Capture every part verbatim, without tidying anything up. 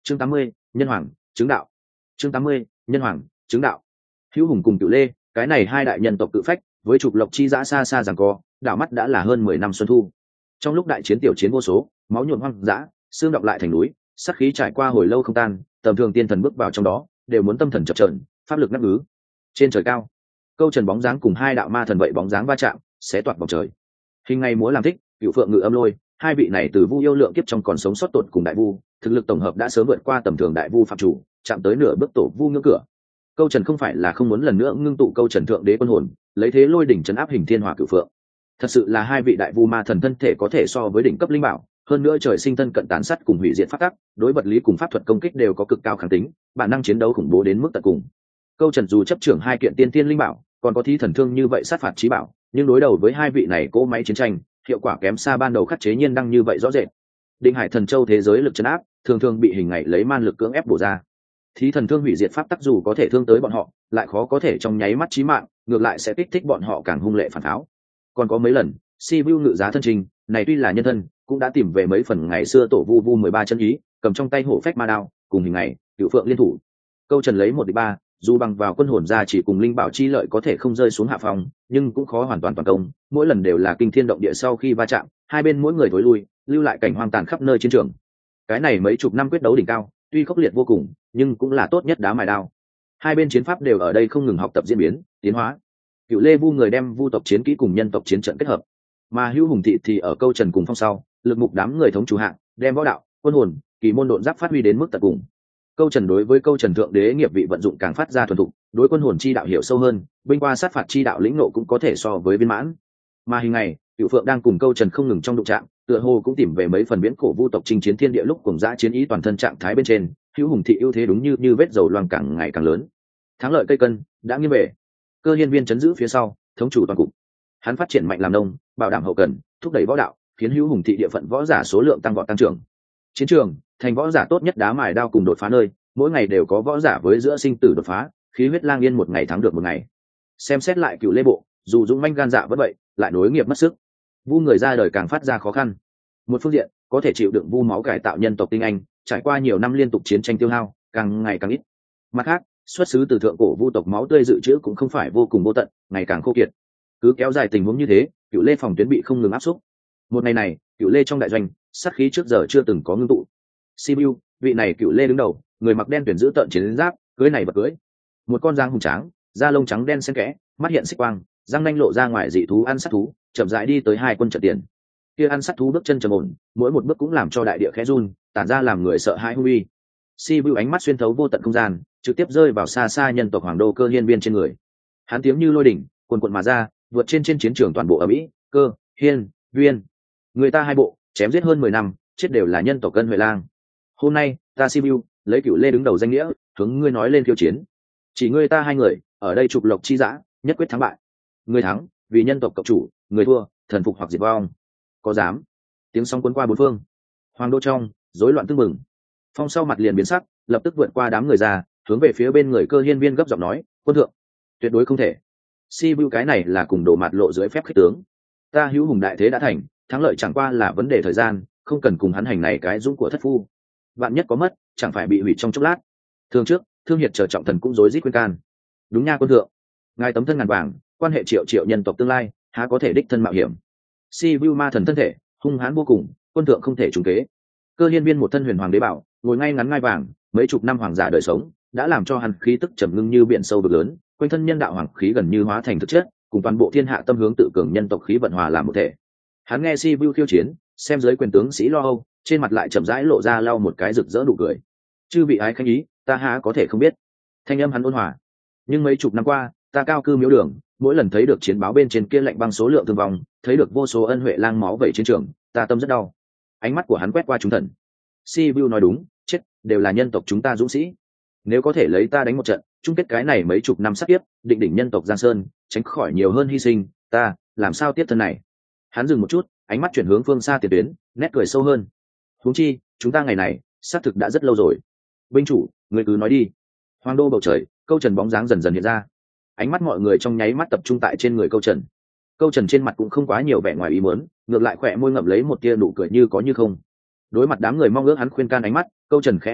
chương tám mươi, nhân hoàng chứng đạo. chương tám mươi, nhân hoàng chứng đạo. Hữu Hùng cùng Cửu Lê, cái này hai đại nhân tộc tự phách với trục lộc chi giã xa xa giằng co, đảo mắt đã là hơn mười năm xuân thu. Trong lúc đại chiến tiểu chiến vô số, máu nhuộm hoang dã, xương đọng lại thành núi, sát khí trải qua hồi lâu không tan, tầm thường tiên thần bước vào trong đó đều muốn tâm thần chập chờn, pháp lực ngắt ngứ. Trên trời cao, câu trần bóng dáng cùng hai đạo ma thần vậy bóng dáng va chạm, xé toạc vòng trời. Hình ngày múa làm thích, Cửu Phượng ngự âm lôi, hai vị này từ vu yêu lượng kiếp trong còn sống sót tột cùng đại vu, thực lực tổng hợp đã sớm vượt qua tầm thường đại vu phạm chủ, chạm tới nửa bước tổ vu ngưỡng cửa. Câu trần không phải là không muốn lần nữa ngưng tụ câu trần thượng đế quân hồn, lấy thế lôi đỉnh trấn áp hình thiên hỏa Cửu Phượng. Thật sự là hai vị đại vu ma thần thân thể có thể so với đỉnh cấp linh bảo, hơn nữa trời sinh thân cận tán sắt cùng hủy diệt pháp tắc, đối vật lý cùng pháp thuật công kích đều có cực cao kháng tính, bản năng chiến đấu khủng bố đến mức tận cùng. Câu trần dù chấp trưởng hai kiện tiên tiên linh bảo, còn có thí thần thương như vậy sát phạt chí bảo, nhưng đối đầu với hai vị này cỗ máy chiến tranh, hiệu quả kém xa ban đầu khắc chế nhiên đăng như vậy rõ rệt. Định Hải Thần Châu thế giới lực trấn áp, thường thường bị hình ngày lấy man lực cưỡng ép bổ ra. Thí thần thương hủy diệt pháp tắc dù có thể thương tới bọn họ, lại khó có thể trong nháy mắt chí mạng, ngược lại sẽ kích thích bọn họ càng hung lệ phản tháo. Còn có mấy lần, Si Vu ngự giá thân trình, này tuy là nhân thân, cũng đã tìm về mấy phần ngày xưa tổ vu vu mười ba chân ý, cầm trong tay hổ phách ma đao, cùng hình ngày, Cửu Phượng liên thủ. Câu trần lấy một địch ba, dù bằng vào quân hồn ra chỉ cùng linh bảo chi lợi có thể không rơi xuống hạ phòng, nhưng cũng khó hoàn toàn toàn công, mỗi lần đều là kinh thiên động địa sau khi va chạm, hai bên mỗi người thối lui, lưu lại cảnh hoang tàn khắp nơi chiến trường. Cái này mấy chục năm quyết đấu đỉnh cao, tuy khốc liệt vô cùng, nhưng cũng là tốt nhất đá mài đao. Hai bên chiến pháp đều ở đây không ngừng học tập diễn biến, tiến hóa. Cửu Lê vu người đem vu tộc chiến kỹ cùng nhân tộc chiến trận kết hợp, mà Hữu Hùng thị thì ở câu trần cùng phong sau, lực mục đám người thống chủ hạng, đem võ đạo, quân hồn, kỳ môn độn giáp phát huy đến mức tận cùng. Câu trần đối với câu trần thượng đế nghiệp vị vận dụng càng phát ra thuần thục, đối quân hồn chi đạo hiểu sâu hơn, binh qua sát phạt chi đạo lĩnh nộ cũng có thể so với viên mãn. Mà hình này, Cửu Phượng đang cùng câu trần không ngừng trong đụng trạng, tựa hồ cũng tìm về mấy phần viễn cổ vu tộc chinh chiến thiên địa lúc cùng dã chiến ý toàn thân trạng thái bên trên. Hữu Hùng thị ưu thế đúng như như vết dầu loang càng ngày càng lớn. Thắng lợi cây cân đã nghiêng về. Cơ Hiên Viên chấn giữ phía sau, thống chủ toàn cục. Hắn phát triển mạnh làm nông, bảo đảm hậu cần, thúc đẩy võ đạo, khiến Hữu Hùng thị địa phận võ giả số lượng tăng vọt tăng trưởng. Chiến trường thành võ giả tốt nhất đá mài đao cùng đột phá nơi, mỗi ngày đều có võ giả với giữa sinh tử đột phá, khí huyết lang yên một ngày thắng được một ngày. Xem xét lại Cửu Lê bộ, dù dũng manh gan dạ vẫn vậy, lại nối nghiệp mất sức. Vu người ra đời càng phát ra khó khăn. Một phương diện, có thể chịu đựng vu máu cải tạo nhân tộc tinh anh, trải qua nhiều năm liên tục chiến tranh tiêu hao, càng ngày càng ít. Mặt khác, xuất xứ từ thượng cổ vu tộc máu tươi dự trữ cũng không phải vô cùng vô tận, ngày càng khô kiệt. Cứ kéo dài tình huống như thế, Cửu Lê phòng tuyến bị không ngừng áp xúc. Một ngày này, Cửu Lê trong đại doanh, sát khí trước giờ chưa từng có ngưng tụ. Sibiu, vị này Cửu Lê đứng đầu, người mặc đen tuyển giữ tợn chiến giáp, cưới này vật cưới. Một con giang hùng tráng, da lông trắng đen xen kẽ, mắt hiện xích quang, răng nanh lộ ra ngoài dị thú ăn sát thú, chậm rãi đi tới hai quân trận tiền. Kia ăn sát thú bước chân trầm ổn, mỗi một bước cũng làm cho đại địa khẽ run, tản ra làm người sợ hãi hung uy. Sibiu ánh mắt xuyên thấu vô tận không gian, trực tiếp rơi vào xa xa nhân tộc hoàng đô Cơ Hiên Viên trên người. Hắn tiếng như lôi đỉnh, cuồn cuộn mà ra, vượt trên trên chiến trường toàn bộ ở Mỹ, Cơ, Hiên, Viên. Người ta hai bộ, chém giết hơn mười năm, chết đều là nhân tộc Cân Huệ Lang. Hôm nay, ta Sibiu lấy Cửu Lê đứng đầu danh nghĩa, hướng ngươi nói lên khiêu chiến. Chỉ ngươi ta hai người, ở đây trục lộc chi dã, nhất quyết thắng bại. Người thắng, vì nhân tộc cộng chủ, người thua, thần phục hoặc diệt vong. Có dám? Tiếng sóng cuốn qua bốn phương. Hoàng đô trong, rối loạn tưng bừng. Phong sau mặt liền biến sắc, lập tức vượt qua đám người ra, hướng về phía bên người Cơ Hiên Viên gấp giọng nói, quân thượng, tuyệt đối không thể. Sibiu cái này là cùng đổ mặt lộ dưới phép khích tướng. Ta Hữu Hùng đại thế đã thành, thắng lợi chẳng qua là vấn đề thời gian, không cần cùng hắn hành này cái dũng của thất phu. Vạn nhất có mất, chẳng phải bị hủy trong chốc lát. Thường trước, Thương Hiệt chờ trọng thần cũng rối rít khuyên can. Đúng nha quân thượng, ngài tấm thân ngàn vàng, quan hệ triệu triệu nhân tộc tương lai, há có thể đích thân mạo hiểm. Sibiu ma thần thân thể hung hãn vô cùng, quân thượng không thể trúng kế. Cơ Hiên Viên một thân huyền hoàng đế bảo, ngồi ngay ngắn ngai vàng, mấy chục năm hoàng giả đời sống, đã làm cho hắn khí tức trầm ngưng như biển sâu vực lớn, quanh thân nhân đạo hoàng khí gần như hóa thành thực chất, cùng toàn bộ thiên hạ tâm hướng tự cường nhân tộc khí vận hòa làm một thể. Hắn nghe Sibiu khiêu chiến, xem dưới quyền tướng sĩ lo âu, trên mặt lại chậm rãi lộ ra lau một cái rực rỡ nụ cười. Chư vị ái khanh ý, ta há có thể không biết. Thanh âm hắn ôn hòa. Nhưng mấy chục năm qua, ta cao cư miếu đường, mỗi lần thấy được chiến báo bên trên kia lạnh băng số lượng thương vong, thấy được vô số Ân Huệ Lang máu vẩy chiến trường, ta tâm rất đau. Ánh mắt của hắn quét qua chúng thần. Sibiu nói đúng, chết đều là nhân tộc chúng ta dũng sĩ. Nếu có thể lấy ta đánh một trận, chung kết cái này mấy chục năm sát tiếp, định đỉnh nhân tộc Giang Sơn, tránh khỏi nhiều hơn hy sinh, ta làm sao tiếp thân này. Hắn dừng một chút, ánh mắt chuyển hướng phương xa tiền tuyến, nét cười sâu hơn. Huống chi, chúng ta ngày này, xác thực đã rất lâu rồi. Binh chủ, người cứ nói đi. Hoàng đô bầu trời, Câu Trần bóng dáng dần dần hiện ra. Ánh mắt mọi người trong nháy mắt tập trung tại trên người Câu Trần. Câu Trần trên mặt cũng không quá nhiều vẻ ngoài ý muốn, ngược lại khỏe môi ngậm lấy một tia nụ cười như có như không. Đối mặt đám người mong ước hắn khuyên can ánh mắt, Câu Trần khẽ gật đầu,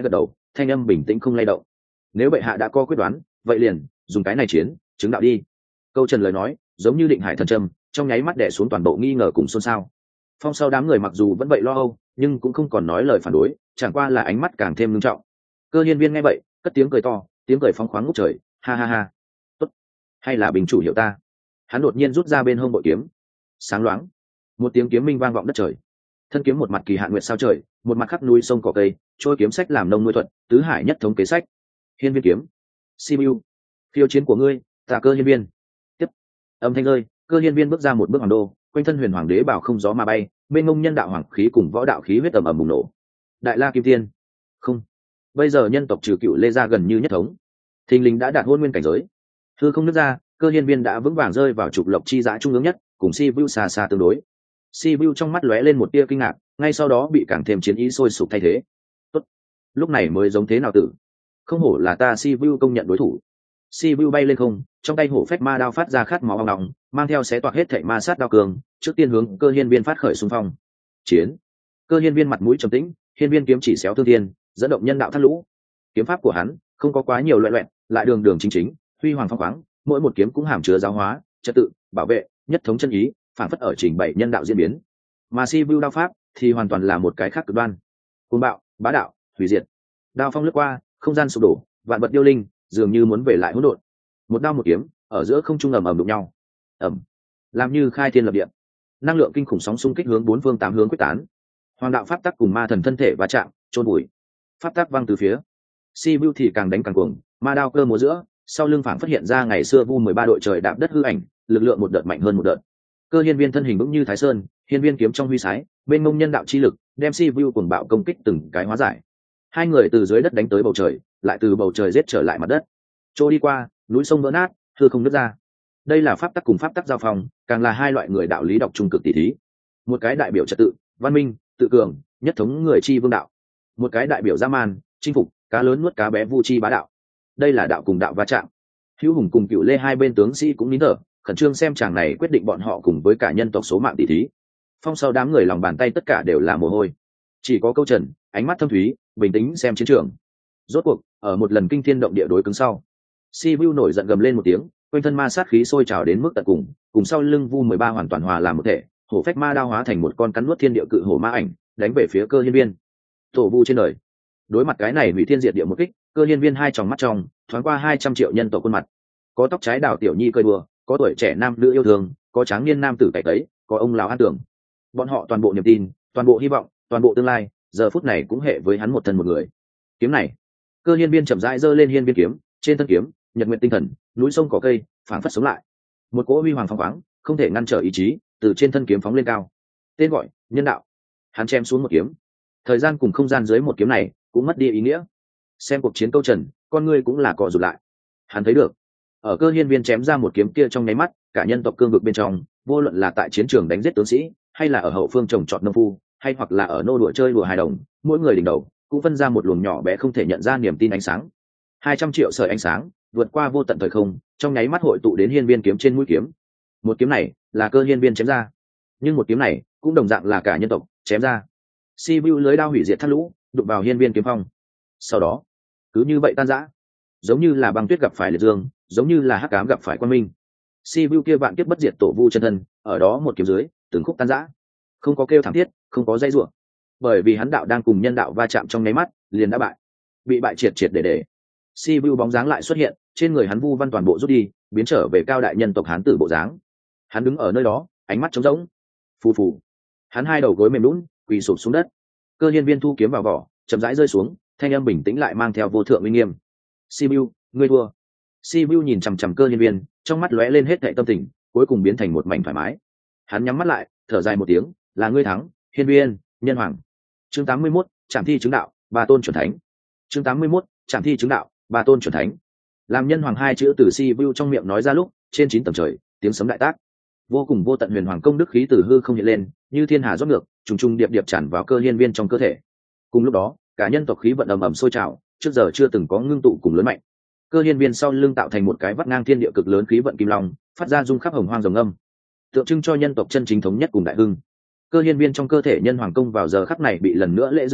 thanh âm bình tĩnh không lay động. Nếu bệ hạ đã có quyết đoán, vậy liền dùng cái này chiến chứng đạo đi. Câu Trần lời nói giống như định hải thần châm, trong nháy mắt đè xuống toàn bộ nghi ngờ cùng xôn xao. Phong sau đám người mặc dù vẫn vậy lo âu, nhưng cũng không còn nói lời phản đối, chẳng qua là ánh mắt càng thêm nghiêm trọng. Cơ Hiên Viên nghe vậy, cất tiếng cười to, tiếng cười phóng khoáng ngút trời, ha ha ha. Tốt, hay là bình chủ hiểu ta. Hắn đột nhiên rút ra bên hông bội kiếm, sáng loáng, một tiếng kiếm minh vang vọng đất trời. Thân kiếm một mặt kỳ hạn nguyệt sao trời, một mặt khắc núi sông cỏ cây, trôi kiếm sách làm nông nuôi thuận, tứ hải nhất thống kế sách. Hiên Viên kiếm, Sibiu, phiêu chiến của ngươi, ta Cơ Hiên Viên. Tiếp, âm thanh ơi, Cơ Hiên Viên bước ra một bước hoàng đô, quanh thân huyền hoàng đế bảo không gió mà bay, bên ngông nhân đạo hoàng khí cùng võ đạo khí huyết ầm ầm bùng nổ. Đại La Kim Tiên, không, bây giờ nhân tộc trừ Cựu Lê ra gần như nhất thống, thình lình đã đạt hôn nguyên cảnh giới. Hư không nứt ra, Cơ Hiên Viên đã vững vàng rơi vào trục lộc chi giã trung ương nhất, cùng Sibiu xa xa tương đối. Sibiu trong mắt lóe lên một tia kinh ngạc, ngay sau đó bị càng thêm chiến ý sôi sục thay thế. Tốt, lúc này mới giống thế nào tử, không hổ là ta Sibiu công nhận đối thủ. Sibiu bay lên không, trong tay hổ phách ma đao phát ra khát máu ong ong, mang theo xé toạc hết thảy ma sát đao cường, trước tiên hướng Cơ Hiên Viên phát khởi xung phong. Chiến. Cơ Hiên Viên mặt mũi trầm tĩnh, hiên viên kiếm chỉ xéo thương thiên, dẫn động nhân đạo thác lũ. Kiếm pháp của hắn không có quá nhiều loẹt loẹt, lại đường đường chính chính, huy hoàng phong khoáng, mỗi một kiếm cũng hàm chứa giáo hóa, trật tự, bảo vệ, nhất thống chân ý, phản phất ở trình bày nhân đạo diễn biến. Mà Sibiu đao pháp thì hoàn toàn là một cái khác cực đoan, cuồng bạo, bá đạo, hủy diệt. Đao phong lướt qua, không gian sụp đổ, vạn vật điêu linh, dường như muốn về lại hỗn độn. Một đao một kiếm, ở giữa không trung ầm ầm đụng nhau, ầm, làm như khai thiên lập địa. Năng lượng kinh khủng sóng xung kích hướng bốn phương tám hướng quyết tán. Hoàng đạo pháp tắc cùng ma thần thân thể va chạm, chôn bụi. Pháp tắc văng từ phía. Sibiu thì càng đánh càng cuồng, ma đao cơ múa giữa, sau lưng phảng phát hiện ra ngày xưa vu mười ba đội trời đạp đất hư ảnh, lực lượng một đợt mạnh hơn một đợt. Cơ Hiên Viên thân hình vững như Thái Sơn, hiên viên kiếm trong huy sái, bên mông nhân đạo chi lực, đem Sibiu cuồng bạo công kích từng cái hóa giải. Hai người từ dưới đất đánh tới bầu trời, lại từ bầu trời giết trở lại mặt đất. Trôi đi qua, núi sông vỡ nát, hư không nứt ra. Đây là pháp tắc cùng pháp tắc giao phong, càng là hai loại người đạo lý độc trung cực tỷ thí. Một cái đại biểu trật tự, văn minh, tự cường, nhất thống người chi vương đạo. Một cái đại biểu dã man, chinh phục, cá lớn nuốt cá bé vu chi bá đạo. Đây là đạo cùng đạo va chạm. Hữu Hùng cùng Cựu Lê hai bên tướng sĩ cũng nín thở, khẩn trương xem chàng này quyết định bọn họ cùng với cả nhân tộc số mạng tỷ thí. Phong sau đám người lòng bàn tay tất cả đều là mồ hôi. Chỉ có Câu Trần, ánh mắt thâm thúy, bình tĩnh xem chiến trường. Rốt cuộc, ở một lần kinh thiên động địa đối cứng sau, Sibiu nổi giận gầm lên một tiếng, quanh thân ma sát khí sôi trào đến mức tận cùng, cùng sau lưng vu mười ba hoàn toàn hòa làm một thể, hổ phách ma đao hóa thành một con cắn nuốt thiên địa cự hổ ma ảnh, đánh về phía Cơ Hiên Viên. Tổ vu trên đời. Đối mặt cái này hủy thiên diệt địa một kích, Cơ Hiên Viên hai tròng mắt trong thoáng qua hai trăm triệu nhân tộc khuôn mặt. Có tóc trái đào tiểu nhi cười đùa, có tuổi trẻ nam nữ yêu thương, có tráng niên nam tử cày tấy, có ông lão an tưởng. Bọn họ toàn bộ niềm tin, toàn bộ hy vọng, toàn bộ tương lai, giờ phút này cũng hệ với hắn một thân một người. Kiếm này, Cơ Hiên Viên chậm rãi giơ lên hiên viên kiếm, trên thân kiếm, nhật nguyện tinh thần, núi sông cỏ cây, phảng phất sống lại. Một cỗ huy hoàng phong khoáng, không thể ngăn trở ý chí, từ trên thân kiếm phóng lên cao. Tên gọi, nhân đạo. Hắn chém xuống một kiếm. Thời gian cùng không gian dưới một kiếm này cũng mất đi ý nghĩa. Xem cuộc chiến Câu Trần, con ngươi cũng là cọ rụt lại. Hắn thấy được, ở Cơ Hiên Viên chém ra một kiếm kia trong nháy mắt, cả nhân tộc cương vực bên trong, vô luận là tại chiến trường đánh giết tướng sĩ, hay là ở hậu phương trồng trọt nông phu, hay hoặc là ở nô đùa chơi đùa hài đồng, mỗi người đỉnh đầu cũng phân ra một luồng nhỏ bé không thể nhận ra niềm tin ánh sáng. Hai trăm triệu sợi ánh sáng vượt qua vô tận thời không, trong nháy mắt hội tụ đến hiên viên kiếm trên mũi kiếm. Một kiếm này là Cơ Hiên Viên chém ra, nhưng một kiếm này cũng đồng dạng là cả nhân tộc chém ra. Sibiu lưới đao hủy diệt thác lũ, đụng vào hiên viên kiếm phong. Sau đó, cứ như vậy tan rã, giống như là băng tuyết gặp phải liệt dương, giống như là hắc ám gặp phải quang minh. Sibiu kia vạn kiếp bất diệt tổ vu chân thân, ở đó một kiếm dưới, từng khúc tan rã. Không có kêu thảm thiết, không có dây rủa, bởi vì hắn đạo đang cùng nhân đạo va chạm trong nháy mắt, liền đã bại, bị bại triệt triệt để để. Sibiu bóng dáng lại xuất hiện, trên người hắn vu văn toàn bộ rút đi, biến trở về cao đại nhân tộc hán tử bộ dáng. Hắn đứng ở nơi đó, ánh mắt trống rỗng. Phù phù. Hắn hai đầu gối mềm nhũn, quỳ sụp xuống đất. Cơ Hiên Viên thu kiếm vào vỏ, chậm rãi rơi xuống, thanh âm bình tĩnh lại mang theo vô thượng uy nghiêm. Sibiu, ngươi thua. Sibiu nhìn chằm chằm Cơ Hiên Viên, trong mắt lóe lên hết thảy tâm tình, cuối cùng biến thành một mảnh thoải mái. Hắn nhắm mắt lại, thở dài một tiếng, là ngươi thắng, Hiên Viên, nhân hoàng. Chương tám mươi mốt, Trảm thi chứng đạo, ba tôn chuẩn thánh. Chương tám mươi mốt, Trảm thi chứng đạo, ba tôn chuẩn thánh. Làm nhân hoàng hai chữ từ Sibiu trong miệng nói ra lúc, trên chín tầng trời, tiếng sấm đại tác. Vô cùng vô tận huyền hoàng công đức khí từ hư không hiện lên, như thiên hà rót ngược, trùng trùng điệp điệp tràn vào Cơ Hiên Viên trong cơ thể. Cùng lúc đó, cả nhân tộc khí vận ầm ầm sôi trào, trước giờ chưa từng có ngưng tụ cùng lớn mạnh. Cơ Hiên Viên sau lưng tạo thành một cái vắt ngang thiên địa cực lớn khí vận kim long, phát ra rung khắp hồng hoang rồng âm, tượng trưng cho nhân tộc chân chính thống nhất cùng đại hưng. Cơ Hiên Viên trong cơ thể nhân hoàng công vào giờ khắc này bị lần nữa lễ rửa tội,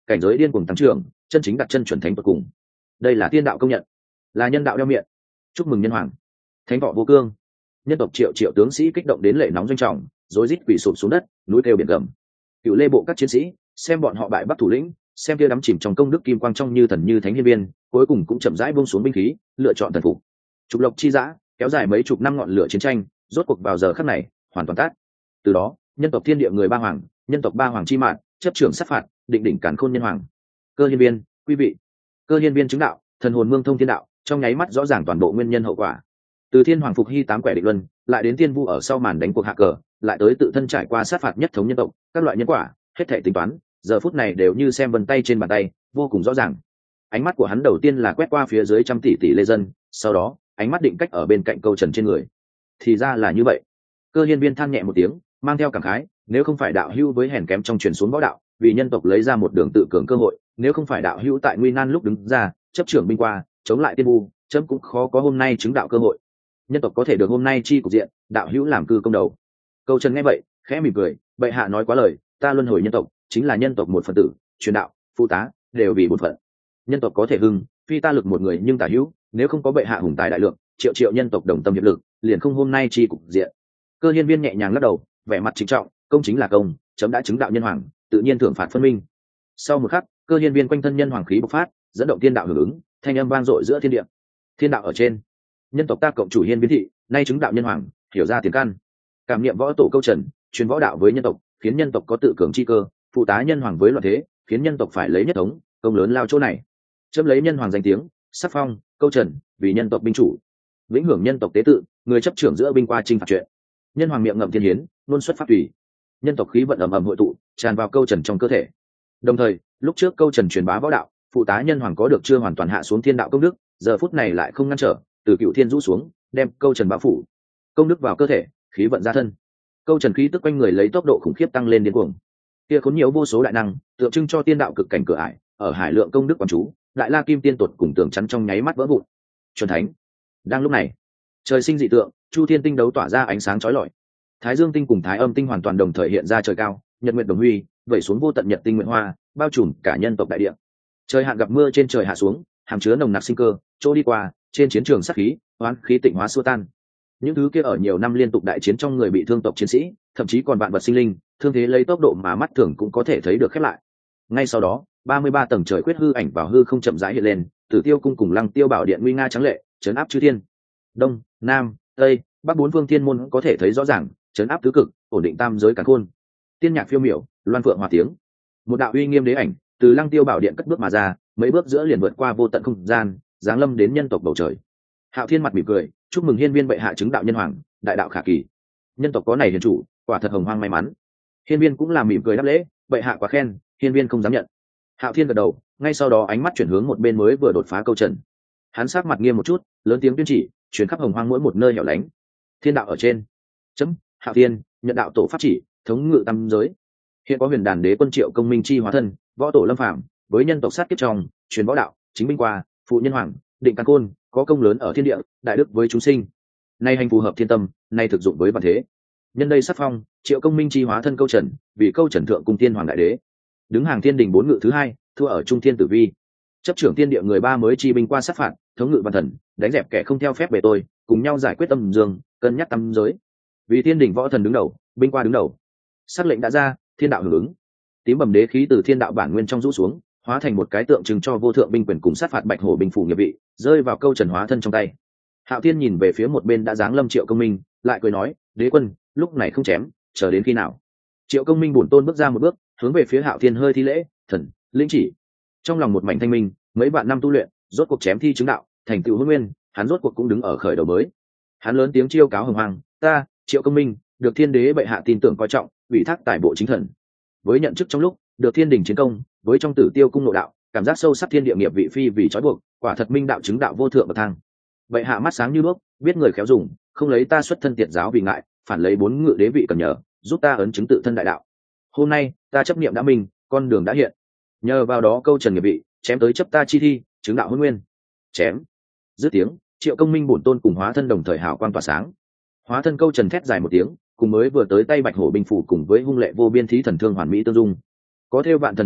cảnh giới điên cuồng tăng trưởng, chân chính đặt chân chuẩn thánh tột cùng. Đây là tiên đạo công nhận, là nhân đạo đeo miệng. Chúc mừng nhân hoàng, thánh võ vô cương. Nhân tộc triệu triệu tướng sĩ kích động đến lệ nóng doanh trọng, rối rít quỳ sụp xuống đất, núi kêu biển gầm. Cựu lê bộ các chiến sĩ xem bọn họ bại bắc thủ lĩnh, xem kia đắm chìm trong công đức kim quang trong như thần như thánh hiên viên, cuối cùng cũng chậm rãi buông xuống binh khí, lựa chọn thần phục. Trục lộc chi dã kéo dài mấy chục năm ngọn lửa chiến tranh, rốt cuộc vào giờ khắc này hoàn toàn tắt. Từ đó, nhân tộc thiên địa người ba hoàng, nhân tộc ba hoàng chi mạng, chấp trưởng sát phạt, định đỉnh càn khôn nhân hoàng. Cơ hiên viên, quý vị. Cơ hiên viên chứng đạo, thần hồn mương thông thiên đạo, trong nháy mắt rõ ràng toàn bộ nguyên nhân hậu quả. Từ thiên hoàng phục hy tám quẻ định luân, lại đến tiên vu ở sau màn đánh cuộc hạ cờ, lại tới tự thân trải qua sát phạt nhất thống nhân tộc, các loại nhân quả, hết thảy tính toán, giờ phút này đều như xem vân tay trên bàn tay, vô cùng rõ ràng. Ánh mắt của hắn đầu tiên là quét qua phía dưới trăm tỷ tỷ lê dân, sau đó, ánh mắt định cách ở bên cạnh câu trần trên người. Thì ra là như vậy. Cơ hiên viên than nhẹ một tiếng, mang theo cảm khái, nếu không phải đạo hữu với hèn kém trong truyền xuống võ đạo, vì nhân tộc lấy ra một đường tự cường cơ hội, nếu không phải đạo hữu tại nguy nan lúc đứng ra, chấp trưởng binh qua, chống lại tiên vu, chấm cũng khó có hôm nay chứng đạo cơ hội. Nhân tộc có thể được hôm nay chi cục diện, đạo hữu làm cư công đầu. Câu trần nghe vậy, khẽ mỉm cười, bệ hạ nói quá lời, ta luân hồi nhân tộc, chính là nhân tộc một phần tử, truyền đạo, phụ tá, đều vì bổn phận. Nhân tộc có thể hưng, phi ta lực một người nhưng tả hữu, nếu không có bệ hạ hùng tài đại lượng, triệu triệu nhân tộc đồng tâm hiệp lực, liền không hôm nay chi cục diện. Cơ hiên viên nhẹ nhàng lắc đầu, vẻ mặt trịnh trọng, công chính là công, chấm đã chứng đạo nhân hoàng, tự nhiên thưởng phạt phân minh. Sau một khắc, cơ hiên viên quanh thân nhân hoàng khí bộc phát, dẫn động tiên đạo hưởng ứng, thanh âm vang dội giữa thiên địa. Thiên đạo ở trên, nhân tộc ta cộng chủ hiên biến thị, nay chứng đạo nhân hoàng, hiểu ra tiền căn. Cảm niệm võ tổ câu trần, truyền võ đạo với nhân tộc, khiến nhân tộc có tự cường chi cơ, phụ tá nhân hoàng với loạn thế, khiến nhân tộc phải lấy nhất thống, công lớn lao chỗ này. Chấm lấy nhân hoàng danh tiếng, sắc phong, câu trần, vì nhân tộc binh chủ, vĩnh hưởng nhân tộc tế tự, người chấp trưởng giữa binh qua chinh phạt chuyện. Nhân hoàng miệng ngậm thiên hiến, luôn xuất phát tùy. Nhân tộc khí vận ầm ầm hội tụ, tràn vào câu trần trong cơ thể. Đồng thời, lúc trước câu trần truyền bá võ đạo, phụ tá nhân hoàng có được chưa hoàn toàn hạ xuống thiên đạo công đức, giờ phút này lại không ngăn trở, từ cựu thiên rũ xuống, đem câu trần bao phủ. Công đức vào cơ thể, khí vận ra thân. Câu trần khí tức quanh người lấy tốc độ khủng khiếp tăng lên điên cuồng. Kia khốn nhiều vô số đại năng, tượng trưng cho tiên đạo cực cảnh cửa ải, ở hải lượng công đức quán chú, đại la kim tiên tuột cùng tường chắn trong nháy mắt vỡ vụn. Chuẩn thánh. Đang lúc này, trời sinh dị tượng, chu thiên tinh đấu tỏa ra ánh sáng chói lọi. Thái dương tinh cùng thái âm tinh hoàn toàn đồng thời hiện ra trời cao, nhật nguyệt đồng huy, vẩy xuống vô tận nhật tinh nguyện hoa, bao trùm cả nhân tộc đại địa. Trời hạn gặp mưa trên trời hạ xuống, hàm chứa nồng nặc sinh cơ, chỗ đi qua, trên chiến trường sát khí, oán khí tịnh hóa xua tan. Những thứ kia ở nhiều năm liên tục đại chiến trong người bị thương tộc chiến sĩ, thậm chí còn vạn vật sinh linh, thương thế lấy tốc độ mà mắt thường cũng có thể thấy được khép lại. Ngay sau đó, ba mươi ba tầng trời quyết hư ảnh vào hư không chậm rãi hiện lên, Tử Tiêu cung cùng Lăng Tiêu bảo điện nguy nga trắng lệ, trấn áp chư thiên. Đông, Nam, Tây, Bắc bốn phương thiên môn có thể thấy rõ ràng, trấn áp tứ cực, ổn định tam giới càn khôn. Tiên nhạc phiêu miểu, loan phượng hòa tiếng. Một đạo uy nghiêm đế ảnh từ Lăng Tiêu bảo điện cất bước mà ra, mấy bước giữa liền vượt qua vô tận không gian, giáng lâm đến nhân tộc bầu trời. Hạo Thiên mặt mỉm cười, chúc mừng hiên viên bệ hạ chứng đạo nhân hoàng, đại đạo khả kỳ. Nhân tộc có này hiền chủ, quả thật hồng hoang may mắn. Hiên viên cũng làm mỉm cười đáp lễ, bệ hạ quá khen, hiên viên không dám nhận. Hạo Thiên gật đầu, ngay sau đó ánh mắt chuyển hướng một bên mới vừa đột phá câu trần. Hắn sắc mặt nghiêm một chút, lớn tiếng tuyên chỉ, truyền khắp hồng hoang mỗi một nơi hẻo lánh. Thiên đạo ở trên. Chấm, Hạo Thiên, nhận đạo tổ pháp chỉ, thống ngự tam giới. Hiện có huyền đàn đế quân Triệu Công Minh chi hóa thân, võ tổ lâm phàm, với nhân tộc sát kiếp trong, truyền võ đạo, chính binh qua, phụ nhân hoàng, định căn côn, có công lớn ở thiên địa, đại đức với chúng sinh. Nay hành phù hợp thiên tâm, nay thực dụng với vạn thế. Nhân đây sắc phong, Triệu Công Minh chi hóa thân câu trần, vì câu trần thượng cung tiên hoàng đại đế. Đứng hàng thiên đình bốn ngự thứ hai, thua ở trung thiên tử vi. Chấp trưởng tiên địa người ba mới chi binh qua sát phạt, thống ngự văn thần, đánh dẹp kẻ không theo phép về tôi, cùng nhau giải quyết âm dương, cân nhắc tâm giới. Vì thiên đình võ thần đứng đầu, binh qua đứng đầu. Sắc lệnh đã ra, thiên đạo hưởng ứng. Tím bầm đế khí từ thiên đạo bản nguyên trong rũ xuống, hóa thành một cái tượng trưng cho vô thượng binh quyền cùng sát phạt bạch hổ binh phủ nghiệp vị, rơi vào câu trần hóa thân trong tay. Hạo Thiên nhìn về phía một bên đã giáng lâm Triệu Công Minh, lại cười nói, đế quân, lúc này không chém, chờ đến khi nào? Triệu Công Minh bổn tôn bước ra một bước, hướng về phía Hạo Thiên hơi thi lễ, thần, lĩnh chỉ. Trong lòng một mảnh thanh minh, mấy vạn năm tu luyện, rốt cuộc chém thi chứng đạo, thành tựu hôn nguyên, hắn rốt cuộc cũng đứng ở khởi đầu mới. Hắn lớn tiếng chiêu cáo hồng hoàng, ta, Triệu Công Minh, được thiên đế bệ hạ tin tưởng coi trọng, ủy thác tài bộ chính thần. Với nhận chức trong lúc, được thiên đình chiến công, với trong Tử Tiêu cung nội đạo, cảm giác sâu sắc thiên địa nghiệp vị phi vì trói buộc, quả thật minh đạo chứng đạo vô thượng bậc thang. Bệ hạ mắt sáng như đuốc, biết người khéo dùng, không lấy ta xuất thân tiệt giáo vì ngại, phản lấy bốn ngự đế vị cần nhờ, giúp ta ấn chứng tự thân đại đạo. Hôm nay, ta chấp niệm đã minh, con đường đã hiện. Nhờ vào đó câu trần nghiệp vị, chém tới chấp ta chi thi, chứng đạo hôn nguyên. Chém. Dứt tiếng, Triệu Công Minh bổn tôn cùng hóa thân đồng thời hào quang tỏa sáng. Hóa thân câu trần thét dài một tiếng, cùng mới vừa tới tay bạch hổ binh phủ cùng với hung lệ vô biên thí thần thương hoàn mỹ tương dung. Có theo vạn thần chinh phạt,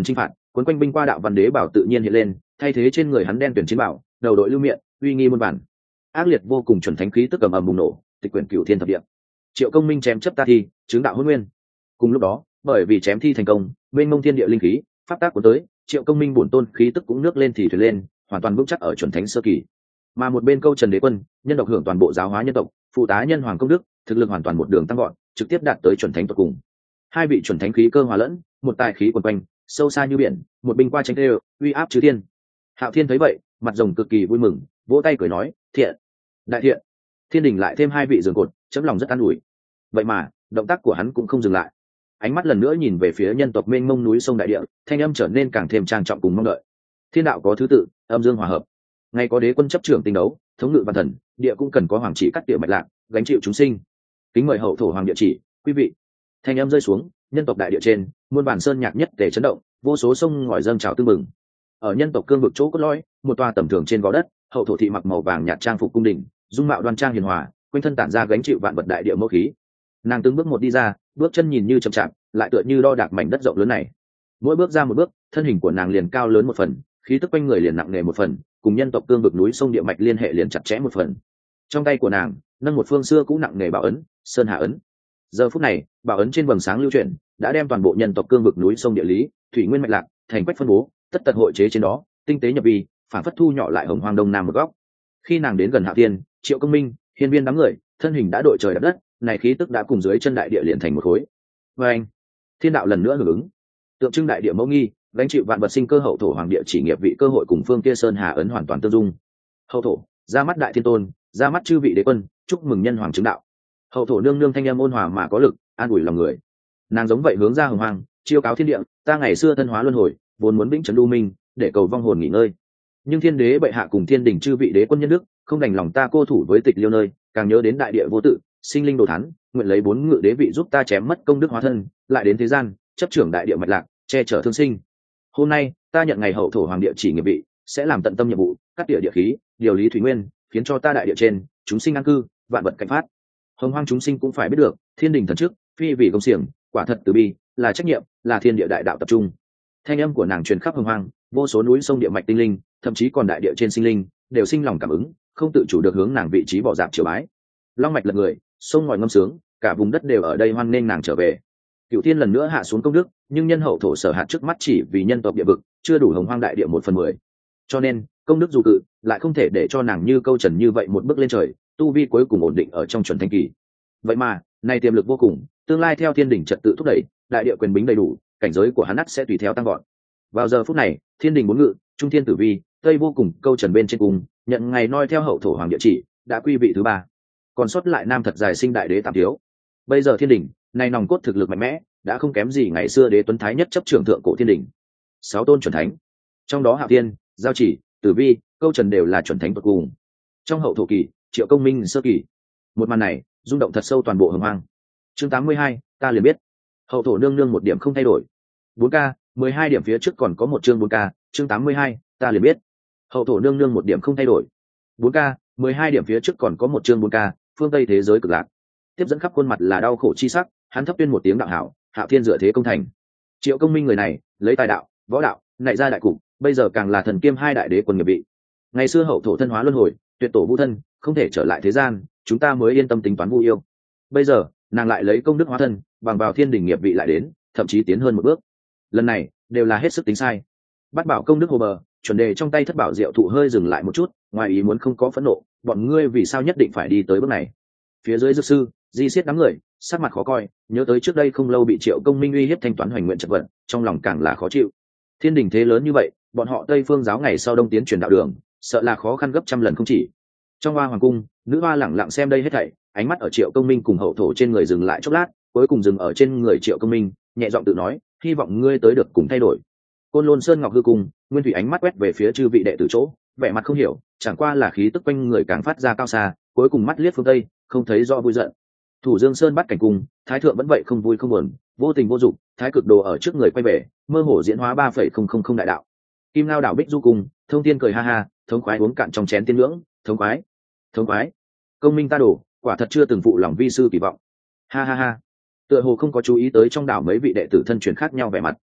cuốn quanh binh qua đạo văn đế bảo tự nhiên hiện lên, thay thế trên người hắn đen tuyển chiến bảo, đầu đội lưu miệng, uy nghi muôn bản, ác liệt vô cùng, chuẩn thánh khí tức ầm ầm bùng nổ, tịch quyển cửu thiên thập địa. Triệu Công Minh chém chấp ta thi, chứng đạo hôn nguyên. Cùng lúc đó, bởi vì chém thi thành công, bên mông thiên địa linh khí pháp tác của tới, Triệu Công Minh bổn tôn khí tức cũng nước lên thì thuyền lên, hoàn toàn vững chắc ở chuẩn thánh sơ kỳ. Mà một bên Câu Trần đế quân, nhân độc hưởng toàn bộ giáo hóa nhân tộc, phụ tá nhân hoàng công đức, thực lực hoàn toàn một đường tăng gọn, trực tiếp đạt tới chuẩn thánh tột cùng. Hai vị chuẩn thánh khí cơ hòa lẫn, một tài khí quần quanh, sâu xa như biển, một binh qua tranh đều, uy áp chư thiên. Hạo Thiên thấy vậy, mặt rồng cực kỳ vui mừng, vỗ tay cười nói, thiện, đại thiện. Thiên đình lại thêm hai vị giường cột, chấm lòng rất an ủi. Vậy mà động tác của hắn cũng không dừng lại, ánh mắt lần nữa nhìn về phía nhân tộc mênh mông núi sông đại địa, thanh âm trở nên càng thêm trang trọng cùng mong đợi. Thiên đạo có thứ tự, âm dương hòa hợp, ngay có đế quân chấp trưởng tinh đấu, thống ngự văn thần, địa cũng cần có hoàng chỉ cắt địa mạch lạc, gánh chịu chúng sinh. Kính mời hậu thổ hoàng địa chỉ, quý vị. Thanh âm rơi xuống, nhân tộc đại địa trên, muôn bản sơn nhạc nhất tề chấn động, vô số sông ngòi dâng trào tương mừng. Ở nhân tộc cương vực chỗ cốt lõi, một tòa tầm thường trên gò đất, hậu thổ thị mặc màu vàng nhạt trang phục cung đình, dung mạo đoan trang hiền hòa, quanh thân tản ra gánh chịu vạn vật đại địa mẫu khí. Nàng từng bước một đi ra, bước chân nhìn như chậm chạp, lại tựa như đo đạc mảnh đất rộng lớn này. Mỗi bước ra một bước, thân hình của nàng liền cao lớn một phần, khí tức quanh người liền nặng nề một phần, cùng nhân tộc cương vực núi sông địa mạch liên hệ liền chặt chẽ một phần. Trong tay của nàng nâng một phương xưa cũng nặng nề bảo ấn, sơn hà ấn. Giờ phút này, bảo ấn trên vầng sáng lưu chuyển, đã đem toàn bộ nhân tộc cương vực núi sông địa lý, thủy nguyên mạch lạc, thành quách phân bố, tất tật hội chế trên đó, tinh tế nhập vi, phản phất thu nhỏ lại hồng hoang đông nam một góc. Khi nàng đến gần Hạo Thiên, Triệu Công Minh, hiên viên đám người, thân hình đã đội trời đạp đất, này khí tức đã cùng dưới chân đại địa liền thành một khối. Và anh, thiên đạo lần nữa hưởng ứng, tượng trưng đại địa mẫu nghi, gánh chịu vạn vật sinh cơ hậu thổ hoàng địa chỉ nghiệp vị cơ hội cùng phương kia sơn hà ấn hoàn toàn tương dung. Hậu thổ, ra mắt đại thiên tôn, ra mắt chư vị đế quân, chúc mừng nhân hoàng chứng đạo. Hậu thổ nương nương thanh âm ôn hòa mà có lực, an ủi lòng người. Nàng giống vậy hướng ra hồng hoang, chiêu cáo thiên địa, ta ngày xưa thân hóa luân hồi, vốn muốn vĩnh trấn đu minh, để cầu vong hồn nghỉ ngơi. Nhưng thiên đế bệ hạ cùng thiên đình chư vị đế quân nhân đức, không đành lòng ta cô thủ với tịch liêu nơi, càng nhớ đến đại địa vô tự, sinh linh đồ thán, nguyện lấy bốn ngự đế vị giúp ta chém mất công đức hóa thân, lại đến thế gian, chấp trưởng đại địa mạch lạc, che chở thương sinh. Hôm nay, ta nhận ngày hậu thổ hoàng địa chỉ nghiệp vị, sẽ làm tận tâm nhiệm vụ, cắt địa địa khí, điều lý thủy nguyên, khiến cho ta đại địa trên, chúng sinh an cư, vạn vật cảnh phát. Hồng hoang chúng sinh cũng phải biết được, thiên đình thần trước, phi vì công xiềng, quả thật từ bi, là trách nhiệm, là thiên địa đại đạo tập trung. Thanh âm của nàng truyền khắp hồng hoang, vô số núi sông địa mạch tinh linh, thậm chí còn đại địa trên sinh linh, đều sinh lòng cảm ứng, không tự chủ được hướng nàng vị trí bỏ dạp triều bái. Long mạch lật người, sông ngòi ngâm sướng, cả vùng đất đều ở đây hoan nghênh nàng trở về. Cửu Thiên lần nữa hạ xuống công đức, nhưng nhân hậu thổ sở hạt trước mắt chỉ vì nhân tộc địa vực, chưa đủ hồng hoang đại địa một phần mười. Cho nên, công đức dù cự, lại không thể để cho nàng như Câu Trần như vậy một bước lên trời, tu vi cuối cùng ổn định ở trong chuẩn thánh kỳ. Vậy mà, này tiềm lực vô cùng, tương lai theo thiên đỉnh trật tự thúc đẩy, đại địa quyền bính đầy đủ, cảnh giới của hắn ắt sẽ tùy theo tăng gọn. Vào giờ phút này, thiên đình bốn ngự, trung thiên tử vi, tây vô cùng, Câu Trần bên trên cùng, nhận ngày noi theo hậu thổ hoàng địa chỉ, đã quy vị thứ ba. Còn sót lại nam thật dài sinh đại đế tạm thiếu. Bây giờ thiên đình, này nòng cốt thực lực mạnh mẽ, đã không kém gì ngày xưa đế tuấn thái nhất chấp trưởng thượng cổ thiên đình. Sáu tôn chuẩn thánh, trong đó Hạo Thiên, Giao Chỉ, Tử Vi, Câu Trần đều là chuẩn thánh bậc cùng. Trong hậu thổ kỳ, Triệu Công Minh sơ kỳ. Một màn này, rung động thật sâu toàn bộ hồng hoang. Chương tám mươi hai, ta liền biết. Hậu thổ nương nương một điểm không thay đổi. bốn k, mười hai điểm phía trước còn có một chương bốn k, chương tám mươi hai, ta liền biết. Hậu thổ nương nương một điểm không thay đổi. bốn k, mười hai điểm phía trước còn có một chương bốn k, phương Tây thế giới cực lạc. Tiếp dẫn khắp khuôn mặt là đau khổ chi sắc, hắn thấp tuyên một tiếng đạo hảo, Hạo Thiên dựa thế công thành. Triệu Công Minh người này, lấy tài đạo, võ đạo, nại ra đại cục, bây giờ càng là thần kiêm hai đại đế quân nghiệp vị. Ngày xưa hậu thổ thân hóa luân hồi, tuyệt tổ vũ thân, không thể trở lại thế gian, chúng ta mới yên tâm tính toán vu yêu. Bây giờ, nàng lại lấy công đức hóa thân, bằng vào thiên đình nghiệp vị lại đến, thậm chí tiến hơn một bước. Lần này, đều là hết sức tính sai. Bắt bảo công đức hồ bờ, chuẩn đề trong tay thất bảo diệu thụ hơi dừng lại một chút, ngoài ý muốn không có phẫn nộ, bọn ngươi vì sao nhất định phải đi tới bước này? Phía dưới dược sư, di xiết đám người, sắc mặt khó coi, nhớ tới trước đây không lâu bị Triệu Công Minh uy hiếp thanh toán hoành nguyện chật vật, trong lòng càng là khó chịu. Thiên đình thế lớn như vậy, bọn họ Tây Phương giáo ngày sau đông tiến truyền đạo đường, sợ là khó khăn gấp trăm lần không chỉ. Trong hoa hoàng cung, nữ hoa lẳng lặng xem đây hết thảy, ánh mắt ở Triệu Công Minh cùng hậu thổ trên người dừng lại chốc lát, cuối cùng dừng ở trên người Triệu Công Minh, nhẹ giọng tự nói, hy vọng ngươi tới được cùng thay đổi. Côn Lôn Sơn Ngọc hư cung, Nguyên Thủy ánh mắt quét về phía chư vị đệ tử chỗ, vẻ mặt không hiểu, chẳng qua là khí tức quanh người càng phát ra cao xa, cuối cùng mắt liếc phương Tây, không thấy rõ vui giận. Thủ Dương Sơn bắt cảnh cung, Thái thượng vẫn vậy không vui không buồn, vô tình vô dụng, Thái cực đồ ở trước người quay về, mơ hồ diễn hóa ba phẩy không không không đại đạo. Kim Lao đảo Bích Du cung, Thông Thiên cười ha ha, thống khoái uống cạn trong chén tiên ngưỡng, thống khoái, thống khoái. Công Minh ta đổ, quả thật chưa từng phụ lòng vi sư kỳ vọng. Ha ha ha. Tựa hồ không có chú ý tới trong đảo mấy vị đệ tử thân truyền khác nhau vẻ mặt.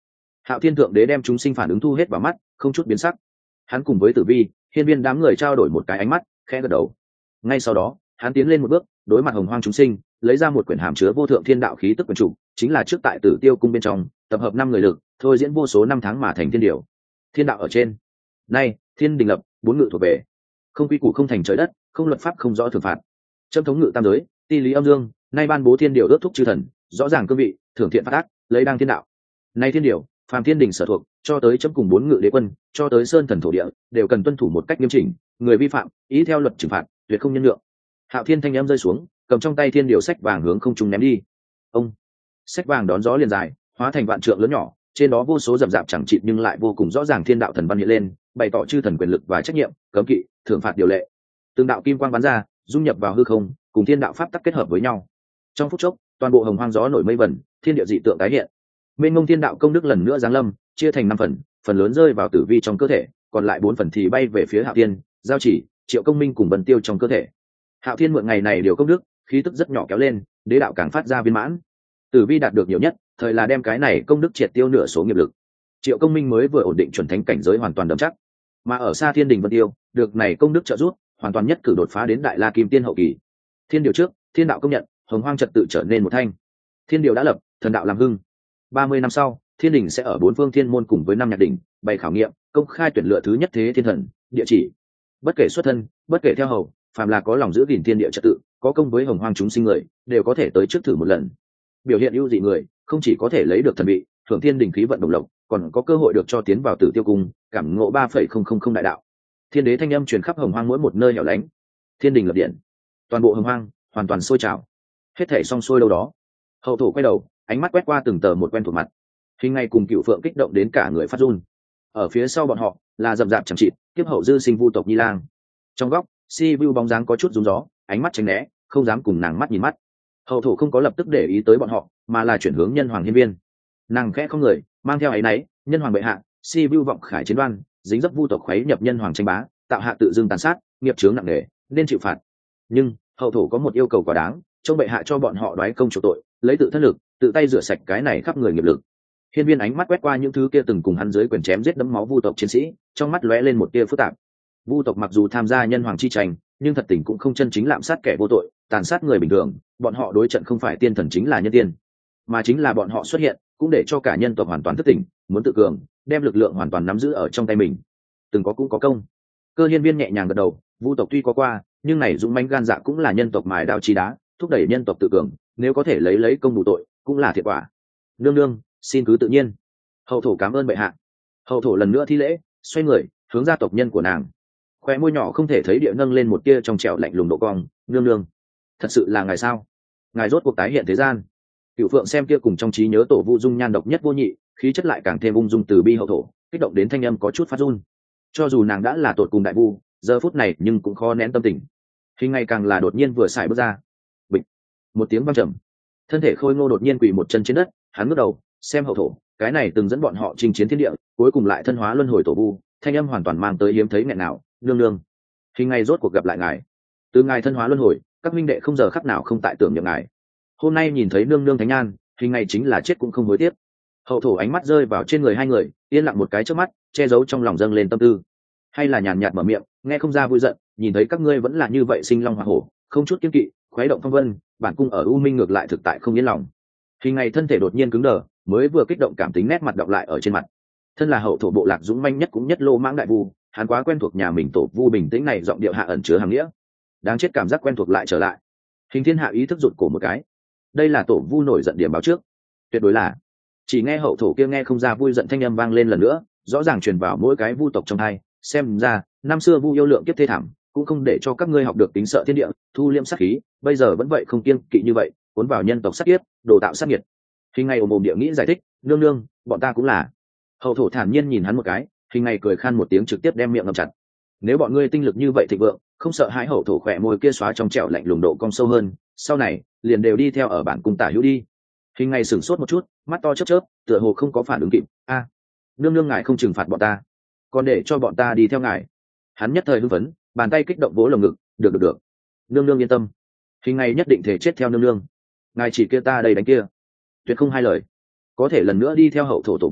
Hạo Thiên thượng đế đem chúng sinh phản ứng thu hết vào mắt, không chút biến sắc. Hắn cùng với Tử Vi, Hiên Viên đám người trao đổi một cái ánh mắt, khẽ gật đầu. Ngay sau đó, hắn tiến lên một bước, đối mặt hồng hoang chúng sinh, lấy ra một quyển hàm chứa vô thượng thiên đạo khí tức quyển trục, chính là trước tại Tử Tiêu cung bên trong, tập hợp năm người lực, thôi diễn vô số năm tháng mà thành thiên điều. Thiên đạo ở trên. Nay, thiên đình lập, bốn ngự thuộc về. Không quy củ không thành trời đất, không luật pháp không rõ thưởng phạt. Châm thống ngự tam giới, ti lý âm dương, nay ban bố thiên điều ước thúc chư thần, rõ ràng cương vị, thưởng thiện phạt ác, lấy đang thiên đạo. Nay thiên điều, phàm thiên đình sở thuộc, cho tới chấm cùng bốn ngự đế quân, cho tới sơn thần thổ địa, đều cần tuân thủ một cách nghiêm chỉnh, người vi phạm, ý theo luật trừng phạt, tuyệt không nhân lượng. Hạo Thiên thanh âm rơi xuống, cầm trong tay thiên điều sách vàng hướng không trung ném đi. Ông, sách vàng đón gió liền dài, hóa thành vạn trượng lớn nhỏ, trên đó vô số rậm rạp chẳng chịt nhưng lại vô cùng rõ ràng thiên đạo thần văn hiện lên, bày tỏ chư thần quyền lực và trách nhiệm, cấm kỵ, thưởng phạt điều lệ. Từng đạo kim quang bắn ra, dung nhập vào hư không, cùng thiên đạo pháp tắc kết hợp với nhau. Trong phút chốc, toàn bộ hồng hoang gió nổi mây vẩn, thiên địa dị tượng tái hiện. Mênh mông thiên đạo công đức lần nữa giáng lâm, chia thành năm phần, phần lớn rơi vào Tử Vi trong cơ thể, còn lại bốn phần thì bay về phía Hạo Thiên, Giao Chỉ, Triệu Công Minh cùng Bần Tiêu trong cơ thể. Hạo Thiên mượn ngày này điều công đức, khí tức rất nhỏ kéo lên, đế đạo càng phát ra viên mãn. Tử Vi đạt được nhiều nhất, thời là đem cái này công đức triệt tiêu nửa số nghiệp lực. Triệu Công Minh mới vừa ổn định chuẩn thánh cảnh giới hoàn toàn đậm chắc, mà ở xa Thiên Đình Vân Tiêu, được này công đức trợ giúp, hoàn toàn nhất cử đột phá đến Đại La Kim Tiên hậu kỳ. Thiên điều trước, thiên đạo công nhận, hồng hoang trật tự trở nên một thanh. Thiên điều đã lập, thần đạo làm hưng. Ba mươi năm sau, Thiên Đình sẽ ở bốn phương thiên môn cùng với năm nhạc đỉnh, bày khảo nghiệm, công khai tuyển lựa thứ nhất thế thiên thần, địa chỉ. Bất kể xuất thân, bất kể theo hầu, phàm là có lòng giữ gìn thiên địa trật tự, có công với hồng hoang chúng sinh người, đều có thể tới trước thử một lần. Biểu hiện ưu dị người, không chỉ có thể lấy được thần vị, thưởng thiên đình khí vận đồng lộc, còn có cơ hội được cho tiến vào Tử Tiêu cung, cảm ngộ ba phẩy không không không đại đạo. Thiên đế thanh âm truyền khắp hồng hoang mỗi một nơi hẻo lánh. Thiên đình lập điện, toàn bộ hồng hoang hoàn toàn sôi trào. Hết thảy xong xuôi đâu đó, hậu thổ quay đầu, ánh mắt quét qua từng tờ một quen thuộc mặt. Hình ngay cùng Cựu Phượng kích động đến cả người phát run. Ở phía sau bọn họ là rậm rạp chẳng chịt tiếp hậu dư sinh vu tộc Nhi Lang. Trong góc, Si Vu bóng dáng có chút rúng gió, ánh mắt tránh né, không dám cùng nàng mắt nhìn mắt. Hậu thổ không có lập tức để ý tới bọn họ, mà là chuyển hướng Nhân Hoàng Hiên Viên. Nàng khẽ không người, mang theo áy náy, Nhân Hoàng bệ hạ, Si Vu vọng khải chiến đoan, dính dấp vu tộc khuấy nhập Nhân Hoàng tranh bá, tạo hạ tự dưng tàn sát, nghiệp chướng nặng nề, nên chịu phạt. Nhưng hậu thổ có một yêu cầu quá đáng, trông bệ hạ cho bọn họ đoái công chủ tội, lấy tự thân lực, tự tay rửa sạch cái này khắp người nghiệp lực. Hiên Viên ánh mắt quét qua những thứ kia từng cùng hắn dưới quyền chém giết đẫm máu vu tộc chiến sĩ, trong mắt lóe lên một tia phức tạp. Vu tộc mặc dù tham gia nhân hoàng chi tranh, nhưng thật tình cũng không chân chính lạm sát kẻ vô tội, tàn sát người bình thường. Bọn họ đối trận không phải tiên thần chính là nhân tiên, mà chính là bọn họ xuất hiện, cũng để cho cả nhân tộc hoàn toàn thức tỉnh, muốn tự cường, đem lực lượng hoàn toàn nắm giữ ở trong tay mình. Từng có cũng có công. Cơ Hiên Viên nhẹ nhàng gật đầu, vu tộc tuy có qua, nhưng này dũng mãnh gan dạ cũng là nhân tộc mài đao chi đá, thúc đẩy nhân tộc tự cường. Nếu có thể lấy lấy công bù tội, cũng là thiệt quả. Nương nương, xin cứ tự nhiên. Hậu thổ cảm ơn bệ hạ. Hậu thổ lần nữa thi lễ, xoay người hướng ra tộc nhân của nàng. Khóe môi nhỏ không thể thấy địa nâng lên một tia trong trẻo lạnh lùng độ cong. Nương nương, thật sự là ngài sao? Ngài rốt cuộc tái hiện thế gian. Cửu Phượng xem kia cùng trong trí nhớ tổ vu dung nhan độc nhất vô nhị, khí chất lại càng thêm ung dung từ bi hậu thổ, kích động đến thanh âm có chút phát run. Cho dù nàng đã là tột cùng đại vu, giờ phút này nhưng cũng khó nén tâm tình. Hình ngày càng là đột nhiên vừa xài bước ra, bịch, một tiếng vang trầm, thân thể khôi ngô đột nhiên quỳ một chân trên đất. Hắn ngước đầu xem hậu thổ, cái này từng dẫn bọn họ chinh chiến thiên địa, cuối cùng lại thân hóa luân hồi tổ vu, thanh âm hoàn toàn mang tới hiếm thấy nghẹn nào. Nương nương, hình ngày rốt cuộc gặp lại ngài. Từ ngài thân hóa luân hồi, các minh đệ không giờ khắc nào không tại tưởng niệm ngài. Hôm nay nhìn thấy nương nương thánh nhan, hình ngày chính là chết cũng không hối tiếc. Hậu thổ ánh mắt rơi vào trên người hai người, yên lặng một cái trước mắt, che giấu trong lòng dâng lên tâm tư. Hay là nhàn nhạt mở miệng, nghe không ra vui giận, nhìn thấy các ngươi vẫn là như vậy sinh long hỏa hổ, không chút kiêng kỵ, khuấy động phong vân, bản cung ở u minh ngược lại thực tại không yên lòng. Hình ngày thân thể đột nhiên cứng đờ, mới vừa kích động cảm tính nét mặt đọng lại ở trên mặt. Thân là hậu thổ bộ lạc dũng manh nhất cũng nhất lô mãng đại vu, hắn quá quen thuộc nhà mình tổ vu bình tĩnh này giọng điệu hạ ẩn chứa hàm nghĩa. Đáng chết, cảm giác quen thuộc lại trở lại. Hình thiên hạ ý thức rụt cổ một cái. Đây là tổ vu nổi giận điểm báo trước, tuyệt đối là. Chỉ nghe hậu thổ kia nghe không ra vui giận thanh âm vang lên lần nữa, rõ ràng truyền vào mỗi cái vu tộc trong hai. Xem ra năm xưa vu yêu lượng kiếp thê thảm, cũng không để cho các ngươi học được tính sợ thiên địa, thu liêm sát khí, bây giờ vẫn vậy không kiêng kỵ như vậy, cuốn vào nhân tộc sát kiếp, đồ tạo sát nghiệt. Hình ngày ồm ồm địa nghĩ giải thích, nương nương, bọn ta cũng là. Hậu thổ thản nhiên nhìn hắn một cái, hình ngày cười khan một tiếng trực tiếp đem miệng ngậm chặt. Nếu bọn ngươi tinh lực như vậy thịnh vượng, không sợ hãi. Hậu thổ khỏe môi kia xóa trong trẻo lạnh lùng độ cong sâu hơn, sau này liền đều đi theo ở bản cung tả hữu đi. Hình ngày sửng sốt một chút, mắt to chớp chớp, tựa hồ không có phản ứng kịp. A, nương nương ngài không trừng phạt bọn ta, còn để cho bọn ta đi theo ngài. Hắn nhất thời hưng phấn, bàn tay kích động vỗ lồng ngực, được được được, nương nương yên tâm, hình ngày nhất định thể chết theo nương nương. Ngài chỉ kia ta đây đánh kia, tuyệt không hai lời. Có thể lần nữa đi theo hậu thổ tổ vu,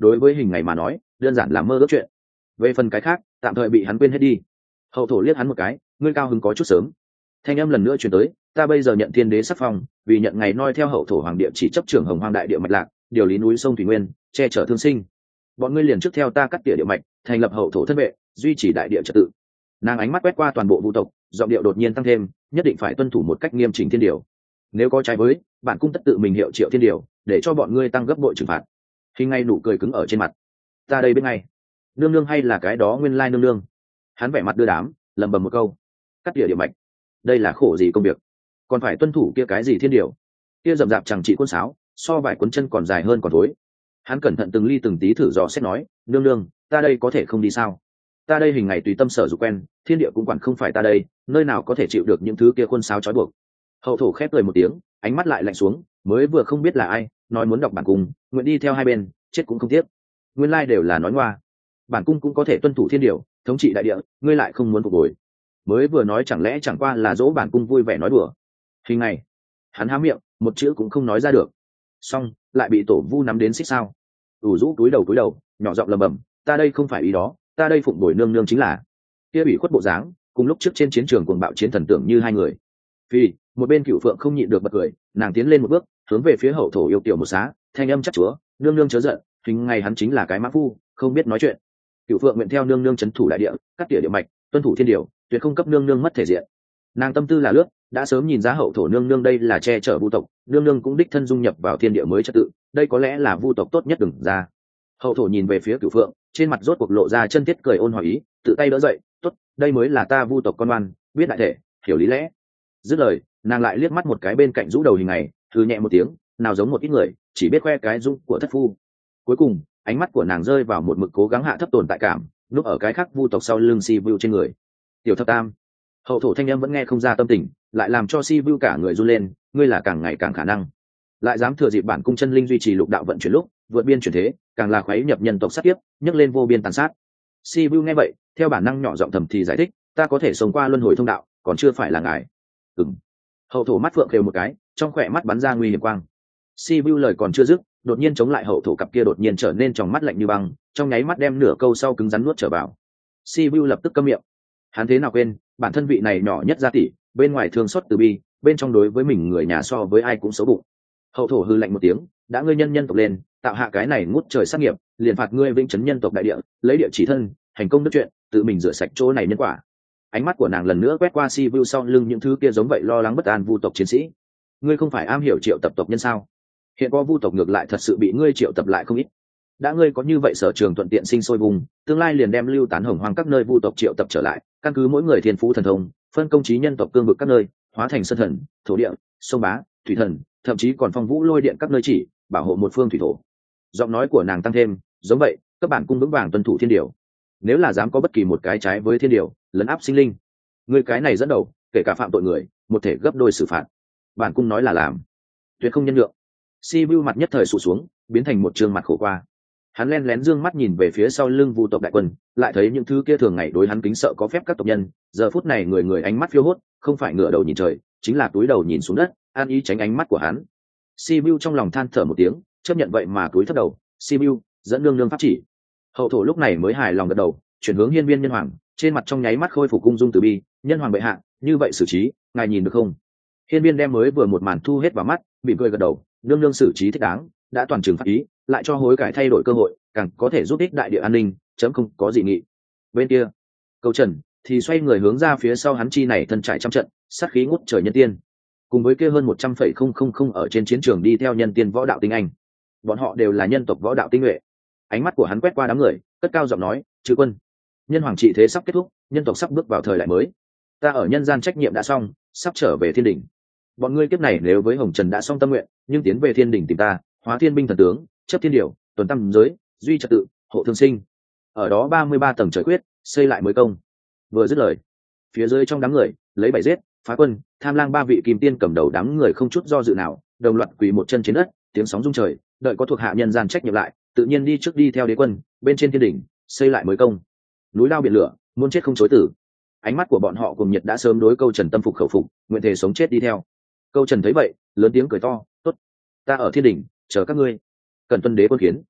đối với hình ngày mà nói đơn giản là mơ ước chuyện. Về phần cái khác tạm thời bị hắn quên hết đi. Hậu thổ liếc hắn một cái, ngươi cao hứng có chút sớm. Thanh âm lần nữa truyền tới, ta bây giờ nhận thiên đế sắc phong, vì nhận ngày noi theo hậu thổ hoàng địa chỉ chấp trưởng hồng hoang đại địa mạch lạc, điều lý núi sông thủy nguyên, che chở thương sinh. Bọn ngươi liền trước theo ta cắt tỉa địa mạch, thành lập hậu thổ thân vệ, duy trì đại địa trật tự. Nàng ánh mắt quét qua toàn bộ vũ tộc, giọng điệu đột nhiên tăng thêm, nhất định phải tuân thủ một cách nghiêm chỉnh thiên điều. Nếu có trái với, bản cung tất tự mình hiệu triệu thiên điều, để cho bọn ngươi tăng gấp bội trừng phạt. Khi ngay nụ cười cứng ở trên mặt, ta đây biết ngay, nương nương hay là cái đó nguyên lai nương nương. Hắn vẻ mặt đưa đám, lẩm bẩm một câu, cắt tỉa địa mạch, đây là khổ gì công việc, còn phải tuân thủ kia cái gì thiên điều, kia rậm rạp chẳng chỉ quân sáo, so vài cuốn chân còn dài hơn còn thối. Hắn cẩn thận từng ly từng tí thử dò xét nói, nương nương, ta đây có thể không đi sao? Ta đây hình ngày tùy tâm sở dục quen, thiên địa cũng quản không phải ta đây, nơi nào có thể chịu được những thứ kia quân sáo trói buộc. Hậu thổ khép cười một tiếng, ánh mắt lại lạnh xuống, mới vừa không biết là ai nói muốn đọc bản cung, nguyện đi theo hai bên, chết cũng không tiếc. Nguyên lai đều là nói ngoa. Bản cung cũng có thể tuân thủ thiên điều, thống trị đại địa, ngươi lại không muốn phục hồi. Mới vừa nói chẳng lẽ chẳng qua là dỗ bản cung vui vẻ nói đùa. Hình ngày, hắn há miệng, một chữ cũng không nói ra được. Xong, lại bị tổ vu nắm đến xích sao. ủ rũ túi đầu túi đầu, nhỏ giọng lầm bầm, ta đây không phải ý đó, ta đây phụng bồi nương nương chính là. Kia bị khuất bộ dáng, cùng lúc trước trên chiến trường cuồng bạo chiến thần tượng như hai người. Vì một bên Cửu Phượng không nhịn được bật cười, nàng tiến lên một bước, hướng về phía hậu thổ yêu tiểu một xá, thanh âm chắc chúa, nương nương chớ giận, hình ngày hắn chính là cái mã phu, không biết nói chuyện. Cửu Phượng nguyện theo nương nương trấn thủ đại địa, cắt tỉa địa mạch, tuân thủ thiên điều, tuyệt không cấp nương nương mất thể diện. Nàng tâm tư là lướt, đã sớm nhìn ra hậu thổ nương nương đây là che chở vu tộc, nương nương cũng đích thân dung nhập vào thiên địa mới trật tự, đây có lẽ là vu tộc tốt nhất đừng ra. Hậu thổ nhìn về phía Cửu Phượng, trên mặt rốt cuộc lộ ra chân thiết cười ôn hòa ý, tự tay đỡ dậy, tốt, đây mới là ta vu tộc con oan, biết đại thể, hiểu lý lẽ. Dứt lời, nàng lại liếc mắt một cái bên cạnh rũ đầu hình ngày, thư nhẹ một tiếng, nào giống một ít người chỉ biết khoe cái dung của thất phu. Cuối cùng ánh mắt của nàng rơi vào một mực cố gắng hạ thấp tồn tại cảm, lúc ở cái khác vu tộc sau lưng si vu trên người. Tiểu thập tam. Hậu thổ thanh âm vẫn nghe không ra tâm tình, lại làm cho si vu cả người run lên, ngươi là càng ngày càng khả năng, lại dám thừa dịp bản cung chân linh duy trì lục đạo vận chuyển lúc vượt biên chuyển thế, càng là khuấy nhập nhân tộc sát kiếp, nhấc lên vô biên tàn sát. Si vu nghe vậy, theo bản năng nhỏ giọng thầm thì giải thích, ta có thể sống qua luân hồi thông đạo, còn chưa phải là ngài. Ừm. Hậu thổ mắt phượng kêu một cái, trong khỏe mắt bắn ra nguy hiểm quang. Si vu lời còn chưa dứt, đột nhiên chống lại hậu thổ cặp kia đột nhiên trở nên trong mắt lạnh như băng, trong nháy mắt đem nửa câu sau cứng rắn nuốt trở vào. Si vu lập tức câm miệng. Hắn thế nào quên, bản thân vị này nhỏ nhất gia tỷ, bên ngoài thương xót từ bi, bên trong đối với mình người nhà so với ai cũng xấu bụng. Hậu thổ hư lạnh một tiếng, đã ngươi nhân nhân tộc lên, tạo hạ cái này ngút trời sát nghiệp, liền phạt ngươi vĩnh chấn nhân tộc đại địa, lấy địa chỉ thân, hành công đức chuyện, tự mình rửa sạch chỗ này nhân quả. Ánh mắt của nàng lần nữa quét qua Si vu sau lưng những thứ kia giống vậy lo lắng bất an vu tộc chiến sĩ. Ngươi không phải am hiểu triệu tập tộc nhân sao? Hiện có vu tộc ngược lại thật sự bị ngươi triệu tập lại không ít. Đã ngươi có như vậy sở trường thuận tiện sinh sôi vùng, tương lai liền đem lưu tán hồng hoang các nơi vu tộc triệu tập trở lại, căn cứ mỗi người thiên phú thần thông, phân công trí nhân tộc cương vực các nơi, hóa thành sơn thần, thổ địa, sông bá, thủy thần, thậm chí còn phong vũ lôi điện các nơi chỉ, bảo hộ một phương thủy thổ. Giọng nói của nàng tăng thêm, giống vậy, các bạn cung vững vàng tuân thủ thiên điều. Nếu là dám có bất kỳ một cái trái với thiên điều, lấn áp sinh linh, ngươi cái này dẫn đầu, kể cả phạm tội người, một thể gấp đôi xử phạt. Bản cung nói là làm, tuyệt không nhân nhượng. Si vu mặt nhất thời sụt xuống, biến thành một trương mặt khổ qua. Hắn len lén dương mắt nhìn về phía sau lưng vu tộc đại quân, lại thấy những thứ kia thường ngày đối hắn kính sợ có phép các tộc nhân, giờ phút này người người ánh mắt phiêu hốt, không phải ngửa đầu nhìn trời, chính là túi đầu nhìn xuống đất, an ý tránh ánh mắt của hắn. Si vu trong lòng than thở một tiếng, chấp nhận vậy mà túi thấp đầu. Si vu dẫn nương nương pháp chỉ. Hậu thổ lúc này mới hài lòng gật đầu, chuyển hướng hiên viên nhân hoàng, trên mặt trong nháy mắt khôi phục cung dung từ bi, nhân hoàng bệ hạ, như vậy xử trí, ngài nhìn được không? Hiên viên đem mới vừa một màn thu hết vào mắt, bị cười gật đầu, nương nương xử trí thích đáng, đã toàn trường pháp ý, lại cho hối cải thay đổi cơ hội, càng có thể giúp ích đại địa an ninh, chấm không có dị nghị. Bên kia, Câu Trần thì xoay người hướng ra phía sau hắn chi này thân trải trăm trận, sát khí ngút trời nhân tiên, cùng với kia hơn một trăm phẩy không không không ở trên chiến trường đi theo nhân tiên võ đạo tinh anh, bọn họ đều là nhân tộc võ đạo tinh nhuệ. Ánh mắt của hắn quét qua đám người, cất cao giọng nói, chư quân, nhân hoàng trị thế sắp kết thúc, nhân tộc sắp bước vào thời đại mới, ta ở nhân gian trách nhiệm đã xong, sắp trở về thiên đỉnh. Bọn ngươi kiếp này nếu với hồng trần đã xong tâm nguyện, nhưng tiến về thiên đỉnh tìm ta, hóa thiên binh thần tướng, chấp thiên điều, tuần tâm giới, duy trật tự, hộ thương sinh, ở đó ba mươi ba tầng trời quyết, xây lại mới công. Vừa dứt lời, phía dưới trong đám người lấy bảy giết phá quân, tham lang ba vị kim tiên cầm đầu, đám người không chút do dự nào, đồng loạt quỳ một chân trên đất, tiếng sóng rung trời, đợi có thuộc hạ nhân gian trách nhiệm lại, tự nhiên đi trước đi theo đế quân, bên trên thiên đỉnh xây lại mới công. Núi lao biển lửa, muôn chết không chối tử. Ánh mắt của bọn họ cùng nhiệt đã sớm đối Câu Trần tâm phục khẩu phục, nguyện thể sống chết đi theo. Câu Trần thấy vậy, lớn tiếng cười to, tốt, ta ở thiên đỉnh chờ các ngươi, cần tuân đế quân kiến.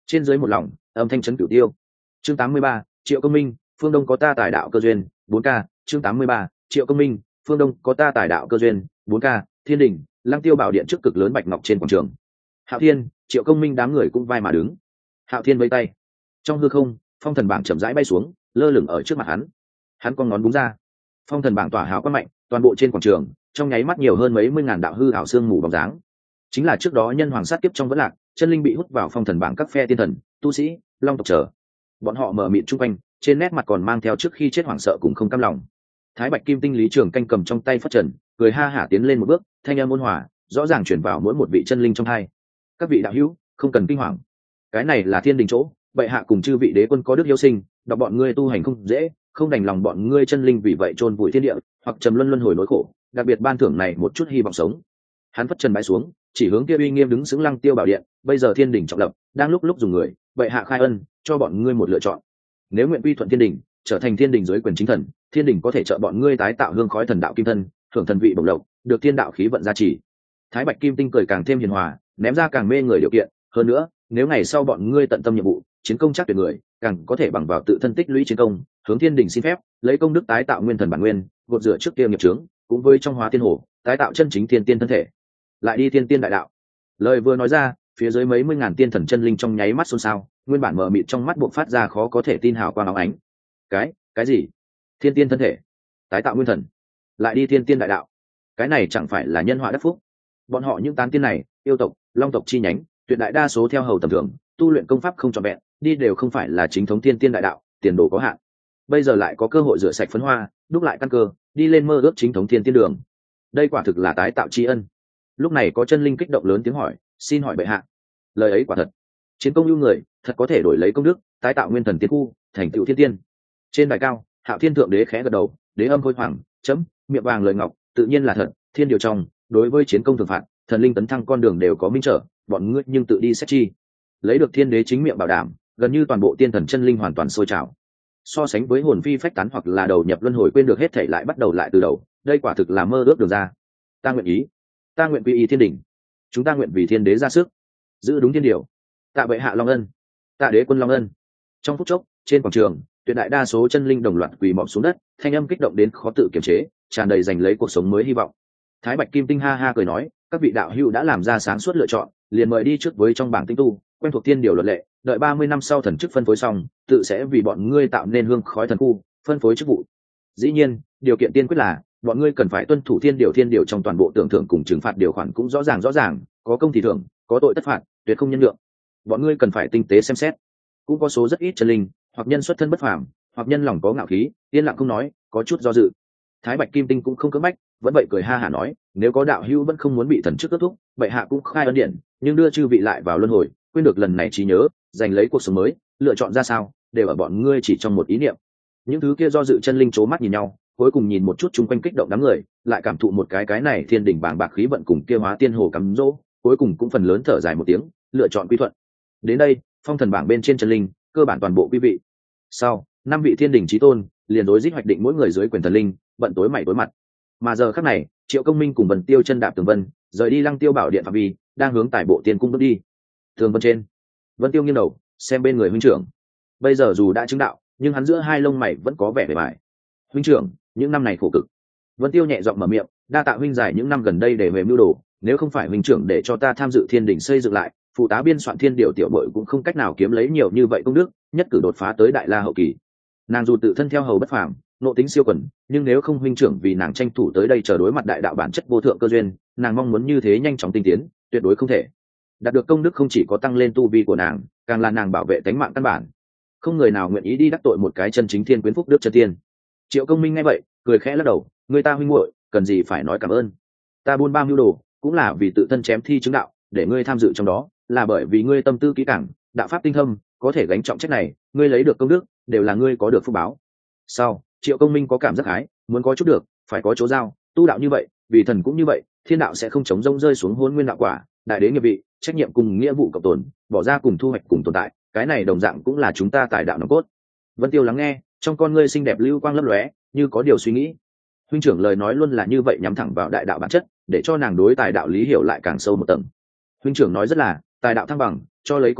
trên dưới một lòng, âm thanh chấn cửu tiêu. Chương tám mươi ba, Triệu Công Minh, phương đông có ta tài đạo cơ duyên, bốn k. Chương tám mươi ba, Triệu Công Minh, phương đông có ta tài đạo cơ duyên, bốn k. Thiên đình, Lăng Tiêu Bảo Điện trước cực lớn bạch ngọc trên quảng trường. Hạo Thiên, Triệu Công Minh đám người cũng vai mà đứng. Hạo Thiên vẫy tay, trong hư không, phong thần bảng chậm rãi bay xuống, lơ lửng ở trước mặt hắn. Hắn con ngón búng ra, phong thần bảng tỏa hào quang mạnh, toàn bộ trên quảng trường, trong nháy mắt nhiều hơn mấy mươi ngàn đạo hư ảo xương mù bóng dáng. Chính là trước đó nhân hoàng sát kiếp trong vẫn lạc, chân linh bị hút vào phong thần bảng các phe tiên thần, tu sĩ, long tộc trở. Bọn họ mở mịt chung quanh, trên nét mặt còn mang theo trước khi chết hoảng sợ cùng không cam lòng. Thái Bạch Kim Tinh Lý Trường Canh cầm trong tay phất trần, cười ha hả tiến lên một bước, thanh âm ôn hòa, rõ ràng truyền vào mỗi một vị chân linh trong hai. Các vị đạo hữu, không cần kinh hoàng. Cái này là thiên đình chỗ, bệ hạ cùng chư vị đế quân có đức hiếu sinh, đọc bọn ngươi tu hành không dễ, không đành lòng bọn ngươi chân linh vì vậy chôn vùi thiên địa, hoặc trầm luân luân hồi nỗi khổ, đặc biệt ban thưởng này một chút hy vọng sống. Hắn phất trần bãi xuống, chỉ hướng kia uy nghiêm đứng sững Lăng Tiêu Bảo Điện, bây giờ thiên đình trọng lập, đang lúc lúc dùng người, bệ hạ khai ân, cho bọn ngươi một lựa chọn. Nếu nguyện quy thuận thiên đình, trở thành thiên đình dưới quyền chính thần, thiên đình có thể trợ bọn ngươi tái tạo hương khói thần đạo kim thân, thưởng thần vị bổng lộc, được thiên đạo khí vận gia trì. Thái Bạch Kim Tinh cười càng thêm hiền hòa, ném ra càng mê người điều kiện, hơn nữa, nếu ngày sau bọn ngươi tận tâm nhiệm vụ, chiến công chắc tuyệt người, càng có thể bằng vào tự thân tích lũy chiến công, hướng thiên đình xin phép, lấy công đức tái tạo nguyên thần bản nguyên, gột rửa trước kia nghiệp chướng, cũng với trong hóa thiên hồ, tái tạo chân chính thiên tiên thân thể. Lại đi thiên tiên đại đạo. Lời vừa nói ra, phía dưới mấy mươi ngàn tiên thần chân linh trong nháy mắt xôn xao, nguyên bản mờ mịt trong mắt buộc phát ra khó có thể tin hào quang óng ánh. Cái, cái gì? Thiên tiên thân thể, tái tạo nguyên thần, lại đi thiên tiên đại đạo. Cái này chẳng phải là nhân họa đắc phúc? Bọn họ những tán tiên này, yêu tộc, long tộc chi nhánh, tuyệt đại đa số theo hầu tầm thường, tu luyện công pháp không trọn vẹn, đi đều không phải là chính thống thiên tiên đại đạo, tiền đồ có hạn. Bây giờ lại có cơ hội rửa sạch phấn hoa, đúc lại căn cơ, đi lên mơ ước chính thống thiên tiên đường. Đây quả thực là tái tạo tri ân. Lúc này có chân linh kích động lớn tiếng hỏi, xin hỏi bệ hạ. Lời ấy quả thật, chiến công ưu người, thật có thể đổi lấy công đức, tái tạo nguyên thần tiên khu, thành tựu thiên tiên. Trên đài cao, Hạo Thiên thượng đế khẽ gật đầu, đế âm khôi hoàng, chấm, miệng vàng lời ngọc, tự nhiên là thật, thiên điều trong, đối với chiến công thường phạt, thần linh tấn thăng con đường đều có minh trở, bọn ngươi nhưng tự đi xét chi. Lấy được thiên đế chính miệng bảo đảm, gần như toàn bộ tiên thần chân linh hoàn toàn sôi trào. So sánh với hồn phi phách tán hoặc là đầu nhập luân hồi quên được hết thảy lại bắt đầu lại từ đầu, đây quả thực là mơ ước được ra. Ta nguyện ý, ta nguyện quy y thiên đỉnh, chúng ta nguyện vì thiên đế ra sức, giữ đúng thiên điều. Tạ bệ hạ long ân, tạ đế quân long ân. Trong phút chốc, trên quảng trường, tuyệt đại đa số chân linh đồng loạt quỳ mọp xuống đất, thanh âm kích động đến khó tự kiềm chế, tràn đầy giành lấy cuộc sống mới hy vọng. Thái Bạch Kim Tinh ha ha cười nói, các vị đạo hữu đã làm ra sáng suốt lựa chọn, liền mời đi trước với trong bảng tinh tu, quen thuộc thiên điều luật lệ, đợi ba mươi năm sau thần chức phân phối xong, tự sẽ vì bọn ngươi tạo nên hương khói thần khu, phân phối chức vụ. Dĩ nhiên, điều kiện tiên quyết là bọn ngươi cần phải tuân thủ thiên điều, thiên điều trong toàn bộ tưởng thưởng cùng trừng phạt điều khoản cũng rõ ràng rõ ràng, có công thì thưởng, có tội tất phạt, tuyệt không nhân lượng. Bọn ngươi cần phải tinh tế xem xét. Cũng có số rất ít chân linh, hoặc nhân xuất thân bất phàm, hoặc nhân lòng có ngạo khí, yên lặng không nói, có chút do dự. Thái Bạch Kim Tinh cũng không cưỡng bách, vẫn vậy cười ha hả nói, nếu có đạo hữu vẫn không muốn bị thần chức kết thúc, bệ hạ cũng khai ân điện, nhưng đưa chư vị lại vào luân hồi, quên được lần này trí nhớ, giành lấy cuộc sống mới, lựa chọn ra sao, đều ở bọn ngươi chỉ trong một ý niệm. Những thứ kia do dự chân linh chố mắt nhìn nhau, cuối cùng nhìn một chút chung quanh kích động đám người, lại cảm thụ một cái cái này thiên đỉnh bảng bạc khí vận cùng kia hóa tiên hồ cắm dỗ, cuối cùng cũng phần lớn thở dài một tiếng, lựa chọn quy thuận. Đến đây, phong thần bảng bên trên chân linh, cơ bản toàn bộ quý vị. Sau, năm vị thiên đỉnh chí tôn, liền đối dích hoạch định mỗi người dưới quyền thần linh, bận tối mày tối mặt. Mà giờ khắc này, Triệu Công Minh cùng Vân Tiêu chân đạp tường vân, rời đi Lăng Tiêu Bảo Điện phạm vi, đang hướng tại bộ tiên cung bước đi. Tường vân trên, Vân Tiêu nghiêng đầu, xem bên người huynh trưởng. Bây giờ dù đã chứng đạo, nhưng hắn giữa hai lông mày vẫn có vẻ bề bại. Huynh trưởng, những năm này khổ cực. Vân Tiêu nhẹ giọng mở miệng, đa tạ huynh giải những năm gần đây để về mưu đồ, nếu không phải huynh trưởng để cho ta tham dự thiên đỉnh xây dựng lại, phụ tá biên soạn thiên điều tiểu bội cũng không cách nào kiếm lấy nhiều như vậy công đức, nhất cử đột phá tới đại la hậu kỳ. Nàng dù tự thân theo hầu bất phàm, nộ tính siêu quần, nhưng nếu không huynh trưởng vì nàng tranh thủ tới đây chờ đối mặt đại đạo bản chất vô thượng cơ duyên, nàng mong muốn như thế nhanh chóng tinh tiến, tuyệt đối không thể. Đạt được công đức không chỉ có tăng lên tu vi của nàng, càng là nàng bảo vệ tính mạng căn bản. Không người nào nguyện ý đi đắc tội một cái chân chính thiên quyến phúc đức chân tiên. Triệu Công Minh nghe vậy, cười khẽ lắc đầu, người ta huynh muội, cần gì phải nói cảm ơn. Ta buôn ba mưu đồ, cũng là vì tự thân chém thi chứng đạo, để ngươi tham dự trong đó, là bởi vì ngươi tâm tư kỹ càng, đạo pháp tinh thâm, có thể gánh trọng trách này, ngươi lấy được công đức, đều là ngươi có được phúc báo. Sau, Triệu Công Minh có cảm giác hái, muốn có chút được, phải có chỗ giao, tu đạo như vậy, vì thần cũng như vậy, thiên đạo sẽ không chống rông rơi xuống hôn nguyên đạo quả, đại đế nghiệp vị, trách nhiệm cùng nghĩa vụ cộng tồn, bỏ ra cùng thu hoạch cùng tồn tại, cái này đồng dạng cũng là chúng ta tài đạo nòng cốt. Vân Tiêu lắng nghe, trong con ngươi xinh đẹp lưu quang lấp lóe, như có điều suy nghĩ. Huynh trưởng lời nói luôn là như vậy, nhắm thẳng vào đại đạo bản chất, để cho nàng đối tài đạo lý hiểu lại càng sâu một tầng. Huynh trưởng nói rất là, tài đạo thăng bằng, cho lấy có độ,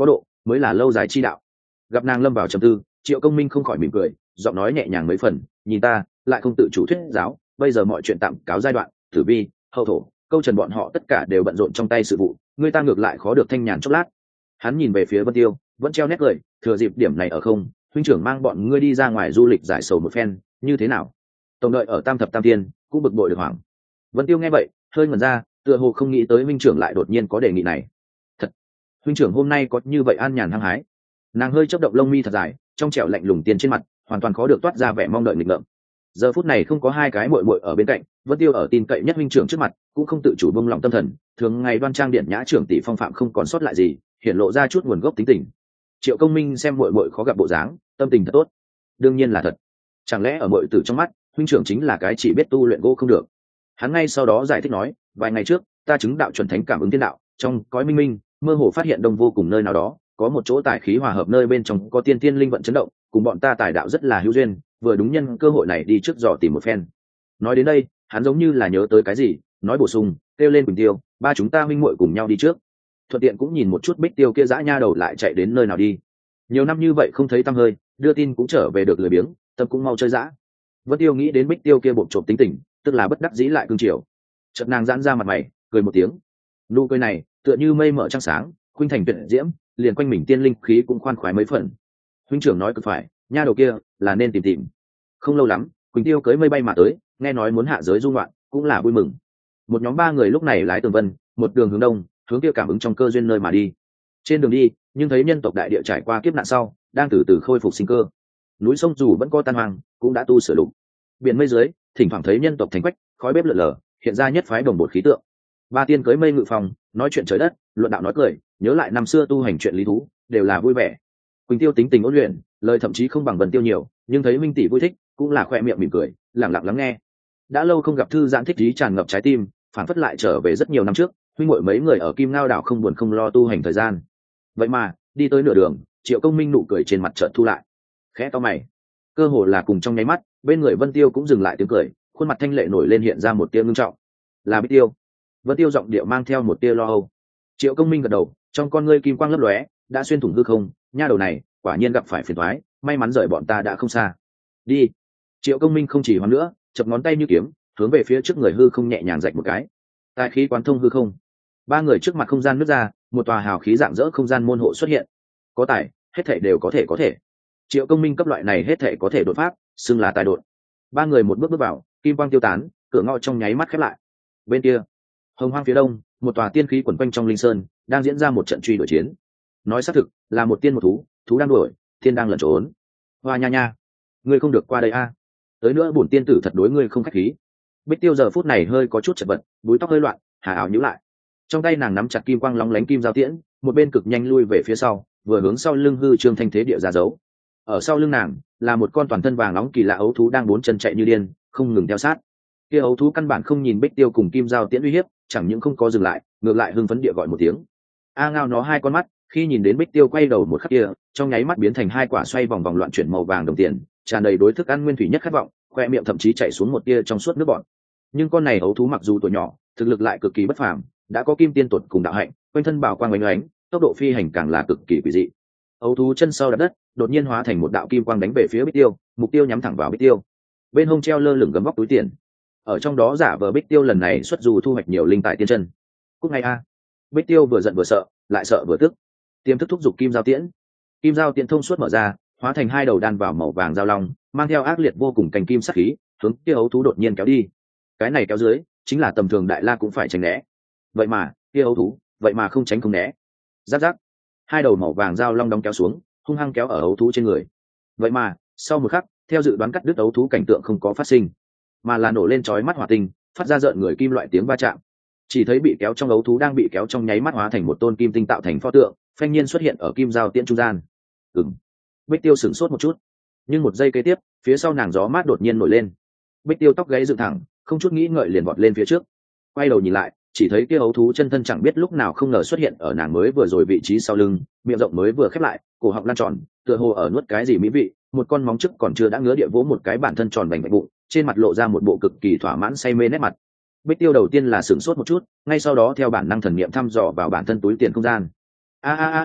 mới là lâu dài chi đạo. Gặp nàng lâm vào trầm tư, Triệu Công Minh không khỏi mỉm cười, giọng nói nhẹ nhàng mấy phần, nhìn ta lại không tự chủ thuyết giáo, bây giờ mọi chuyện tạm cáo giai đoạn, Tử Vi, Hậu Thổ, Câu Trần bọn họ tất cả đều bận rộn trong tay sự vụ, người ta ngược lại khó được thanh nhàn chốc lát. Hắn nhìn về phía Vân Tiêu, vẫn treo nét cười, thừa dịp điểm này ở không, huynh trưởng mang bọn ngươi đi ra ngoài du lịch giải sầu một phen, như thế nào? Tổng đợi ở Tam Thập Tam Tiên, cũng bực bội được hoảng. Vân Tiêu nghe vậy, hơi ngẩn ra, tựa hồ không nghĩ tới huynh trưởng lại đột nhiên có đề nghị này. Thật, huynh trưởng hôm nay có như vậy an nhàn hăng hái. Nàng hơi chớp động lông mi thật dài, trong trẻo lạnh lùng tiền trên mặt, hoàn toàn khó được toát ra vẻ mong đợi nghịch ngợm. Giờ phút này không có hai cái muội muội ở bên cạnh, Vân Tiêu ở tin cậy nhất huynh trưởng trước mặt, cũng không tự chủ bông lòng tâm thần, thường ngày đoan trang điện nhã trưởng tỷ phong phạm không còn sót lại gì, hiện lộ ra chút nguồn gốc tính tình. Triệu Công Minh xem muội muội khó gặp bộ dáng, tâm tình thật tốt. Đương nhiên là thật. Chẳng lẽ ở muội tử trong mắt, huynh trưởng chính là cái chỉ biết tu luyện gỗ không được? Hắn ngay sau đó giải thích nói, vài ngày trước, ta chứng đạo chuẩn thánh cảm ứng thiên đạo, trong cõi minh minh, mơ hồ phát hiện đông vô cùng nơi nào đó, có một chỗ tài khí hòa hợp nơi bên trong có tiên tiên linh vận chấn động, cùng bọn ta tài đạo rất là hữu duyên, vừa đúng nhân cơ hội này đi trước dò tìm một phen. Nói đến đây, hắn giống như là nhớ tới cái gì, nói bổ sung, kêu lên Quỳnh Tiêu, ba chúng ta huynh muội cùng nhau đi trước. Thuận tiện cũng nhìn một chút Bích Tiêu kia dã nha đầu lại chạy đến nơi nào đi. Nhiều năm như vậy không thấy tăm hơi, đưa tin cũng trở về được lười biếng, tâm cũng mau chơi dã. Vân Tiêu nghĩ đến Bích Tiêu kia bộp trộm tính tình, tức là bất đắc dĩ lại cương triều. Chợt nàng giãn ra mặt mày, cười một tiếng. Nụ cười này, tựa như mây mở trăng sáng, khuynh thành tuyệt diễm, liền quanh mình tiên linh khí cũng khoan khoái mấy phần. Huynh trưởng nói cực phải, nha đầu kia là nên tìm tìm. Không lâu lắm, Quỳnh Tiêu cưới mây bay mà tới, nghe nói muốn hạ giới du ngoạn, cũng là vui mừng. Một nhóm ba người lúc này lái tường vân, một đường hướng đông, hướng kia cảm ứng trong cơ duyên nơi mà đi. Trên đường đi, nhưng thấy nhân tộc đại địa trải qua kiếp nạn sau, đang từ từ khôi phục sinh cơ. Núi sông dù vẫn có tan hoang, cũng đã tu sửa lục. Biển mây dưới, thỉnh thoảng thấy nhân tộc thành quách, khói bếp lượn lờ, hiện ra nhất phái đồng bột khí tượng. Ba tiên cưới mây ngự phòng, nói chuyện trời đất, luận đạo nói cười, nhớ lại năm xưa tu hành chuyện lý thú, đều là vui vẻ. Quỳnh Tiêu tính tình ôn luyện, lời thậm chí không bằng Vân Tiêu nhiều, nhưng thấy minh tỷ vui thích, cũng là khoe miệng mỉm cười, lặng lặng lắng nghe. Đã lâu không gặp thư giãn thích trí tràn ngập trái tim, phản phất lại trở về rất nhiều năm trước, huynh muội mấy người ở Kim Ngao đảo không buồn không lo tu hành thời gian. Vậy mà, đi tới nửa đường, Triệu Công Minh nụ cười trên mặt chợt thu lại, khẽ cau mày. Cơ hồ là cùng trong nháy mắt, bên người Vân Tiêu cũng dừng lại tiếng cười, khuôn mặt thanh lệ nổi lên hiện ra một tia ngưng trọng. Là Bích Tiêu. Vân Tiêu giọng điệu mang theo một tia lo âu. Triệu Công Minh gật đầu, trong con ngươi kim quang lấp lóe, đã xuyên thủng hư không, nha đầu này, quả nhiên gặp phải phiền toái, may mắn rời bọn ta đã không xa. Đi. Triệu Công Minh không chỉ hoãn nữa, chập ngón tay như kiếm, hướng về phía trước người hư không nhẹ nhàng rạch một cái. Tài khí quán thông hư không. Ba người trước mặt không gian nứt ra, một tòa hào khí dạng dỡ không gian môn hộ xuất hiện. Có tài, hết thảy đều có thể có thể. Triệu Công Minh cấp loại này hết thảy có thể đột pháp, xưng là tài đột. Ba người một bước bước vào, kim quang tiêu tán, cửa ngõ trong nháy mắt khép lại. Bên kia, hồng hoang phía đông, một tòa tiên khí quẩn quanh trong linh sơn, đang diễn ra một trận truy đuổi chiến. Nói xác thực, là một tiên một thú, thú đang đuổi, tiên đang lẩn trốn. Hoa nha nha, ngươi không được qua đây a. Tới nữa bổn tiên tử thật đối ngươi không khách khí. Bích Tiêu giờ phút này hơi có chút chật vật, búi tóc hơi loạn, hà áo nhíu lại. Trong tay nàng nắm chặt kim quang lóng lánh kim giao tiễn, một bên cực nhanh lui về phía sau, vừa hướng sau lưng hư trương thanh thế địa ra dấu. Ở sau lưng nàng là một con toàn thân vàng nóng kỳ lạ ấu thú đang bốn chân chạy như điên, không ngừng theo sát. Kia ấu thú căn bản không nhìn Bích Tiêu cùng kim giao tiễn uy hiếp, chẳng những không có dừng lại, ngược lại hưng phấn địa gọi một tiếng. A ngao nó hai con mắt, khi nhìn đến Bích Tiêu quay đầu một khắc kia, trong nháy mắt biến thành hai quả xoay vòng vòng loạn chuyển màu vàng đồng tiền, tràn đầy đối thức ăn nguyên thủy nhất khát vọng, khoe miệng thậm chí chảy xuống một tia trong suốt nước bọt. Nhưng con này ấu thú mặc dù tuổi nhỏ, thực lực lại cực kỳ bất phàm, đã có kim tiên tuột cùng đạo hạnh, quanh thân bảo quang oánh oánh, tốc độ phi hành càng là cực kỳ quỷ dị. Ấu thú chân sau đạp đất, đột nhiên hóa thành một đạo kim quang đánh về phía Bích Tiêu, mục tiêu nhắm thẳng vào Bích Tiêu. Bên hông treo lơ lửng gấm vóc túi tiền, ở trong đó giả vờ Bích Tiêu lần này xuất dù thu hoạch nhiều linh tài tiên chân. Cúc ngay a. Bích Tiêu vừa giận vừa sợ, lại sợ vừa tức. Tiềm thức thúc giục kim giao tiễn. Kim giao tiễn thông suốt mở ra, hóa thành hai đầu đan vào màu vàng giao long, mang theo ác liệt vô cùng cành kim sắc khí, hướng kia ấu thú đột nhiên kéo đi. Cái này kéo dưới, chính là tầm thường đại la cũng phải tránh né. Vậy mà, kia ấu thú, vậy mà không tránh không né. Giáp giáp. Hai đầu màu vàng giao long đóng kéo xuống, hung hăng kéo ở ấu thú trên người. Vậy mà, sau một khắc, theo dự đoán cắt đứt ấu thú cảnh tượng không có phát sinh, mà là nổ lên chói mắt hỏa tinh, phát ra rợn người kim loại tiếng va chạm. Chỉ thấy bị kéo trong ấu thú đang bị kéo trong nháy mắt hóa thành một tôn kim tinh tạo thành pho tượng, phanh nhiên xuất hiện ở kim giao tiễn trung gian. Ừm. Bích Tiêu sửng sốt một chút, nhưng một giây kế tiếp, phía sau nàng gió mát đột nhiên nổi lên. Bích Tiêu tóc gáy dựng thẳng, không chút nghĩ ngợi liền vọt lên phía trước. Quay đầu nhìn lại, chỉ thấy kia ấu thú chân thân chẳng biết lúc nào không ngờ xuất hiện ở nàng mới vừa rồi vị trí sau lưng, miệng rộng mới vừa khép lại, cổ họng lan tròn, tựa hồ ở nuốt cái gì mỹ vị, một con móng trước còn chưa đã ngứa địa vỗ một cái bản thân tròn vành vạnh bụng, trên mặt lộ ra một bộ cực kỳ thỏa mãn say mê nét mặt. Bích Tiêu đầu tiên là sửng sốt một chút, ngay sau đó theo bản năng thần niệm thăm dò vào bản thân túi tiền không gian. A a a a,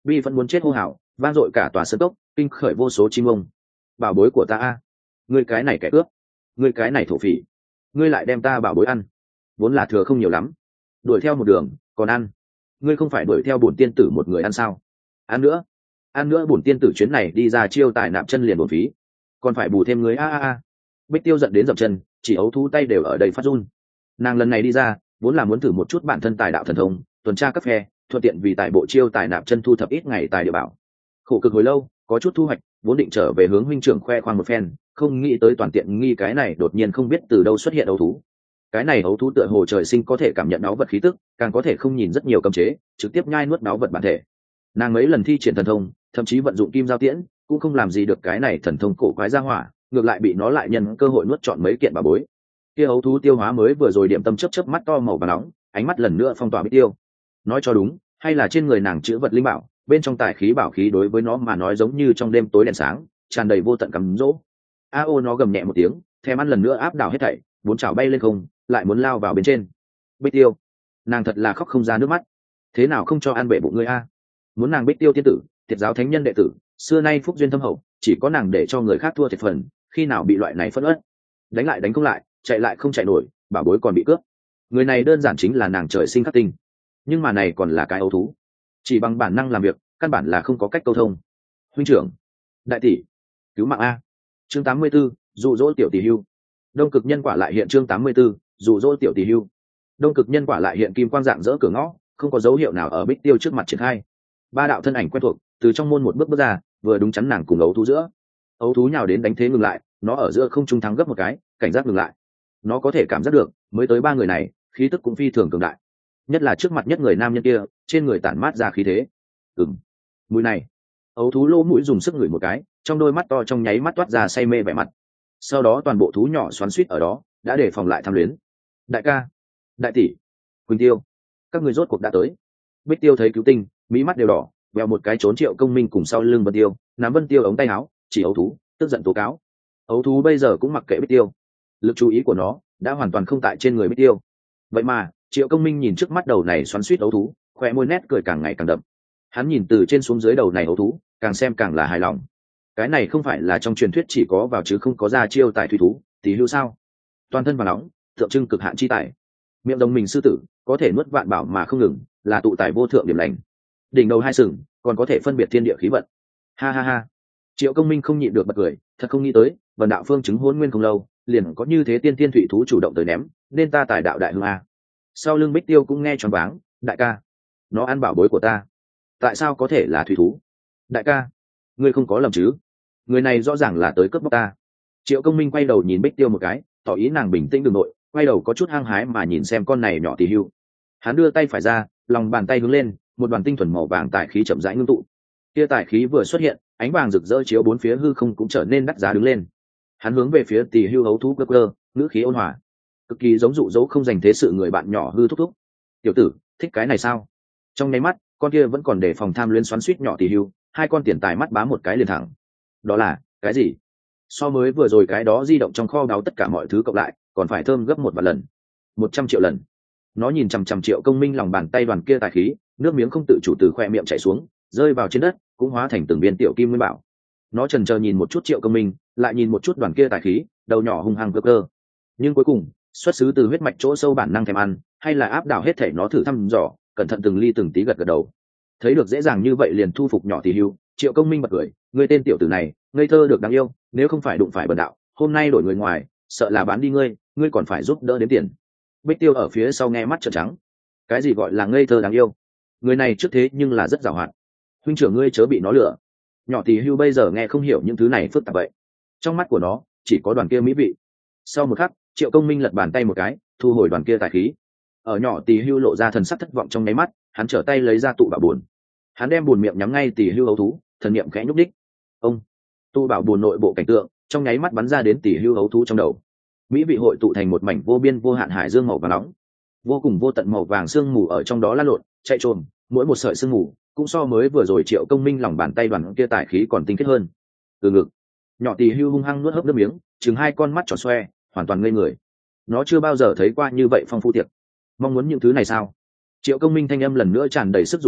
bi vẫn muốn chết hô hào vang dội cả tòa sân cốc, kinh khởi vô số chim ông. Bảo bối của ta a, ngươi cái này kẻ cướp, ngươi cái này thổ phỉ, ngươi lại đem ta bảo bối ăn, vốn là thừa không nhiều lắm, đuổi theo một đường còn ăn, ngươi không phải đuổi theo bổn tiên tử một người ăn sao? Ăn nữa, ăn nữa bổn tiên tử chuyến này đi ra chiêu tài nạp chân liền bổn phí, còn phải bù thêm người a a a. Bích Tiêu giận đến dậm chân, chỉ ấu thú tay đều ở đây phát run. Nàng lần này đi ra vốn là muốn thử một chút bản thân tài đạo thần thông, tuần tra cấp phe, thuận tiện vì tài bộ chiêu tài nạp chân thu thập ít ngày tài địa bảo. Khổ cực hồi lâu có chút thu hoạch, vốn định trở về hướng huynh trưởng khoe khoang một phen, không nghĩ tới toàn tiện nghi cái này đột nhiên không biết từ đâu xuất hiện ấu thú. Cái này ấu thú tựa hồ trời sinh có thể cảm nhận báu vật khí tức, càng có thể không nhìn rất nhiều cấm chế, trực tiếp nhai nuốt báu vật bản thể. Nàng mấy lần thi triển thần thông, thậm chí vận dụng kim giao tiễn, cũng không làm gì được cái này thần thông cổ quái ra hỏa, ngược lại bị nó lại nhân cơ hội nuốt trọn mấy kiện bà bối. Kia ấu thú tiêu hóa mới vừa rồi điểm tâm chớp chớp mắt to màu vàng nóng, ánh mắt lần nữa phong tỏa Bích Tiêu. Nói cho đúng, hay là trên người nàng chữ vật linh bảo, bên trong tài khí bảo khí đối với nó mà nói giống như trong đêm tối đèn sáng, tràn đầy vô tận cắm dỗ. A ô nó gầm nhẹ một tiếng, thèm ăn lần nữa áp đảo hết thảy, bốn chảo bay lên không, lại muốn lao vào bên trên. Bích Tiêu, nàng thật là khóc không ra nước mắt. Thế nào không cho ăn bể bụng ngươi a? Muốn nàng Bích Tiêu tiên tử, Tiệt giáo thánh nhân đệ tử, xưa nay phúc duyên thâm hậu, chỉ có nàng để cho người khác thua thiệt phần, khi nào bị loại này phẫn uất, đánh lại đánh không lại, chạy lại không chạy nổi, bảo bối còn bị cướp. Người này đơn giản chính là nàng trời sinh khắc tinh, nhưng mà này còn là cái ấu thú, chỉ bằng bản năng làm việc, căn bản là không có cách câu thông. Huynh trưởng, đại tỷ, cứu mạng a. Chương tám mươi 84, dụ dỗ tiểu tỷ hưu. Đông cực nhân quả lại hiện. Chương tám mươi 84, dụ dỗ tiểu tỷ hưu. Đông cực nhân quả lại hiện, kim quang dạng dỡ cửa ngõ, không có dấu hiệu nào ở Bích Tiêu trước mặt triển khai. Ba đạo thân ảnh quen thuộc từ trong môn một bước bước ra, vừa đúng chắn nàng cùng ấu thú giữa. Ấu thú nhào đến đánh thế ngừng lại, nó ở giữa không trung thắng gấp một cái, cảnh giác ngừng lại. Nó có thể cảm giác được, mới tới ba người này, khí tức cũng phi thường cường đại. Nhất là trước mặt nhất người nam nhân kia, trên người tản mát ra khí thế. Ừm, mùi này. Ấu thú lỗ mũi dùng sức ngửi một cái, trong đôi mắt to trong nháy mắt toát ra say mê vẻ mặt. Sau đó toàn bộ thú nhỏ xoắn xuýt ở đó, đã để phòng lại tham luyến. Đại ca, đại tỷ, Quỳnh Tiêu, các người rốt cuộc đã tới. Bích Tiêu thấy cứu tinh, mí mắt đều đỏ, vèo một cái trốn Triệu Công Minh cùng sau lưng Vân Tiêu, nắm Vân Tiêu ống tay áo, chỉ ấu thú, tức giận tố cáo. Ấu thú bây giờ cũng mặc kệ Bích Tiêu, lực chú ý của nó đã hoàn toàn không tại trên người Bích Tiêu. Vậy mà Triệu Công Minh nhìn trước mắt đầu này xoắn xuýt ấu thú, khoe môi nét cười càng ngày càng đậm. Hắn nhìn từ trên xuống dưới đầu này ấu thú, càng xem càng là hài lòng. Cái này không phải là trong truyền thuyết chỉ có vào chứ không có ra chiêu tài thủy thú tỷ hưu sao? Toàn thân vàng nóng, tượng trưng cực hạn chi tài. Miệng đồng mình sư tử, có thể nuốt vạn bảo mà không ngừng, là tụ tài vô thượng điểm lành. Đỉnh đầu hai sừng, còn có thể phân biệt thiên địa khí vận. Ha ha ha. Triệu Công Minh không nhịn được bật cười, thật không nghĩ tới, Vân đạo phương chứng hôn nguyên không lâu, liền có như thế tiên tiên thủy thú chủ động tới ném, nên ta tài đạo đại hương a. Sau lưng Bích Tiêu cũng nghe choáng váng, đại ca, nó ăn bảo bối của ta, tại sao có thể là thủy thú? Đại ca, ngươi không có lầm chứ? Người này rõ ràng là tới cướp bóc ta. Triệu Công Minh quay đầu nhìn Bích Tiêu một cái, tỏ ý nàng bình tĩnh đường nội, quay đầu có chút hăng hái mà nhìn xem con này nhỏ tỷ hưu. Hắn đưa tay phải ra, lòng bàn tay hướng lên, một đoàn tinh thuần màu vàng tài khí chậm rãi ngưng tụ. Kia tài khí vừa xuất hiện, ánh vàng rực rỡ chiếu bốn phía hư không cũng trở nên đắt giá đứng lên. Hắn hướng về phía tỷ hưu hấu thú cơ cơ, ngữ khí ôn hòa, cực kỳ giống dụ dỗ không dành thế sự người bạn nhỏ hư thúc thúc. Tiểu tử, thích cái này sao? Trong nháy mắt, con kia vẫn còn để phòng tham luyến xoắn xuýt nhỏ tỷ hưu, hai con tiền tài mắt bám một cái liền thẳng. Đó là cái gì? So mới vừa rồi cái đó di động trong kho báu tất cả mọi thứ cộng lại, còn phải thơm gấp một vạn lần, một trăm triệu lần. Nó nhìn chằm chằm Triệu Công Minh lòng bàn tay đoàn kia tài khí, nước miếng không tự chủ từ khoe miệng chảy xuống, rơi vào trên đất, cũng hóa thành từng viên tiểu kim nguyên bảo. Nó chần chờ nhìn một chút Triệu Công Minh, lại nhìn một chút đoàn kia tài khí, đầu nhỏ hung hăng cơ cơ. Nhưng cuối cùng, xuất xứ từ huyết mạch chỗ sâu bản năng thèm ăn, hay là áp đảo hết thể nó thử thăm dò, cẩn thận từng ly từng tí gật gật đầu. Thấy được dễ dàng như vậy liền thu phục nhỏ tỷ hưu, Triệu Công Minh bật cười, ngươi tên tiểu tử này, ngây thơ được đáng yêu, nếu không phải đụng phải bần đạo, hôm nay đổi người ngoài, sợ là bán đi ngươi, ngươi còn phải giúp đỡ đếm tiền. Bích Tiêu ở phía sau nghe mắt trợn trắng. Cái gì gọi là ngây thơ đáng yêu? Người này trước thế nhưng là rất giàu hoạt. Huynh trưởng ngươi chớ bị nó lừa. Nhỏ tỷ hưu bây giờ nghe không hiểu những thứ này phức tạp vậy. Trong mắt của nó chỉ có đoàn kia mỹ vị. Sau một khắc, Triệu Công Minh lật bàn tay một cái, thu hồi đoàn kia tài khí. Ở nhỏ tỷ hưu lộ ra thần sắc thất vọng trong nháy mắt, hắn trở tay lấy ra tụ bảo buồn. Hắn đem buồn miệng nhắm ngay tỷ hưu ấu thú, thần niệm khẽ nhúc đích. Ông, tụ bảo buồn nội bộ cảnh tượng, trong nháy mắt bắn ra đến tỷ hưu ấu thú trong đầu. Mỹ vị hội tụ thành một mảnh vô biên vô hạn hải dương màu vàng nóng, vô cùng vô tận màu vàng sương mù ở trong đó lăn lộn, chạy trồm, mỗi một sợi sương mù cũng so mới vừa rồi Triệu Công Minh lòng bàn tay đoàn kia tài khí còn tinh khiết hơn. Từ ngực, nhỏ tỷ hưu hung hăng nuốt hớp nước miếng, chừng hai con mắt tròn xoe, hoàn toàn ngây người. Nó chưa bao giờ thấy qua như vậy phong phú tiệc. Mong muốn những thứ này sao? Triệu Công Minh thanh âm lần nữa tràn đầy sức dụ dỗ,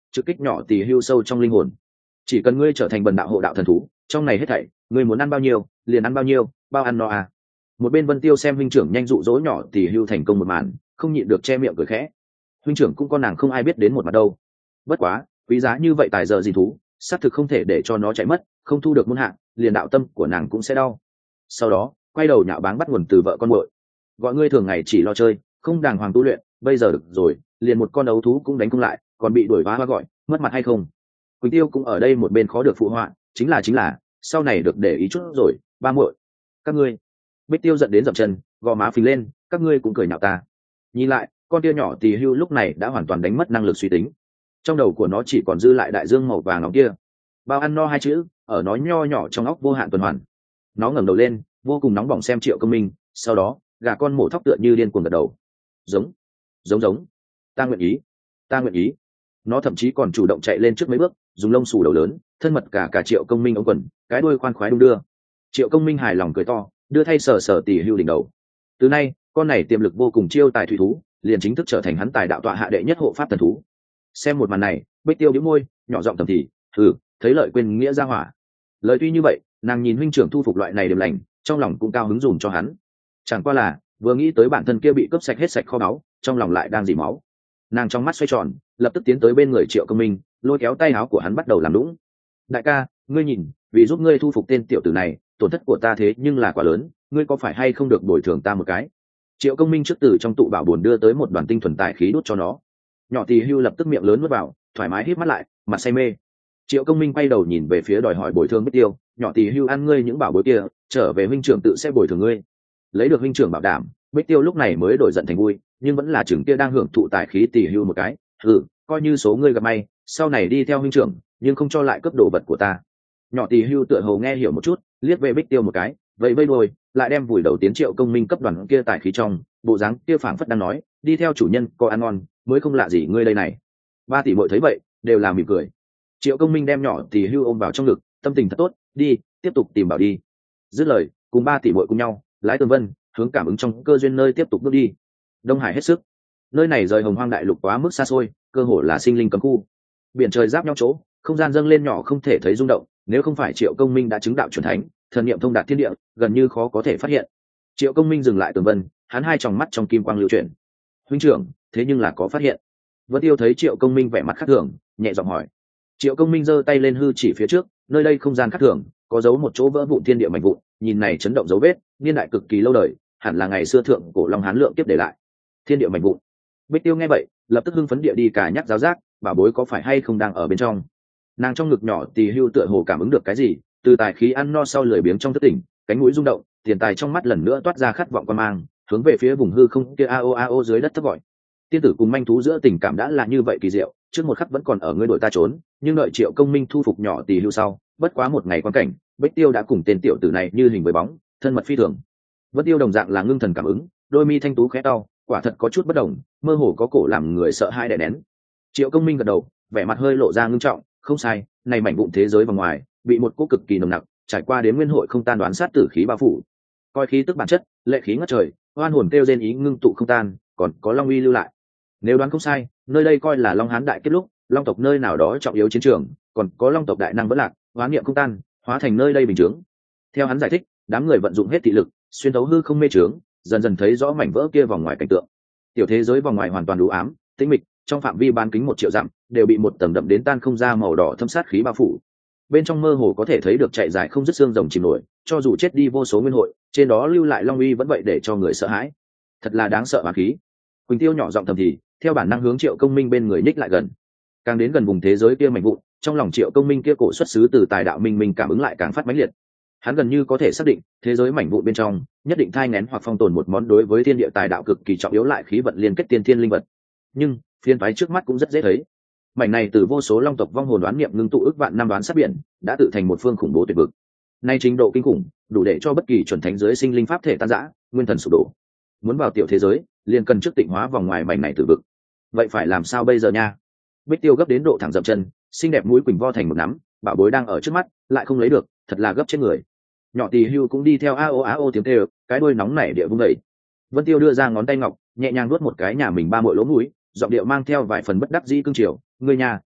trực kích nhỏ tỳ hưu sâu trong linh hồn. Chỉ cần ngươi trở thành bần đạo hộ đạo thần thú, trong này hết thảy ngươi muốn ăn bao nhiêu liền ăn bao nhiêu, bao ăn no à. Một bên Vân Tiêu xem huynh trưởng nhanh dụ dỗ nhỏ tỳ hưu thành công một màn, không nhịn được che miệng cười khẽ. Huynh trưởng cũng con nàng không ai biết đến một mặt đâu. Bất quá quý giá như vậy tài giờ gì thú, xác thực không thể để cho nó chạy mất, không thu được môn hạng liền đạo tâm của nàng cũng sẽ đau. Sau đó quay đầu nhạo báng bắt nguồn từ vợ con muội, gọi ngươi thường ngày chỉ lo chơi không đàng hoàng tu luyện, bây giờ được rồi liền một con ấu thú cũng đánh không lại, còn bị đuổi hóa hoa gọi mất mặt hay không. Quỳnh Tiêu cũng ở đây một bên khó được phụ họa, chính là chính là sau này được để ý chút rồi. Ba muội các ngươi. Bích Tiêu giận đến dậm chân, gò má phình lên, các ngươi cũng cười nhạo ta. Nhìn lại con tia nhỏ tỳ hưu lúc này đã hoàn toàn đánh mất năng lực suy tính, trong đầu của nó chỉ còn dư lại đại dương màu vàng nóng kia. Bao ăn no hai chữ ở nó nho nhỏ trong óc vô hạn tuần hoàn. Nó ngẩng đầu lên vô cùng nóng bỏng xem Triệu Công Minh, sau đó gà con mổ thóc tựa như điên cuồng gật đầu. Giống giống giống, ta nguyện ý, ta nguyện ý. Nó thậm chí còn chủ động chạy lên trước mấy bước, dùng lông xù đầu lớn thân mật cả cả Triệu Công Minh ống quần, cái đuôi khoan khoái đung đưa. Triệu Công Minh hài lòng cười to, đưa thay sờ sờ tỉ hưu đỉnh đầu. Từ nay con này tiềm lực vô cùng chiêu tài thủy thú liền chính thức trở thành hắn tài đạo tọa hạ đệ nhất hộ pháp thần thú. Xem một màn này Bích Tiêu đĩu môi nhỏ giọng thầm thì, ừ, thấy lợi quên nghĩa ra hỏa. Lời tuy như vậy, nàng nhìn huynh trưởng thu phục loại này điểm lành, trong lòng cũng cao hứng dùm cho hắn. Chẳng qua là vừa nghĩ tới bản thân kia bị cướp sạch hết sạch kho báu, trong lòng lại đang dỉ máu. Nàng trong mắt xoay tròn, lập tức tiến tới bên người Triệu Công Minh, lôi kéo tay áo của hắn bắt đầu làm lũng. Đại ca, ngươi nhìn, vì giúp ngươi thu phục tên tiểu tử này, tổn thất của ta thế nhưng là quá lớn, ngươi có phải hay không được bồi thường ta một cái? Triệu Công Minh trước từ trong tụ bảo bồn đưa tới một đoàn tinh thuần tài khí đút cho nó. Nhỏ tỳ hưu lập tức miệng lớn nuốt vào, thoải mái híp mắt lại, mặt say mê. Triệu Công Minh quay đầu nhìn về phía đòi hỏi bồi thường Bích Tiêu, nhỏ tỳ hưu ăn ngươi những bảo bối kia, trở về huynh trưởng tự sẽ bồi thường ngươi. Lấy được huynh trưởng bảo đảm, Bích Tiêu lúc này mới đổi giận thành vui, nhưng vẫn là trưởng kia đang hưởng thụ tài khí tỳ hưu một cái. Ừ, coi như số ngươi gặp may, sau này đi theo huynh trưởng, nhưng không cho lại cướp đồ vật của ta. Nhỏ tỳ hưu tựa hồ nghe hiểu một chút, liếc về Bích Tiêu một cái, vậy vây đuôi, lại đem vùi đầu tiến Triệu Công Minh cấp đoàn kia tài khí trong, bộ dáng kia phảng phất đang nói, đi theo chủ nhân có ăn ngon, mới không lạ gì ngươi đây này. Ba tỷ muội thấy vậy, đều là mỉm cười. Triệu Công Minh đem nhỏ tỳ hưu ôm vào trong ngực, tâm tình thật tốt, đi, tiếp tục tìm bảo đi. Dứt lời, cùng ba tỷ muội cùng nhau, lái Tường Vân, hướng cảm ứng trong cơ duyên nơi tiếp tục bước đi. Đông Hải hết sức. Nơi này rời Hồng Hoang đại lục quá mức xa xôi, cơ hồ là sinh linh cấm khu. Biển trời giáp nhau chỗ, không gian dâng lên nhỏ không thể thấy rung động, nếu không phải Triệu Công Minh đã chứng đạo chuẩn thánh, thần niệm thông đạt thiên địa, gần như khó có thể phát hiện. Triệu Công Minh dừng lại Tường Vân, hắn hai tròng mắt trong kim quang lưu chuyển. Huynh trưởng, thế nhưng là có phát hiện. Vân Tiêu thấy Triệu Công Minh vẻ mặt khác thường, nhẹ giọng hỏi. Triệu Công Minh giơ tay lên hư chỉ phía trước, nơi đây không gian khác thường, có dấu một chỗ vỡ vụn thiên địa mảnh vụn, nhìn này chấn động dấu vết, niên đại cực kỳ lâu đời, hẳn là ngày xưa thượng cổ Long Hán lượng tiếp để lại. Thiên địa mảnh vụn. Bích Tiêu nghe vậy, lập tức hưng phấn địa đi cả nhắc giáo giác, bảo bối có phải hay không đang ở bên trong. Nàng trong ngực nhỏ tỳ hưu tựa hồ cảm ứng được cái gì, từ tài khí ăn no sau lười biếng trong thất tỉnh, cánh mũi rung động, tiền tài trong mắt lần nữa toát ra khát vọng quan mang, hướng về phía vùng hư không kia a o a o dưới đất thấp gọi. Tiên tử cùng manh thú giữa tình cảm đã là như vậy kỳ diệu, trước một khắc vẫn còn ở ngươi đội ta trốn, nhưng đợi Triệu Công Minh thu phục nhỏ tỳ hưu sau, bất quá một ngày quan cảnh, Bích Tiêu đã cùng tên tiểu tử này như hình với bóng, thân mật phi thường. Vân Tiêu đồng dạng là ngưng thần cảm ứng, đôi mi thanh tú khẽ cau, quả thật có chút bất đồng, mơ hồ có cổ làm người sợ hãi đè nén. Triệu Công Minh gật đầu, vẻ mặt hơi lộ ra ngưng trọng, không sai, này mảnh vụn thế giới vòng ngoài bị một cỗ cực kỳ nồng nặc, trải qua đến nguyên hội không tan đoán sát tử khí bao phủ. Coi khí tức bản chất, lệ khí ngất trời, oan hồn kêu rên ý ngưng tụ không tan, còn có long uy lưu lại. Nếu đoán không sai, nơi đây coi là Long Hán đại kết lúc, long tộc nơi nào đó trọng yếu chiến trường, còn có long tộc đại năng vẫn lạc, hóa niệm không tan, hóa thành nơi đây bình chướng. Theo hắn giải thích, đám người vận dụng hết thị lực, xuyên thấu hư không mê trướng, dần dần thấy rõ mảnh vỡ kia vòng ngoài cảnh tượng. Tiểu thế giới vòng ngoài hoàn toàn u ám, tĩnh mịch, trong phạm vi bán kính một triệu dặm, đều bị một tầng đậm đến tan không ra màu đỏ thâm sát khí bao phủ. Bên trong mơ hồ có thể thấy được chạy dài không dứt xương rồng chìm nổi, cho dù chết đi vô số nguyên hội, trên đó lưu lại long uy vẫn vậy để cho người sợ hãi. Thật là đáng sợ hàn khí. Quỳnh Tiêu nhỏ giọng thầm thì, theo bản năng hướng Triệu Công Minh bên người nhích lại gần. Càng đến gần vùng thế giới kia mảnh vụn, trong lòng Triệu Công Minh kia cổ xuất xứ từ tài đạo minh minh cảm ứng lại càng phát mãnh liệt. Hắn gần như có thể xác định, thế giới mảnh vụn bên trong nhất định thai nghén hoặc phong tồn một món đối với thiên địa tài đạo cực kỳ trọng yếu lại khí vận liên kết tiên thiên linh vật. Nhưng phiên phái trước mắt cũng rất dễ thấy. Mảnh này từ vô số long tộc vong hồn đoán niệm ngưng tụ ức vạn năm đoán sát biển, đã tự thành một phương khủng bố tuyệt vực. Nay trình độ kinh khủng, đủ để cho bất kỳ chuẩn thánh giới sinh linh pháp thể tan rã, nguyên thần sụp đổ. Muốn vào tiểu thế giới, liền cần trước tịnh hóa vòng ngoài mảnh này tử vực. Vậy phải làm sao bây giờ nha? Bích Tiêu gấp đến độ thẳng dậm chân, xinh đẹp mũi quỳnh vo thành một nắm, bảo bối đang ở trước mắt, lại không lấy được, thật là gấp chết người. Nhỏ tỳ hưu cũng đi theo a o a o tiếng kêu, cái đuôi nóng nảy địa vung đẩy. Vân Tiêu đưa ra ngón tay ngọc, nhẹ nhàng nuốt một cái nhà mình ba muội lỗ mũi, giọng điệu mang theo vài phần bất đắc dĩ cương chiều, ngươi nhà,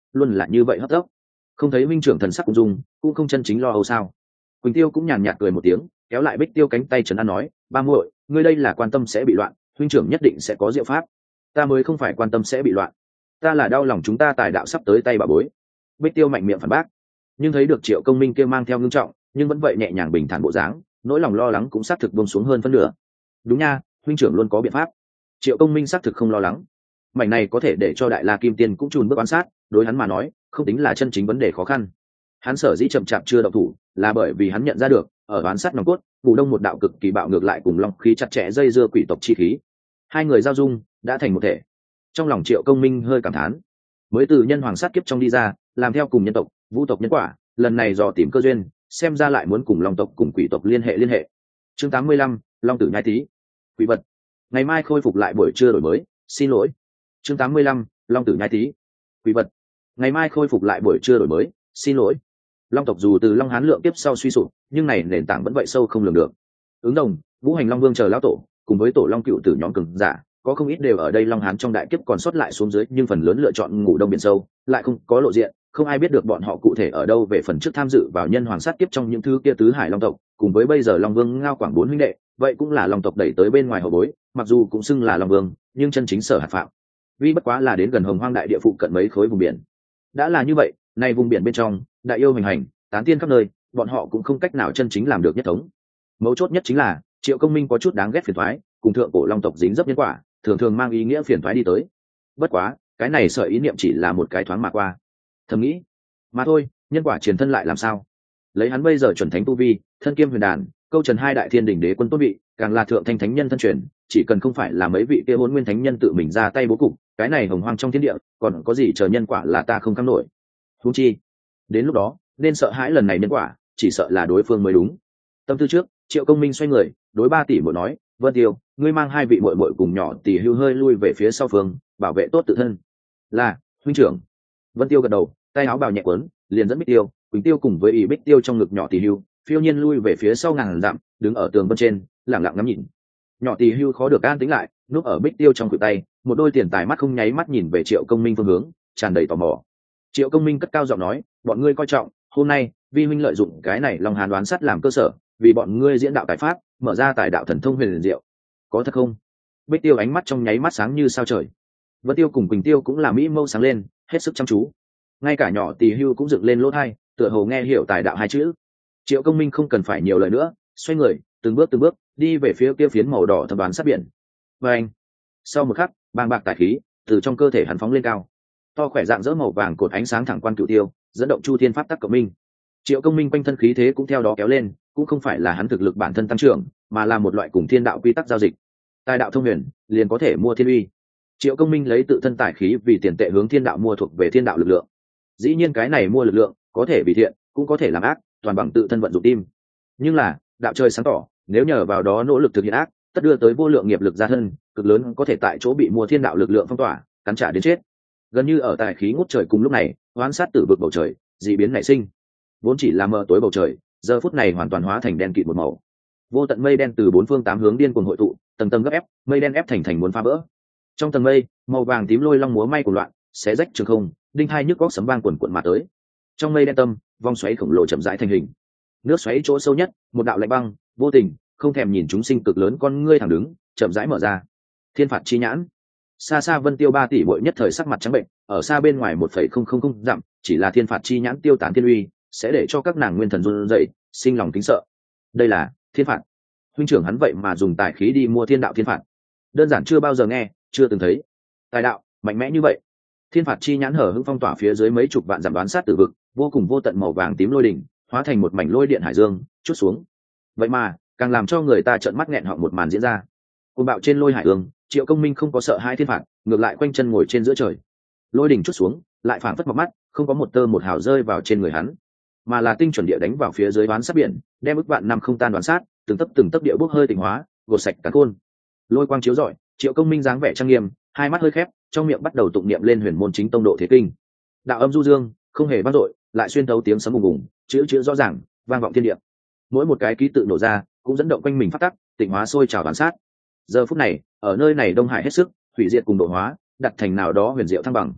luôn là như vậy hấp tấp. Không thấy huynh trưởng thần sắc ung dung, cũng không chân chính lo âu sao? Quỳnh Tiêu cũng nhàn nhạt cười một tiếng, kéo lại Bích Tiêu cánh tay trấn an nói, ba muội, ngươi đây là quan tâm sẽ bị loạn, huynh trưởng nhất định sẽ có diệu pháp. Ta mới không phải quan tâm sẽ bị loạn, ta là đau lòng chúng ta tài đạo sắp tới tay bà bối. Bích Tiêu mạnh miệng phản bác, nhưng thấy được Triệu Công Minh kia mang theo ngưng trọng nhưng vẫn vậy nhẹ nhàng bình thản bộ dáng, nỗi lòng lo lắng cũng xác thực buông xuống hơn phân nửa. Đúng nha, huynh trưởng luôn có biện pháp. Triệu Công Minh xác thực không lo lắng, mảnh này có thể để cho Đại La Kim Tiên cũng chùn bước quan sát, đối hắn mà nói không tính là chân chính vấn đề khó khăn. Hắn sở dĩ chậm chạp chưa động thủ là bởi vì hắn nhận ra được ở oán sát nòng cốt Ngủ Đông một đạo cực kỳ bạo ngược lại cùng long khí chặt chẽ dây dưa quỷ tộc chi khí, hai người giao dung đã thành một thể. Trong lòng Triệu Công Minh hơi cảm thán, mới từ nhân hoàng sát kiếp trong đi ra, làm theo cùng nhân tộc vũ tộc nhân quả, lần này dò tìm cơ duyên, xem ra lại muốn cùng long tộc cùng quỷ tộc liên hệ liên hệ. Chương tám mươi lăm, Long Tử Nhai Tý. Quỷ vật, ngày mai khôi phục lại buổi trưa đổi mới, xin lỗi. Chương tám mươi lăm, Long Tử Nhai Tý. Quỷ vật, ngày mai khôi phục lại buổi trưa đổi mới, xin lỗi. Long tộc dù từ Long Hán lượng tiếp sau suy sụp, nhưng này nền tảng vẫn vậy sâu không lường được. Ứng Đồng, Vũ Hành Long Vương chờ lão tổ, cùng với tổ Long cựu tử nhóm cường giả, có không ít đều ở đây Long Hán trong đại kiếp còn sót lại xuống dưới, nhưng phần lớn lựa chọn ngủ đông biển sâu, lại không có lộ diện, không ai biết được bọn họ cụ thể ở đâu. Về phần trước tham dự vào nhân hoàng sát kiếp trong những thứ kia tứ hải long tộc, cùng với bây giờ Long Vương Ngao Quảng bốn huynh đệ, vậy cũng là long tộc đẩy tới bên ngoài hậu bối, mặc dù cũng xưng là Long Vương, nhưng chân chính sở hạt phạm vì bất quá là đến gần Hồng Hoang đại địa phụ cận mấy khối vùng biển. Đã là như vậy, nay vùng biển bên trong, đại yêu hành hành, tán tiên khắp nơi, bọn họ cũng không cách nào chân chính làm được nhất thống. Mấu chốt nhất chính là Triệu Công Minh có chút đáng ghét phiền toái, cùng thượng cổ long tộc dính dấp nhân quả, thường thường mang ý nghĩa phiền toái đi tới. Bất quá, cái này sở ý niệm chỉ là một cái thoáng mà qua. Thầm nghĩ, mà thôi, nhân quả truyền thân lại làm sao? Lấy hắn bây giờ chuẩn thánh tu vi, thân kiêm huyền đàn, câu trần hai đại thiên đỉnh đế quân tốt vị, càng là thượng thanh thánh nhân thân truyền, chỉ cần không phải là mấy vị kia hỗn nguyên thánh nhân tự mình ra tay bố cục, cái này hồng hoang trong thiên địa, còn có gì chờ nhân quả là ta không cam nổi. Huống chi, đến lúc đó, nên sợ hãi lần này nhân quả, chỉ sợ là đối phương mới đúng. Tâm tư trước, Triệu Công Minh xoay người, đối ba tỷ muội nói, Vân Tiêu, ngươi mang hai vị muội muội cùng nhỏ tỷ hưu hơi lui về phía sau phương, bảo vệ tốt tự thân. Là, huynh trưởng. Vân Tiêu gật đầu, tay áo bào nhẹ quấn, liền dẫn Bích Tiêu, Quỳnh Tiêu cùng với Ý Bích Tiêu trong ngực nhỏ tỷ hưu, phiêu nhiên lui về phía sau ngàn dặm, đứng ở tường bên trên, lặng lặng ngắm nhìn. Nhỏ tỷ hưu khó được an tĩnh lại, núp ở Bích Tiêu trong khuỷu tay, một đôi tiền tài mắt không nháy mắt nhìn về Triệu Công Minh phương hướng, tràn đầy tò mò. Triệu Công Minh cất cao giọng nói, bọn ngươi coi trọng, hôm nay vi huynh lợi dụng cái này Long Hán đoán sắt làm cơ sở, vì bọn ngươi diễn đạo tài pháp, mở ra tài đạo thần thông huyền liền diệu. Có thật không? Bích Tiêu ánh mắt trong nháy mắt sáng như sao trời. Vân Tiêu cùng Quỳnh Tiêu cũng là mỹ mâu sáng lên, hết sức chăm chú. Ngay cả nhỏ tỷ hưu cũng dựng lên lỗ tai, tựa hồ nghe hiểu tài đạo hai chữ. Triệu Công Minh không cần phải nhiều lời nữa, xoay người, từng bước từng bước đi về phía kia phiến màu đỏ thâm đoán sát biển. Và anh, sau một khắc, bàng bạc tài khí từ trong cơ thể hắn phóng lên cao, to khỏe dạng dỡ màu vàng cột ánh sáng thẳng quan cửu tiêu, dẫn động chu thiên pháp tắc cộng minh. Triệu Công Minh quanh thân khí thế cũng theo đó kéo lên, cũng không phải là hắn thực lực bản thân tăng trưởng, mà là một loại cùng thiên đạo quy tắc giao dịch. Tài đạo thông huyền, liền có thể mua thiên uy. Triệu Công Minh lấy tự thân tài khí vì tiền tệ hướng thiên đạo mua thuộc về thiên đạo lực lượng. Dĩ nhiên cái này mua lực lượng, có thể vì thiện, cũng có thể làm ác, toàn bằng tự thân vận dụng tim. Nhưng là, đạo trời sáng tỏ, nếu nhờ vào đó nỗ lực thực hiện ác, tất đưa tới vô lượng nghiệp lực gia thân, cực lớn có thể tại chỗ bị mua thiên đạo lực lượng phong tỏa, cắn trả đến chết. Gần như ở tài khí ngút trời cùng lúc này, oán sát tử vực bầu trời, dị biến nảy sinh. Vốn chỉ là mờ tối bầu trời, giờ phút này hoàn toàn hóa thành đen kịt một màu. Vô tận mây đen từ bốn phương tám hướng điên cuồng hội tụ, tầng tầng gấp ép, mây đen ép thành thành muốn phá vỡ. Trong tầng mây, màu vàng tím lôi long múa may cuồng loạn, xé rách trường không, đinh hai nhức góc sấm vang cuồn cuộn mà tới. Trong mây đen tâm, vòng xoáy khổng lồ chậm rãi thành hình. Nước xoáy chỗ sâu nhất, một đạo lạnh băng, vô tình, không thèm nhìn chúng sinh cực lớn con ngươi thẳng đứng, chậm rãi mở ra. Thiên phạt chi nhãn. Xa xa Vân Tiêu ba tỷ muội nhất thời sắc mặt trắng bệnh, ở xa bên ngoài một phẩy không không không dặm, chỉ là thiên phạt chi nhãn tiêu tán thiên uy, sẽ để cho các nàng nguyên thần run rẩy, sinh lòng kính sợ. Đây là thiên phạt. Huynh trưởng hắn vậy mà dùng tài khí đi mua thiên đạo thiên phạt, đơn giản chưa bao giờ nghe, chưa từng thấy. Tài đạo mạnh mẽ như vậy. Thiên phạt chi nhãn hở hững phong tỏa phía dưới mấy chục vạn dặm đoán sát tử vực, vô cùng vô tận màu vàng tím lôi đỉnh, hóa thành một mảnh lôi điện hải dương, chút xuống. Vậy mà, càng làm cho người ta trợn mắt nghẹn họng một màn diễn ra. Cuồng bạo trên lôi hải ương, Triệu Công Minh không có sợ hai thiên phạt, ngược lại quanh chân ngồi trên giữa trời. Lôi đỉnh chút xuống, lại phảng phất mọc mắt, không có một tơ một hào rơi vào trên người hắn, mà là tinh chuẩn địa đánh vào phía dưới đoán sát biển, đem ức vạn năm không tan đoán sát, từng tấc từng tấc địa bốc hơi tịnh hóa, gột sạch cắn khôn. Lôi quang chiếu rọi, Triệu Công Minh dáng vẻ trang nghiêm, hai mắt hơi khép, trong miệng bắt đầu tụng niệm lên huyền môn chính tông độ thế kinh. Đạo âm du dương, không hề vang dội, lại xuyên thấu tiếng sấm ùng ùng, chữ chữ rõ ràng, vang vọng thiên địa. Mỗi một cái ký tự nổ ra, cũng dẫn động quanh mình phát tắc, tịnh hóa sôi trào đoán sát. Giờ phút này, ở nơi này Đông Hải hết sức hủy diệt cùng độ hóa, đặt thành nào đó huyền diệu thăng bằng.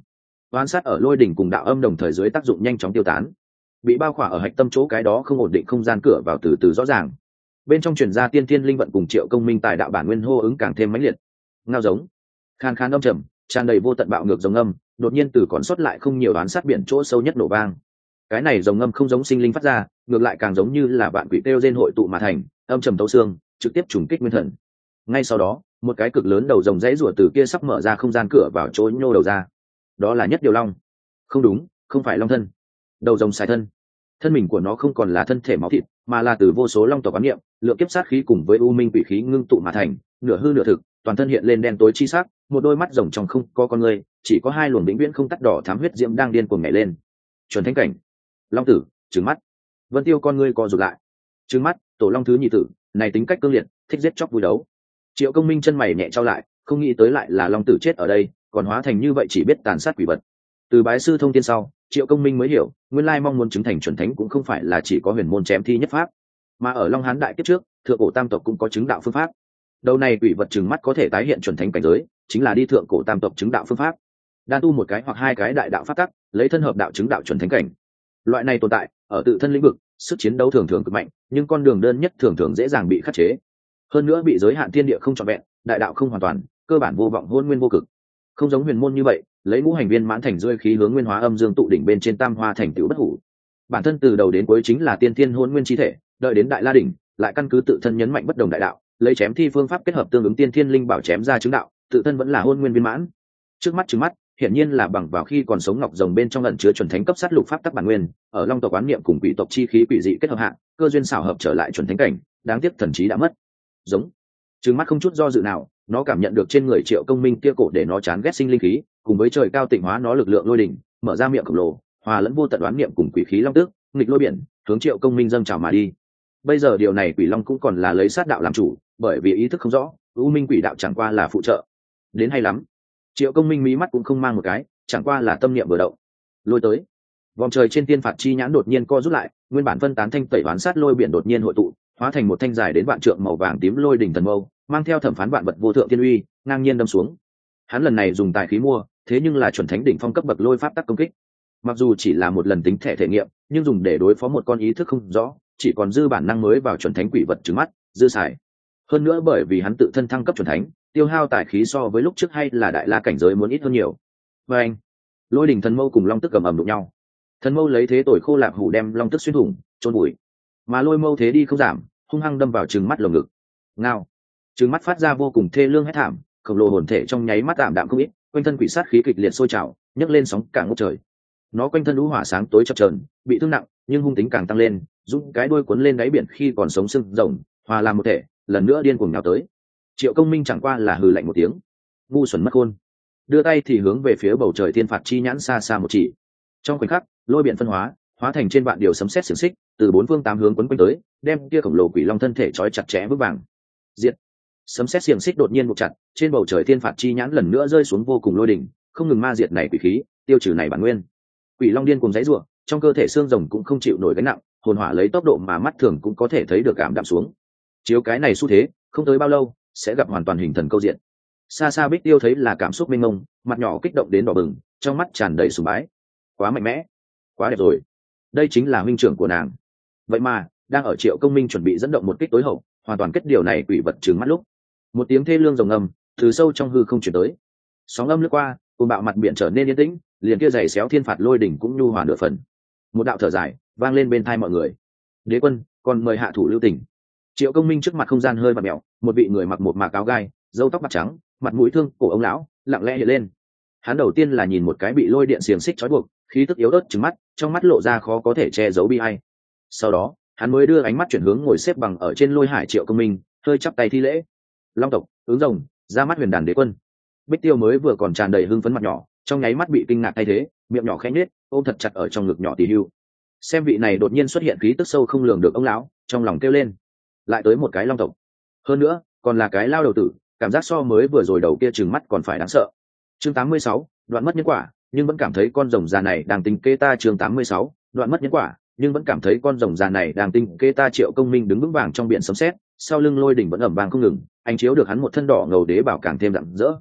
oán sát ở lôi đỉnh cùng đạo âm đồng thời dưới tác dụng nhanh chóng tiêu tán. Bị bao khỏa ở hạch tâm chỗ cái đó không ổn định không gian cửa vào từ từ rõ ràng. Bên trong truyền ra tiên thiên linh vận cùng Triệu Công Minh tài đạo bản nguyên hô ứng càng thêm mãnh liệt. Ngao giống, khan khan âm trầm, tràn đầy vô tận bạo ngược giống âm, đột nhiên từ còn sót lại không nhiều oán sát biển chỗ sâu nhất nổ vang. Cái này giống âm không giống sinh linh phát ra, ngược lại càng giống như là vạn quỷ kêu rên hội tụ mà thành, âm trầm tấu xương, trực tiếp trùng kích nguyên thần. Ngay sau đó, một cái cực lớn đầu rồng rãy rủa từ kia sắp mở ra không gian cửa vào chỗ nhô đầu ra. Đó là Nhất Điều Long. Không đúng, không phải long thân. Đầu rồng xài thân. Thân mình của nó không còn là thân thể máu thịt, mà là từ vô số long tộc quán niệm, lượng kiếp sát khí cùng với u minh quỷ khí ngưng tụ mà thành, nửa hư nửa thực, toàn thân hiện lên đen tối chi sắc, một đôi mắt rồng trong không có con người, chỉ có hai luồng vĩnh viễn không tắt đỏ thám huyết diễm đang điên cuồng nhảy lên. Chuẩn thánh cảnh. Long tử, trừng mắt. Vân Tiêu con ngươi co rụt lại. Trừng mắt, tổ long thứ nhị tử, này tính cách cương liệt, thích giết chóc vui đấu. Triệu Công Minh chân mày nhẹ trao lại, không nghĩ tới lại là long tử chết ở đây, còn hóa thành như vậy chỉ biết tàn sát quỷ vật. Từ bái sư thông tiên sau, Triệu Công Minh mới hiểu, nguyên lai mong muốn chứng thành chuẩn thánh cũng không phải là chỉ có huyền môn chém thi nhất pháp, mà ở Long Hán đại kiếp trước, thượng cổ tam tộc cũng có chứng đạo phương pháp. Đầu này quỷ vật trừng mắt có thể tái hiện chuẩn thánh cảnh giới, chính là đi thượng cổ tam tộc chứng đạo phương pháp. Đan tu một cái hoặc hai cái đại đạo pháp tắc, lấy thân hợp đạo chứng đạo chuẩn thánh cảnh. Loại này tồn tại, ở tự thân lĩnh vực, sức chiến đấu thường thường cực mạnh, nhưng con đường đơn nhất thường thường dễ dàng bị khắc chế. Hơn nữa bị giới hạn thiên địa không trọn vẹn, đại đạo không hoàn toàn, cơ bản vô vọng hôn nguyên vô cực. Không giống huyền môn như vậy, lấy ngũ hành viên mãn thành rơi khí hướng nguyên hóa âm dương tụ đỉnh bên trên tam hoa thành tựu bất hủ. Bản thân từ đầu đến cuối chính là tiên thiên hôn nguyên chi thể, đợi đến đại la đỉnh, lại căn cứ tự thân nhấn mạnh bất đồng đại đạo, lấy chém thi phương pháp kết hợp tương ứng tiên thiên linh bảo chém ra chứng đạo, tự thân vẫn là hôn nguyên viên mãn. Trước mắt trừng mắt, hiển nhiên là bằng vào khi còn sống ngọc rồng bên trong ẩn chứa chuẩn thánh cấp sát lục pháp tắc bản nguyên, ở long tộc quán niệm cùng quỷ tộc chi khí quỷ dị kết hợp hạ, cơ duyên xảo hợp trở lại chuẩn thánh cảnh, đáng tiếc thần trí đã mất. Giống. Trừng mắt không chút do dự nào, nó cảm nhận được trên người Triệu Công Minh kia cổ để nó chán ghét sinh linh khí, cùng với trời cao tịnh hóa nó lực lượng lôi đỉnh, mở ra miệng khổng lồ, hòa lẫn vô tận đoán niệm cùng quỷ khí long tước, nghịch lôi biển, hướng Triệu Công Minh dâng trào mà đi. Bây giờ điều này quỷ long cũng còn là lấy sát đạo làm chủ, bởi vì ý thức không rõ, u minh quỷ đạo chẳng qua là phụ trợ. Đến hay lắm. Triệu Công Minh mí mắt cũng không mang một cái, chẳng qua là tâm niệm vừa động. Lôi tới. Vòng trời trên tiên phạt chi nhãn đột nhiên co rút lại, nguyên bản phân tán thanh tẩy đoán sát lôi biển đột nhiên hội tụ, hóa thành một thanh dài đến vạn trượng màu vàng tím lôi đỉnh thần mâu, mang theo thẩm phán vạn vật vô thượng tiên uy, ngang nhiên đâm xuống. Hắn lần này dùng tài khí mua, thế nhưng là chuẩn thánh đỉnh phong cấp bậc lôi pháp tắc công kích. Mặc dù chỉ là một lần tính thể thể nghiệm, nhưng dùng để đối phó một con ý thức không rõ, chỉ còn dư bản năng mới vào chuẩn thánh quỷ vật trừng mắt, dư xài. Hơn nữa bởi vì hắn tự thân thăng cấp chuẩn thánh, tiêu hao tài khí so với lúc trước hay là đại la cảnh giới muốn ít hơn nhiều. Và anh, lôi đỉnh thần mâu cùng long tức cầm ầm đụng nhau. Thần mâu lấy thế tội khô lạp hủ đem long tức xuyên thủng, trôn bụi. Mà lôi mâu thế đi không giảm, hung hăng đâm vào trừng mắt lồng ngực. Ngao. Trừng mắt phát ra vô cùng thê lương hét thảm, khổng lồ hồn thể trong nháy mắt tạm đạm không ít, quanh thân quỷ sát khí kịch liệt sôi trào, nhấc lên sóng cả ngút trời. Nó quanh thân lũ hỏa sáng tối chập chờn, bị thương nặng, nhưng hung tính càng tăng lên, dùng cái đuôi cuốn lên đáy biển khi còn sống sưng rồng, hòa làm một thể, lần nữa điên cuồng nhào tới. Triệu Công Minh chẳng qua là hừ lạnh một tiếng, ngu xuẩn mất khôn, đưa tay thì hướng về phía bầu trời thiên phạt chi nhãn xa xa một chỉ. Trong khoảnh khắc, lôi biển phân hóa, hóa thành trên vạn điều sấm sét xiềng xích, từ bốn phương tám hướng quấn quanh tới, đem kia khổng lồ quỷ long thân thể trói chặt chẽ vững vàng. Diệt. Sấm sét xiềng xích đột nhiên buộc chặt, trên bầu trời thiên phạt chi nhãn lần nữa rơi xuống vô cùng lôi đỉnh, không ngừng ma diệt này quỷ khí, tiêu trừ này bản nguyên. Quỷ long điên cùng dãy rủa, trong cơ thể xương rồng cũng không chịu nổi gánh nặng, hồn hỏa lấy tốc độ mà mắt thường cũng có thể thấy được cảm đạm xuống. Chiếu cái này xu thế, không tới bao lâu sẽ gặp hoàn toàn hình thần câu diện. Xa xa Bích Tiêu thấy là cảm xúc mênh mông, mặt nhỏ kích động đến đỏ bừng, trong mắt tràn đầy sùng bái. Quá mạnh mẽ, quá đẹp rồi. Đây chính là huynh trưởng của nàng. Vậy mà, đang ở Triệu Công Minh chuẩn bị dẫn động một kích tối hậu, hoàn toàn kết điều này quỷ vật trừng mắt lúc, một tiếng thê lương rồng ngầm từ sâu trong hư không chuyển tới. Sóng âm lướt qua, cuồng bạo mặt biển trở nên yên tĩnh, liền kia giày xéo thiên phạt lôi đỉnh cũng nhu hòa nửa phần. Một đạo thở dài vang lên bên tai mọi người. Đế quân, còn mời hạ thủ lưu tình. Triệu Công Minh trước mặt không gian hơi bạt mèo, một vị người mặc một mạc áo gai, râu tóc bạc trắng, mặt mũi thương cổ ông lão, lặng lẽ hiện lên. Hắn đầu tiên là nhìn một cái bị lôi điện xiềng xích trói buộc, khí tức yếu ớt trừng mắt, trong mắt lộ ra khó có thể che giấu bi ai. Sau đó, hắn mới đưa ánh mắt chuyển hướng ngồi xếp bằng ở trên lôi hải Triệu Công Minh, hơi chắp tay thi lễ. Long tộc, ứng rồng, ra mắt huyền đàn đế quân. Bích Tiêu mới vừa còn tràn đầy hưng phấn mặt nhỏ, trong nháy mắt bị kinh ngạc thay thế, miệng nhỏ khẽ nhếch, ôm thật chặt ở trong ngực nhỏ tỉ hưu. Xem vị này đột nhiên xuất hiện khí tức sâu không lường được ông lão, trong lòng kêu lên. Lại tới một cái long tộc, hơn nữa còn là cái lao đầu tử, cảm giác so mới vừa rồi đầu kia trừng mắt còn phải đáng sợ. Chương tám mươi sáu, đoạn mất nhân quả, nhưng vẫn cảm thấy con rồng già này đang tính kế ta. Chương tám mươi sáu, đoạn mất nhân quả, nhưng vẫn cảm thấy con rồng già này đang tính kế ta. Triệu Công Minh đứng vững vàng trong biển sấm sét, sau lưng lôi đỉnh vẫn ẩm vàng không ngừng, ánh chiếu được hắn một thân đỏ ngầu đế bảo càng thêm rạng rỡ.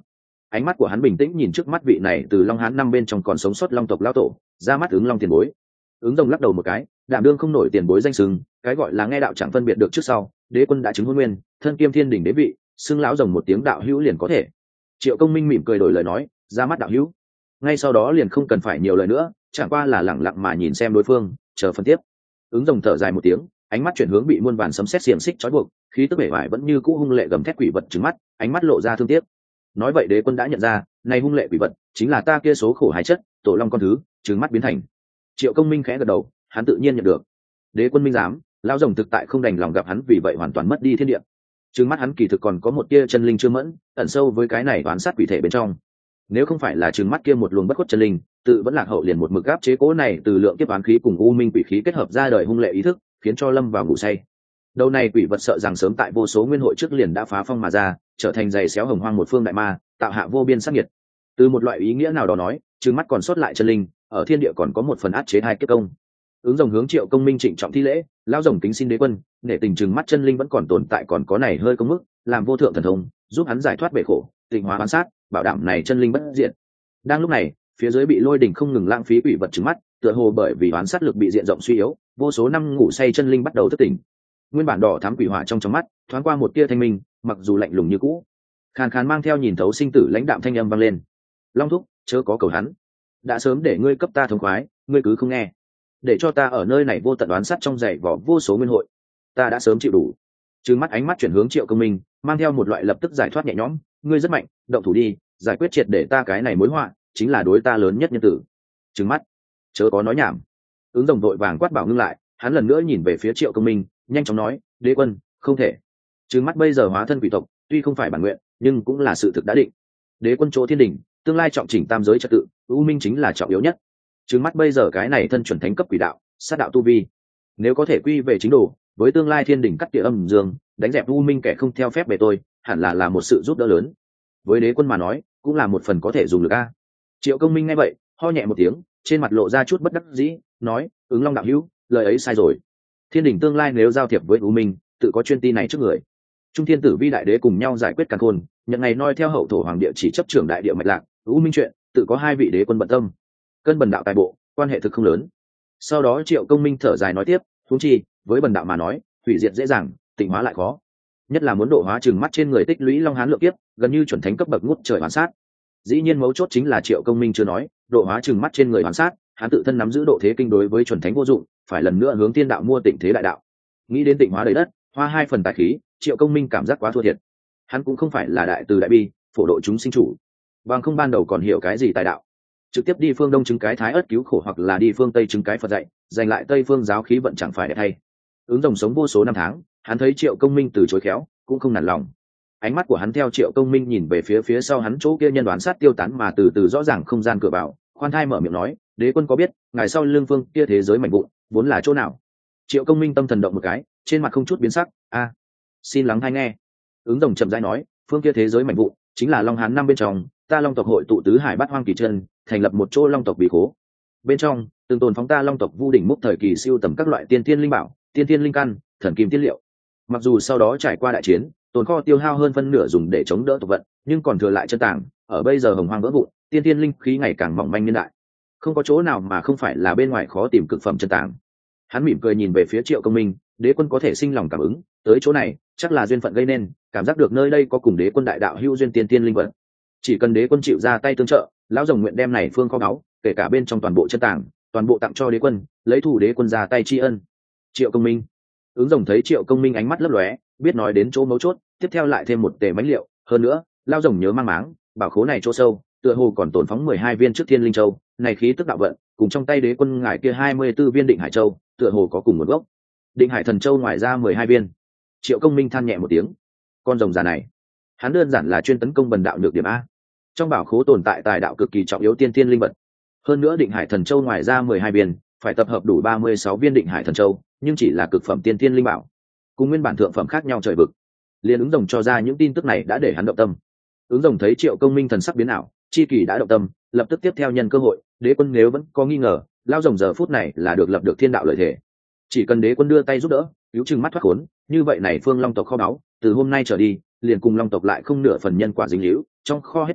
ánh mắt của hắn bình tĩnh nhìn trước mắt vị này từ Long Hán năm bên trong còn sống sót Long tộc lão tổ, ra mắt ứng Long tiền bối. Ứng Rồng lắc đầu một cái, đảm đương không nổi tiền bối danh xưng, cái gọi là nghe đạo chẳng phân biệt được trước sau, đế quân đã chứng hôn nguyên, thân kiêm thiên đỉnh đế vị, xưng lão rồng một tiếng đạo hữu liền có thể. Triệu Công Minh mỉm cười đổi lời nói, ra mắt đạo hữu. Ngay sau đó liền không cần phải nhiều lời nữa, chẳng qua là lẳng lặng mà nhìn xem đối phương, chờ phân tiếp. Ứng Rồng thở dài một tiếng, ánh mắt chuyển hướng bị muôn vàn sấm sét xiềng xích trói buộc, khí tức bể bại vẫn như cũ hung lệ gầm thét quỷ vật trừng mắt, ánh mắt lộ ra thương tiếc. Nói vậy đế quân đã nhận ra, này hung lệ quỷ vật chính là ta kia số khổ hài chất, tổ long con thứ, trừng mắt biến thành. Triệu Công Minh khẽ gật đầu, hắn tự nhiên nhận được. Đế quân minh giám, lão rồng thực tại không đành lòng gặp hắn vì vậy hoàn toàn mất đi thiên địa. Trừng mắt hắn kỳ thực còn có một tia chân linh chưa mẫn, ẩn sâu với cái này oán sát quỷ thể bên trong. Nếu không phải là trừng mắt kia một luồng bất khuất chân linh, tự vẫn lạc hậu liền một mực áp chế cố này từ lượng kiếp oán khí cùng u minh quỷ khí kết hợp ra đời hung lệ ý thức, khiến cho lâm vào ngủ say. Đầu này quỷ vật sợ rằng sớm tại vô số nguyên hội trước liền đã phá phong mà ra, trở thành giày xéo hồng hoang một phương đại ma, tạo hạ vô biên sát nhiệt. Từ một loại ý nghĩa nào đó nói, trừng mắt còn sót lại chân linh, ở thiên địa còn có một phần áp chế hai kiếp công. Ứng Rồng hướng Triệu Công Minh trịnh trọng thi lễ, lão rồng kính xin đế quân, để tình trừng mắt chân linh vẫn còn tồn tại còn có này hơi công mức, làm vô thượng thần thông, giúp hắn giải thoát bể khổ, tịnh hóa oán sát, bảo đảm này chân linh bất diệt. Đang lúc này, phía dưới bị lôi đỉnh không ngừng lãng phí quỷ vật trừng mắt, tựa hồ bởi vì oán sát lực bị diện rộng suy yếu, vô số năm ngủ say chân linh bắt đầu thức tỉnh. Nguyên bản đỏ thắm quỷ hỏa trong trong mắt, thoáng qua một tia thanh minh, mặc dù lạnh lùng như cũ, khàn khàn mang theo nhìn thấu sinh tử lãnh đạm thanh âm vang lên. Long thúc, chớ có cầu hắn, đã sớm để ngươi cấp ta thống khoái, ngươi cứ không nghe, để cho ta ở nơi này vô tận đoán sát trong dày vỏ vô số nguyên hội, ta đã sớm chịu đủ. Trừng mắt ánh mắt chuyển hướng Triệu Công Minh, mang theo một loại lập tức giải thoát nhẹ nhõm, ngươi rất mạnh, động thủ đi, giải quyết triệt để ta cái này mối họa, chính là đối ta lớn nhất nhân tử. Trừng mắt, chớ có nói nhảm. Ứng Rồng vội vàng quát bảo ngưng lại, hắn lần nữa nhìn về phía Triệu Công Minh, nhanh chóng nói, đế quân, không thể. Trừng mắt bây giờ hóa thân quỷ tộc, tuy không phải bản nguyện, nhưng cũng là sự thực đã định. Đế quân chỗ thiên đình, tương lai trọng chỉnh tam giới trật tự, u minh chính là trọng yếu nhất. Trừng mắt bây giờ cái này thân chuẩn thánh cấp quỷ đạo, sát đạo tu vi, nếu có thể quy về chính đồ, với tương lai thiên đình cắt địa âm dương, đánh dẹp u minh kẻ không theo phép bề tôi, hẳn là là một sự giúp đỡ lớn. Với đế quân mà nói, cũng là một phần có thể dùng được a. Triệu Công Minh nghe vậy, ho nhẹ một tiếng, trên mặt lộ ra chút bất đắc dĩ, nói, ứng Long đạo hữu, lời ấy sai rồi. Thiên đình tương lai nếu giao thiệp với u minh, tự có chuyên ti này trước người. Trung thiên tử vi đại đế cùng nhau giải quyết càn khôn, nhận ngày noi theo hậu thổ hoàng địa chỉ chấp trưởng đại địa mạch lạc, u minh chuyện, tự có hai vị đế quân bận tâm. Cân bần đạo tài bộ, quan hệ thực không lớn. Sau đó Triệu Công Minh thở dài nói tiếp, huống chi, với bần đạo mà nói, hủy diệt dễ dàng, tịnh hóa lại khó. Nhất là muốn độ hóa trừng mắt trên người tích lũy long hán lượng kiếp, gần như chuẩn thánh cấp bậc ngút trời oán sát. Dĩ nhiên mấu chốt chính là Triệu Công Minh chưa nói, độ hóa trừng mắt trên người oán sát, hắn tự thân nắm giữ độ thế kinh đối với chuẩn thánh vô dụng, phải lần nữa hướng tiên đạo mua tịnh thế đại đạo. Nghĩ đến tịnh hóa đầy đất, hoa hai phần tài khí, Triệu Công Minh cảm giác quá thua thiệt. Hắn cũng không phải là đại từ đại bi, phổ độ chúng sinh chủ, bằng không ban đầu còn hiểu cái gì tài đạo. Trực tiếp đi phương đông chứng cái thái ớt cứu khổ hoặc là đi phương tây chứng cái Phật dạy, giành lại tây phương giáo khí vận chẳng phải để thay. Ứng Rồng sống vô số năm tháng, hắn thấy Triệu Công Minh từ chối khéo, cũng không nản lòng. Ánh mắt của hắn theo Triệu Công Minh nhìn về phía phía sau hắn chỗ kia nhân đoán sát tiêu tán mà từ từ rõ ràng không gian cửa vào, khoan thai mở miệng nói, đế quân có biết, ngài sau lưng phương kia thế giới mạnh vụn, vốn là chỗ nào? Triệu Công Minh tâm thần động một cái, trên mặt không chút biến sắc, a, xin lắng hay nghe. Ứng Rồng chậm rãi nói, phương kia thế giới mạnh vụn, chính là Long Hán năm bên trong, ta Long tộc hội tụ tứ hải bát hoang kỳ chân, thành lập một chỗ Long tộc bí khố. Bên trong, từng tồn phóng ta Long tộc vu đỉnh múc thời kỳ siêu tầm các loại tiên thiên linh bảo, tiên thiên linh căn, thần kim tiên liệu. Mặc dù sau đó trải qua đại chiến, tồn kho tiêu hao hơn phân nửa dùng để chống đỡ tộc vận, nhưng còn thừa lại chân tàng, ở bây giờ hồng hoang vỡ vụn, tiên thiên linh khí ngày càng mỏng manh niên đại. Không có chỗ nào mà không phải là bên ngoài khó tìm cực phẩm chân tàng. Hắn mỉm cười nhìn về phía Triệu Công Minh, đế quân có thể sinh lòng cảm ứng, tới chỗ này, chắc là duyên phận gây nên, cảm giác được nơi đây có cùng đế quân đại đạo hữu duyên tiên tiên linh vật. Chỉ cần đế quân chịu ra tay tương trợ, lão rồng nguyện đem này phương kho báu, kể cả bên trong toàn bộ chân tàng, toàn bộ tặng cho đế quân, lấy thủ đế quân ra tay tri ân. Triệu Công Minh. Ứng Rồng thấy Triệu Công Minh ánh mắt lấp lóe, biết nói đến chỗ mấu chốt, tiếp theo lại thêm một tề mãnh liệu, hơn nữa, lão rồng nhớ mang máng, bảo khố này chỗ sâu, tựa hồ còn tồn phóng mười hai viên trước thiên linh châu, này khí tức đạo vận, cùng trong tay đế quân ngải kia hai mươi 24 viên định hải châu, tựa hồ có cùng một gốc. Định hải thần châu ngoài ra mười hai viên. Triệu Công Minh than nhẹ một tiếng, con rồng già này, hắn đơn giản là chuyên tấn công bần đạo nhược điểm a. Trong bảo khố tồn tại tài đạo cực kỳ trọng yếu tiên tiên linh vật. Hơn nữa định hải thần châu ngoài ra mười hai viên, phải tập hợp đủ ba mươi sáu viên định hải thần châu, nhưng chỉ là cực phẩm tiên tiên linh bảo, cùng nguyên bản thượng phẩm khác nhau trời vực. Liên Ứng Rồng cho ra những tin tức này đã để hắn động tâm. Ứng Rồng thấy Triệu Công Minh thần sắc biến ảo, chi kỳ đã động tâm, lập tức tiếp theo nhân cơ hội, đế quân nếu vẫn có nghi ngờ, lao rồng giờ phút này là được lập được thiên đạo lợi thể. Chỉ cần đế quân đưa tay giúp đỡ, cứu chừng mắt thoát khốn, như vậy này phương long tộc kho báu, từ hôm nay trở đi, liền cùng long tộc lại không nửa phần nhân quả dính líu, trong kho hết thảy,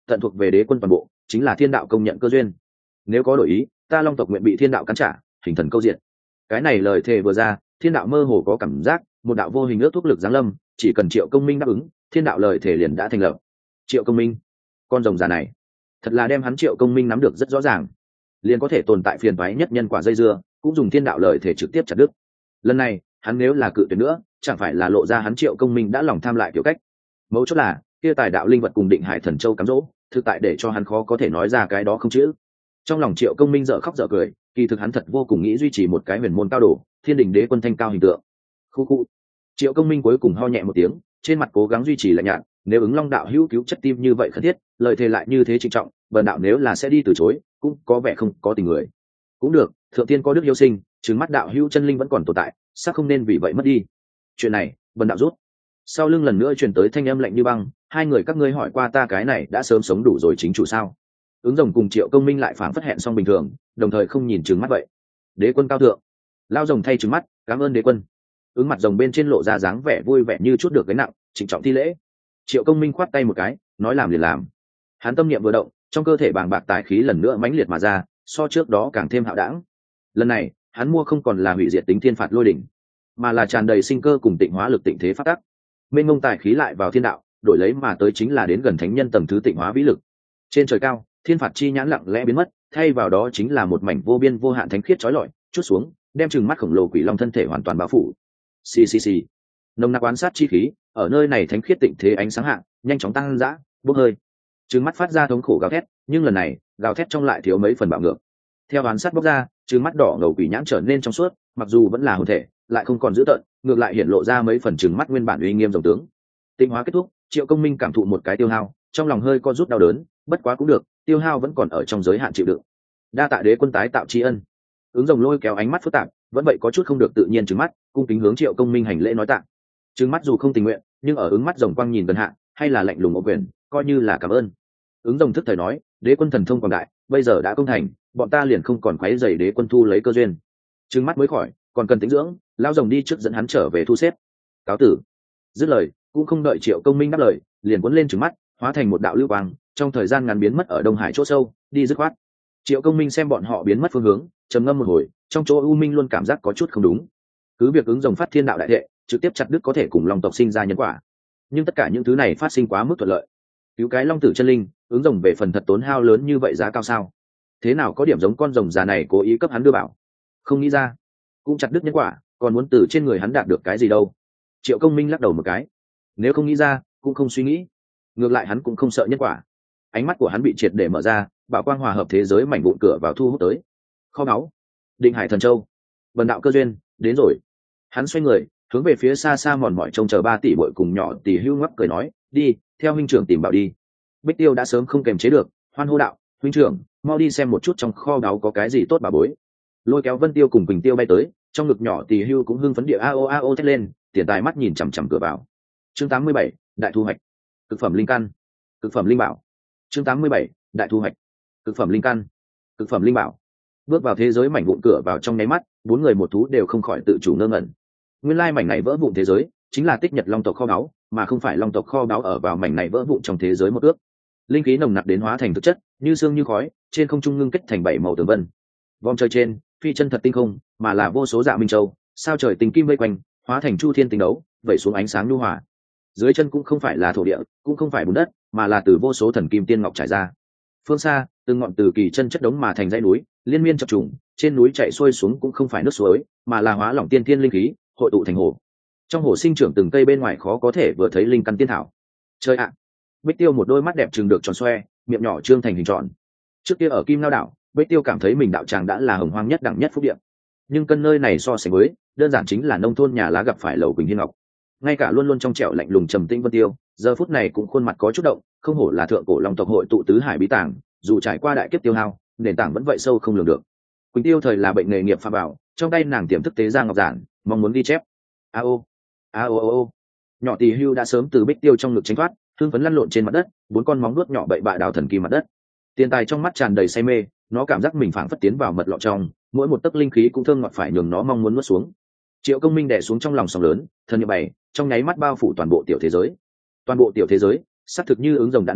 tận thuộc về đế quân toàn bộ, chính là thiên đạo công nhận cơ duyên. Nếu có đổi ý, ta long tộc nguyện bị thiên đạo cắn trả, hình thần câu diện. Cái này lời thề vừa ra, thiên đạo mơ hồ có cảm giác một đạo vô hình ước thúc lực giáng lâm, chỉ cần Triệu Công Minh đáp ứng, thiên đạo lời thề liền đã thành lập. Triệu Công Minh, con rồng già này thật là đem hắn Triệu Công Minh nắm được rất rõ ràng, liền có thể tồn tại phiền toái nhất nhân quả dây dưa, cũng dùng thiên đạo lời thể trực tiếp chặt đứt. Lần này hắn nếu là cự tuyệt nữa, chẳng phải là lộ ra hắn Triệu Công Minh đã lòng tham lại kiểu cách. Mấu chốt là kia tài đạo linh vật cùng Định Hải Thần Châu cám dỗ, thực tại để cho hắn khó có thể nói ra cái đó không chữ. Trong lòng Triệu Công Minh dở khóc dở cười, kỳ thực hắn thật vô cùng nghĩ duy trì một cái huyền môn cao độ, thiên đình đế quân thanh cao hình tượng. Khu khu. Triệu Công Minh cuối cùng ho nhẹ một tiếng, trên mặt cố gắng duy trì lạnh nhạt, nếu ứng long đạo hữu cứu chất tim như vậy khẩn thiết, lời thề lại như thế trịnh trọng, bần đạo nếu là sẽ đi từ chối, cũng có vẻ không có tình người. Cũng được, thượng tiên có đức hiếu sinh, trừng mắt đạo hữu chân linh vẫn còn tồn tại, xác không nên vì vậy mất đi. Chuyện này, bần đạo rút. Sau lưng lần nữa truyền tới thanh âm lạnh như băng, hai người các ngươi hỏi qua ta cái này đã sớm sống đủ rồi chính chủ sao? Ứng rồng cùng Triệu Công Minh lại phảng phất hẹn xong bình thường, đồng thời không nhìn trừng mắt vậy. Đế quân cao thượng. Lao rồng thay trừng mắt, cảm ơn đế quân. Ứng mặt rồng bên trên lộ ra dáng vẻ vui vẻ như chút được gánh nặng, trịnh trọng thi lễ. Triệu Công Minh khoát tay một cái, nói làm liền làm. Hắn tâm niệm vừa động, trong cơ thể bàng bạc tài khí lần nữa mãnh liệt mà ra, so trước đó càng thêm hạo đãng. Lần này, hắn mua không còn là hủy diệt tính thiên phạt lôi đỉnh, mà là tràn đầy sinh cơ cùng tịnh hóa lực tịnh thế phát tắc. Mênh mông tài khí lại vào thiên đạo, đổi lấy mà tới chính là đến gần thánh nhân tầng thứ tịnh hóa vĩ lực. Trên trời cao, thiên phạt chi nhãn lặng lẽ biến mất, thay vào đó chính là một mảnh vô biên vô hạn thánh khiết chói lọi, chút xuống, đem trừng mắt khổng lồ quỷ long thân thể hoàn toàn bao phủ. Xì xì xì. Nồng nặc oán sát chi khí, ở nơi này thánh khiết tịnh thế ánh sáng hạ, nhanh chóng tăng dã, bốc hơi. Trừng mắt phát ra thống khổ gào thét, nhưng lần này, gào thét trong lại thiếu mấy phần bạo ngược. Theo oán sát bốc ra, trừng mắt đỏ ngầu quỷ nhãn trở nên trong suốt, mặc dù vẫn là hồn thể, lại không còn dữ tợn, ngược lại hiện lộ ra mấy phần trừng mắt nguyên bản uy nghiêm rồng tướng. Tịnh hóa kết thúc, Triệu Công Minh cảm thụ một cái tiêu hao, trong lòng hơi co rút đau đớn, bất quá cũng được, tiêu hao vẫn còn ở trong giới hạn chịu đựng. Đa tạ đế quân tái tạo tri ân. Ứng rồng lôi kéo ánh mắt phức tạp, vẫn vậy có chút không được tự nhiên trừng mắt, cung kính hướng Triệu Công Minh hành lễ nói tạ. Trừng mắt dù không tình nguyện, nhưng ở ứng mắt rồng quang nhìn gần hạ, hay là lạnh lùng ô quyền, coi như là cảm ơn. Ứng rồng thức thời nói, đế quân thần thông quảng đại, bây giờ đã công thành, bọn ta liền không còn quấy rầy đế quân thu lấy cơ duyên. Trừng mắt mới khỏi, còn cần tĩnh dưỡng, lao rồng đi trước dẫn hắn trở về thu xếp. Cáo tử. Dứt lời, cũng không đợi Triệu Công Minh đáp lời, liền cuốn lên trừng mắt, hóa thành một đạo lưu quang, trong thời gian ngắn biến mất ở Đông Hải chỗ sâu, đi dứt khoát. Triệu Công Minh xem bọn họ biến mất phương hướng, trầm ngâm một hồi, trong chỗ u minh luôn cảm giác có chút không đúng. Cứ việc ứng rồng phát thiên đạo đại thệ, trực tiếp chặt đứt có thể cùng long tộc sinh ra nhân quả, nhưng tất cả những thứ này phát sinh quá mức thuận lợi. Cứu cái long tử chân linh, ứng rồng về phần thật tốn hao lớn như vậy giá cao sao? Thế nào có điểm giống con rồng già này cố ý cấp hắn đưa bảo? Không nghĩ ra, cũng chặt đứt nhân quả, còn muốn từ trên người hắn đạt được cái gì đâu? Triệu Công Minh lắc đầu một cái, nếu không nghĩ ra, cũng không suy nghĩ. Ngược lại hắn cũng không sợ nhân quả. Ánh mắt của hắn bị triệt để mở ra, bảo quang hòa hợp thế giới mảnh vụn cửa vào thu hút tới. Kho báu, Định Hải Thần Châu, vần đạo cơ duyên đến rồi. Hắn xoay người, hướng về phía xa xa mòn mỏi trông chờ ba tỷ bội cùng nhỏ tỷ hưu ngấp cười nói, đi theo huynh trưởng tìm bảo đi. Bích Tiêu đã sớm không kềm chế được, hoan hô đạo, huynh trưởng mau đi xem một chút trong kho báu có cái gì tốt bà bối. Lôi kéo Vân Tiêu cùng Quỳnh Tiêu bay tới, trong ngực nhỏ tỷ hưu cũng hưng phấn địa a o a o thét lên, tiền tài mắt nhìn chằm chằm cửa vào. Chương tám mươi bảy, đại thu hoạch. Cực phẩm linh căn, cực phẩm linh bảo. Chương tám mươi bảy, đại thu hoạch. Cực phẩm linh căn, cực phẩm linh bảo. Bước vào thế giới mảnh vụn cửa vào trong nháy mắt, bốn người một thú đều không khỏi tự chủ ngơ ngẩn. Nguyên lai mảnh này vỡ vụn thế giới chính là tích nhật long tộc kho báu, mà không phải long tộc kho báu ở vào mảnh này vỡ vụn trong thế giới một ước. Linh khí nồng nặc đến hóa thành thực chất, như sương như khói, trên không trung ngưng kết thành bảy màu tường vân. Vòng trời trên, phi chân thật tinh không, mà là vô số dạ minh châu, sao trời tình kim vây quanh, hóa thành chu thiên tinh đấu, vẩy xuống ánh sáng nhu hòa. Dưới chân cũng không phải là thổ địa, cũng không phải bùn đất, mà là từ vô số thần kim tiên ngọc trải ra. Phương xa, từng ngọn từ kỳ chân chất đống mà thành dãy núi, liên miên chập trùng, trên núi chảy xuôi xuống cũng không phải nước suối, mà là hóa lỏng tiên thiên linh khí, hội tụ thành hồ. Trong hồ sinh trưởng từng cây bên ngoài khó có thể vừa thấy linh căn tiên thảo. Chơi ạ! Bích Tiêu một đôi mắt đẹp trừng được tròn xoe, miệng nhỏ trương thành hình tròn. Trước kia ở Kim Lao đảo, Bích Tiêu cảm thấy mình đạo tràng đã là hồng hoang nhất đẳng nhất phúc địa. Nhưng cân nơi này so sánh với, đơn giản chính là nông thôn nhà lá gặp phải lầu quỳnh hiên ngọc. Ngay cả luôn luôn trong trẻo lạnh lùng trầm tĩnh Vân Tiêu, giờ phút này cũng khuôn mặt có chút động, không hổ là thượng cổ long tộc hội tụ tứ hải bí tàng, dù trải qua đại kiếp tiêu hao, nền tảng vẫn vậy sâu không lường được. Quỳnh Tiêu thời là bệnh nghề nghiệp pha bảo, trong tay nàng tiềm thức tế ra ngọc giản, mong muốn ghi chép. A ô, a ô ô ô. Nhỏ Tỳ Hưu đã sớm từ Bích Tiêu trong ngực tránh thoát, thương phấn lăn lộn trên mặt đất, bốn con móng vuốt nhỏ bậy bạ đào thần kỳ mặt đất. Tiền tài trong mắt tràn đầy say mê, nó cảm giác mình phảng phất tiến vào mật lọ trong, mỗi một tấc linh khí cũng thơm ngọt phải nhường nó mong muốn nuốt xuống. Triệu Công Minh đè xuống trong lòng sóng lớn, thân như bày, trong nháy mắt bao phủ toàn bộ tiểu thế giới. Toàn bộ tiểu thế giới, xác thực như ứng rồng đã nói,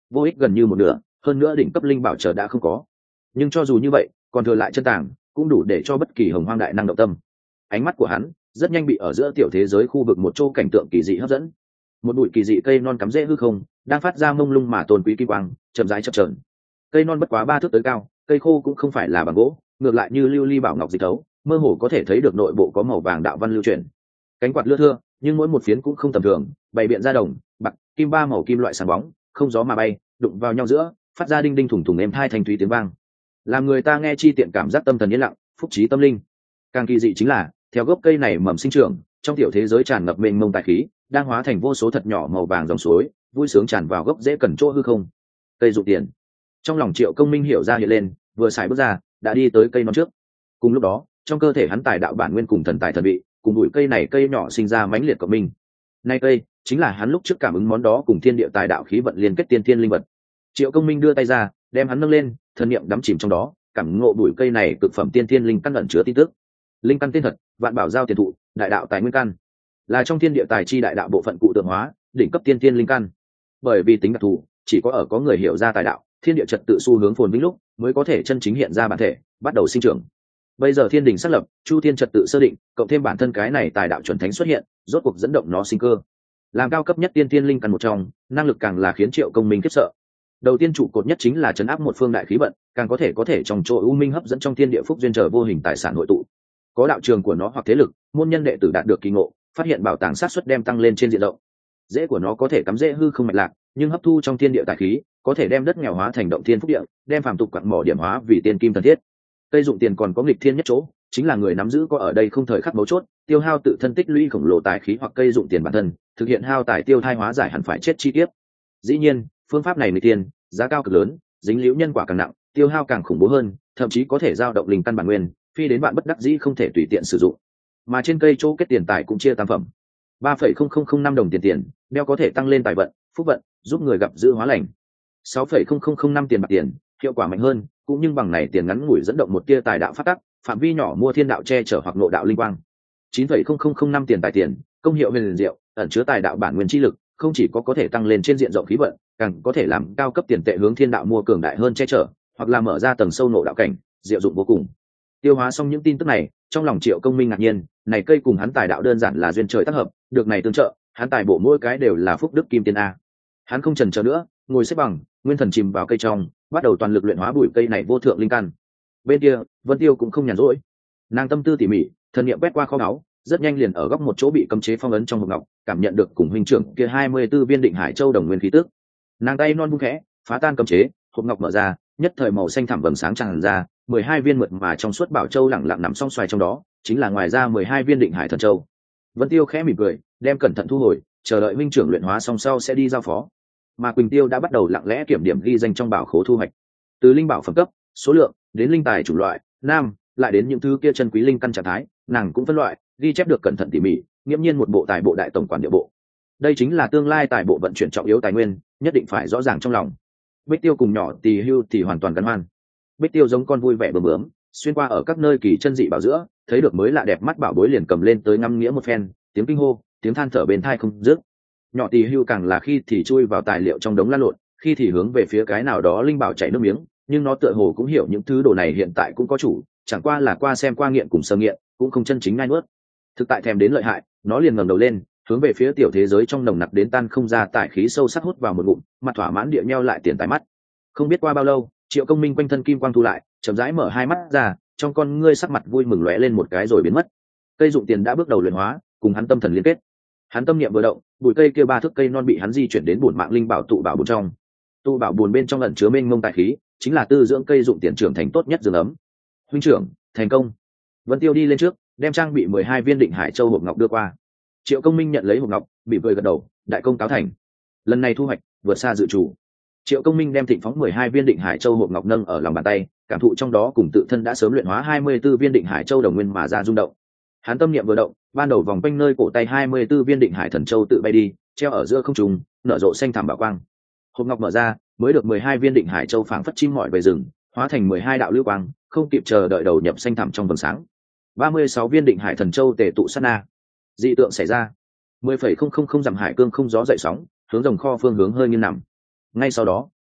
vô ích gần như một nửa, hơn nữa đỉnh cấp linh bảo chờ đã không có. Nhưng cho dù như vậy, còn thừa lại chân tàng cũng đủ để cho bất kỳ hồng hoang đại năng động tâm. Ánh mắt của hắn rất nhanh bị ở giữa tiểu thế giới khu vực một chỗ cảnh tượng kỳ dị hấp dẫn. Một bụi kỳ dị cây non cắm rễ hư không, đang phát ra mông lung mà tôn quý kim quang, chậm rãi chập chờn. Cây non bất quá ba thước tới cao, cây khô cũng không phải là bằng gỗ, ngược lại như lưu ly bảo ngọc dịch thấu, mơ hồ có thể thấy được nội bộ có màu vàng đạo văn lưu chuyển. Cánh quạt lưa thưa, nhưng mỗi một phiến cũng không tầm thường, bày biện ra đồng, bạc, kim ba màu kim loại sáng bóng, không gió mà bay, đụng vào nhau giữa, phát ra đinh đinh thủng thủng êm hai thanh thúy tiếng vang. Làm người ta nghe chi tiện cảm giác tâm thần yên lặng, phúc trí tâm linh. Càng kỳ dị chính là, theo gốc cây này mầm sinh trưởng, trong tiểu thế giới tràn ngập mênh mông tài khí, đang hóa thành vô số thật nhỏ màu vàng dòng suối, vui sướng tràn vào gốc rễ cần chỗ hư không. Cây dụ tiền. Trong lòng Triệu Công Minh hiểu ra hiện lên, vừa xài bước ra, đã đi tới cây non trước. Cùng lúc đó, trong cơ thể hắn tài đạo bản nguyên cùng thần tài thần vị, cùng bụi cây này cây nhỏ sinh ra mãnh liệt cộng minh. Nay cây chính là hắn lúc trước cảm ứng món đó cùng thiên địa tài đạo khí vận liên kết tiên thiên linh vật. Triệu Công Minh đưa tay ra, đem hắn nâng lên, thần niệm đắm chìm trong đó, cảm ngộ bụi cây này cực phẩm tiên thiên linh căn ẩn chứa tin tức. Linh căn tên thật, vạn bảo giao tiền thụ, đại đạo tài nguyên căn, là trong thiên địa tài chi đại đạo bộ phận cụ tượng hóa, đỉnh cấp tiên thiên linh căn. Bởi vì tính đặc thù, chỉ có ở có người hiểu ra tài đạo, thiên địa trật tự xu hướng phồn vinh lúc, mới có thể chân chính hiện ra bản thể, bắt đầu sinh trưởng. Bây giờ thiên đình xác lập, chu thiên trật tự sơ định, cộng thêm bản thân cái này tài đạo chuẩn thánh xuất hiện, rốt cuộc dẫn động nó sinh cơ. Làm cao cấp nhất tiên thiên linh căn một trong, năng lực càng là khiến Triệu Công Minh khiếp sợ. Đầu tiên trụ cột nhất chính là chấn áp một phương đại khí vận, càng có thể có thể trong chỗ u minh hấp dẫn trong thiên địa phúc duyên trở vô hình tài sản hội tụ. Có đạo trường của nó hoặc thế lực, môn nhân đệ tử đạt được kỳ ngộ, phát hiện bảo tàng sát suất đem tăng lên trên diện rộng. Rễ của nó có thể cắm rễ hư không mạch lạc, nhưng hấp thu trong thiên địa tài khí, có thể đem đất nghèo hóa thành động thiên phúc địa, đem phàm tục quặng mỏ điểm hóa vì tiên kim thần thiết. Cây dụng tiền còn có nghịch thiên nhất chỗ, chính là người nắm giữ có ở đây không thời khắc mấu chốt, tiêu hao tự thân tích lũy khổng lồ tài khí hoặc cây dụng tiền bản thân, thực hiện hao tài tiêu thai hóa giải hẳn phải chết chi tiết. Dĩ nhiên, phương pháp này nghịch thiên, giá cao cực lớn, dính liễu nhân quả càng nặng, tiêu hao càng khủng bố hơn, thậm chí có thể giao động linh căn bản nguyên, phi đến bạn bất đắc dĩ không thể tùy tiện sử dụng. Mà trên cây chỗ kết tiền tài cũng chia tam phẩm, ba phẩy không không không năm đồng tiền tiền, đeo có thể tăng lên tài vận, phúc vận, giúp người gặp dữ hóa lành. sáu phẩy không không không năm tiền bạc tiền, hiệu quả mạnh hơn, cũng nhưng bằng này tiền ngắn ngủi dẫn động một tia tài đạo phát tắc, phạm vi nhỏ mua thiên đạo che chở hoặc nội đạo linh quang. chín phẩy không không không năm tiền tài tiền, công hiệu huyền diệu, ẩn chứa tài đạo bản nguyên chi lực, không chỉ có có thể tăng lên trên diện rộng khí vận, càng có thể làm cao cấp tiền tệ hướng thiên đạo mua cường đại hơn che chở, hoặc là mở ra tầng sâu nội đạo cảnh, diệu dụng vô cùng. Tiêu hóa xong những tin tức này, trong lòng Triệu Công Minh ngạc nhiên, này cây cùng hắn tài đạo đơn giản là duyên trời tác hợp, được này tương trợ, hắn tài bộ mỗi cái đều là phúc đức kim tiên a. Hắn không chần chờ nữa, ngồi xếp bằng, nguyên thần chìm vào cây trong, bắt đầu toàn lực luyện hóa bụi cây này vô thượng linh căn. Bên kia, Vân Tiêu cũng không nhàn rỗi, nàng tâm tư tỉ mỉ, thần niệm quét qua kho báu, rất nhanh liền ở góc một chỗ bị cấm chế phong ấn trong hộp ngọc, cảm nhận được cùng huynh trưởng kia hai mươi 24 viên định hải châu đồng nguyên khí tức. Nàng tay non vung khẽ, phá tan cấm chế, hộp ngọc mở ra, nhất thời màu xanh thẳm vầng sáng tràn ra, mười hai viên mượt mà trong suốt bảo châu lẳng lặng nằm song xoài trong đó, chính là ngoài ra mười hai viên định hải thần châu. Vân Tiêu khẽ mỉm cười, đem cẩn thận thu hồi, chờ đợi huynh trưởng luyện hóa xong sau sẽ đi giao phó. Mà Quỳnh Tiêu đã bắt đầu lặng lẽ kiểm điểm ghi danh trong bảo khố thu hoạch, từ linh bảo phẩm cấp, số lượng, đến linh tài chủng loại, nam, lại đến những thứ kia chân quý linh căn trạng thái, nàng cũng phân loại, ghi chép được cẩn thận tỉ mỉ, nghiễm nhiên một bộ tài bộ đại tổng quản địa bộ. Đây chính là tương lai tài bộ vận chuyển trọng yếu tài nguyên, nhất định phải rõ ràng trong lòng. Bích Tiêu cùng nhỏ Tỳ Hưu thì hoàn toàn gắn hoan. Bích Tiêu giống con vui vẻ bướm bướm, xuyên qua ở các nơi kỳ chân dị bảo giữa, thấy được mới lạ đẹp mắt bảo bối liền cầm lên tới ngắm nghĩa một phen, tiếng kinh hô, tiếng than thở bên tai không dứt. Nhỏ Tỳ Hưu càng là khi thì chui vào tài liệu trong đống lăn lộn, khi thì hướng về phía cái nào đó linh bảo chảy nước miếng, nhưng nó tựa hồ cũng hiểu những thứ đồ này hiện tại cũng có chủ, chẳng qua là qua xem qua nghiện cùng sơ nghiện, cũng không chân chính ngay nuốt. Thực tại thèm đến lợi hại, nó liền ngẩng đầu lên, hướng về phía tiểu thế giới trong nồng nặc đến tan không ra tải khí sâu sắc hút vào một ngụm, mặt thỏa mãn địa nheo lại tiền tài mắt. Không biết qua bao lâu, Triệu Công Minh quanh thân kim quang thu lại, chậm rãi mở hai mắt ra, trong con ngươi sắc mặt vui mừng lóe lên một cái rồi biến mất. Cây dụng tiền đã bước đầu luyện hóa, cùng hắn tâm thần liên kết. Hắn tâm niệm vừa động, bụi cây kia ba thước cây non bị hắn di chuyển đến bổn mạng linh bảo tụ bảo bồn trong. Tụ bảo bồn bên trong ẩn chứa mênh mông tài khí, chính là tư dưỡng cây dụng tiền trưởng thành tốt nhất giường ấm. Huynh trưởng, thành công. Vân Tiêu đi lên trước, đem trang bị mười hai viên định hải châu hộp ngọc đưa qua. Triệu Công Minh nhận lấy hộp ngọc, bị cười gật đầu, đại công cáo thành. Lần này thu hoạch vượt xa dự chủ. Triệu Công Minh đem thịnh phóng mười hai viên định hải châu hộp ngọc nâng ở lòng bàn tay, cảm thụ trong đó cùng tự thân đã sớm luyện hóa hai mươi 24 viên định hải châu đồng nguyên mà ra rung động. Hắn tâm niệm vừa động, ban đầu vòng quanh nơi cổ tay hai mươi 24 viên định hải thần châu tự bay đi, treo ở giữa không trung, nở rộ xanh thẳm bảo quang. Hộp ngọc mở ra, mới được mười hai viên định hải châu phảng phất chim mỏi về rừng, hóa thành mười hai đạo lưu quang, không kịp chờ đợi đầu nhập xanh thẳm trong vầng sáng. ba mươi sáu viên định hải thần châu tề tụ sát na. Dị tượng xảy ra. mười phẩy không không không dặm hải cương không gió dậy sóng, hướng rồng kho phương hướng hơi nghiêng nằm. Ngay sau đó,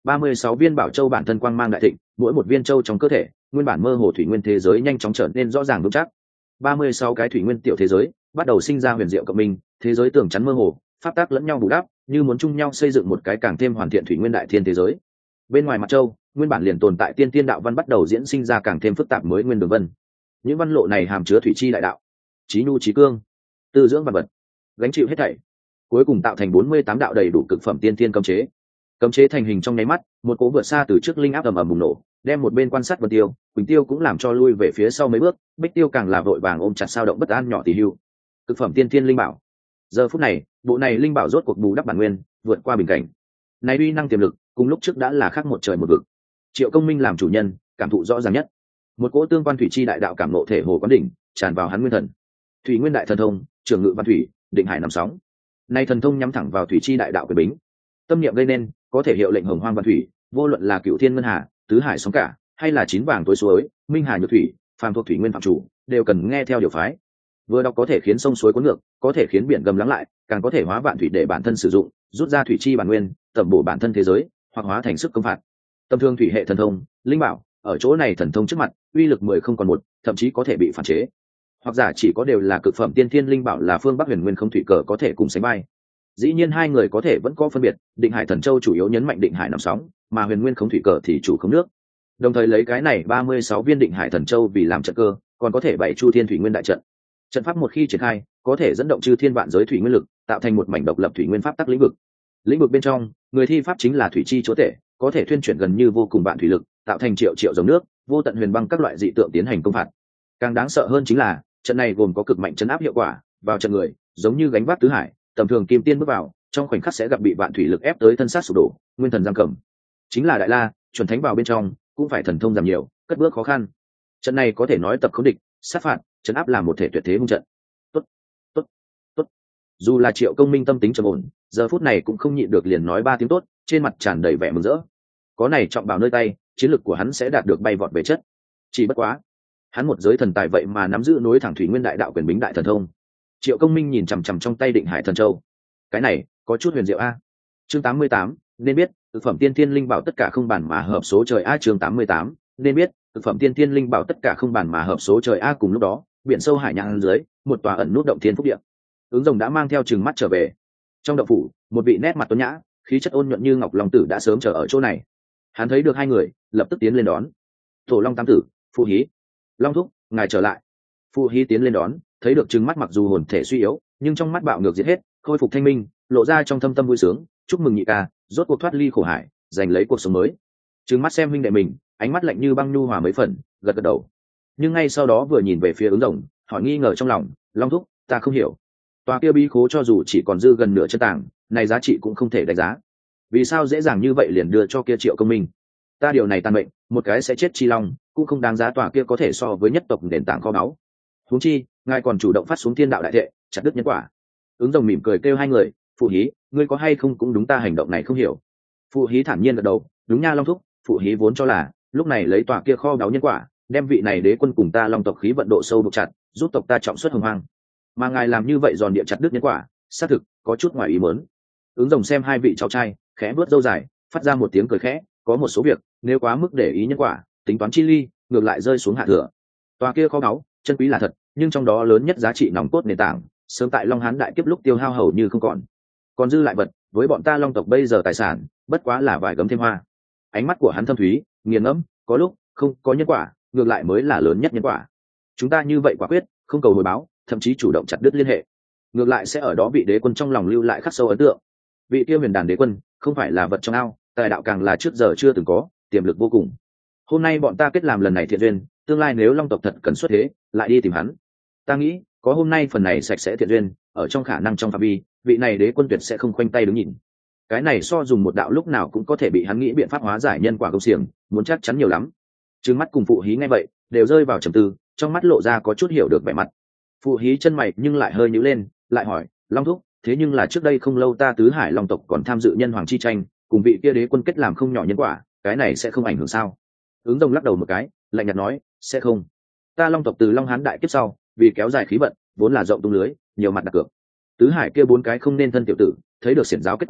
ba mươi sáu viên bảo châu bản thân quang mang đại thịnh, mỗi một viên châu trong cơ thể nguyên bản mơ hồ thủy nguyên thế giới nhanh chóng trở nên rõ ràng vững chắc. ba mươi sáu cái thủy nguyên tiểu thế giới bắt đầu sinh ra huyền diệu cộng minh, thế giới tường chắn mơ hồ, pháp tác lẫn nhau bù đắp, như muốn chung nhau xây dựng một cái càng thêm hoàn thiện thủy nguyên đại thiên thế giới. Bên ngoài mặt châu, nguyên bản liền tồn tại tiên tiên đạo văn bắt đầu diễn sinh ra càng thêm phức tạp mới nguyên đường vân. Những văn lộ này hàm chứa thủy chi đại đạo, trí nhu trí cương, tư dưỡng vật vật, gánh chịu hết thảy, cuối cùng tạo thành bốn mươi tám đạo đầy đủ cực phẩm tiên tiên cấm chế. Cấm chế thành hình trong nháy mắt, một cỗ vượt xa từ trước linh áp ầm ầm bùng nổ, đem một bên quan sát Vân Tiêu, Quỳnh Tiêu cũng làm cho lui về phía sau mấy bước, Bích Tiêu càng là vội vàng ôm chặt sao động bất an nhỏ tỷ hưu. Cực phẩm tiên tiên linh bảo. Giờ phút này, bộ này linh bảo rốt cuộc bù đắp bản nguyên, vượt qua bình cảnh. Này uy năng tiềm lực, cùng lúc trước đã là khác một trời một vực. Triệu Công Minh làm chủ nhân, cảm thụ rõ ràng nhất. Một cỗ tương quan thủy chi đại đạo cảm ngộ thể hồ quán đỉnh, tràn vào hắn nguyên thần. Thủy nguyên đại thần thông, trường ngự văn thủy, định hải nằm sóng. Nay thần thông nhắm thẳng vào thủy chi đại đạo quyền bính. Tâm niệm gây nên, có thể hiệu lệnh hồng hoang văn thủy, vô luận là cựu thiên ngân hà, tứ hải sóng cả, hay là chín vàng tối suối, minh hà nhược thủy, phàm thuộc thủy nguyên phạm chủ, đều cần nghe theo điều phái. Vừa đọc có thể khiến sông suối cuốn ngược, có thể khiến biển gầm lắng lại, càng có thể hóa vạn thủy để bản thân sử dụng, rút ra thủy chi bản nguyên, tẩm bổ bản thân thế giới, hoặc hóa thành sức công phạt. Tâm thương thủy hệ thần thông, linh bảo, ở chỗ này thần thông trước mặt, uy lực mười không còn một, thậm chí có thể bị phản chế. Hoặc giả chỉ có đều là cực phẩm tiên thiên linh bảo là phương Bắc Huyền Nguyên không thủy cờ có thể cùng sánh vai. Dĩ nhiên hai người có thể vẫn có phân biệt, Định Hải Thần Châu chủ yếu nhấn mạnh Định Hải nằm sóng, mà Huyền Nguyên không thủy cờ thì chủ không nước. Đồng thời lấy cái này ba mươi sáu viên Định Hải Thần Châu vì làm trận cơ, còn có thể bảy chu thiên thủy nguyên đại trận. Trận pháp một khi triển khai, có thể dẫn động chư thiên vạn giới thủy nguyên lực, tạo thành một mảnh độc lập thủy nguyên pháp tắc lĩnh vực. Lĩnh vực bên trong, người thi pháp chính là thủy chi chúa tể, có thể thuyên chuyển gần như vô cùng vạn thủy lực, tạo thành triệu triệu dòng nước, vô tận huyền băng các loại dị tượng tiến hành công phạt. Càng đáng sợ hơn chính là, trận này gồm có cực mạnh chấn áp hiệu quả, vào trận người, giống như gánh vác tứ hải, tầm thường kim tiên bước vào, trong khoảnh khắc sẽ gặp bị vạn thủy lực ép tới thân xác sụp đổ, nguyên thần giam cầm. Chính là đại la, chuẩn thánh vào bên trong, cũng phải thần thông giảm nhiều, cất bước khó khăn. Trận này có thể nói tập khống địch, sát phạt, chấn áp là một thể tuyệt thế hung trận. Tốt, tốt, tốt. Dù là Triệu Công Minh tâm tính trầm ổn, giờ phút này cũng không nhịn được liền nói ba tiếng tốt, trên mặt tràn đầy vẻ mừng rỡ. Có này trọng bảo nơi tay, chiến lực của hắn sẽ đạt được bay vọt về chất. Chỉ bất quá, hắn một giới thần tài vậy mà nắm giữ nối thẳng thủy nguyên đại đạo quyền bính đại thần thông. Triệu Công Minh nhìn chằm chằm trong tay Định Hải Thần Châu, cái này có chút huyền diệu a. Chương tám mươi tám, nên biết thực phẩm tiên thiên linh bảo tất cả không bản mà hợp số trời a. Chương tám mươi tám, nên biết thực phẩm tiên thiên linh bảo tất cả không bản mà hợp số trời a. Cùng lúc đó, biển sâu hải nhang dưới, một tòa ẩn nút động thiên phúc địa. Ứng Rồng đã mang theo trừng mắt trở về. Trong động phủ, một vị nét mặt tuấn nhã, khí chất ôn nhuận như ngọc long tử đã sớm chờ ở chỗ này. Hắn thấy được hai người, lập tức tiến lên đón. Tổ Long Tam tử, Phụ Hí. Long thúc, ngài trở lại. Phụ Hí tiến lên đón, thấy được trừng mắt mặc dù hồn thể suy yếu, nhưng trong mắt bạo ngược giết hết, khôi phục thanh minh, lộ ra trong thâm tâm vui sướng. Chúc mừng nhị ca, rốt cuộc thoát ly khổ hải, giành lấy cuộc sống mới. Trừng mắt xem huynh đệ mình, ánh mắt lạnh như băng nhu hòa mấy phần, gật gật đầu. Nhưng ngay sau đó vừa nhìn về phía Ứng Rồng, hỏi nghi ngờ trong lòng, Long thúc, ta không hiểu. Tòa kia bí khố cho dù chỉ còn dư gần nửa chân tảng, này giá trị cũng không thể đánh giá. Vì sao dễ dàng như vậy liền đưa cho kia Triệu Công Minh? Ta điều này tàn mệnh, một cái sẽ chết chi long, cũng không đáng giá tòa kia có thể so với nhất tộc nền tảng kho báu. Huống chi, ngài còn chủ động phát xuống thiên đạo đại thệ, chặt đứt nhân quả. Ứng Rồng mỉm cười kêu hai người, Phụ Hí, ngươi có hay không cũng đúng ta hành động này không hiểu. Phụ Hí thản nhiên gật đầu, đúng nha Long thúc, Phụ Hí vốn cho là lúc này lấy tòa kia kho báu nhân quả, đem vị này đế quân cùng ta Long tộc khí vận độ sâu buộc chặt, giúp tộc ta trọng xuất hồng hoang. Mà ngài làm như vậy giòn địa chặt đứt nhân quả, xác thực có chút ngoài ý muốn. Ứng Rồng xem hai vị cháu trai, khẽ vuốt râu dài, phát ra một tiếng cười khẽ, có một số việc nếu quá mức để ý nhân quả, tính toán chi ly, ngược lại rơi xuống hạ thừa. Tòa kia kho báu, chân quý là thật, nhưng trong đó lớn nhất giá trị nòng cốt nền tảng, sớm tại Long Hán đại kiếp lúc tiêu hao hầu như không còn. Còn dư lại vật, với bọn ta Long tộc bây giờ tài sản, bất quá là vài gấm thêm hoa. Ánh mắt của hắn thâm thúy, nghiền ngẫm, có lúc không có nhân quả, ngược lại mới là lớn nhất nhân quả. Chúng ta như vậy quả quyết, không cầu hồi báo, thậm chí chủ động chặt đứt liên hệ, ngược lại sẽ ở đó vị đế quân trong lòng lưu lại khắc sâu ấn tượng. Vị tiêu huyền đàn đế quân không phải là vật trong ao, tài đạo càng là trước giờ chưa từng có, tiềm lực vô cùng. Hôm nay bọn ta kết làm lần này thiện duyên, tương lai nếu Long tộc thật cần xuất thế, lại đi tìm hắn. Ta nghĩ có hôm nay phần này sạch sẽ thiện duyên, ở trong khả năng trong phạm vi, vị này đế quân tuyệt sẽ không khoanh tay đứng nhìn. Cái này so dùng một đạo lúc nào cũng có thể bị hắn nghĩ biện pháp hóa giải nhân quả công xiềng, muốn chắc chắn nhiều lắm. Trừng mắt cùng Phụ Hí nghe vậy, đều rơi vào trầm tư, trong mắt lộ ra có chút hiểu được vẻ mặt. Phụ Hí chân mày nhưng lại hơi nhíu lên, lại hỏi, Long thúc, thế nhưng là trước đây không lâu ta tứ hải Long tộc còn tham dự nhân hoàng chi tranh, cùng vị kia đế quân kết làm không nhỏ nhân quả, cái này sẽ không ảnh hưởng sao? Ứng Rồng lắc đầu một cái, lạnh nhạt nói, sẽ không. Ta Long tộc từ Long Hán đại kiếp sau, vì kéo dài khí vận, vốn là rộng tung lưới, nhiều mặt đặt cược. Tứ hải kia bốn cái không nên thân tiểu tử, thấy được xiển giáo kết quả,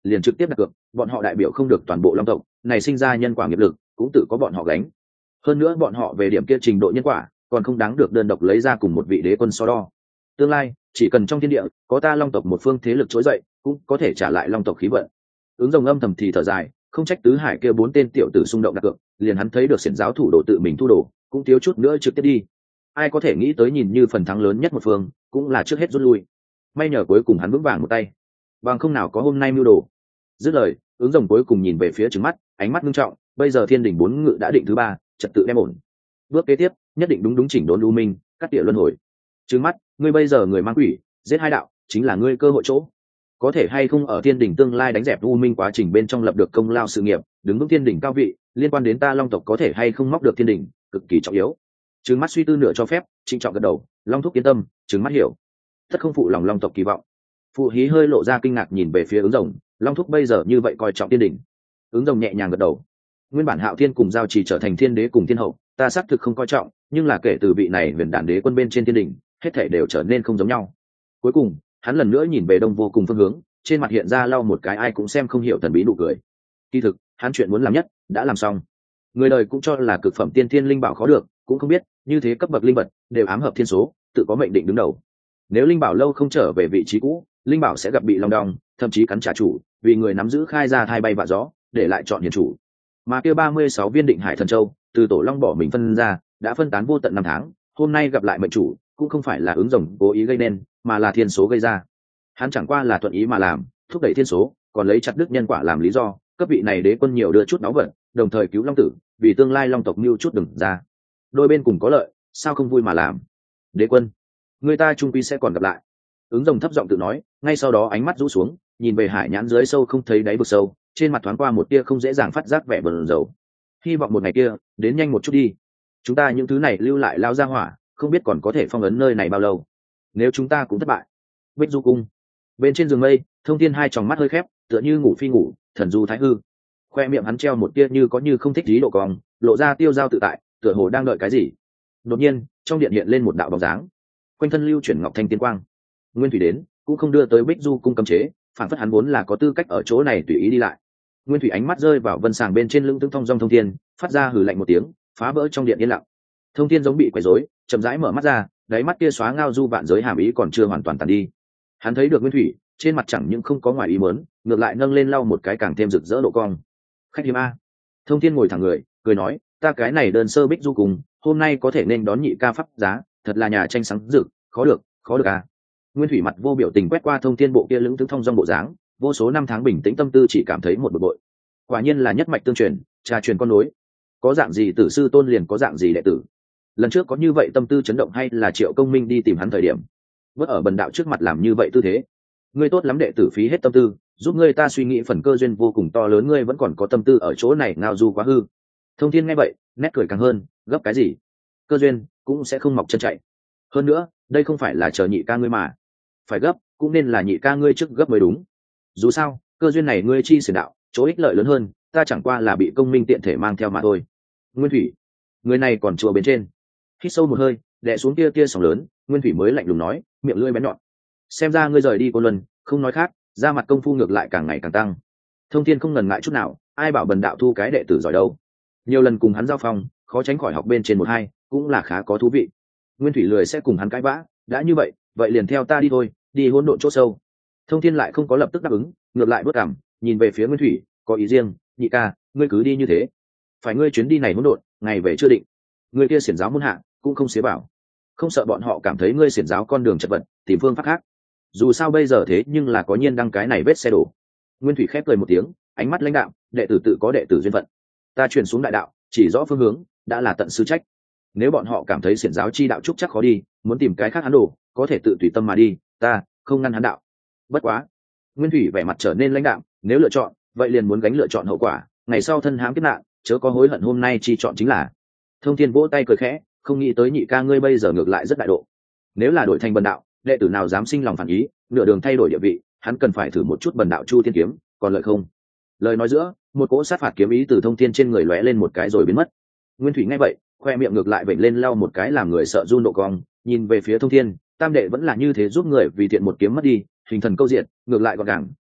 liền trực tiếp đặt cược, bọn họ đại biểu không được toàn bộ long tộc này, sinh ra nhân quả nghiệp lực cũng tự có bọn họ gánh. Hơn nữa bọn họ về điểm kia trình độ nhân quả còn không đáng được đơn độc lấy ra cùng một vị đế quân so đo. Tương lai chỉ cần trong thiên địa có ta long tộc một phương thế lực trỗi dậy, cũng có thể trả lại long tộc khí vận. Ứng Rồng âm thầm thì thở dài, không trách tứ hải kia bốn tên tiểu tử xung động đặt cược, liền hắn thấy được xiển giáo thủ đồ tự mình thu đồ, cũng thiếu chút nữa trực tiếp đi. Ai có thể nghĩ tới nhìn như phần thắng lớn nhất một phương cũng là trước hết rút lui. May nhờ cuối cùng hắn vững vàng một tay, bằng không nào có hôm nay mưu đồ. Dứt lời, Ứng Rồng cuối cùng nhìn về phía trừng mắt, ánh mắt nghiêm trọng. Bây giờ thiên đình bốn ngự đã định thứ ba, trật tự đem ổn, bước kế tiếp nhất định đúng đúng chỉnh đốn u minh, cắt tỉa luân hồi. Trừng mắt, ngươi bây giờ người mang quỷ giết hai đạo, chính là ngươi cơ hội chỗ. Có thể hay không ở thiên đình tương lai đánh dẹp u minh quá trình bên trong lập được công lao sự nghiệp, đứng vững thiên đình cao vị, liên quan đến ta long tộc có thể hay không móc được thiên đình, cực kỳ trọng yếu. Trừng mắt suy tư nửa cho phép, trịnh trọng gật đầu. Long thúc yên tâm, trừng mắt hiểu, tất không phụ lòng long tộc kỳ vọng. Phụ hí hơi lộ ra kinh ngạc nhìn về phía Ứng Rồng, long thúc bây giờ như vậy coi trọng thiên đình. Ứng Rồng nhẹ nhàng gật đầu. Nguyên bản Hạo Thiên cùng Giao Trì trở thành thiên đế cùng thiên hậu, ta xác thực không coi trọng, nhưng là kể từ vị này huyền đản đế quân bên trên thiên đình, hết thảy đều trở nên không giống nhau. Cuối cùng hắn lần nữa nhìn về đông vô cùng phương hướng, trên mặt hiện ra lau một cái ai cũng xem không hiểu thần bí nụ cười. Kỳ thực hắn chuyện muốn làm nhất đã làm xong. Người đời cũng cho là cực phẩm tiên thiên linh bảo khó được, cũng không biết như thế cấp bậc linh vật đều ám hợp thiên số, tự có mệnh định đứng đầu. Nếu linh bảo lâu không trở về vị trí cũ, linh bảo sẽ gặp bị long đong, thậm chí cắn trả chủ, vì người nắm giữ khai ra thai bay vạ gió, để lại chọn hiền chủ. Mà kia ba mươi sáu viên định hải thần châu từ tổ long bỏ mình phân ra, đã phân tán vô tận năm tháng, hôm nay gặp lại mệnh chủ, cũng không phải là Ứng Rồng cố ý gây nên, mà là thiên số gây ra. Hắn chẳng qua là thuận ý mà làm, thúc đẩy thiên số, còn lấy chặt đứt nhân quả làm lý do, cấp vị này đế quân nhiều đưa chút náo vận, đồng thời cứu long tử, vì tương lai long tộc mưu chút đừng ra. Đôi bên cùng có lợi, sao không vui mà làm. Đế quân, người ta trung quy sẽ còn gặp lại. Ứng Rồng thấp giọng tự nói, ngay sau đó ánh mắt rũ xuống, nhìn về hải nhãn dưới sâu không thấy đáy vực sâu, trên mặt thoáng qua một tia không dễ dàng phát giác vẻ bờn dầu. Hy vọng một ngày kia đến nhanh một chút đi, chúng ta những thứ này lưu lại lao ra hỏa, không biết còn có thể phong ấn nơi này bao lâu. Nếu chúng ta cũng thất bại. Bích Du cung bên trên giường mây, Thông Thiên hai tròng mắt hơi khép, tựa như ngủ phi ngủ, thần du thái hư. Khoe miệng hắn treo một tia như có như không thích lý độ cong, lộ ra tiêu dao tự tại, tựa hồ đang đợi cái gì. Đột nhiên trong điện hiện lên một đạo bóng dáng, quanh thân lưu chuyển ngọc thanh tiên quang. Nguyên Thủy đến cũng không đưa tới Bích Du cung cấm chế, phản phất hắn vốn là có tư cách ở chỗ này tùy ý đi lại. Nguyên Thủy ánh mắt rơi vào vân sàng bên trên lưng tướng thong dong Thông Thiên, phát ra hừ lạnh một tiếng, phá vỡ trong điện yên lặng. Thông Thiên giống bị quấy rối, chậm rãi mở mắt ra, đáy mắt kia xóa ngao du vạn giới hàm ý còn chưa hoàn toàn tàn đi. Hắn thấy được Nguyên Thủy trên mặt chẳng những không có ngoài ý mớn, ngược lại nâng lên lau một cái càng thêm rực rỡ độ cong. Khách hiếm a. Thông Thiên ngồi thẳng người, cười nói, ta cái này đơn sơ Bích Du cùng, hôm nay có thể nên đón nhị ca pháp giá, thật là nhà tranh sáng rực, khó được, khó được a. Nguyên Thủy mặt vô biểu tình quét qua Thông Thiên bộ kia lững thững thong dong bộ dáng, vô số năm tháng bình tĩnh tâm tư chỉ cảm thấy một bực bội. Quả nhiên là nhất mạch tương truyền, trà truyền con nối, có dạng gì tử sư tôn liền có dạng gì đệ tử. Lần trước có như vậy tâm tư chấn động hay là Triệu Công Minh đi tìm hắn thời điểm, vớt ở bần đạo trước mặt làm như vậy tư thế. Ngươi tốt lắm đệ tử phí hết tâm tư, giúp ngươi ta suy nghĩ phần cơ duyên vô cùng to lớn, ngươi vẫn còn có tâm tư ở chỗ này ngao du quá hư. Thông Thiên nghe vậy nét cười càng hơn, gấp cái gì, cơ duyên cũng sẽ không mọc chân chạy. Hơn nữa đây không phải là chờ nhị ca ngươi mà, phải gấp cũng nên là nhị ca ngươi trước gấp mới đúng. Dù sao cơ duyên này ngươi chi xiển đạo, chỗ ích lợi lớn hơn, ta chẳng qua là bị Công Minh tiện thể mang theo mà thôi. Nguyên Thủy, người này còn chùa bên trên. Hít sâu một hơi, đè xuống tia tia sóng lớn, Nguyên Thủy mới lạnh lùng nói, miệng lưỡi bén nhọn. Xem ra ngươi rời đi Côn Luân, không nói khác, ra mặt công phu ngược lại càng ngày càng tăng. Thông Thiên không ngần ngại chút nào, ai bảo bần đạo thu cái đệ tử giỏi đâu. Nhiều lần cùng hắn giao phong, khó tránh khỏi học bên trên một hai, cũng là khá có thú vị. Nguyên Thủy lười sẽ cùng hắn cãi vã, đã như vậy, vậy liền theo ta đi thôi, đi hỗn độn chỗ sâu. Thông Thiên lại không có lập tức đáp ứng, ngược lại bước cằm, nhìn về phía Nguyên Thủy, có ý riêng, nhị ca, ngươi cứ đi như thế. Phải ngươi chuyến đi này hỗn độn, ngày về chưa định. Ngươi kia xiển giáo môn hạ cũng không xía bảo, không sợ bọn họ cảm thấy ngươi xiển giáo con đường chật vật, tìm phương pháp khác. Dù sao bây giờ thế nhưng là có nhiên đăng cái này vết xe đổ. Nguyên Thủy khép cười một tiếng, ánh mắt lãnh đạm, đệ tử tự có đệ tử duyên phận. Ta truyền xuống đại đạo, chỉ rõ phương hướng, đã là tận sư trách. Nếu bọn họ cảm thấy xiển giáo chi đạo trúc chắc khó đi, muốn tìm cái khác hắn đổ, có thể tự tùy tâm mà đi, ta không ngăn hắn đạo. Bất quá, Nguyên Thủy vẻ mặt trở nên lãnh đạm, nếu lựa chọn, vậy liền muốn gánh lựa chọn hậu quả, ngày sau thân hãm kiếp nạn, chớ có hối hận hôm nay chi chọn chính là. Thông Thiên vỗ tay cười khẽ, không nghĩ tới nhị ca ngươi bây giờ ngược lại rất đại độ. Nếu là đổi thành bần đạo, đệ tử nào dám sinh lòng phản ý, nửa đường thay đổi địa vị, hắn cần phải thử một chút bần đạo Chu Thiên kiếm, còn lợi không. Lời nói giữa, một cỗ sát phạt kiếm ý từ Thông Thiên trên người lóe lên một cái rồi biến mất. Nguyên Thủy nghe vậy, khoe miệng ngược lại vểnh lên lau một cái làm người sợ run độ cong, nhìn về phía Thông Thiên, tam đệ vẫn là như thế giúp người vì thiện một kiếm mất đi, hình thần câu diện, ngược lại gọn gàng,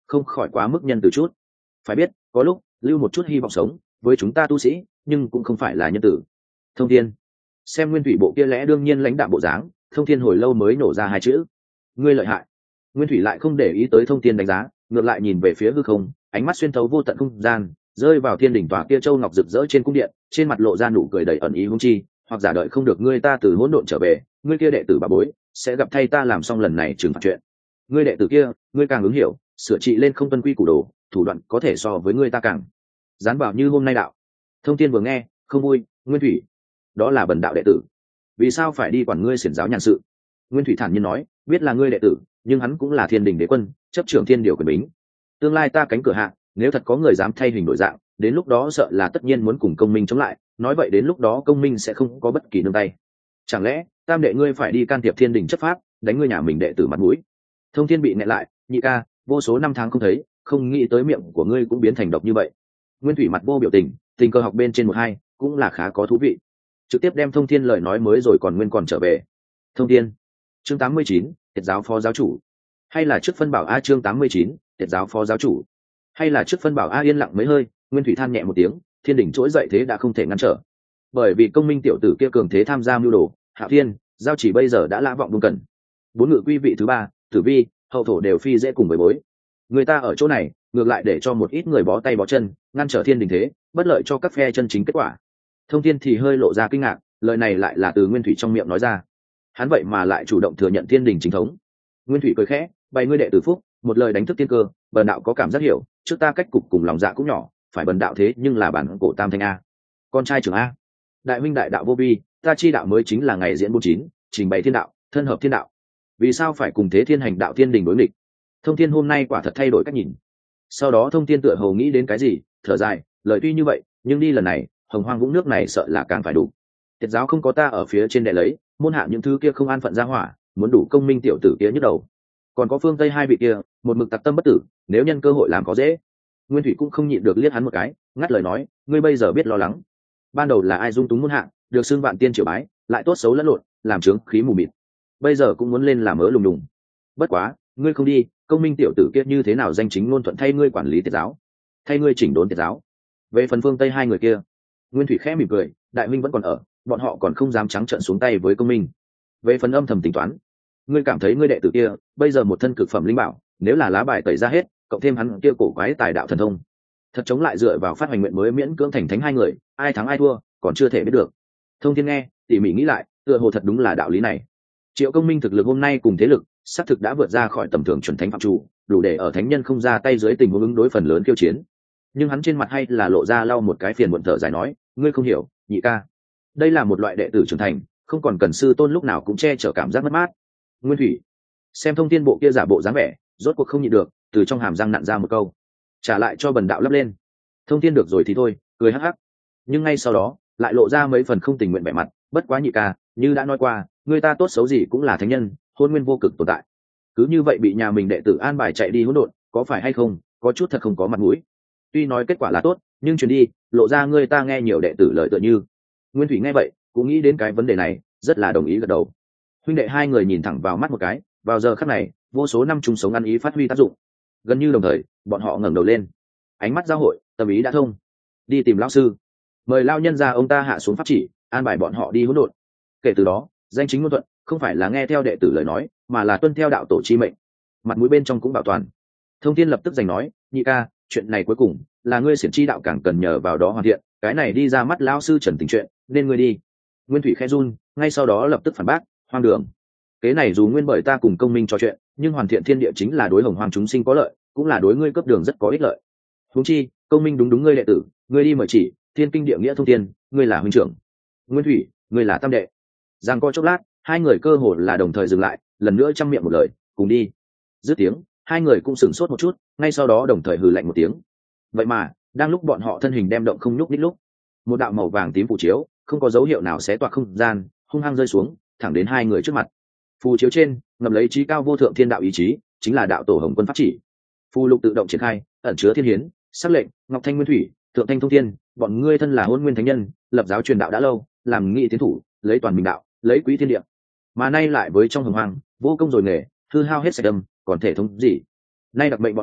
không khỏi quá mức nhân từ chút. Phải biết có lúc lưu một chút hy vọng sống với chúng ta tu sĩ nhưng cũng không phải là nhân tử. Thông thiên xem Nguyên Thủy bộ kia lẽ đương nhiên lãnh đạm bộ dáng, Thông thiên hồi lâu mới nổ ra hai chữ: ngươi lợi hại. Nguyên Thủy lại không để ý tới Thông thiên đánh giá, ngược lại nhìn về phía hư không, ánh mắt xuyên thấu vô tận không gian, rơi vào thiên đỉnh tòa kia châu ngọc rực rỡ trên cung điện, trên mặt lộ ra nụ cười đầy ẩn ý huống chi, hoặc giả đợi không được ngươi ta từ hỗn độn trở về, ngươi kia đệ tử bà bối sẽ gặp thay ta làm xong lần này trừng phạt chuyện. Ngươi đệ tử kia, ngươi càng ứng hiểu, sửa trị lên không tuân quy củ đồ, thủ đoạn có thể so với ngươi ta càng dán bảo như hôm nay đạo. Thông thiên vừa nghe không vui: Nguyên Thủy, đó là bần đạo đệ tử, vì sao phải đi quản ngươi xiển giáo nhàn sự? Nguyên Thủy thản nhiên nói: biết là ngươi đệ tử, nhưng hắn cũng là thiên đình đế quân, chấp trưởng thiên điều quyền bính. Tương lai ta cánh cửa hạ, nếu thật có người dám thay hình đổi dạng, đến lúc đó sợ là tất nhiên muốn cùng công minh chống lại, nói vậy đến lúc đó công minh sẽ không có bất kỳ nương tay. Chẳng lẽ tam đệ ngươi phải đi can thiệp thiên đình chấp pháp, đánh ngươi nhà mình đệ tử mặt mũi? Thông thiên bị nghẹn lại: nhị ca, vô số năm tháng không thấy, không nghĩ tới miệng của ngươi cũng biến thành độc như vậy. Nguyên Thủy mặt vô biểu tình, tình cờ học bên trên một hai cũng là khá có thú vị, trực tiếp đem Thông thiên lời nói mới rồi còn nguyên còn trở về. Thông thiên chương tám mươi chín, tiệt giáo phó giáo chủ, hay là trước phân bảo a chương tám mươi chín, tiệt giáo phó giáo chủ, hay là trước phân bảo a yên lặng mấy hơi, Nguyên Thủy than nhẹ một tiếng, thiên đỉnh trỗi dậy thế đã không thể ngăn trở, bởi vì công minh tiểu tử kia cường thế tham gia mưu đồ, Hạ Thiên giao chỉ bây giờ đã lã vọng buông cần, bốn ngự quy vị thứ ba, Tử Vi hậu thổ đều phi dễ cùng với bối, người ta ở chỗ này ngược lại để cho một ít người bó tay bó chân, ngăn trở thiên đình thế, bất lợi cho các phe chân chính kết quả. Thông thiên thì hơi lộ ra kinh ngạc, lời này lại là từ Nguyên Thủy trong miệng nói ra, hắn vậy mà lại chủ động thừa nhận thiên đình chính thống. Nguyên Thủy cười khẽ: bày ngươi đệ tử phúc, một lời đánh thức tiên cơ, bần đạo có cảm giác hiểu, trước ta cách cục cùng lòng dạ cũng nhỏ, phải bần đạo thế nhưng là bản cổ tam thanh a, con trai trưởng a, đại huynh đại đạo vô vi, ta chi đạo mới chính là ngày diễn bốn chín, trình bày thiên đạo, thân hợp thiên đạo, vì sao phải cùng thế thiên hành đạo thiên đình đối nghịch? Thông thiên hôm nay quả thật thay đổi cách nhìn. Sau đó Thông thiên tựa hồ nghĩ đến cái gì, thở dài, lời tuy như vậy nhưng đi lần này hồng hoang vũng nước này sợ là càng phải đủ. Tiệt giáo không có ta ở phía trên đè lấy, môn hạ những thứ kia không an phận ra hỏa, muốn đủ công minh tiểu tử kia nhức đầu, còn có phương tây hai vị kia một mực tặc tâm bất tử, nếu nhân cơ hội làm có dễ. Nguyên Thủy cũng không nhịn được liếc hắn một cái, ngắt lời nói: ngươi bây giờ biết lo lắng, ban đầu là ai dung túng môn hạ, được xưng vạn tiên triều bái, lại tốt xấu lẫn lộn, làm trướng khí mù mịt, bây giờ cũng muốn lên làm mớ lùng đùng. Bất quá ngươi không đi, công minh tiểu tử kia như thế nào danh chính ngôn thuận thay ngươi quản lý tiệt giáo, thay ngươi chỉnh đốn tiệt giáo? Về phần phương tây hai người kia, Nguyên Thủy khẽ mỉm cười: đại minh vẫn còn ở, bọn họ còn không dám trắng trợn xuống tay với công minh. Về phần âm thầm tính toán, ngươi cảm thấy ngươi đệ tử kia bây giờ một thân cực phẩm linh bảo, nếu là lá bài tẩy ra hết, cộng thêm hắn kia cổ quái tài đạo thần thông, thật chống lại dựa vào phát hoành nguyện mới miễn cưỡng thành thánh hai người, ai thắng ai thua còn chưa thể biết được. Thông thiên nghe tỉ mỉ nghĩ lại, tựa hồ thật đúng là đạo lý này. Triệu công minh thực lực hôm nay cùng thế lực xác thực đã vượt ra khỏi tầm thường chuẩn thánh phạm chủ, đủ để ở thánh nhân không ra tay dưới tình huống ứng đối phần lớn khiêu chiến. Nhưng hắn trên mặt hay là lộ ra lau một cái phiền muộn thở dài nói: ngươi không hiểu, nhị ca, đây là một loại đệ tử trưởng thành, không còn cần sư tôn lúc nào cũng che chở cảm giác mất mát. Nguyên Thủy xem Thông thiên bộ kia giả bộ dáng vẻ, rốt cuộc không nhịn được, từ trong hàm răng nặn ra một câu: trả lại cho bần đạo lấp lên. Thông thiên được rồi thì thôi, cười hắc hắc, nhưng ngay sau đó lại lộ ra mấy phần không tình nguyện vẻ mặt: bất quá nhị ca, như đã nói qua, người ta tốt xấu gì cũng là thánh nhân, hôn nguyên vô cực tồn tại, cứ như vậy bị nhà mình đệ tử an bài chạy đi hỗn độn, có phải hay không có chút thật không có mặt mũi. Tuy nói kết quả là tốt, nhưng chuyến đi lộ ra người ta nghe nhiều đệ tử lời tựa như. Nguyên Thủy nghe vậy cũng nghĩ đến cái vấn đề này, rất là đồng ý gật đầu. Huynh đệ hai người nhìn thẳng vào mắt một cái, vào giờ khắc này vô số năm chung sống ăn ý phát huy tác dụng, gần như đồng thời bọn họ ngẩng đầu lên, ánh mắt giao hội, tâm ý đã thông. Đi tìm lão sư, mời lao nhân ra ông ta hạ xuống pháp chỉ, an bài bọn họ đi hỗn độn. Kể từ đó danh chính ngôn thuận, không phải là nghe theo đệ tử lời nói, mà là tuân theo đạo tổ chi mệnh, mặt mũi bên trong cũng bảo toàn. Thông thiên lập tức giành nói: nhị ca, chuyện này cuối cùng là ngươi xiển chi đạo càng cần nhờ vào đó hoàn thiện, cái này đi ra mắt lão sư trần tình chuyện, nên ngươi đi. Nguyên Thủy khẽ run, ngay sau đó lập tức phản bác: hoang đường, kế này dù nguyên bởi ta cùng công minh trò chuyện, nhưng hoàn thiện thiên địa chính là đối hồng hoàng chúng sinh có lợi, cũng là đối ngươi cấp đường rất có ích lợi. Huống chi công minh đúng đúng ngươi đệ tử, ngươi đi mời chỉ thiên kinh địa nghĩa thông thiên, ngươi là huynh trưởng, Nguyên Thủy ngươi là tam đệ. Giang co chốc lát, hai người cơ hồ là đồng thời dừng lại, lần nữa chăm miệng một lời: cùng đi. Dứt tiếng, hai người cũng sửng sốt một chút, ngay sau đó đồng thời hừ lạnh một tiếng. Vậy mà đang lúc bọn họ thân hình đem động không nhúc nhích lúc, một đạo màu vàng tím phù chiếu không có dấu hiệu nào xé toạc không gian, hung hăng rơi xuống, thẳng đến hai người trước mặt. Phù chiếu trên ngầm lấy trí cao vô thượng thiên đạo ý chí, chính là đạo tổ Hồng Quân pháp chỉ. Phù lục tự động triển khai, ẩn chứa thiên hiến, sắc lệnh, ngọc thanh nguyên thủy, thượng thanh thông thiên, bọn ngươi thân là hôn nguyên thánh nhân, lập giáo truyền đạo đã lâu, làm nghị tiến thủ, lấy toàn bình đạo, lấy quý thiên địa, mà nay lại với trong hồng hoang vô công rồi nghề, hư hao hết sạch đâm, còn thể thống gì? Nay đặc mệnh bọn ngươi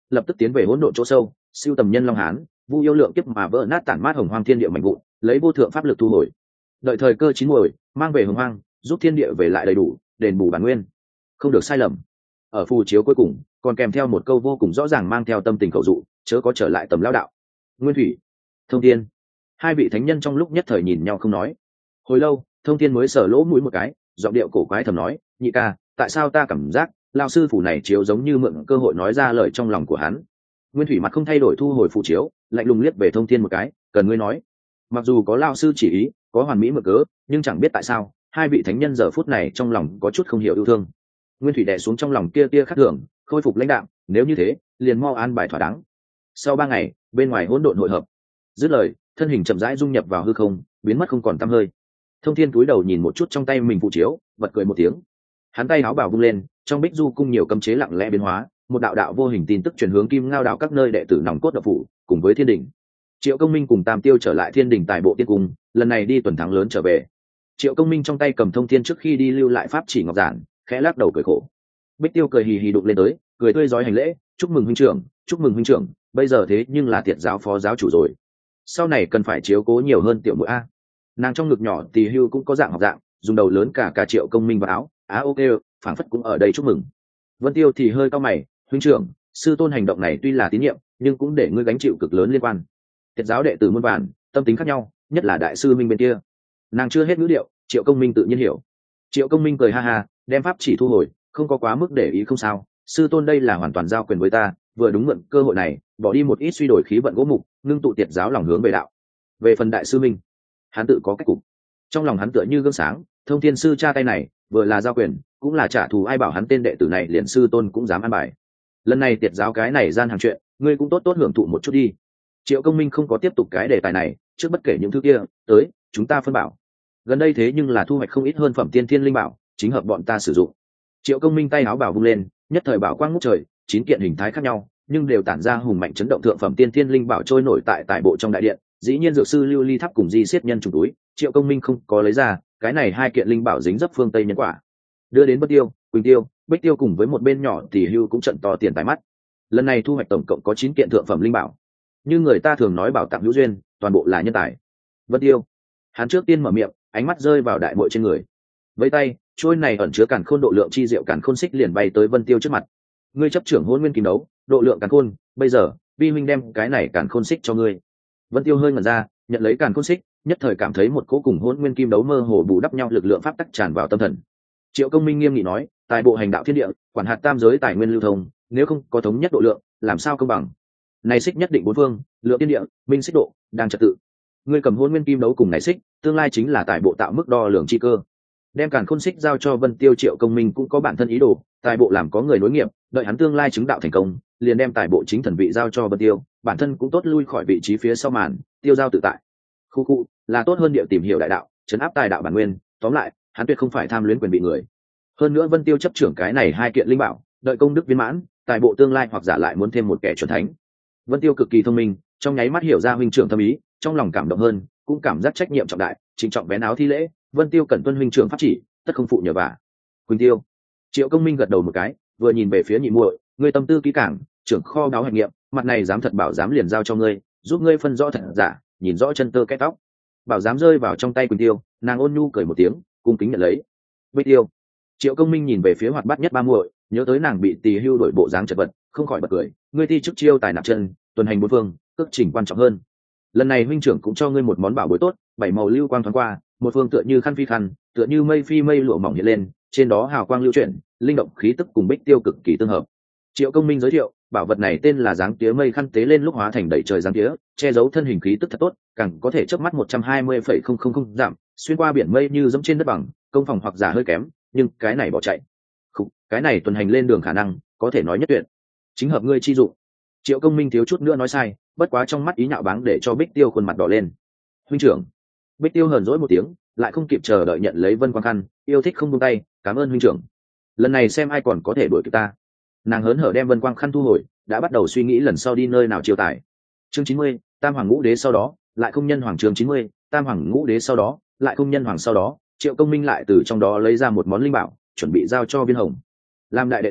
lập tức tiến về hỗn độn chỗ sâu, siêu tầm nhân long hán vu yêu lượng kiếp mà vỡ nát tản mát hồng hoang thiên địa mạnh vụn, lấy vô thượng pháp lực thu hồi, đợi thời cơ chín muồi mang về hồng hoang, giúp thiên địa về lại đầy đủ, đền bù bản nguyên, không được sai lầm. Ở phù chiếu cuối cùng còn kèm theo một câu vô cùng rõ ràng mang theo tâm tình cầu dụ, chớ có trở lại tầm lao đạo. Nguyên Thủy, Thông Thiên, hai vị thánh nhân trong lúc nhất thời nhìn nhau không nói. Hồi lâu, Thông Thiên mới sờ lỗ mũi một cái, giọng điệu cổ quái thầm nói, nhị ca, tại sao ta cảm giác lao sư phủ này chiếu giống như mượn cơ hội nói ra lời trong lòng của hắn. Nguyên Thủy mặt không thay đổi thu hồi phù chiếu, lạnh lùng liếc về Thông Thiên một cái, cần ngươi nói. Mặc dù có lao sư chỉ ý, có hoàn mỹ mượn cớ, nhưng chẳng biết tại sao hai vị thánh nhân giờ phút này trong lòng có chút không hiểu yêu thương. Nguyên Thủy đè xuống trong lòng kia kia khắc thường, khôi phục lãnh đạm, nếu như thế liền mau an bài thỏa đáng. Sau ba ngày, bên ngoài hỗn độn hội hợp, dứt lời, thân hình chậm rãi dung nhập vào hư không, biến mất không còn tăm hơi. Thông Thiên cúi đầu nhìn một chút trong tay mình phù chiếu, bật cười một tiếng. Hắn tay áo bào vung lên, trong Bích Du cung nhiều cấm chế lặng lẽ biến hóa, một đạo đạo vô hình tin tức truyền hướng Kim Ngao đạo các nơi đệ tử nòng cốt đạo phủ, cùng với Thiên Đình. Triệu Công Minh cùng Tam Tiêu trở lại Thiên Đình tại bộ tiên cung, lần này đi tuần thắng lớn trở về. Triệu Công Minh trong tay cầm Thông Thiên trước khi đi lưu lại pháp chỉ ngọc giản, khẽ lắc đầu cười khổ. Bích Tiêu cười hì hì đụng lên tới, cười tươi rói hành lễ, chúc mừng huynh trưởng, chúc mừng huynh trưởng, bây giờ thế nhưng là tiệt giáo phó giáo chủ rồi, sau này cần phải chiếu cố nhiều hơn tiểu muội a. Nàng trong ngực nhỏ tì hưu cũng có dạng học dạng, dùng đầu lớn cả cả Triệu Công Minh vào áo, á ok, phảng phất cũng ở đây chúc mừng. Vân Tiêu thì hơi cau mày, huynh trưởng, sư tôn hành động này tuy là tín nhiệm, nhưng cũng để ngươi gánh chịu cực lớn liên quan. Tiệt giáo đệ tử muôn vàn, tâm tính khác nhau, nhất là đại sư Minh bên kia. Nàng chưa hết ngữ điệu, Triệu Công Minh tự nhiên hiểu. Triệu Công Minh cười ha ha, đem pháp chỉ thu hồi, không có quá mức để ý không sao, sư tôn đây là hoàn toàn giao quyền với ta, vừa đúng mượn cơ hội này bỏ đi một ít suy đổi khí vận gỗ mục, ngưng tụ tiệt giáo lòng hướng về đạo. Về phần đại sư Minh, hắn tự có cách cục, trong lòng hắn tựa như gương sáng, Thông Thiên sư cha tay này vừa là giao quyền, cũng là trả thù, ai bảo hắn tên đệ tử này liền sư tôn cũng dám ăn bài. Lần này tiệt giáo cái này gian hàng chuyện, ngươi cũng tốt tốt hưởng thụ một chút đi. Triệu Công Minh không có tiếp tục cái đề tài này, trước bất kể những thứ kia, tới chúng ta phân bảo. Gần đây thế nhưng là thu hoạch không ít hơn phẩm tiên thiên linh bảo, chính hợp bọn ta sử dụng. Triệu Công Minh tay áo bảo vung lên, nhất thời bảo quang ngút trời, chín kiện hình thái khác nhau, nhưng đều tản ra hùng mạnh chấn động, thượng phẩm tiên thiên linh bảo trôi nổi tại tại bộ trong đại điện. Dĩ nhiên dược sư lưu ly tháp cùng di xiết nhân trùng túi, Triệu Công Minh không có lấy ra, cái này hai kiện linh bảo dính dấp phương tây nhân quả, đưa đến Bất Tiêu, Quỳnh Tiêu, Bích Tiêu cùng với một bên nhỏ tỷ hưu cũng trận to tiền tài mắt. Lần này thu hoạch tổng cộng có chín kiện thượng phẩm linh bảo, như người ta thường nói bảo tặng hữu duyên, toàn bộ là nhân tài. Bất Tiêu, hắn trước tiên mở miệng, ánh mắt rơi vào đại muội trên người, với tay trôi này ẩn chứa càn khôn độ lượng chi diệu càn khôn xích liền bay tới Vân Tiêu trước mặt. Ngươi chấp trưởng hôn nguyên kim đấu, độ lượng càn khôn, bây giờ vi huynh đem cái này càn khôn xích cho ngươi. Vân Tiêu hơi ngẩn ra, nhận lấy càn khôn xích, nhất thời cảm thấy một cỗ cùng hôn nguyên kim đấu mơ hồ bù đắp nhau lực lượng pháp tắc tràn vào tâm thần. Triệu Công Minh nghiêm nghị nói, tại bộ hành đạo thiên địa, quản hạt tam giới tài nguyên lưu thông, nếu không có thống nhất độ lượng, làm sao công bằng? Này xích nhất định bốn phương, lượng thiên địa, minh xích độ, đang trật tự. Ngươi cầm hôn nguyên kim đấu cùng này xích, tương lai chính là tại bộ tạo mức đo lường chi cơ. Đem càn khôn xích giao cho Vân Tiêu, Triệu Công Minh cũng có bản thân ý đồ, tài bộ làm có người nối nghiệp, đợi hắn tương lai chứng đạo thành công, liền đem tài bộ chính thần vị giao cho Vân Tiêu, bản thân cũng tốt lui khỏi vị trí phía sau màn, tiêu giao tự tại. Khu khu, là tốt hơn địa tìm hiểu đại đạo, trấn áp tài đạo bản nguyên, tóm lại, hắn tuyệt không phải tham luyến quyền bị người. Hơn nữa Vân Tiêu chấp trưởng cái này hai kiện linh bảo, đợi công đức viên mãn, tài bộ tương lai hoặc giả lại muốn thêm một kẻ chuẩn thánh. Vân Tiêu cực kỳ thông minh, trong nháy mắt hiểu ra huynh trưởng thâm ý, trong lòng cảm động hơn, cũng cảm giác trách nhiệm trọng đại, trịnh trọng vén áo thi lễ, Vân Tiêu cẩn tuân huynh trưởng pháp chỉ, tất không phụ nhờ vả. Quỳnh Tiêu. Triệu Công Minh gật đầu một cái, vừa nhìn về phía nhị muội, ngươi tâm tư kỹ càng, trưởng kho đáo hành nghiệm, mặt này dám thật bảo dám liền giao cho ngươi, giúp ngươi phân rõ thật giả, nhìn rõ chân tơ cái tóc. Bảo dám rơi vào trong tay Quỳnh Tiêu, nàng ôn nhu cười một tiếng, cung kính nhận lấy. Bích Tiêu. Triệu Công Minh nhìn về phía hoạt bát nhất ba muội, nhớ tới nàng bị tỳ hưu đổi bộ dáng chật vật, không khỏi bật cười, ngươi thi chức chiêu tài nạp chân, tuần hành bốn phương, cước chỉnh quan trọng hơn. Lần này huynh trưởng cũng cho ngươi một món bảo bối tốt, bảy màu lưu quang thoáng qua, một phương tựa như khăn phi khăn, tựa như mây phi mây lụa mỏng hiện lên, trên đó hào quang lưu chuyển, linh động khí tức cùng Bích Tiêu cực kỳ tương hợp. Triệu Công Minh giới thiệu, bảo vật này tên là dáng tía mây khăn tế lên lúc hóa thành đầy trời dáng tía, che giấu thân hình khí tức thật tốt, càng có thể chớp mắt một trăm hai mươi phẩy không không không giảm, xuyên qua biển mây như dẫm trên đất bằng, công phòng hoặc giả hơi kém, nhưng cái này bỏ chạy. Khúc, cái này tuần hành lên đường khả năng, có thể nói nhất tuyệt. Chính hợp ngươi chi dụng. Triệu Công Minh thiếu chút nữa nói sai, bất quá trong mắt ý nhạo báng để cho Bích Tiêu khuôn mặt đỏ lên. Huynh trưởng. Bích Tiêu hờn dỗi một tiếng, lại không kịp chờ đợi nhận lấy vân quang khăn, yêu thích không buông tay, cảm ơn huynh trưởng. Lần này xem ai còn có thể đuổi kịp ta. Nàng hớn hở đem vân quang khăn thu hồi, đã bắt đầu suy nghĩ lần sau đi nơi nào chiêu tài. Chương chín mươi, Tam Hoàng Ngũ Đế sau đó, lại không nhân hoàng. Chương chín mươi, Tam Hoàng Ngũ Đế sau đó, lại không nhân hoàng sau đó, Triệu Công Minh lại từ trong đó lấy ra một món linh bảo, chuẩn bị giao cho Viên Hồng. Làm đại đệ tử,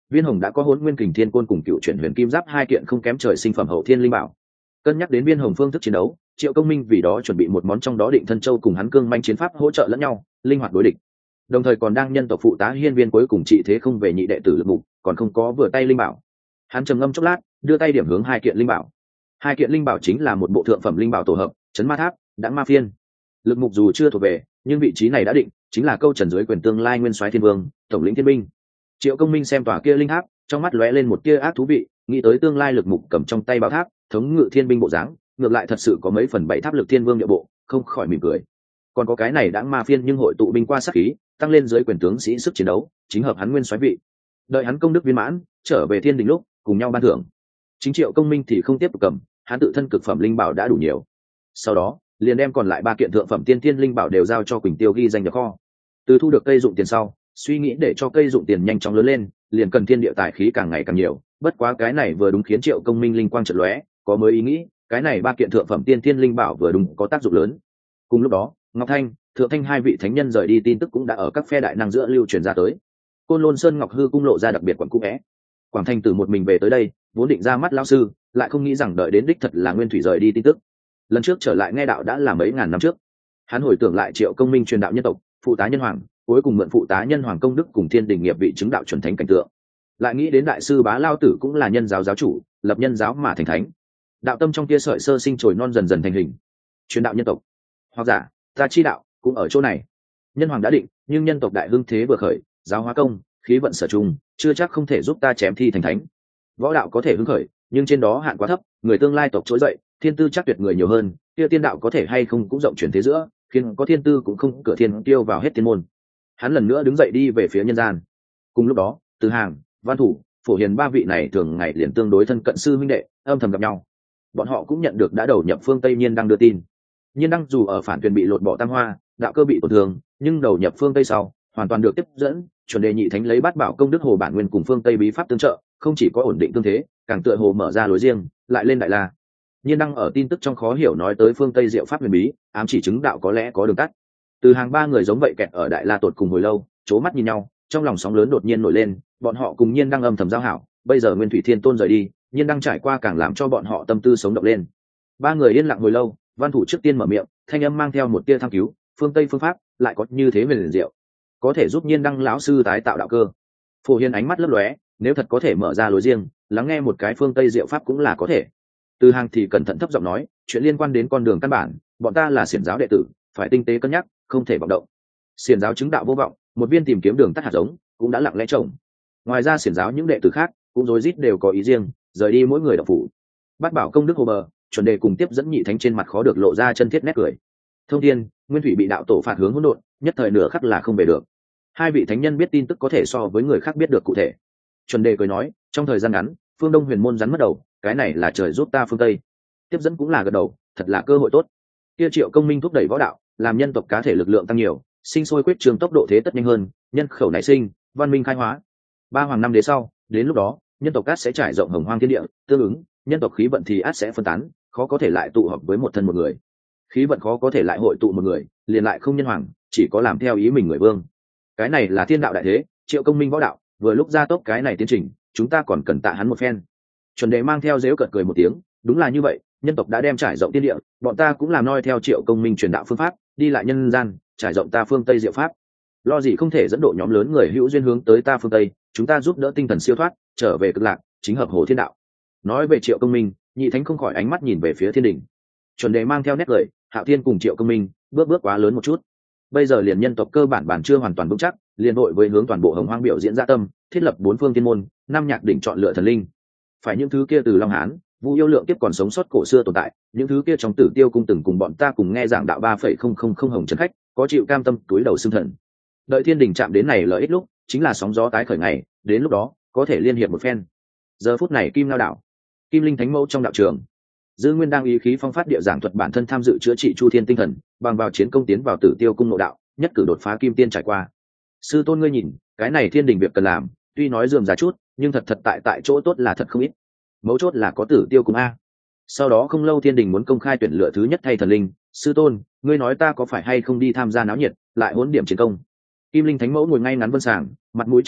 Viên Hồng đã có Hỗn Nguyên Kình Thiên Côn cùng Cựu Chuyển Huyền Kim Giáp hai kiện không kém trời sinh phẩm hậu thiên linh bảo. Cân nhắc đến Viên Hồng phương thức chiến đấu, Triệu Công Minh vì đó chuẩn bị một món trong đó Định Thân Châu cùng hắn cương manh chiến pháp hỗ trợ lẫn nhau, linh hoạt đối địch. Đồng thời còn đang nhân tộc phụ tá hiên viên cuối cùng trị thế không về nhị đệ tử Lực Mục, còn không có vừa tay linh bảo. Hắn trầm ngâm chốc lát, đưa tay điểm hướng hai kiện linh bảo. Hai kiện linh bảo chính là một bộ thượng phẩm linh bảo tổ hợp, Chấn Ma Tháp, Đãng Ma Phiên. Lực Mục dù chưa thuộc về, nhưng vị trí này đã định, chính là câu trần dưới quyền tương lai nguyên soái thiên vương, tổng lĩnh thiên binh. Triệu Công Minh xem tòa kia linh tháp, trong mắt lóe lên một tia ác thú vị, nghĩ tới tương lai Lực Mục cầm trong tay bảo tháp, thống ngự thiên binh bộ dáng, ngược lại thật sự có mấy phần bảy tháp lực thiên vương địa bộ, không khỏi mỉm cười. Còn có cái này Đãng Ma Phiên nhưng hội tụ binh qua sát khí, tăng lên dưới quyền tướng sĩ sức chiến đấu, chính hợp hắn nguyên soái vị. Đợi hắn công đức viên mãn, trở về thiên đình lúc, cùng nhau ban thưởng. Chính Triệu Công Minh thì không tiếp tục cầm, hắn tự thân cực phẩm linh bảo đã đủ nhiều. Sau đó, liền đem còn lại ba kiện thượng phẩm tiên tiên linh bảo đều giao cho Quỳnh Tiêu ghi danh nhập kho. Từ thu được cây dụng tiền sau, suy nghĩ để cho cây dụng tiền nhanh chóng lớn lên, liền cần thiên địa tài khí càng ngày càng nhiều. Bất quá cái này vừa đúng khiến Triệu Công Minh linh quang chợt lóe, có mới ý nghĩ, cái này ba kiện thượng phẩm tiên tiên linh bảo vừa đúng có tác dụng lớn. Cùng lúc đó, Ngọc Thanh, Thượng Thanh hai vị thánh nhân rời đi tin tức cũng đã ở các phe đại năng giữa lưu truyền ra tới. Côn Lôn Sơn Ngọc Hư cung lộ ra đặc biệt quẩn cũ é. Quảng Thanh Tử một mình về tới đây, vốn định ra mắt lão sư, lại không nghĩ rằng đợi đến đích thật là Nguyên Thủy rời đi tin tức. Lần trước trở lại nghe đạo đã là mấy ngàn năm trước. Hắn hồi tưởng lại Triệu Công Minh truyền đạo nhân tộc, phụ tá nhân hoàng, cuối cùng mượn phụ tá nhân hoàng công đức cùng thiên đình nghiệp vị chứng đạo chuẩn thánh cảnh tượng. Lại nghĩ đến đại sư Bá Lao Tử cũng là nhân giáo giáo chủ, lập nhân giáo mà thành thánh. Đạo tâm trong kia sợi sơ sinh trồi non dần dần thành hình. Truyền đạo nhân tộc. Hoặc giả, ta chi đạo cũng ở chỗ này. Nhân hoàng đã định, nhưng nhân tộc đại hưng thế vừa khởi, giáo hóa công, khí vận sở trùng, chưa chắc không thể giúp ta chém thi thành thánh. Võ đạo có thể hưng khởi, nhưng trên đó hạn quá thấp, người tương lai tộc trỗi dậy, thiên tư chắc tuyệt người nhiều hơn, kia tiên đạo có thể hay không cũng rộng chuyển thế giữa, khiến có thiên tư cũng không cửa thiên tiêu vào hết thiên môn. Hắn lần nữa đứng dậy đi về phía nhân gian. Cùng lúc đó, Từ Hàng, Văn Thủ, Phổ Hiền ba vị này thường ngày liền tương đối thân cận sư huynh đệ, âm thầm gặp nhau. Bọn họ cũng nhận được đã đầu nhập phương Tây Nhiên đang đưa tin. Nhiên đăng dù ở phản tuyển bị lột bỏ tam hoa, đạo cơ bị tổn thương, nhưng đầu nhập phương Tây sau, hoàn toàn được tiếp dẫn, chuẩn đề nhị thánh lấy bát bảo công đức hồ bản nguyên cùng phương Tây bí pháp tương trợ, không chỉ có ổn định tương thế, càng tựa hồ mở ra lối riêng, lại lên đại la. Nhiên đăng ở tin tức trong khó hiểu nói tới phương Tây diệu pháp huyền bí, ám chỉ chứng đạo có lẽ có đường tắt. Từ Hàng ba người giống vậy kẹt ở đại la tột cùng hồi lâu, chố mắt nhìn nhau, trong lòng sóng lớn đột nhiên nổi lên, bọn họ cùng Nhiên đăng âm thầm giao hảo, bây giờ Nguyên Thủy Thiên Tôn rời đi, Nhiên đăng trải qua càng làm cho bọn họ tâm tư sống động lên. Ba người yên lặng hồi lâu, Văn Thủ trước tiên mở miệng, thanh âm mang theo một tia tham cứu, phương Tây phương pháp lại có như thế về liền diệu, có thể giúp Nhiên đăng lão sư tái tạo đạo cơ. Phổ Hiền ánh mắt lấp lóe, nếu thật có thể mở ra lối riêng, lắng nghe một cái phương Tây diệu pháp cũng là có thể. Từ Hàng thì cẩn thận thấp giọng nói, chuyện liên quan đến con đường căn bản, bọn ta là xiển giáo đệ tử, phải tinh tế cân nhắc, không thể vọng động. Xiển giáo chứng đạo vô vọng, một viên tìm kiếm đường tắt hạt giống, cũng đã lặng lẽ trồng. Ngoài ra xiển giáo những đệ tử khác cũng rối rít đều có ý riêng, rời đi mỗi người đạo phủ. Bát bảo công đức hồ bờ, chuẩn đề cùng tiếp dẫn nhị thánh trên mặt khó được lộ ra chân thiết nét cười. Thông thiên, Nguyên Thủy bị đạo tổ phạt hướng hỗn độn, nhất thời nửa khắc là không về được. Hai vị thánh nhân biết tin tức có thể so với người khác biết được cụ thể. Chuẩn đề cười nói, trong thời gian ngắn, phương Đông huyền môn rắn mất đầu, cái này là trời giúp ta phương Tây. Tiếp dẫn cũng là gật đầu, thật là cơ hội tốt. Kia Triệu Công Minh thúc đẩy võ đạo, làm nhân tộc cá thể lực lượng tăng nhiều, sinh sôi quyết trường tốc độ thế tất nhanh hơn, nhân khẩu nảy sinh, văn minh khai hóa. Ba hoàng năm đế sau, đến lúc đó, nhân tộc cát sẽ trải rộng hồng hoang thiên địa, tương ứng, nhân tộc khí vận thì át sẽ phân tán, khó có thể lại tụ họp với một thân một người. Khí vận khó có thể lại hội tụ một người, liền lại không nhân hoàng, chỉ có làm theo ý mình người vương. Cái này là thiên đạo đại thế, Triệu Công Minh võ đạo, vừa lúc ra tốc cái này tiến trình, chúng ta còn cần tạ hắn một phen. Chuẩn đề mang theo dếu cợt cười một tiếng, đúng là như vậy, nhân tộc đã đem trải rộng thiên địa, bọn ta cũng làm noi theo Triệu Công Minh truyền đạo phương pháp, đi lại nhân gian, trải rộng ta phương Tây diệu pháp. Lo gì không thể dẫn độ nhóm lớn người hữu duyên hướng tới ta phương Tây, chúng ta giúp đỡ tinh thần siêu thoát, trở về cực lạc, chính hợp hồ thiên đạo. Nói về Triệu Công Minh, nhị thánh không khỏi ánh mắt nhìn về phía thiên đình. Chuẩn đề mang theo nét cười, Hạo Thiên cùng Triệu Công Minh bước bước quá lớn một chút. Bây giờ liền nhân tộc cơ bản bản chưa hoàn toàn vững chắc, liền đội với hướng toàn bộ hồng hoang biểu diễn dạ tâm, thiết lập bốn phương thiên môn, năm nhạc đỉnh chọn lựa thần linh. Phải những thứ kia từ Long Hán, Vu Yêu Lượng kiếp còn sống sót cổ xưa tồn tại, những thứ kia trong Tử Tiêu cung từng cùng bọn ta cùng nghe giảng đạo ba phẩy không không không hồng trấn khách, có chịu cam tâm túi đầu xưng thần. Đợi thiên đình chạm đến này lợi ích lúc, chính là sóng gió tái khởi ngày, đến lúc đó có thể liên hiệp một phen. Giờ phút này Kim Lao đảo, Kim Linh Thánh Mẫu trong đạo trường, Dư Nguyên đang ý khí phong phát địa giảng thuật bản thân tham dự chữa trị Chu Thiên tinh thần, bằng vào chiến công tiến vào Tử Tiêu cung nội đạo, nhất cử đột phá kim tiên trải qua. Sư tôn ngươi nhìn, cái này thiên đình việc cần làm, tuy nói rườm rà chút, nhưng thật thật tại tại chỗ tốt là thật không ít. Mấu chốt là có Tử Tiêu cung a. Sau đó không lâu thiên đình muốn công khai tuyển lựa thứ nhất thay thần linh, sư tôn, ngươi nói ta có phải hay không đi tham gia náo nhiệt, lại hỗn điểm chiến công. Kim Linh Thánh Mẫu ngồi ngay ngắn vân sàng, mặt mũi trầm tĩnh,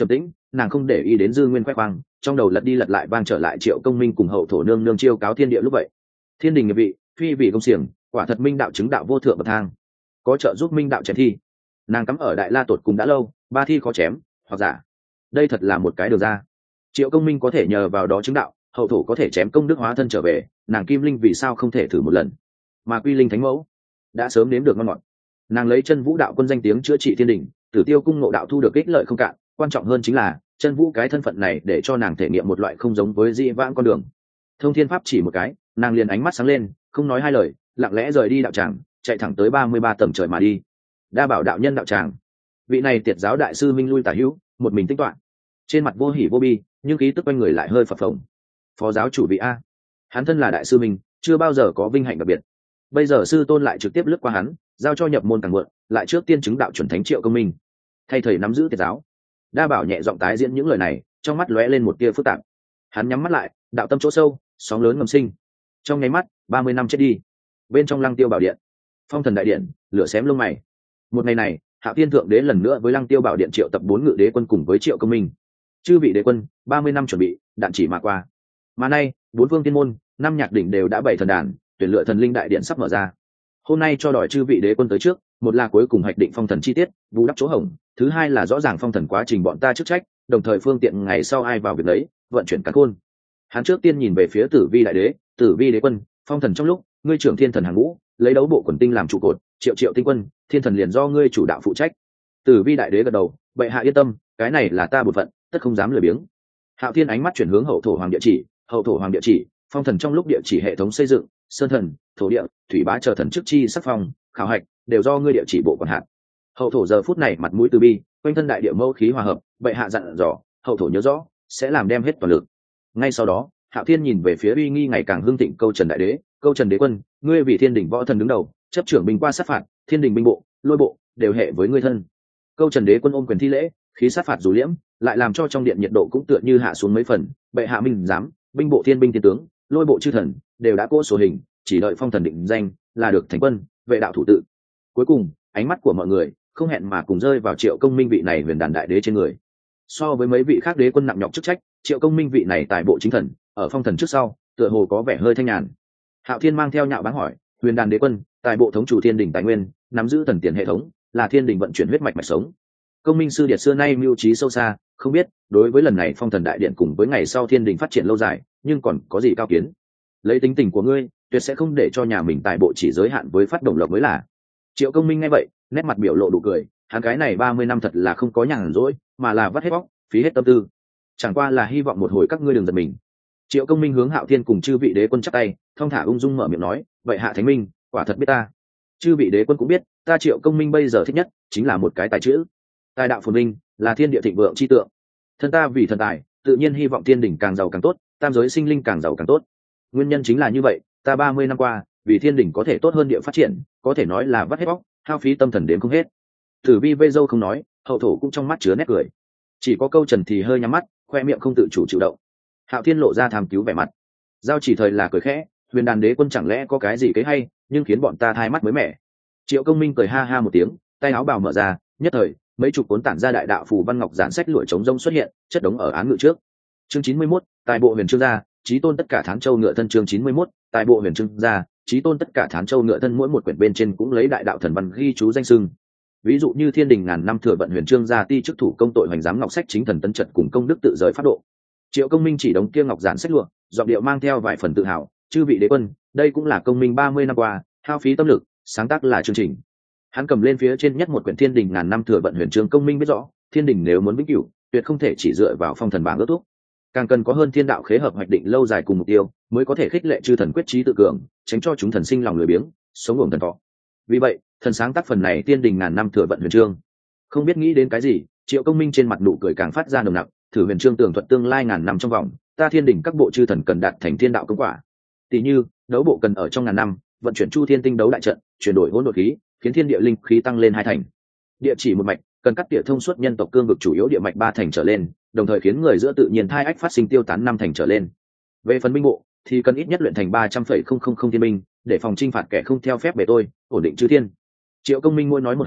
nàng không để ý đến dư nguyên khoe khoang, trong đầu lật đi lật lại vang trở lại Triệu Công Minh cùng hậu thổ nương nương chiêu cáo thiên địa lúc vậy. Thiên đình nghiệp vị, phi vị công xiềng, quả thật minh đạo chứng đạo vô thượng bậc thang, có trợ giúp minh đạo chém thi. Nàng cắm ở đại la tột cùng đã lâu, ba thi khó chém, hoặc giả đây thật là một cái đường ra. Triệu Công Minh có thể nhờ vào đó chứng đạo, hậu thổ có thể chém công đức hóa thân trở về, nàng Kim Linh vì sao không thể thử một lần? Mà Quy Linh thánh mẫu đã sớm nếm được ngon ngọt, nàng lấy chân vũ đạo quân danh tiếng chữa trị thiên đình, Tử Tiêu cung ngộ đạo thu được ích lợi không cạn, quan trọng hơn chính là chân vũ cái thân phận này để cho nàng thể nghiệm một loại không giống với di vãng con đường. Thông thiên pháp chỉ một cái, nàng liền ánh mắt sáng lên, không nói hai lời, lặng lẽ rời đi đạo tràng, chạy thẳng tới ba mươi ba tầng trời mà đi. Đa bảo đạo nhân đạo tràng, vị này tiệt giáo đại sư minh lui tả hữu, một mình tinh toán, trên mặt vô hỉ vô bi, nhưng khí tức quanh người lại hơi phập phồng. Phó giáo chủ vị a, hắn thân là đại sư minh, chưa bao giờ có vinh hạnh đặc biệt, bây giờ sư tôn lại trực tiếp lướt qua hắn, giao cho nhập môn càng muộn, lại trước tiên chứng đạo chuẩn thánh Triệu Công Minh thay thầy nắm giữ tiệt giáo. Đa bảo nhẹ giọng tái diễn những lời này, trong mắt lóe lên một tia phức tạp. Hắn nhắm mắt lại, đạo tâm chỗ sâu, sóng lớn ngầm sinh. Trong nháy mắt, ba mươi năm chết đi. Bên trong Lăng Tiêu Bảo Điện, Phong Thần đại điện, lửa xém lông mày. Một ngày này, Hạo Thiên thượng đế lần nữa với Lăng Tiêu Bảo Điện triệu tập bốn ngự đế quân cùng với Triệu Công Minh. Chư vị đế quân, ba mươi năm chuẩn bị, đạn chỉ mà qua. Mà nay, bốn phương tiên môn, năm nhạc đỉnh đều đã bảy thần đàn, tuyển lựa thần linh đại điện sắp mở ra. Hôm nay cho đòi chư vị đế quân tới trước, một là cuối cùng hoạch định phong thần chi tiết, bù đắp chỗ hổng, thứ hai là rõ ràng phong thần quá trình bọn ta chức trách, đồng thời phương tiện ngày sau ai vào việc đấy, vận chuyển càn khôn. Hắn trước tiên nhìn về phía Tử Vi đại đế, Tử Vi đế quân, phong thần trong lúc, ngươi trưởng thiên thần hàng ngũ, lấy đấu bộ quần tinh làm trụ cột, triệu triệu tinh quân, thiên thần liền do ngươi chủ đạo phụ trách. Tử Vi đại đế gật đầu, bệ hạ yên tâm, cái này là ta bổn phận, tất không dám lười biếng. Hạo Thiên ánh mắt chuyển hướng hậu thổ hoàng địa chỉ, hậu thổ hoàng địa chỉ, phong thần trong lúc địa chỉ hệ thống xây dựng, sơn thần, thổ địa, thủy bá chờ thần chức chi sắc phong, khảo hạch đều do ngươi địa chỉ bộ quản hạt. Hậu thổ giờ phút này mặt mũi từ bi, quanh thân đại địa mâu khí hòa hợp, bệ hạ dặn dò, hậu thổ nhớ rõ, sẽ làm đem hết toàn lực. Ngay sau đó, Hạo Thiên nhìn về phía uy nghi ngày càng hưng thịnh Câu Trần đại đế, Câu Trần đế quân, ngươi vì thiên đình võ thần đứng đầu, chấp trưởng binh qua sát phạt, thiên đình binh bộ, lôi bộ đều hệ với ngươi thân. Câu Trần đế quân ôm quyền thi lễ, khí sát phạt dù liễm, lại làm cho trong điện nhiệt độ cũng tựa như hạ xuống mấy phần. Bệ hạ minh giám, binh bộ thiên binh thiên tướng, lôi bộ chư thần đều đã cỗ số hình, chỉ đợi phong thần định danh là được thành quân, vệ đạo thủ tự. Cuối cùng, ánh mắt của mọi người không hẹn mà cùng rơi vào Triệu Công Minh vị này huyền đàn đại đế trên người. So với mấy vị khác đế quân nặng nhọc chức trách, Triệu Công Minh vị này tại bộ chính thần, ở phong thần trước sau, tựa hồ có vẻ hơi thanh nhàn. Hạo Thiên mang theo nhạo báng hỏi, huyền đàn đế quân, tại bộ thống chủ thiên đình tài nguyên, nắm giữ thần tiền hệ thống, là thiên đình vận chuyển huyết mạch mạch sống. Công Minh sư điệt xưa nay mưu trí sâu xa, không biết đối với lần này phong thần đại điện cùng với ngày sau thiên đình phát triển lâu dài, nhưng còn có gì cao kiến. Lấy tính tình của ngươi, tuyệt sẽ không để cho nhà mình tại bộ chỉ giới hạn với phát động lộc mới là. Triệu Công Minh nghe vậy, nét mặt biểu lộ đủ cười, hắn cái này ba mươi năm thật là không có nhàn rỗi, mà là vắt hết bóc, phí hết tâm tư. Chẳng qua là hy vọng một hồi các ngươi đừng giật mình. Triệu Công Minh hướng Hạo Thiên cùng chư vị đế quân chắp tay, thong thả ung dung mở miệng nói, vậy hạ thánh minh, quả thật biết ta. Chư vị đế quân cũng biết, ta Triệu Công Minh bây giờ thích nhất chính là một cái tài chữ. Tài đạo phồn minh, là thiên địa thịnh vượng chi tượng. Thân ta vì thần tài, tự nhiên hy vọng thiên đỉnh càng giàu càng tốt, tam giới sinh linh càng giàu càng tốt. Nguyên nhân chính là như vậy, ta ba mươi năm qua, vì thiên đỉnh có thể tốt hơn địa phát triển, có thể nói là vắt hết bóc, hao phí tâm thần đến không hết. Tử Vi vây dâu không nói, hậu thổ cũng trong mắt chứa nét cười. Chỉ có Câu Trần thì hơi nhắm mắt, khoe miệng không tự chủ chịu động. Hạo Thiên lộ ra tham cứu vẻ mặt. Giao chỉ thời là cười khẽ, huyền đàn đế quân chẳng lẽ có cái gì cái hay, nhưng khiến bọn ta thay mắt mới mẻ. Triệu Công Minh cười ha ha một tiếng, tay áo bào mở ra, nhất thời, mấy chục cuốn tản ra đại đạo phù văn ngọc giản sách lụa trống rông xuất hiện, chất đống ở án ngự trước. Chương chín mươi mốt, tài bộ huyền trương gia, chí tôn tất cả tháng châu ngựa thân. Chương chín mươi mốt, tài bộ huyền trương gia, chí tôn tất cả tháng châu ngựa thân. Mỗi một quyển bên trên cũng lấy đại đạo thần văn ghi chú danh xưng. Ví dụ như thiên đình ngàn năm thừa vận huyền trương gia ti chức thủ công tội hoành giám ngọc sách chính thần tân trật cùng công đức tự giới pháp độ. Triệu Công Minh chỉ đống kia ngọc giản sách lụa, giọng điệu mang theo vài phần tự hào, chư vị đế quân, đây cũng là công minh ba mươi năm qua, hao phí tâm lực, sáng tác là chương trình. Hắn cầm lên phía trên nhất một quyển thiên đình ngàn năm thừa vận huyền trương. Công Minh biết rõ, thiên đình nếu muốn vĩnh cửu, tuyệt không thể chỉ dựa vào phong thần bảng ước thúc, càng cần có hơn thiên đạo khế hợp hoạch định lâu dài cùng mục tiêu, mới có thể khích lệ chư thần quyết trí tự cường, tránh cho chúng thần sinh lòng lười biếng, sống uổng thần thọ. Vì vậy, thần sáng tác phần này thiên đình ngàn năm thừa vận huyền trương. Không biết nghĩ đến cái gì, Triệu Công Minh trên mặt nụ cười càng phát ra nồng nặc, thử huyền trương tường thuật tương lai ngàn năm trong vòng, ta thiên đình các bộ chư thần cần đạt thành thiên đạo công quả. Tỷ như, đấu bộ cần ở trong ngàn năm, vận chuyển chu thiên tinh đấu đại trận, chuyển đổi hỗn độn khí, khiến thiên địa linh khí tăng lên hai thành. Địa chỉ một mạch, cần cắt tỉa thông suốt nhân tộc cương vực chủ yếu địa mạch ba thành trở lên, đồng thời khiến người giữa tự nhiên thai ách phát sinh tiêu tán năm thành trở lên. Về phần binh bộ, thì cần ít nhất luyện thành ba trăm phẩy không không không thiên binh, để phòng chinh phạt kẻ không theo phép bề tôi, ổn định chư thiên. Triệu Công Minh mỗi nói một hạng,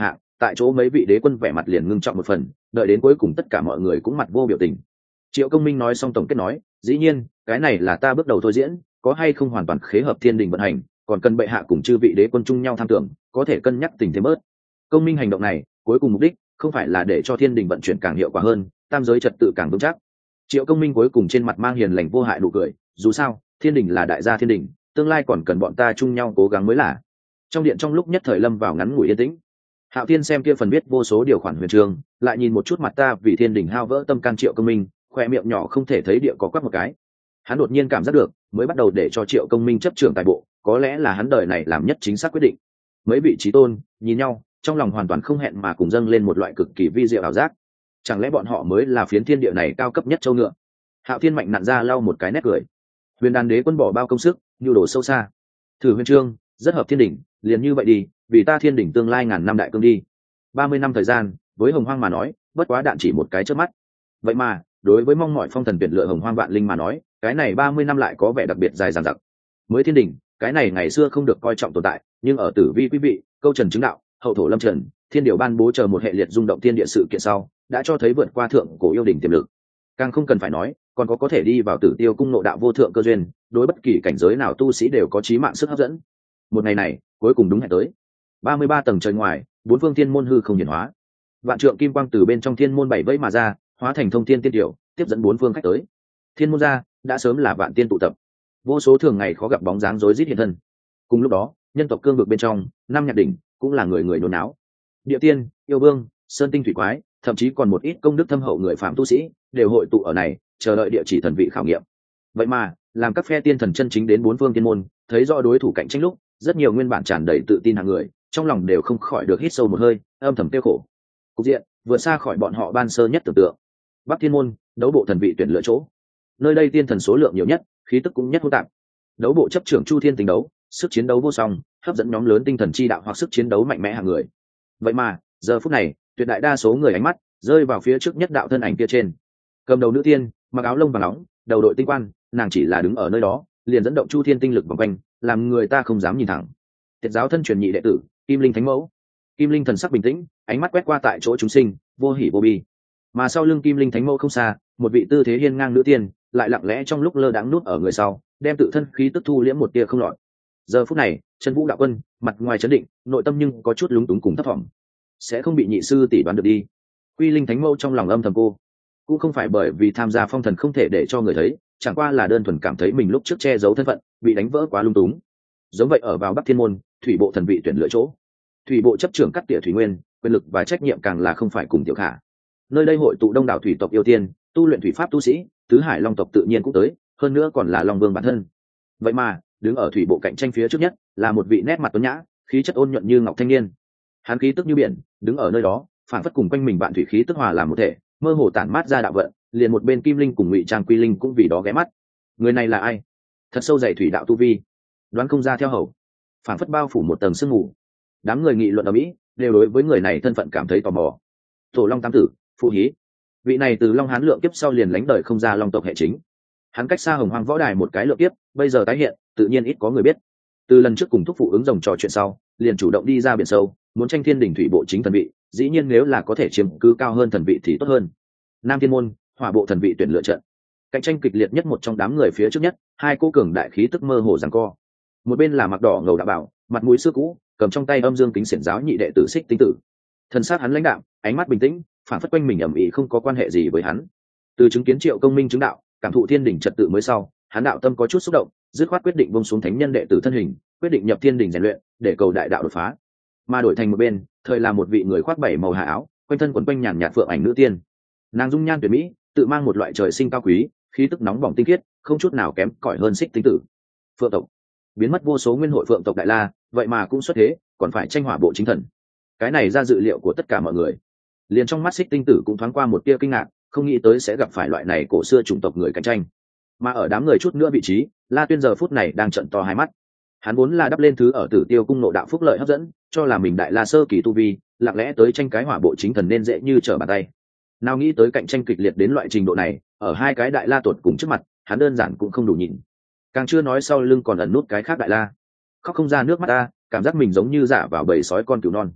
tại chỗ mấy vị đế quân vẻ mặt liền ngưng trọng một phần, đợi đến cuối cùng tất cả mọi người cũng mặt vô biểu tình. Triệu Công Minh nói xong tổng kết nói, dĩ nhiên cái này là ta bước đầu thôi diễn, có hay không hoàn toàn khế hợp thiên đình vận hành, còn cần bệ hạ cùng chư vị đế quân chung nhau tham tưởng, có thể cân nhắc tình thế bớt. Công minh hành động này cuối cùng mục đích không phải là để cho thiên đình vận chuyển càng hiệu quả hơn, tam giới trật tự càng vững chắc. Triệu Công Minh cuối cùng trên mặt mang hiền lành vô hại nụ cười, dù sao thiên đình là đại gia thiên đình, tương lai còn cần bọn ta chung nhau cố gắng mới là. Trong điện trong lúc nhất thời lâm vào ngắn ngủi yên tĩnh. Hạo Thiên xem kia phần viết vô số điều khoản huyền trường, lại nhìn một chút mặt ta vì thiên đình hao vỡ tâm can Triệu Công Minh, khoe miệng nhỏ không thể thấy địa có quắc một cái. Hắn đột nhiên cảm giác được, mới bắt đầu để cho Triệu Công Minh chấp trưởng tài bộ, có lẽ là hắn đời này làm nhất chính xác quyết định. Mấy vị trí tôn nhìn nhau, trong lòng hoàn toàn không hẹn mà cùng dâng lên một loại cực kỳ vi diệu ảo giác. Chẳng lẽ bọn họ mới là phiến thiên địa này cao cấp nhất châu ngựa? Hạo Thiên mạnh nặn ra lau một cái nét cười. Huyền Đan Đế quân bỏ bao công sức, nhu đồ sâu xa. Thử huyền trương, rất hợp thiên đỉnh, liền như vậy đi, vì ta thiên đỉnh tương lai ngàn năm đại cương đi. Ba mươi năm thời gian, với Hồng Hoang mà nói, bất quá đạn chỉ một cái chớp mắt. Vậy mà, đối với mong mỏi phong thần tuyển lựa Hồng Hoang vạn linh mà nói, cái này ba mươi năm lại có vẻ đặc biệt dài dằng dặc. Mới thiên đỉnh, cái này ngày xưa không được coi trọng tồn tại, nhưng ở tử vi quý vị, câu trần chứng đạo, hậu thổ lâm trần, thiên điều ban bố chờ một hệ liệt rung động thiên địa sự kiện sau, đã cho thấy vượt qua thượng cổ yêu đỉnh tiềm lực. Càng không cần phải nói, còn có có thể đi vào Tử Tiêu cung nội đạo vô thượng cơ duyên, đối bất kỳ cảnh giới nào tu sĩ đều có chí mạng sức hấp dẫn. Một ngày này, cuối cùng đúng hẹn tới. ba mươi ba tầng trời ngoài, bốn phương thiên môn hư không hiển hóa. Vạn trượng kim quang từ bên trong thiên môn bảy vẫy mà ra, hóa thành thông thiên tiên tiểu, tiếp dẫn bốn phương khách tới. Thiên môn ra, đã sớm là vạn tiên tụ tập. Vô số thường ngày khó gặp bóng dáng rối rít hiện thân. Cùng lúc đó, nhân tộc cương vực bên trong, năm nhạc đỉnh cũng là người người nôn náo. Địa tiên, yêu vương, sơn tinh thủy quái, thậm chí còn một ít công đức thâm hậu người phạm tu sĩ đều hội tụ ở này, chờ đợi địa chỉ thần vị khảo nghiệm. Vậy mà, làm các phe tiên thần chân chính đến bốn phương tiên môn, thấy rõ đối thủ cạnh tranh lúc, rất nhiều nguyên bản tràn đầy tự tin hàng người, trong lòng đều không khỏi được hít sâu một hơi, âm thầm tiêu khổ. Cục diện vượt xa khỏi bọn họ ban sơ nhất tưởng tượng. Bắc Thiên môn, đấu bộ thần vị tuyển lựa chỗ. Nơi đây tiên thần số lượng nhiều nhất, khí tức cũng nhất hỗn tạp. Đấu bộ chấp trưởng Chu Thiên tình đấu, sức chiến đấu vô song, hấp dẫn nhóm lớn tinh thần chi đạo hoặc sức chiến đấu mạnh mẽ hàng người. Vậy mà, giờ phút này, tuyệt đại đa số người ánh mắt rơi vào phía trước nhất đạo thân ảnh kia trên. Cầm đầu nữ tiên, mặc áo lông vàng nóng, đầu đội tinh quan, nàng chỉ là đứng ở nơi đó, liền dẫn động Chu Thiên tinh lực vòng quanh, làm người ta không dám nhìn thẳng. Tiệt giáo thân truyền nhị đệ tử, Kim Linh Thánh Mẫu. Kim Linh thần sắc bình tĩnh, ánh mắt quét qua tại chỗ chúng sinh, vô hỉ vô bi. Mà sau lưng Kim Linh Thánh Mẫu không xa, một vị tư thế hiên ngang nữ tiên, lại lặng lẽ trong lúc lơ đãng nút ở người sau, đem tự thân khí tức thu liễm một tia không lọt. Giờ phút này, Chân Vũ đạo quân, mặt ngoài trấn định, nội tâm nhưng có chút lúng túng cùng thấp vọng. Sẽ không bị nhị sư tỷ đoán được đi. Quy Linh Thánh Mẫu trong lòng âm thầm cô, cũng không phải bởi vì tham gia phong thần không thể để cho người thấy, chẳng qua là đơn thuần cảm thấy mình lúc trước che giấu thân phận, bị đánh vỡ quá lung túng. Giống vậy ở vào Bắc Thiên môn, thủy bộ thần vị tuyển lựa chỗ. Thủy bộ chấp trưởng cắt tỉa thủy nguyên, quyền lực và trách nhiệm càng là không phải cùng tiểu khả. Nơi đây hội tụ đông đảo thủy tộc yêu tiên, tu luyện thủy pháp tu sĩ, tứ hải long tộc tự nhiên cũng tới, hơn nữa còn là long vương bản thân. Vậy mà, đứng ở thủy bộ cạnh tranh phía trước nhất, là một vị nét mặt tuấn nhã, khí chất ôn nhuận như ngọc thanh niên. Hắn khí tức như biển, đứng ở nơi đó, phản phất cùng quanh mình bạn thủy khí tức hòa làm một thể, mơ hồ tản mát ra đạo vận, liền một bên Kim Linh cùng Ngụy Trang Quy Linh cũng vì đó ghé mắt. Người này là ai? Thật sâu dày thủy đạo tu vi, đoán không ra theo hầu, phản phất bao phủ một tầng sương mù. Đám người nghị luận ở mỹ đều đối với người này thân phận cảm thấy tò mò. Tổ Long Tam Tử, Phụ Hí, vị này từ Long Hán lượng kiếp sau liền lánh đời không ra Long tộc hệ chính. Hắn cách xa Hồng Hoang võ đài một cái lượng kiếp, bây giờ tái hiện, tự nhiên ít có người biết. Từ lần trước cùng thúc phụ ứng rồng trò chuyện sau, liền chủ động đi ra biển sâu, muốn tranh thiên đỉnh thủy bộ chính thần vị, dĩ nhiên nếu là có thể chiếm cứ cao hơn thần vị thì tốt hơn. Nam Thiên môn, hỏa bộ thần vị tuyển lựa trận. Cạnh tranh kịch liệt nhất một trong đám người phía trước nhất, hai cô cường đại khí tức mơ hồ giằng co. Một bên là mặc đỏ ngầu đạo bảo, mặt mũi xưa cũ, cầm trong tay âm dương kính xiển giáo nhị đệ tử Xích Tinh Tử. Thân xác hắn lãnh đạm, ánh mắt bình tĩnh, phản phất quanh mình ẩm ĩ không có quan hệ gì với hắn. Từ chứng kiến Triệu Công Minh chứng đạo, cảm thụ thiên đỉnh trật tự mới sau, hắn đạo tâm có chút xúc động, dứt khoát quyết định buông xuống thánh nhân đệ tử thân hình, quyết định nhập thiên đỉnh rèn luyện, để cầu đại đạo đột phá. Mà đổi thành một bên, thời là một vị người khoác bảy màu hạ áo, quanh thân quấn quanh nhàn nhạt phượng ảnh nữ tiên. Nàng dung nhan tuyệt mỹ, tự mang một loại trời sinh cao quý, khí tức nóng bỏng tinh khiết, không chút nào kém cỏi hơn Xích Tinh Tử. Phượng tộc biến mất vô số nguyên hội phượng tộc đại la, vậy mà cũng xuất thế, còn phải tranh hỏa bộ chính thần. Cái này ra dự liệu của tất cả mọi người. Liền trong mắt Xích Tinh Tử cũng thoáng qua một tia kinh ngạc, không nghĩ tới sẽ gặp phải loại này cổ xưa chủng tộc người cạnh tranh. Mà ở đám người chút nữa vị trí, La Tuyên giờ phút này đang trợn to hai mắt. Hắn vốn là đắp lên thứ ở Tử Tiêu cung nội đạo phúc lợi hấp dẫn, cho là mình đại la sơ kỳ tu vi, lặng lẽ tới tranh cái hỏa bộ chính thần nên dễ như trở bàn tay. Nào nghĩ tới cạnh tranh kịch liệt đến loại trình độ này, ở hai cái đại la tuột cùng trước mặt, hắn đơn giản cũng không đủ nhịn. Càng chưa nói sau lưng còn ẩn nút cái khác đại la. Khóc không ra nước mắt ta, cảm giác mình giống như giả vào bầy sói con cừu non.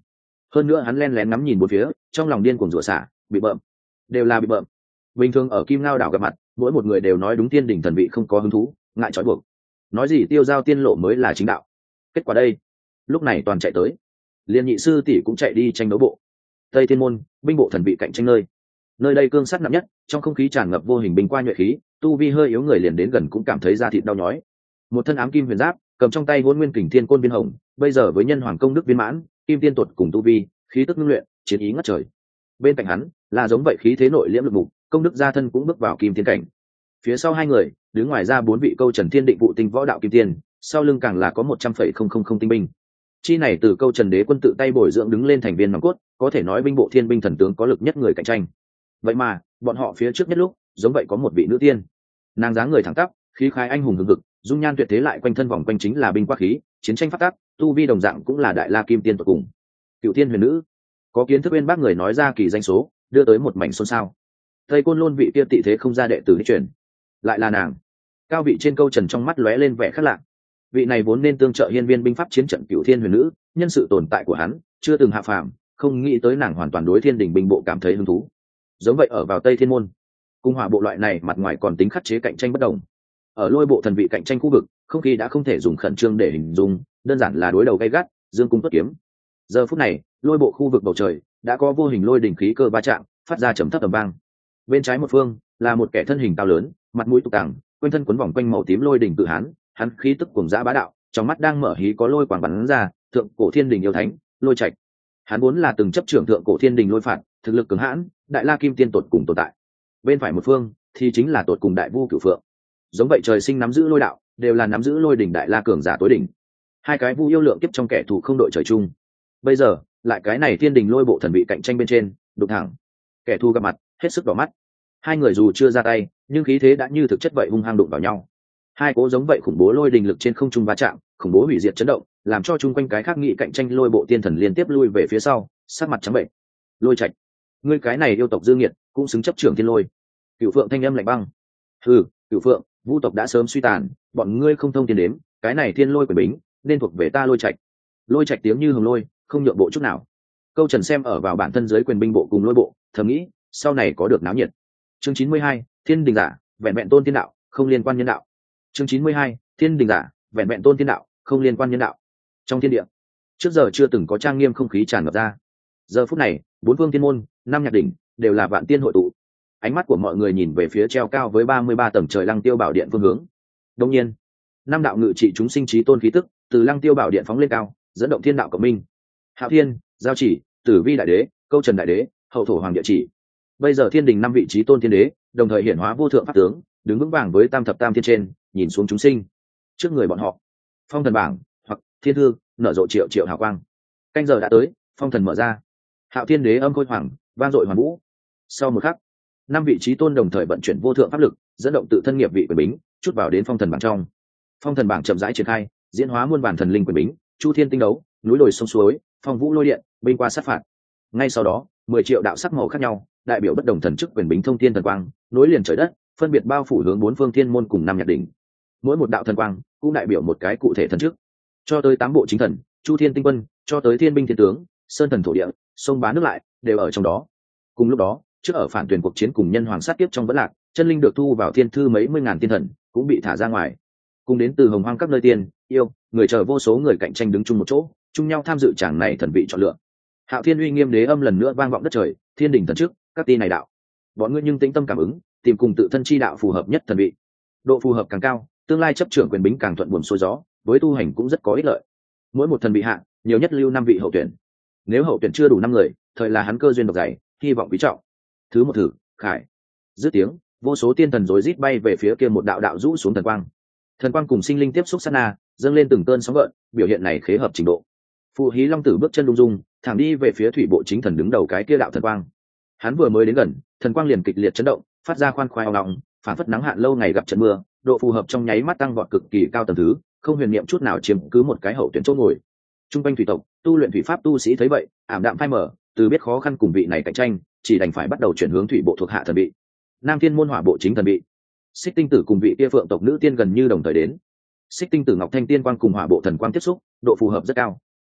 hơn nữa hắn len lén ngắm nhìn một phía, trong lòng điên cuồng rủa xả, bị bợm, đều là bị bợm. Bình thường ở Kim Ngao đảo gặp mặt, mỗi một người đều nói đúng tiên đỉnh thần vị không có hứng thú, ngại trói buộc, nói gì tiêu giao tiên lộ mới là chính đạo. Kết quả đây, lúc này toàn chạy tới, liên nhị sư tỷ cũng chạy đi tranh đấu bộ. Tây Thiên môn, binh bộ thần vị cạnh tranh nơi, nơi đây cương sát nặng nhất, trong không khí tràn ngập vô hình bình qua nhuệ khí, tu vi hơi yếu người liền đến gần cũng cảm thấy da thịt đau nhói. Một thân ám kim huyền giáp, cầm trong tay hôn nguyên kình thiên côn viên hồng, bây giờ với nhân hoàng công đức viên mãn, kim tiên tuột cùng tu vi, khí tức ngưng luyện, chiến ý ngất trời. Bên cạnh hắn là giống vậy khí thế nội liễm lực mục, công đức gia thân cũng bước vào kim tiên cảnh. Phía sau hai người đứng ngoài ra bốn vị câu trần thiên định vụ tinh võ đạo kim tiên, sau lưng càng là có một trăm phẩy không không không tinh binh. Chi này từ câu trần đế quân tự tay bồi dưỡng đứng lên thành viên nòng cốt, có thể nói binh bộ thiên binh thần tướng có lực nhất người cạnh tranh. Vậy mà bọn họ phía trước nhất lúc giống vậy có một vị nữ tiên, nàng dáng người thẳng tắp, khí khái anh hùng hừng hực, dung nhan tuyệt thế, lại quanh thân vòng quanh chính là binh qua khí, chiến tranh phát tác, tu vi đồng dạng cũng là đại la kim tiên tuyệt cùng. Cựu tiên huyền nữ, có kiến thức bên bác người nói ra kỳ danh số, đưa tới một mảnh xôn xao. Tây Côn Lôn vị kia tị thế không ra đệ tử đi truyền, lại là nàng. Cao vị trên câu trần trong mắt lóe lên vẻ khác lạ. Vị này vốn nên tương trợ hiên viên binh pháp chiến trận cựu thiên huyền nữ, nhân sự tồn tại của hắn chưa từng hạ phàm, không nghĩ tới nàng hoàn toàn đối thiên đình binh bộ cảm thấy hứng thú. Giống vậy ở vào Tây Thiên môn, cung hỏa bộ loại này mặt ngoài còn tính khắc chế cạnh tranh bất đồng. Ở lôi bộ thần vị cạnh tranh khu vực, không khí đã không thể dùng khẩn trương để hình dung, đơn giản là đối đầu gay gắt, dương cung tuất kiếm. Giờ phút này, lôi bộ khu vực bầu trời đã có vô hình lôi đỉnh khí cơ va chạm, phát ra trầm thấp tầm vang. Bên trái một phương là một kẻ thân hình cao lớn, mặt mũi tục tàng, quanh thân quấn vòng quanh màu tím lôi đỉnh cự hán, hắn khí tức cuồng dã bá đạo, trong mắt đang mở hí có lôi quang bắn ra, thượng cổ thiên đình yêu thánh, Lôi Trạch. Hắn vốn là từng chấp trưởng thượng cổ thiên đình lôi phạt, thực lực cường hãn, đại la kim tiên tột cùng tồn tại. Bên phải một phương thì chính là tột cùng đại vu Cửu Phượng. Giống vậy trời sinh nắm giữ lôi đạo, đều là nắm giữ lôi đỉnh đại la cường giả tối đỉnh. Hai cái vu yêu lượng kiếp trong kẻ thù không đội trời chung. Bây giờ, lại cái này thiên đình lôi bộ thần vị cạnh tranh bên trên, đục thẳng. Kẻ thù gặp mặt, hết sức đỏ mắt. Hai người dù chưa ra tay, nhưng khí thế đã như thực chất vậy hung hăng đụng vào nhau. Hai cố giống vậy khủng bố lôi đình lực trên không trung va chạm, khủng bố hủy diệt chấn động, làm cho chung quanh cái khác nghị cạnh tranh lôi bộ tiên thần liên tiếp lui về phía sau, sắc mặt trắng bệnh. Lôi Trạch, ngươi cái này yêu tộc dư nghiệt, cũng xứng chấp trưởng thiên lôi. Cửu Phượng thanh âm lạnh băng. Hừ, Cửu Phượng, vu tộc đã sớm suy tàn, bọn ngươi không thông tiền đếm, cái này thiên lôi quyền bính nên thuộc về ta Lôi Trạch. Lôi Trạch tiếng như hồng lôi, không nhượng bộ chút nào. Câu Trần xem ở vào bản thân giới quyền binh bộ cùng lôi bộ, thầm nghĩ, sau này có được náo nhiệt. Chương chín mươi hai, Thiên Đình giả, vẹn vẹn tôn thiên đạo, không liên quan nhân đạo. Chương chín mươi hai, Thiên Đình giả, vẹn vẹn tôn thiên đạo, không liên quan nhân đạo. Trong thiên địa, trước giờ chưa từng có trang nghiêm không khí tràn ngập ra. Giờ phút này, bốn phương thiên môn, năm nhạc đỉnh đều là vạn tiên hội tụ. Ánh mắt của mọi người nhìn về phía treo cao với ba mươi ba tầng trời Lăng Tiêu Bảo Điện phương hướng. Đương nhiên, năm đạo ngự trị chúng sinh trí tôn khí tức từ Lăng Tiêu Bảo Điện phóng lên cao, dẫn động thiên đạo cộng minh. Hạo Thiên, Giao Chỉ, Tử Vi đại đế, Câu Trần đại đế, Hậu Thổ Hoàng địa chỉ. Bây giờ thiên đình năm vị trí tôn thiên đế, đồng thời hiển hóa vô thượng pháp tướng, đứng vững vàng với tam thập tam thiên trên, nhìn xuống chúng sinh. Trước người bọn họ, phong thần bảng hoặc thiên thư nở rộ triệu triệu hào quang. Canh giờ đã tới, phong thần mở ra. Hạo Thiên đế âm khôi hoàng, vang dội hoàn vũ. Sau một khắc, năm vị trí tôn đồng thời vận chuyển vô thượng pháp lực, dẫn động tự thân nghiệp vị quyền bính, chút vào đến phong thần bảng trong. Phong thần bảng chậm rãi triển khai, diễn hóa muôn bản thần linh quyền bính, chu thiên tinh đấu, núi đồi sông suối, phong vũ lôi điện, binh qua sát phạt. Ngay sau đó, mười triệu đạo sắc màu khác nhau, đại biểu bất đồng thần chức quyền bính thông thiên thần quang, nối liền trời đất, phân biệt bao phủ hướng bốn phương thiên môn cùng năm nhạc đỉnh. Mỗi một đạo thần quang cũng đại biểu một cái cụ thể thần chức, cho tới tám bộ chính thần, chu thiên tinh quân, cho tới thiên binh thiên tướng, sơn thần thổ địa, sông bá nước lại, đều ở trong đó. Cùng lúc đó, trước ở phản tuyển cuộc chiến cùng nhân hoàng sát tiếp trong vẫn lạc, chân linh được thu vào thiên thư mấy mươi ngàn tiên thần cũng bị thả ra ngoài. Cùng đến từ hồng hoang các nơi tiên yêu người chờ vô số người cạnh tranh đứng chung một chỗ, chung nhau tham dự tràng này thần vị chọn lựa. Hạo Thiên uy nghiêm đế âm lần nữa vang vọng đất trời, thiên đỉnh thần trước, các ti này đạo. Bọn ngươi nhưng tĩnh tâm cảm ứng, tìm cùng tự thân chi đạo phù hợp nhất thần vị. Độ phù hợp càng cao, tương lai chấp trưởng quyền bính càng thuận buồm xuôi gió, với tu hành cũng rất có ích lợi. Mỗi một thần vị hạ, nhiều nhất lưu năm vị hậu tuyển. Nếu hậu tuyển chưa đủ năm người, thời là hắn cơ duyên độc dày, hy vọng quý trọng. Thứ một thử, khải. Dứt tiếng, vô số tiên thần rối rít bay về phía kia một đạo đạo rũ xuống thần quang. Thần quang cùng sinh linh tiếp xúc sát na, dâng lên từng cơn sóng gợn, biểu hiện này khế hợp trình độ. Phụ Hí Long Tử bước chân lung dung, thẳng đi về phía thủy bộ chính thần đứng đầu cái kia đạo thần quang. Hắn vừa mới đến gần, thần quang liền kịch liệt chấn động, phát ra khoan khoái ong ong, phản phất nắng hạn lâu ngày gặp trận mưa, độ phù hợp trong nháy mắt tăng vọt cực kỳ cao tầng thứ, không huyền niệm chút nào chiếm cứ một cái hậu tuyển chỗ ngồi. Trung quanh thủy tộc, tu luyện thủy pháp tu sĩ thấy vậy, ảm đạm phai mở, từ biết khó khăn cùng vị này cạnh tranh, chỉ đành phải bắt đầu chuyển hướng thủy bộ thuộc hạ thần vị. Nam Thiên môn hỏa bộ chính thần vị. Xích Tinh Tử cùng vị kia phượng tộc nữ tiên gần như đồng thời đến. Xích Tinh Tử Ngọc Thanh tiên quang cùng hỏa bộ thần quang tiếp xúc, độ phù hợp rất cao.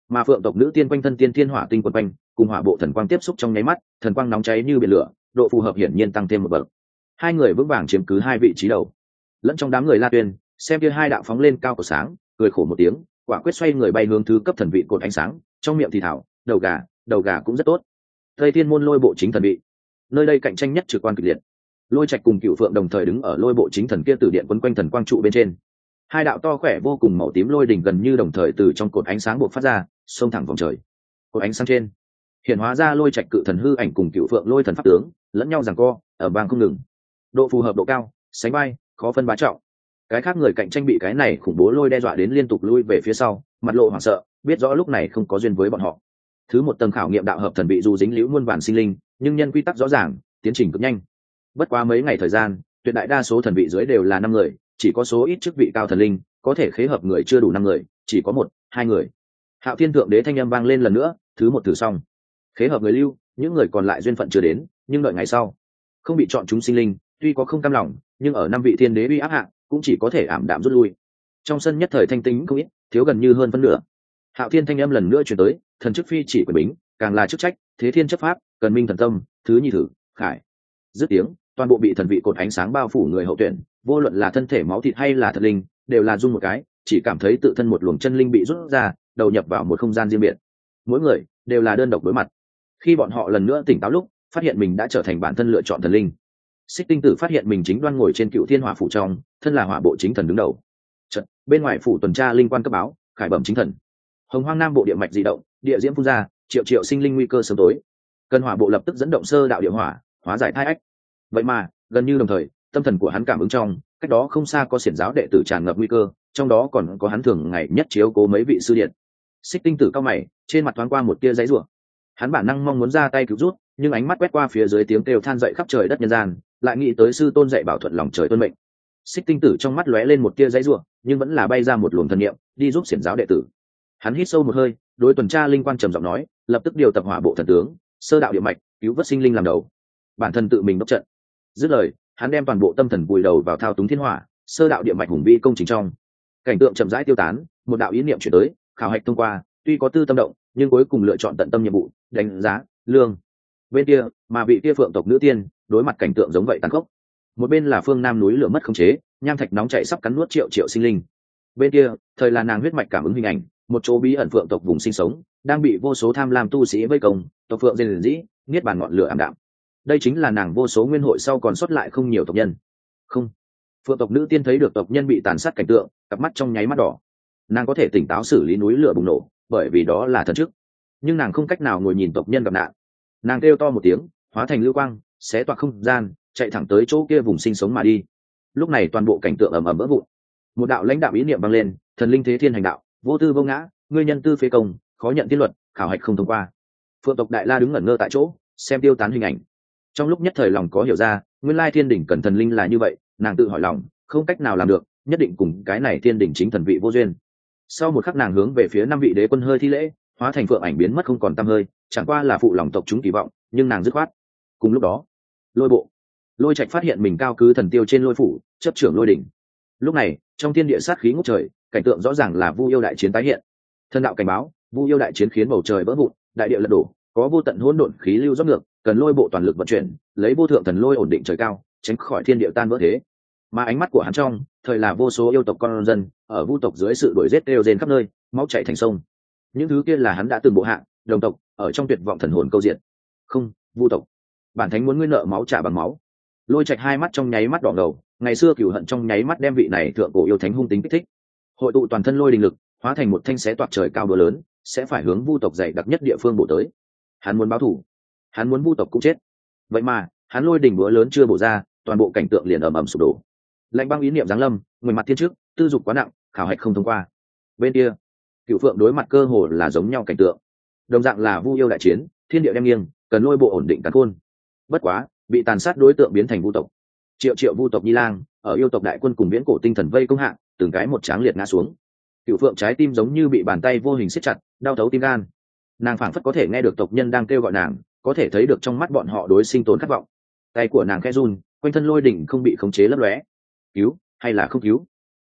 mà phượng tộc nữ tiên quanh thân tiên thiên hỏa tinh quần quanh cùng hỏa bộ thần quang tiếp xúc trong nháy mắt, thần quang nóng cháy như biển lửa, độ phù hợp hiển nhiên tăng thêm một bậc. Hai người vững vàng chiếm cứ hai vị trí đầu. Lẫn trong đám người La Tuyên, xem kia hai đạo phóng lên cao của sáng, cười khổ một tiếng, quả quyết xoay người bay hướng thứ cấp thần vị cột ánh sáng, trong miệng thì thảo, đầu gà, đầu gà cũng rất tốt. Tây Thiên môn lôi bộ chính thần vị, nơi đây cạnh tranh nhất trực quan kịch liệt. Lôi Trạch cùng Cửu Phượng đồng thời đứng ở lôi bộ chính thần kia tử điện quấn quanh thần quang trụ bên trên. Hai đạo to khỏe vô cùng màu tím lôi đỉnh gần như đồng thời từ trong cột ánh sáng bộc phát ra, xông thẳng vòng trời. Cột ánh sáng trên hiện hóa ra Lôi Trạch cự thần hư ảnh cùng Cửu Phượng lôi thần pháp tướng, lẫn nhau giằng co, ở vang không ngừng. Độ phù hợp độ cao, sánh vai, khó phân bá trọng. Cái khác người cạnh tranh bị cái này khủng bố lôi đe dọa đến liên tục lui về phía sau, mặt lộ hoảng sợ, biết rõ lúc này không có duyên với bọn họ. Thứ một tầng khảo nghiệm đạo hợp thần bị dù dính liễu muôn vàn sinh linh, nhưng nhân quy tắc rõ ràng, tiến trình cực nhanh. Bất quá mấy ngày thời gian, tuyệt đại đa số thần vị dưới đều là năm người, chỉ có số ít chức vị cao thần linh có thể khế hợp người chưa đủ năm người, chỉ có một hai người. Hạo Thiên thượng đế thanh âm vang lên lần nữa, thứ một thử xong, khế hợp người lưu, những người còn lại duyên phận chưa đến, nhưng đợi ngày sau không bị chọn chúng sinh linh, tuy có không cam lòng, nhưng ở năm vị thiên đế uy áp hạ, cũng chỉ có thể ảm đạm rút lui. Trong sân nhất thời thanh tính không ít, thiếu gần như hơn phân nửa. Hạo Thiên thanh âm lần nữa truyền tới, thần chức phi chỉ quyền bính, càng là chức trách, thế thiên chấp pháp, cần minh thần tâm, thứ nhị thử, khải. Dứt tiếng, toàn bộ bị thần vị cột ánh sáng bao phủ người hậu tuyển, vô luận là thân thể máu thịt hay là thật linh, đều là dung một cái, chỉ cảm thấy tự thân một luồng chân linh bị rút ra, đầu nhập vào một không gian riêng biệt. Mỗi người đều là đơn độc đối mặt. Khi bọn họ lần nữa tỉnh táo lúc, phát hiện mình đã trở thành bản thân lựa chọn thần linh. Xích Tinh Tử phát hiện mình chính đoan ngồi trên Cựu Thiên Hỏa phủ trong, thân là hỏa bộ chính thần đứng đầu. Chợt, bên ngoài phủ tuần tra linh quan cấp báo, khải bẩm chính thần. Hồng Hoang Nam bộ địa mạch dị động, địa diễm phun ra, triệu triệu sinh linh nguy cơ sớm tối. Cần hỏa bộ lập tức dẫn động sơ đạo địa hỏa, hóa giải thai ách. Vậy mà, gần như đồng thời, tâm thần của hắn cảm ứng trong, cách đó không xa có xiển giáo đệ tử tràn ngập nguy cơ, trong đó còn có hắn thường ngày nhất chiếu cố mấy vị sư điện. Xích Tinh Tử cao mày, trên mặt thoáng qua một tia giấy rủa. Hắn bản năng mong muốn ra tay cứu rút, nhưng ánh mắt quét qua phía dưới tiếng kêu than dậy khắp trời đất nhân gian, lại nghĩ tới sư tôn dạy bảo thuận lòng trời tuân mệnh. Xích Tinh Tử trong mắt lóe lên một tia giấy rủa, nhưng vẫn là bay ra một luồng thần niệm, đi giúp xiển giáo đệ tử. Hắn hít sâu một hơi, đối tuần tra linh quan trầm giọng nói, lập tức điều tập hỏa bộ thần tướng, sơ đạo địa mạch, cứu vớt sinh linh làm đầu. Bản thân tự mình đốc trận. Dứt lời, hắn đem toàn bộ tâm thần vùi đầu vào thao túng thiên hỏa, sơ đạo địa mạch hùng vi công trình trong. Cảnh tượng chậm rãi tiêu tán, một đạo ý niệm chuyển tới, khảo hạch thông qua, tuy có tư tâm động, nhưng cuối cùng lựa chọn tận tâm nhiệm vụ, đánh giá, lương. Bên kia, mà vị kia phượng tộc nữ tiên, đối mặt cảnh tượng giống vậy tàn khốc. Một bên là phương nam núi lửa mất khống chế, nham thạch nóng chảy sắp cắn nuốt triệu triệu sinh linh. Bên kia, thời là nàng huyết mạch cảm ứng hình ảnh, một chỗ bí ẩn phượng tộc vùng sinh sống, đang bị vô số tham lam tu sĩ vây công, tộc phượng rền rĩ, niết bàn ngọn lửa ảm đạm. Đây chính là nàng vô số nguyên hội sau còn sót lại không nhiều tộc nhân. Không, phượng tộc nữ tiên thấy được tộc nhân bị tàn sát cảnh tượng, cặp mắt trong nháy mắt đỏ. Nàng có thể tỉnh táo xử lý núi lửa bùng nổ, bởi vì đó là thần chức. Nhưng nàng không cách nào ngồi nhìn tộc nhân gặp nạn. Nàng kêu to một tiếng, hóa thành lưu quang, xé toạc không gian, chạy thẳng tới chỗ kia vùng sinh sống mà đi. Lúc này toàn bộ cảnh tượng ầm ầm vỡ vụn. Một đạo lãnh đạo ý niệm vang lên, thần linh thế thiên hành đạo, vô tư vô ngã, ngươi nhân tư phế công, khó nhận tiết luật, khảo hạch không thông qua. Phượng tộc đại la đứng ngẩn ngơ tại chỗ, xem tiêu tán hình ảnh. Trong lúc nhất thời lòng có hiểu ra, nguyên lai thiên đỉnh cần thần linh là như vậy, nàng tự hỏi lòng, không cách nào làm được, nhất định cùng cái này thiên đỉnh chính thần vị vô duyên. Sau một khắc nàng hướng về phía năm vị đế quân hơi thi lễ, hóa thành phượng ảnh biến mất không còn tăm hơi, chẳng qua là phụ lòng tộc chúng kỳ vọng, nhưng nàng dứt khoát. Cùng lúc đó, lôi bộ, Lôi Trạch phát hiện mình cao cứ thần tiêu trên lôi phủ, chấp trưởng lôi đỉnh. Lúc này, trong thiên địa sát khí ngút trời, cảnh tượng rõ ràng là Vu yêu đại chiến tái hiện. Thần đạo cảnh báo, Vu yêu đại chiến khiến bầu trời vỡ vụn, đại địa lật đổ, có vô tận hỗn độn khí lưu rót ngược, cần lôi bộ toàn lực vận chuyển, lấy vô thượng thần lôi ổn định trời cao, tránh khỏi thiên địa tan vỡ thế. Mà ánh mắt của hắn trong, thời là vô số yêu tộc con dân, ở vu tộc dưới sự đuổi giết đều rên khắp nơi, máu chảy thành sông. Những thứ kia là hắn đã từng bộ hạ, đồng tộc, ở trong tuyệt vọng thần hồn câu diện. Không, vu tộc, bản thánh muốn ngươi nợ máu trả bằng máu. Lôi Trạch hai mắt trong nháy mắt đỏ ngầu, ngày xưa cửu hận trong nháy mắt đem vị này thượng cổ yêu thánh hung tính kích thích, hội tụ toàn thân lôi đình lực, hóa thành một thanh xé toạc trời cao đũa lớn, sẽ phải hướng vu tộc dày đặc nhất địa phương bổ tới. Hắn muốn báo thù, hắn muốn vu tộc cũng chết. Vậy mà, hắn lôi đình búa lớn chưa bổ ra, toàn bộ cảnh tượng liền ầm ầm sụp đổ. Lạnh băng ý niệm giáng lâm, người mặt thiên trước, tư dục quá nặng, khảo hạch không thông qua. Bên kia, Cửu Phượng đối mặt cơ hồ là giống nhau cảnh tượng, đồng dạng là vu yêu đại chiến, thiên địa đem nghiêng, cần lôi bộ ổn định càn khôn. Bất quá, bị tàn sát đối tượng biến thành vu tộc, triệu triệu vu tộc nhi lang, ở yêu tộc đại quân cùng viễn cổ tinh thần vây công hạ, từng cái một tráng liệt ngã xuống. Cửu Phượng trái tim giống như bị bàn tay vô hình siết chặt, đau thấu tim gan. Nàng phảng phất có thể nghe được tộc nhân đang kêu gọi nàng, có thể thấy được trong mắt bọn họ đối sinh tồn khát vọng. Tay của nàng khẽ run, quanh thân lôi đỉnh không bị khống chế lấp lóe. Cứu hay là không cứu? Cứu,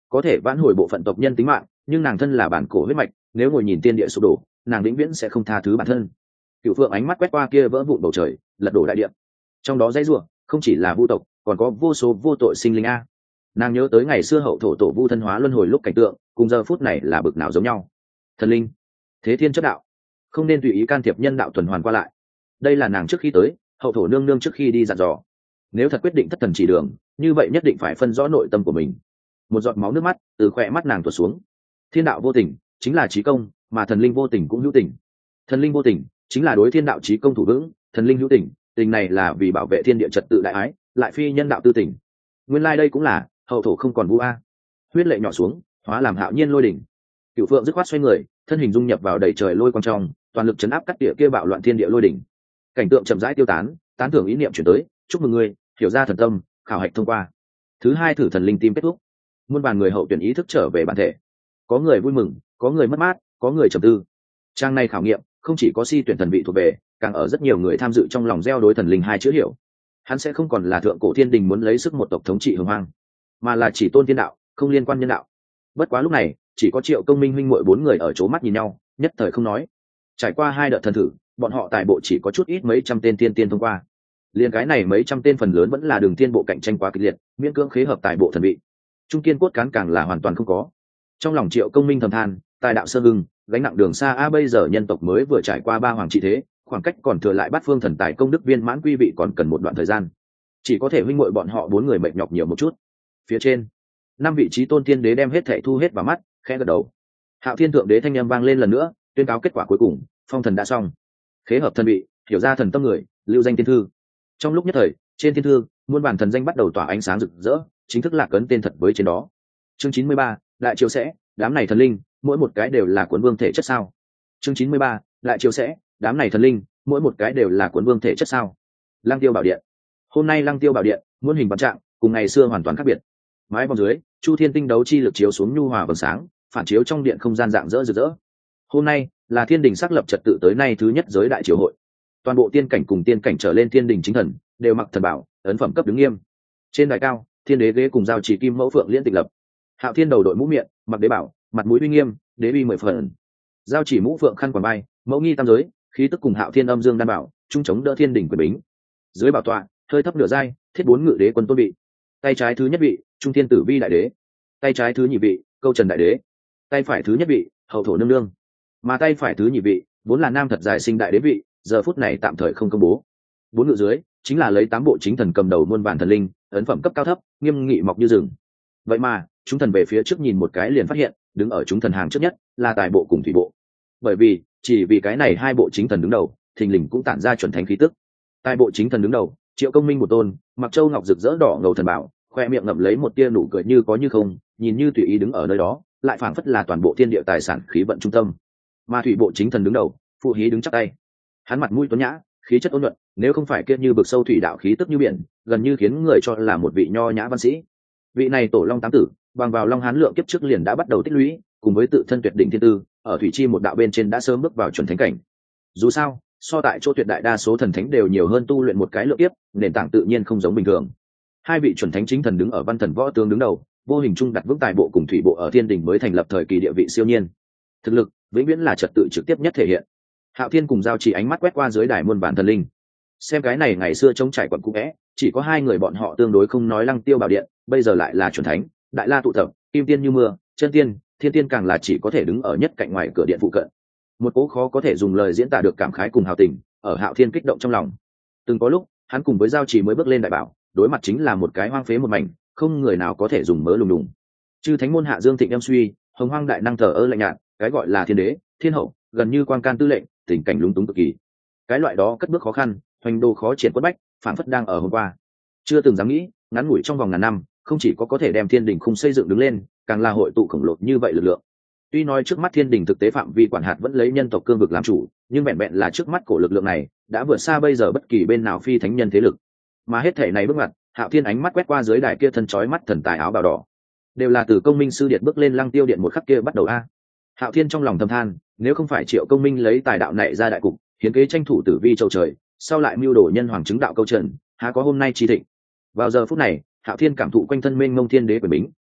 có thể vãn hồi bộ phận tộc nhân tính mạng, nhưng nàng thân là bản cổ huyết mạch, nếu ngồi nhìn tiên địa sụp đổ, nàng vĩnh viễn sẽ không tha thứ bản thân. Cửu Phượng ánh mắt quét qua kia vỡ vụn bầu trời, lật đổ đại địa. Trong đó dãy rủa, không chỉ là vu tộc, còn có vô số vô tội sinh linh a. Nàng nhớ tới ngày xưa hậu thổ tổ vu thân hóa luân hồi lúc cảnh tượng, cùng giờ phút này là bực nào giống nhau. Thần linh, thế thiên chấp đạo, không nên tùy ý can thiệp nhân đạo tuần hoàn qua lại. Đây là nàng trước khi tới, hậu thổ nương nương trước khi đi dặn dò. Nếu thật quyết định thất thần chỉ đường, như vậy nhất định phải phân rõ nội tâm của mình. Một giọt máu nước mắt từ khỏe mắt nàng tuột xuống. Thiên đạo vô tình chính là chí công, mà thần linh vô tình cũng hữu tình. Thần linh vô tình chính là đối thiên đạo chí công thủ vững, thần linh hữu tình, tình này là vì bảo vệ thiên địa trật tự đại ái, lại phi nhân đạo tư tình. Nguyên lai like đây cũng là hậu thổ không còn vu a. Huyết lệ nhỏ xuống, hóa làm hạo nhiên lôi đỉnh. Cửu Phượng dứt khoát xoay người, thân hình dung nhập vào đầy trời lôi quang trong, toàn lực chấn áp cắt địa kia bạo loạn thiên địa lôi đỉnh. Cảnh tượng chậm rãi tiêu tán, tán thưởng ý niệm chuyển tới, chúc mừng ngươi, hiểu ra thần tâm, khảo hạch thông qua. Thứ hai thử thần linh tim kết thúc, muôn vàn người hậu tuyển ý thức trở về bản thể. Có người vui mừng, có người mất mát, có người trầm tư. Trang này khảo nghiệm không chỉ có si tuyển thần vị thuộc về, càng ở rất nhiều người tham dự trong lòng gieo đối thần linh hai chữ hiểu. Hắn sẽ không còn là thượng cổ thiên đình muốn lấy sức một tộc thống trị hồng hoang, mà là chỉ tôn thiên đạo, không liên quan nhân đạo. Bất quá lúc này chỉ có Triệu Công Minh huynh muội bốn người ở chỗ mắt nhìn nhau, nhất thời không nói. Trải qua hai đợt thần thử, bọn họ tại bộ chỉ có chút ít mấy trăm tên tiên tiên thông qua. Liên cái này mấy trăm tên phần lớn vẫn là đường tiên bộ cạnh tranh quá kịch liệt, miễn cưỡng khế hợp tại bộ thần vị. Trung kiên cốt cán càng là hoàn toàn không có. Trong lòng Triệu Công Minh thầm than, tài đạo sơ hưng, gánh nặng đường xa a, bây giờ nhân tộc mới vừa trải qua ba hoàng trị thế, khoảng cách còn thừa lại bát phương thần tài công đức viên mãn quy vị còn cần một đoạn thời gian. Chỉ có thể huynh muội bọn họ bốn người mệt nhọc nhiều một chút. Phía trên, năm vị trí tôn tiên đế đem hết thảy thu hết vào mắt, khẽ gật đầu. Hạo Thiên thượng đế thanh âm vang lên lần nữa, tuyên cáo kết quả cuối cùng, phong thần đã xong. Khế hợp thần vị, hiểu ra thần tâm người, lưu danh tiên thư. Trong lúc nhất thời, trên thiên thư, muôn bản thần danh bắt đầu tỏa ánh sáng rực rỡ, chính thức lạc ấn tên thật với trên đó. Chương chín mươi ba, đại triều sẽ, đám này thần linh, mỗi một cái đều là cuốn vương thể chất sao? Chương chín mươi ba, đại triều sẽ, đám này thần linh, mỗi một cái đều là cuốn vương thể chất sao? Lăng Tiêu Bảo Điện. Hôm nay Lăng Tiêu Bảo Điện, muôn hình vạn trạng, cùng ngày xưa hoàn toàn khác biệt. Mái vòng dưới, Chu Thiên tinh đấu chi lực chiếu xuống nhu hòa vầng sáng, phản chiếu trong điện không gian dạng dỡ rực rỡ. Hôm nay là Thiên Đình xác lập trật tự tới nay thứ nhất giới đại triều hội. Toàn bộ tiên cảnh cùng tiên cảnh trở lên Thiên Đình chính thần đều mặc thần bảo, ấn phẩm cấp đứng nghiêm. Trên đài cao, Thiên Đế ghế cùng giao chỉ kim mẫu phượng liên tịch lập. Hạo Thiên đầu đội mũ miệng, mặc đế bảo, mặt mũi uy nghiêm, đế uy mười phần. Giao chỉ mũ phượng khăn quàng bay, mẫu nghi tam giới, khí tức cùng Hạo Thiên âm dương đan bảo, trung chống đỡ Thiên Đình quyền bính. Dưới bảo tọa, hơi thấp nửa giai, thiết bốn ngự đế quân tôn vị. Tay trái thứ nhất vị, Trung Thiên Tử Vi đại đế. Tay trái thứ nhị vị, Câu Trần đại đế. Tay phải thứ nhất vị, Hậu Thổ nương nương. Mà tay phải thứ nhị vị, vốn là nam thật dài sinh đại đế vị, giờ phút này tạm thời không công bố. Bốn ngự dưới chính là lấy tám bộ chính thần cầm đầu muôn vàn thần linh, ấn phẩm cấp cao thấp, nghiêm nghị mọc như rừng. Vậy mà chúng thần về phía trước nhìn một cái liền phát hiện, đứng ở chúng thần hàng trước nhất là tài bộ cùng thủy bộ. Bởi vì chỉ vì cái này hai bộ chính thần đứng đầu, thình lình cũng tản ra chuẩn thánh khí tức. Tài bộ chính thần đứng đầu, Triệu Công Minh một tôn, mặc châu ngọc rực rỡ đỏ ngầu thần bảo, khoe miệng ngậm lấy một tia nụ cười như có như không, nhìn như tùy ý đứng ở nơi đó, lại phảng phất là toàn bộ thiên địa tài sản khí vận trung tâm. Mà thủy bộ chính thần đứng đầu, phụ hí đứng chắp tay. Hắn mặt mũi tuấn nhã, khí chất ôn nhuận, nếu không phải kia như vực sâu thủy đạo khí tức như biển, gần như khiến người cho là một vị nho nhã văn sĩ. Vị này tổ long tám tử, bằng vào long hán lượng kiếp trước liền đã bắt đầu tích lũy, cùng với tự thân tuyệt đỉnh thiên tư, ở thủy chi một đạo bên trên đã sớm bước vào chuẩn thánh cảnh. Dù sao, so tại chỗ tuyệt đại đa số thần thánh đều nhiều hơn tu luyện một cái lượng kiếp, nền tảng tự nhiên không giống bình thường. Hai vị chuẩn thánh chính thần đứng ở văn thần võ tướng đứng đầu, vô hình trung đặt vững tài bộ cùng thủy bộ ở thiên đình mới thành lập thời kỳ địa vị siêu nhiên. Thực lực vĩnh viễn là trật tự trực tiếp nhất thể hiện. Hạo Thiên cùng giao chỉ ánh mắt quét qua dưới đài muôn vàn thần linh, xem cái này ngày xưa trông trải quận cũ vẽ, chỉ có hai người bọn họ tương đối không nói Lăng Tiêu Bảo Điện, bây giờ lại là chuẩn thánh, đại la tụ tập, kim tiên như mưa, chân tiên, thiên tiên càng là chỉ có thể đứng ở nhất cạnh ngoài cửa điện phụ cận. Một cố khó có thể dùng lời diễn tả được cảm khái cùng hào tình ở Hạo Thiên kích động trong lòng. Từng có lúc hắn cùng với giao chỉ mới bước lên đại bảo, đối mặt chính là một cái hoang phế một mảnh, không người nào có thể dùng mớ lùng đùng. Chư thánh môn hạ Dương Thịnh em suy, hồng hoang đại năng thờ ơ lạnh nhạt, cái gọi là thiên đế, thiên hậu, gần như quan can tư lệnh, tình cảnh lúng túng cực kỳ. Cái loại đó cất bước khó khăn, hoành đô khó triển quất bách, phản phất đang ở hôm qua. Chưa từng dám nghĩ, ngắn ngủi trong vòng ngàn năm, không chỉ có có thể đem thiên đình khung xây dựng đứng lên, càng là hội tụ khổng lồ như vậy lực lượng. Tuy nói trước mắt thiên đình thực tế phạm vi quản hạt vẫn lấy nhân tộc cương vực làm chủ, nhưng vẹn vẹn là trước mắt cổ lực lượng này đã vượt xa bây giờ bất kỳ bên nào phi thánh nhân thế lực. Mà hết thể này bước ngoặt, Hạo Thiên ánh mắt quét qua dưới đài kia thân chói mắt thần tài áo bào đỏ, đều là từ Công Minh sư điện bước lên Lăng Tiêu điện một khắc kia bắt đầu a. Hạo Thiên trong lòng thầm than, nếu không phải Triệu Công Minh lấy tài đạo này ra đại cục, hiến kế tranh thủ tử vi châu trời, sau lại mưu đồ nhân hoàng chứng đạo câu trần, há có hôm nay chi thịnh. Vào giờ phút này, Hạo Thiên cảm thụ quanh thân mênh mông thiên đế quyền bính,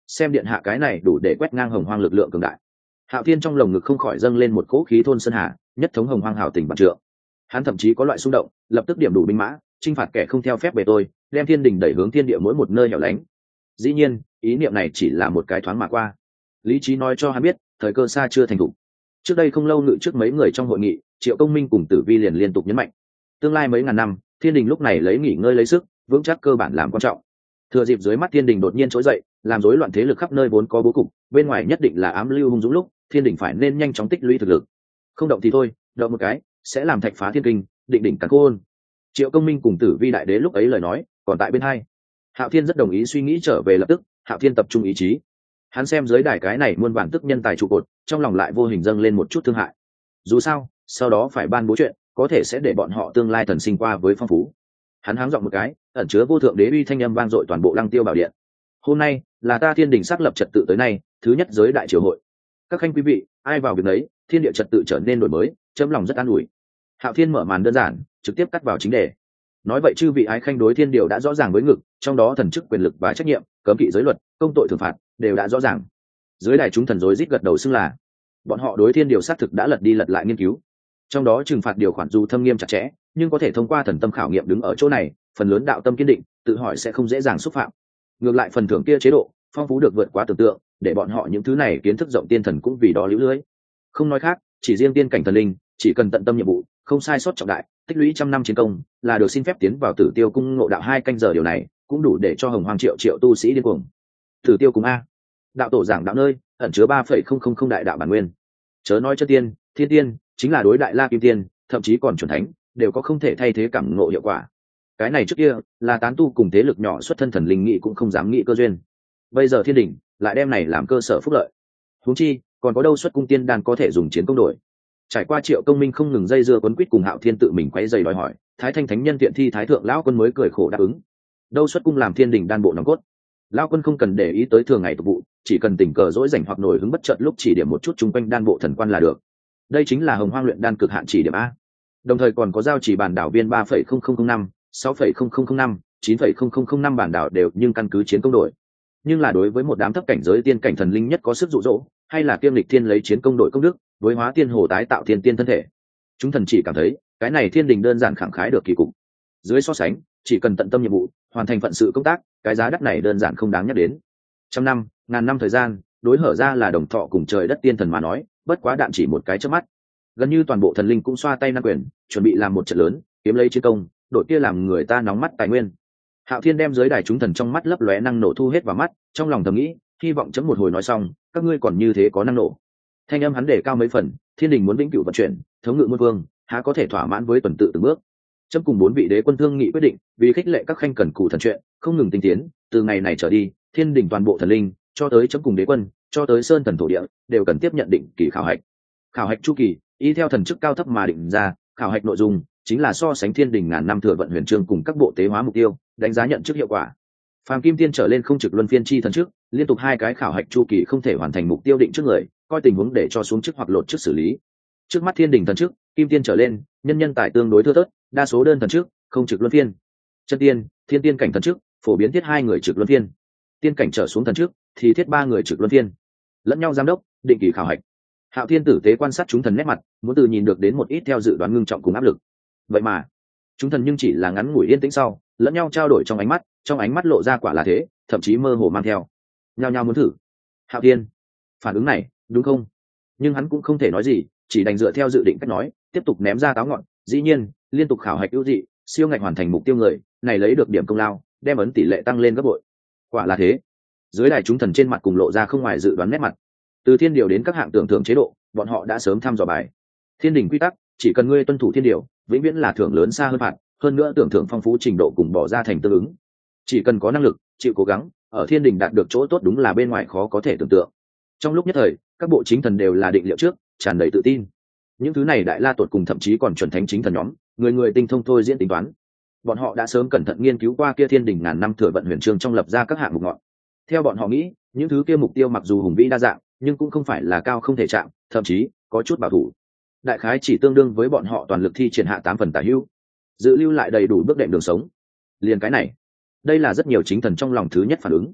xem điện hạ cái này đủ để quét ngang hồng hoang lực lượng cường đại. Hạo Thiên trong lồng ngực không khỏi dâng lên một cỗ khí thôn sơn hà, nhất thống hồng hoang hảo tình vạn trượng. Hắn thậm chí có loại xung động, lập tức điểm đủ binh mã, chinh phạt kẻ không theo phép về tôi, đem thiên đình đẩy hướng thiên địa mỗi một nơi hẻo lánh. Dĩ nhiên, ý niệm này chỉ là một cái thoáng mà qua. Lý trí nói cho hắn biết, thời cơ xa chưa thành thủ. Trước đây không lâu ngự trước mấy người trong hội nghị, Triệu Công Minh cùng Tử Vi liền liên tục nhấn mạnh, tương lai mấy ngàn năm, thiên đình lúc này lấy nghỉ ngơi lấy sức, vững chắc cơ bản làm quan trọng. Thừa dịp dưới mắt thiên đình đột nhiên trỗi dậy, làm rối loạn thế lực khắp nơi vốn có bố cục, bên ngoài nhất định là ám lưu hung dũng lúc, thiên đình phải nên nhanh chóng tích lũy thực lực. Không động thì thôi, động một cái sẽ làm thạch phá thiên kinh, định đỉnh càn khôn. Triệu Công Minh cùng Tử Vi đại đế lúc ấy lời nói còn tại bên hai. Hạo Thiên rất đồng ý suy nghĩ trở về lập tức. Hạo Thiên tập trung ý chí, hắn xem dưới đài cái này muôn vàn tức nhân tài trụ cột, trong lòng lại vô hình dâng lên một chút thương hại. Dù sao sau đó phải ban bố chuyện có thể sẽ để bọn họ tương lai thần sinh qua với phong phú. Hắn háng giọng một cái, ẩn chứa vô thượng đế uy thanh âm vang dội toàn bộ Lăng Tiêu Bảo Điện. Hôm nay là ta thiên đình xác lập trật tự tới nay thứ nhất giới đại triều hội. Các khanh quý vị, ai vào việc đấy, thiên địa trật tự trở nên đổi mới, chấm lòng rất an ủi. Hạo Thiên mở màn đơn giản, trực tiếp cắt vào chính đề. Nói vậy chư vị ái khanh đối thiên điều đã rõ ràng với ngực, trong đó thần chức quyền lực và trách nhiệm, cấm kỵ giới luật, công tội thưởng phạt đều đã rõ ràng. Dưới đài chúng thần rối rít gật đầu xưng là. Bọn họ đối thiên điều xác thực đã lật đi lật lại nghiên cứu. Trong đó trừng phạt điều khoản dù thâm nghiêm chặt chẽ, nhưng có thể thông qua thần tâm khảo nghiệm đứng ở chỗ này, phần lớn đạo tâm kiên định, tự hỏi sẽ không dễ dàng xúc phạm. Ngược lại phần thưởng kia chế độ, phong phú được vượt quá tưởng tượng, để bọn họ những thứ này kiến thức rộng tiên thần cũng vì đó liễu lưới. Không nói khác, chỉ riêng tiên cảnh thần linh, chỉ cần tận tâm nhiệm vụ, không sai sót trọng đại, tích lũy trăm năm chiến công, là được xin phép tiến vào Tử Tiêu cung ngộ đạo hai canh giờ, điều này cũng đủ để cho hồng hoàng triệu triệu tu sĩ điên cuồng. Tử Tiêu cung a, đạo tổ giảng đạo nơi ẩn chứa ba phẩy không không không đại đạo bản nguyên. Chớ nói chân tiên, thiên tiên, chính là đối đại la kim tiên, thậm chí còn chuẩn thánh, đều có không thể thay thế cảm ngộ hiệu quả. Cái này trước kia là tán tu cùng thế lực nhỏ xuất thân thần linh nghị cũng không dám nghĩ cơ duyên. Bây giờ thiên đình lại đem này làm cơ sở phúc lợi. Huống chi còn có đâu xuất cung tiên đan có thể dùng chiến công đổi. Trải qua Triệu Công Minh không ngừng dây dưa quấn quýt cùng Hạo Thiên tự mình quấy giày đòi hỏi, Thái Thanh Thánh Nhân tiện thi Thái Thượng lão quân mới cười khổ đáp ứng. Đâu xuất cung làm thiên đình đan bộ nòng cốt, lão quân không cần để ý tới thường ngày tục vụ, chỉ cần tình cờ dỗi rảnh hoặc nổi hứng bất chợt lúc chỉ điểm một chút chung quanh đan bộ thần quan là được. Đây chính là hồng hoang luyện đan cực hạn chỉ điểm a. Đồng thời còn có giao chỉ bản đảo viên ba phẩy không không không năm, sáu phẩy không không không năm, chín phẩy không không không năm bản đảo đều nhưng căn cứ chiến công đổi. Nhưng là đối với một đám thấp cảnh giới tiên cảnh thần linh nhất có sức dụ dỗ, hay là kiêm lịch thiên lấy chiến công đổi công đức, với hóa tiên hồ tái tạo thiên tiên thân thể. Chúng thần chỉ cảm thấy cái này thiên đình đơn giản khẳng khái được kỳ cục. Dưới so sánh, chỉ cần tận tâm nhiệm vụ, hoàn thành phận sự công tác, cái giá đắt này đơn giản không đáng nhắc đến. Trăm năm, ngàn năm thời gian, đối hở ra là đồng thọ cùng trời đất tiên thần mà nói, bất quá đạn chỉ một cái chớp mắt. Gần như toàn bộ thần linh cũng xoa tay năng quyền, chuẩn bị làm một trận lớn, kiếm lấy chiến công, đội kia làm người ta nóng mắt tài nguyên. Hạo Thiên đem dưới đài chúng thần trong mắt lấp lóe năng nổ thu hết vào mắt, trong lòng thầm nghĩ, hy vọng chấm một hồi nói xong, các ngươi còn như thế có năng nổ. Thanh âm hắn để cao mấy phần, thiên đình muốn vĩnh cửu vận chuyển, thống ngự muôn vương, há có thể thỏa mãn với tuần tự từng bước. Chấm cùng bốn vị đế quân thương nghị quyết định, vì khích lệ các khanh cần cù thần chuyện, không ngừng tinh tiến, từ ngày này trở đi, thiên đình toàn bộ thần linh, cho tới chấm cùng đế quân, cho tới sơn thần thổ địa, đều cần tiếp nhận định kỳ khảo hạch. Khảo hạch chu kỳ, y theo thần chức cao thấp mà định ra, khảo hạch nội dung chính là so sánh thiên đình ngàn năm thừa vận huyền chương cùng các bộ tế hóa mục tiêu, đánh giá nhận chức hiệu quả. Phàm kim tiên trở lên không trực luân phiên chi thần chức, liên tục hai cái khảo hạch chu kỳ không thể hoàn thành mục tiêu định trước người, coi tình huống để cho xuống chức hoặc lột chức xử lý. Trước mắt thiên đình thần chức, kim tiên trở lên, nhân nhân tài tương đối thưa thớt, đa số đơn thần chức, không trực luân phiên. Chân tiên, thiên tiên cảnh thần chức, phổ biến thiết hai người trực luân phiên. Tiên cảnh trở xuống thần chức, thì thiết ba người trực luân phiên. Lẫn nhau giám đốc, định kỳ khảo hạch. Hạo Thiên tử tế quan sát chúng thần nét mặt, muốn từ nhìn được đến một ít theo dự đoán ngưng trọng cùng áp lực. Vậy mà, chúng thần nhưng chỉ là ngắn ngủi yên tĩnh sau, lẫn nhau trao đổi trong ánh mắt, trong ánh mắt lộ ra quả là thế, thậm chí mơ hồ mang theo nhao nhao muốn thử. Hạo Thiên, phản ứng này, đúng không? Nhưng hắn cũng không thể nói gì, chỉ đành dựa theo dự định cách nói, tiếp tục ném ra táo ngọn. Dĩ nhiên, liên tục khảo hạch ưu dị, siêu ngạch hoàn thành mục tiêu người, này lấy được điểm công lao, đem ấn tỷ lệ tăng lên gấp bội. Quả là thế. Dưới đài chúng thần trên mặt cùng lộ ra không ngoài dự đoán nét mặt. Từ thiên điều đến các hạng tưởng thưởng chế độ, bọn họ đã sớm thăm dò bài. Thiên đình quy tắc, chỉ cần ngươi tuân thủ thiên điều, vĩnh viễn là thưởng lớn xa hơn phạt, hơn nữa tưởng thưởng phong phú trình độ cùng bỏ ra thành tương ứng. Chỉ cần có năng lực, chịu cố gắng, ở thiên đình đạt được chỗ tốt đúng là bên ngoài khó có thể tưởng tượng. Trong lúc nhất thời, các bộ chính thần đều là định liệu trước, tràn đầy tự tin. Những thứ này đại la tuột cùng thậm chí còn chuẩn thánh chính thần nhóm, người người tinh thông thôi diễn tính toán. Bọn họ đã sớm cẩn thận nghiên cứu qua kia thiên đình ngàn năm thừa vận huyền chương trong lập ra các hạng mục ngọn. Theo bọn họ nghĩ, những thứ kia mục tiêu mặc dù hùng vĩ đa dạng, nhưng cũng không phải là cao không thể chạm, thậm chí có chút bảo thủ. Đại khái chỉ tương đương với bọn họ toàn lực thi triển hạ tám phần tả hữu, dự lưu lại đầy đủ bước đệm đường sống. Liền cái này, đây là rất nhiều chính thần trong lòng thứ nhất phản ứng.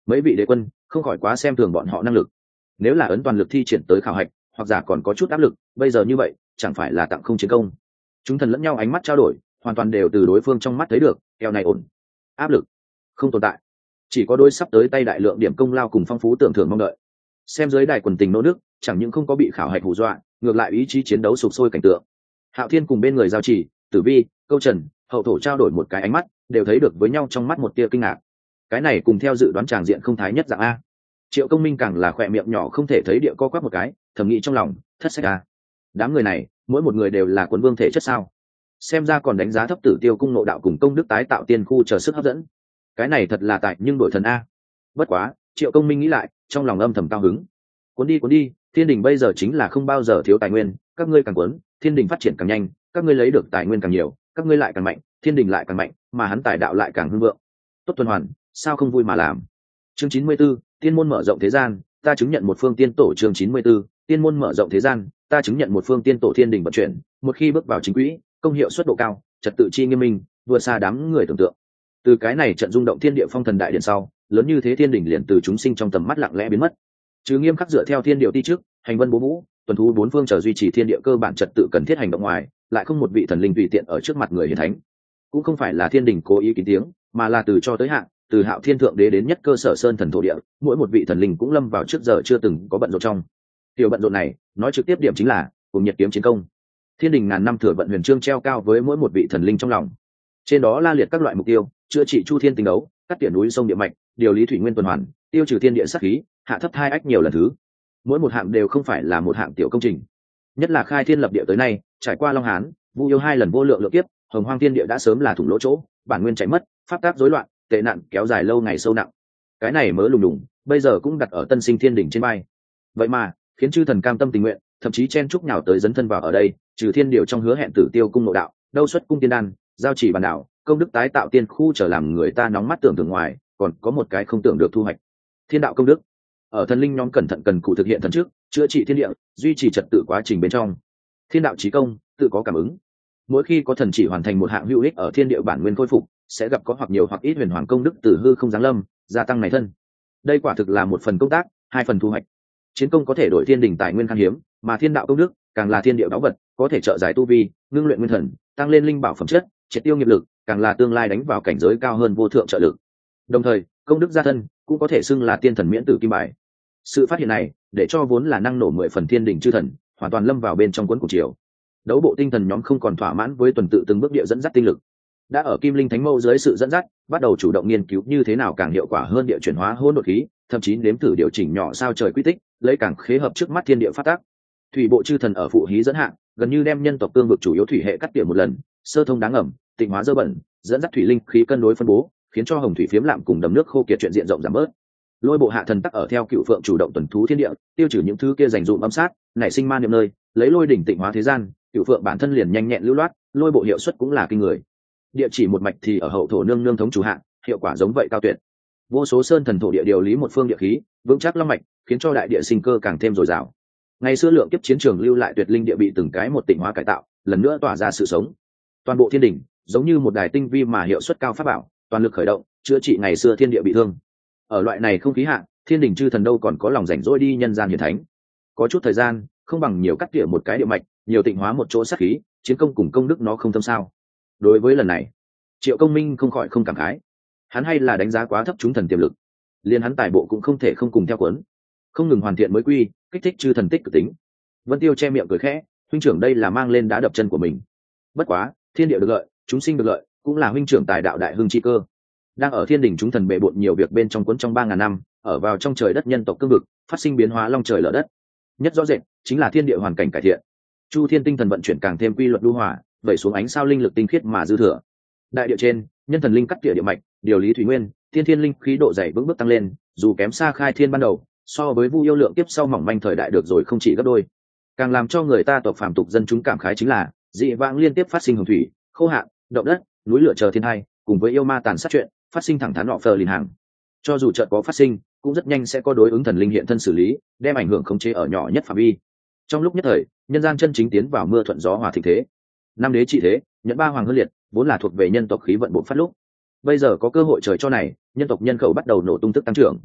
mấy vị đế quân không khỏi quá xem thường bọn họ năng lực. Nếu là ấn toàn lực thi triển tới khảo hạch, hoặc giả còn có chút áp lực, bây giờ như vậy chẳng phải là tặng không chiến công. Chúng thần lẫn nhau ánh mắt trao đổi, hoàn toàn đều từ đối phương trong mắt thấy được eo này ổn, áp lực không tồn tại, chỉ có đôi sắp tới tay đại lượng điểm công lao cùng phong phú tưởng thưởng mong đợi. Xem dưới đài quần tình nô nước, chẳng những không có bị khảo hạch hù dọa, ngược lại ý chí chiến đấu sục sôi cảnh tượng. Hạo Thiên cùng bên người giao chỉ, Tử Vi, Câu Trần, Hậu Thổ trao đổi một cái ánh mắt, đều thấy được với nhau trong mắt một tia kinh ngạc. Cái này cùng theo dự đoán tràng diện không thái nhất dạng a. Triệu Công Minh càng là khỏe miệng nhỏ không thể thấy địa co quắp một cái, thầm nghĩ trong lòng, thất sách a. Đám người này, mỗi một người đều là quần vương thể chất sao? Xem ra còn đánh giá thấp Tử Tiêu cung nộ đạo cùng công đức tái tạo tiên khu chờ sức hấp dẫn. Cái này thật là tại nhưng đổi thần a. Bất quá, Triệu Công Minh nghĩ lại, trong lòng âm thầm cao hứng. Cuốn đi cuốn đi, Thiên Đình bây giờ chính là không bao giờ thiếu tài nguyên, các ngươi càng cuốn, Thiên Đình phát triển càng nhanh, các ngươi lấy được tài nguyên càng nhiều, các ngươi lại càng mạnh, Thiên Đình lại càng mạnh, mà hắn tài đạo lại càng hưng vượng. Tốt tuần hoàn, sao không vui mà làm. Chương chín mươi 94, tiên môn mở rộng thế gian, ta chứng nhận một phương tiên tổ. Chương chín mươi 94, tiên môn mở rộng thế gian, ta chứng nhận một phương tiên tổ. Thiên Đình vận chuyển, một khi bước vào chính quỹ, công hiệu suất độ cao, trật tự chi nghiêm minh, vượt xa đám người tưởng tượng. Từ cái này trận rung động thiên địa phong thần đại điện sau, lớn như thế Thiên Đình liền từ chúng sinh trong tầm mắt lặng lẽ biến mất. Chứ nghiêm khắc dựa theo thiên điệu ti trước, hành vân bố vũ, tuần thú bốn phương chờ duy trì thiên địa cơ bản trật tự cần thiết hành động ngoài, lại không một vị thần linh tùy tiện ở trước mặt người hiền thánh. Cũng không phải là Thiên Đình cố ý kín tiếng, mà là từ cho tới hạn, từ Hạo Thiên thượng đế đến nhất cơ sở sơn thần thổ địa, mỗi một vị thần linh cũng lâm vào trước giờ chưa từng có bận rộn trong. Tiểu bận rộn này, nói trực tiếp điểm chính là cùng nhật kiếm chiến công. Thiên Đình ngàn năm thừa vận huyền chương treo cao với mỗi một vị thần linh trong lòng. Trên đó la liệt các loại mục tiêu, chữa trị chu thiên tinh đấu, cắt tỉa núi sông địa mạch, điều lý thủy nguyên tuần hoàn, tiêu trừ thiên địa sát khí, hạ thấp hai ách nhiều lần thứ. Mỗi một hạng đều không phải là một hạng tiểu công trình. Nhất là khai thiên lập địa tới nay, trải qua Long Hán, Vu Yêu hai lần vô lượng lượng kiếp, Hồng Hoang thiên địa đã sớm là thủng lỗ chỗ, bản nguyên chạy mất, pháp tác rối loạn, tệ nạn kéo dài lâu ngày sâu nặng. Cái này mớ lùng đùng, bây giờ cũng đặt ở Tân Sinh Thiên Đỉnh trên vai. Vậy mà, khiến chư thần cam tâm tình nguyện, thậm chí chen chúc nhào tới dấn thân vào ở đây, trừ thiên điều trong hứa hẹn Tử Tiêu cung nội đạo, đâu xuất cung tiên đan, giao chỉ bản đạo, công đức tái tạo tiên khu trở làm người ta nóng mắt tưởng tượng ngoài, còn có một cái không tưởng được thu hoạch. Thiên đạo công đức. Ở thần linh nhóm cẩn thận cần cụ thực hiện thần trước, chữa trị thiên địa, duy trì trật tự quá trình bên trong. Thiên đạo chí công, tự có cảm ứng. Mỗi khi có thần chỉ hoàn thành một hạng hữu ích ở thiên địa bản nguyên khôi phục, sẽ gặp có hoặc nhiều hoặc ít huyền hoàng công đức từ hư không giáng lâm, gia tăng này thân. Đây quả thực là một phần công tác, hai phần thu hoạch. Chiến công có thể đổi thiên đình tài nguyên khan hiếm, mà thiên đạo công đức càng là thiên địa báu vật, có thể trợ giải tu vi, ngưng luyện nguyên thần, tăng lên linh bảo phẩm chất, triệt tiêu nghiệp lực, càng là tương lai đánh vào cảnh giới cao hơn vô thượng trợ lực. Đồng thời, công đức gia thân cũng có thể xưng là tiên thần miễn tử kim bài. Sự phát hiện này, để cho vốn là năng nổ mười phần thiên đình chư thần, hoàn toàn lâm vào bên trong cuốn cùng chiều. Đấu bộ tinh thần nhóm không còn thỏa mãn với tuần tự từng bước địa dẫn dắt tinh lực, đã ở Kim Linh Thánh Mâu dưới sự dẫn dắt, bắt đầu chủ động nghiên cứu như thế nào càng hiệu quả hơn địa chuyển hóa hỗn độn khí, thậm chí nếm thử điều chỉnh nhỏ sao trời quy tích, lấy càng khế hợp trước mắt thiên địa phát tác. Thủy bộ chư thần ở phụ hí dẫn hạng, gần như đem nhân tộc tương vực chủ yếu thủy hệ cắt tỉa một lần, sơ thông đáng ẩm, tịnh hóa dơ bẩn, dẫn dắt thủy linh khí cân đối phân bố, khiến cho hồng thủy phiếm lạm cùng đầm nước khô kiệt chuyện diện rộng giảm bớt. Lôi bộ hạ thần tắc ở theo cựu phượng chủ động tuần thú thiên địa, tiêu trừ những thứ kia dành dụm âm sát, nảy sinh ma niệm nơi, lấy lôi đỉnh tịnh hóa thế gian, cựu phượng bản thân liền nhanh nhẹn lưu loát, lôi bộ hiệu suất cũng là kinh người. Địa chỉ một mạch thì ở hậu thổ nương nương thống chủ hạng, hiệu quả giống vậy cao tuyệt. Vô số sơn thần thổ địa điều lý một phương địa khí, vững chắc long mạch, khiến cho đại địa sinh cơ càng thêm dồi dào. Ngày xưa lượng kiếp chiến trường lưu lại tuyệt linh địa bị từng cái một tịnh hóa cải tạo, lần nữa tỏa ra sự sống. Toàn bộ thiên đỉnh giống như một đài tinh vi mà hiệu suất cao pháp bảo, toàn lực khởi động, chữa trị ngày xưa thiên địa bị thương. Ở loại này không khí hạng, thiên đỉnh chư thần đâu còn có lòng rảnh rỗi đi nhân gian hiển thánh. Có chút thời gian, không bằng nhiều cắt tỉa một cái địa mạch, nhiều tịnh hóa một chỗ sát khí, chiến công cùng công đức nó không thâm sao. Đối với lần này, Triệu Công Minh không khỏi không cảm khái. Hắn hay là đánh giá quá thấp chúng thần tiềm lực, liền hắn tài bộ cũng không thể không cùng theo cuốn, không ngừng hoàn thiện mới quy, kích thích chư thần tích cực tính. Vân Tiêu che miệng cười khẽ, huynh trưởng đây là mang lên đá đập chân của mình. Bất quá, thiên địa được lợi, chúng sinh được lợi, cũng là huynh trưởng tài đạo đại hưng chi cơ. Đang ở thiên đình chúng thần bệ bội nhiều việc bên trong cuốn trong ba ngàn năm, ở vào trong trời đất nhân tộc cương vực, phát sinh biến hóa long trời lở đất. Nhất rõ rệt chính là thiên địa hoàn cảnh cải thiện, chu thiên tinh thần vận chuyển càng thêm quy luật lưu hòa, vẩy xuống ánh sao linh lực tinh khiết mà dư thừa. Đại địa trên, nhân thần linh cắt tỉa địa mạch, điều lý thủy nguyên, thiên thiên linh khí độ dày vững bước tăng lên, dù kém xa khai thiên ban đầu, so với Vu Yêu lượng tiếp sau mỏng manh thời đại được rồi không chỉ gấp đôi. Càng làm cho người ta tộc phàm tục dân chúng cảm khái chính là dị vãng liên tiếp phát sinh hồng thủy, khô hạn, động đất, núi lửa chờ thiên hai, cùng với yêu ma tàn sát chuyện, phát sinh thẳng thắn nọ phờ liền hàng. Cho dù chợt có phát sinh, cũng rất nhanh sẽ có đối ứng thần linh hiện thân xử lý, đem ảnh hưởng khống chế ở nhỏ nhất phạm vi. Trong lúc nhất thời, nhân gian chân chính tiến vào mưa thuận gió hòa thịnh thế. Năm đế trị thế, nhẫn ba hoàng hơn liệt, vốn là thuộc về nhân tộc khí vận bộ phát lúc. Bây giờ có cơ hội trời cho này, nhân tộc nhân khẩu bắt đầu nổ tung tức tăng trưởng,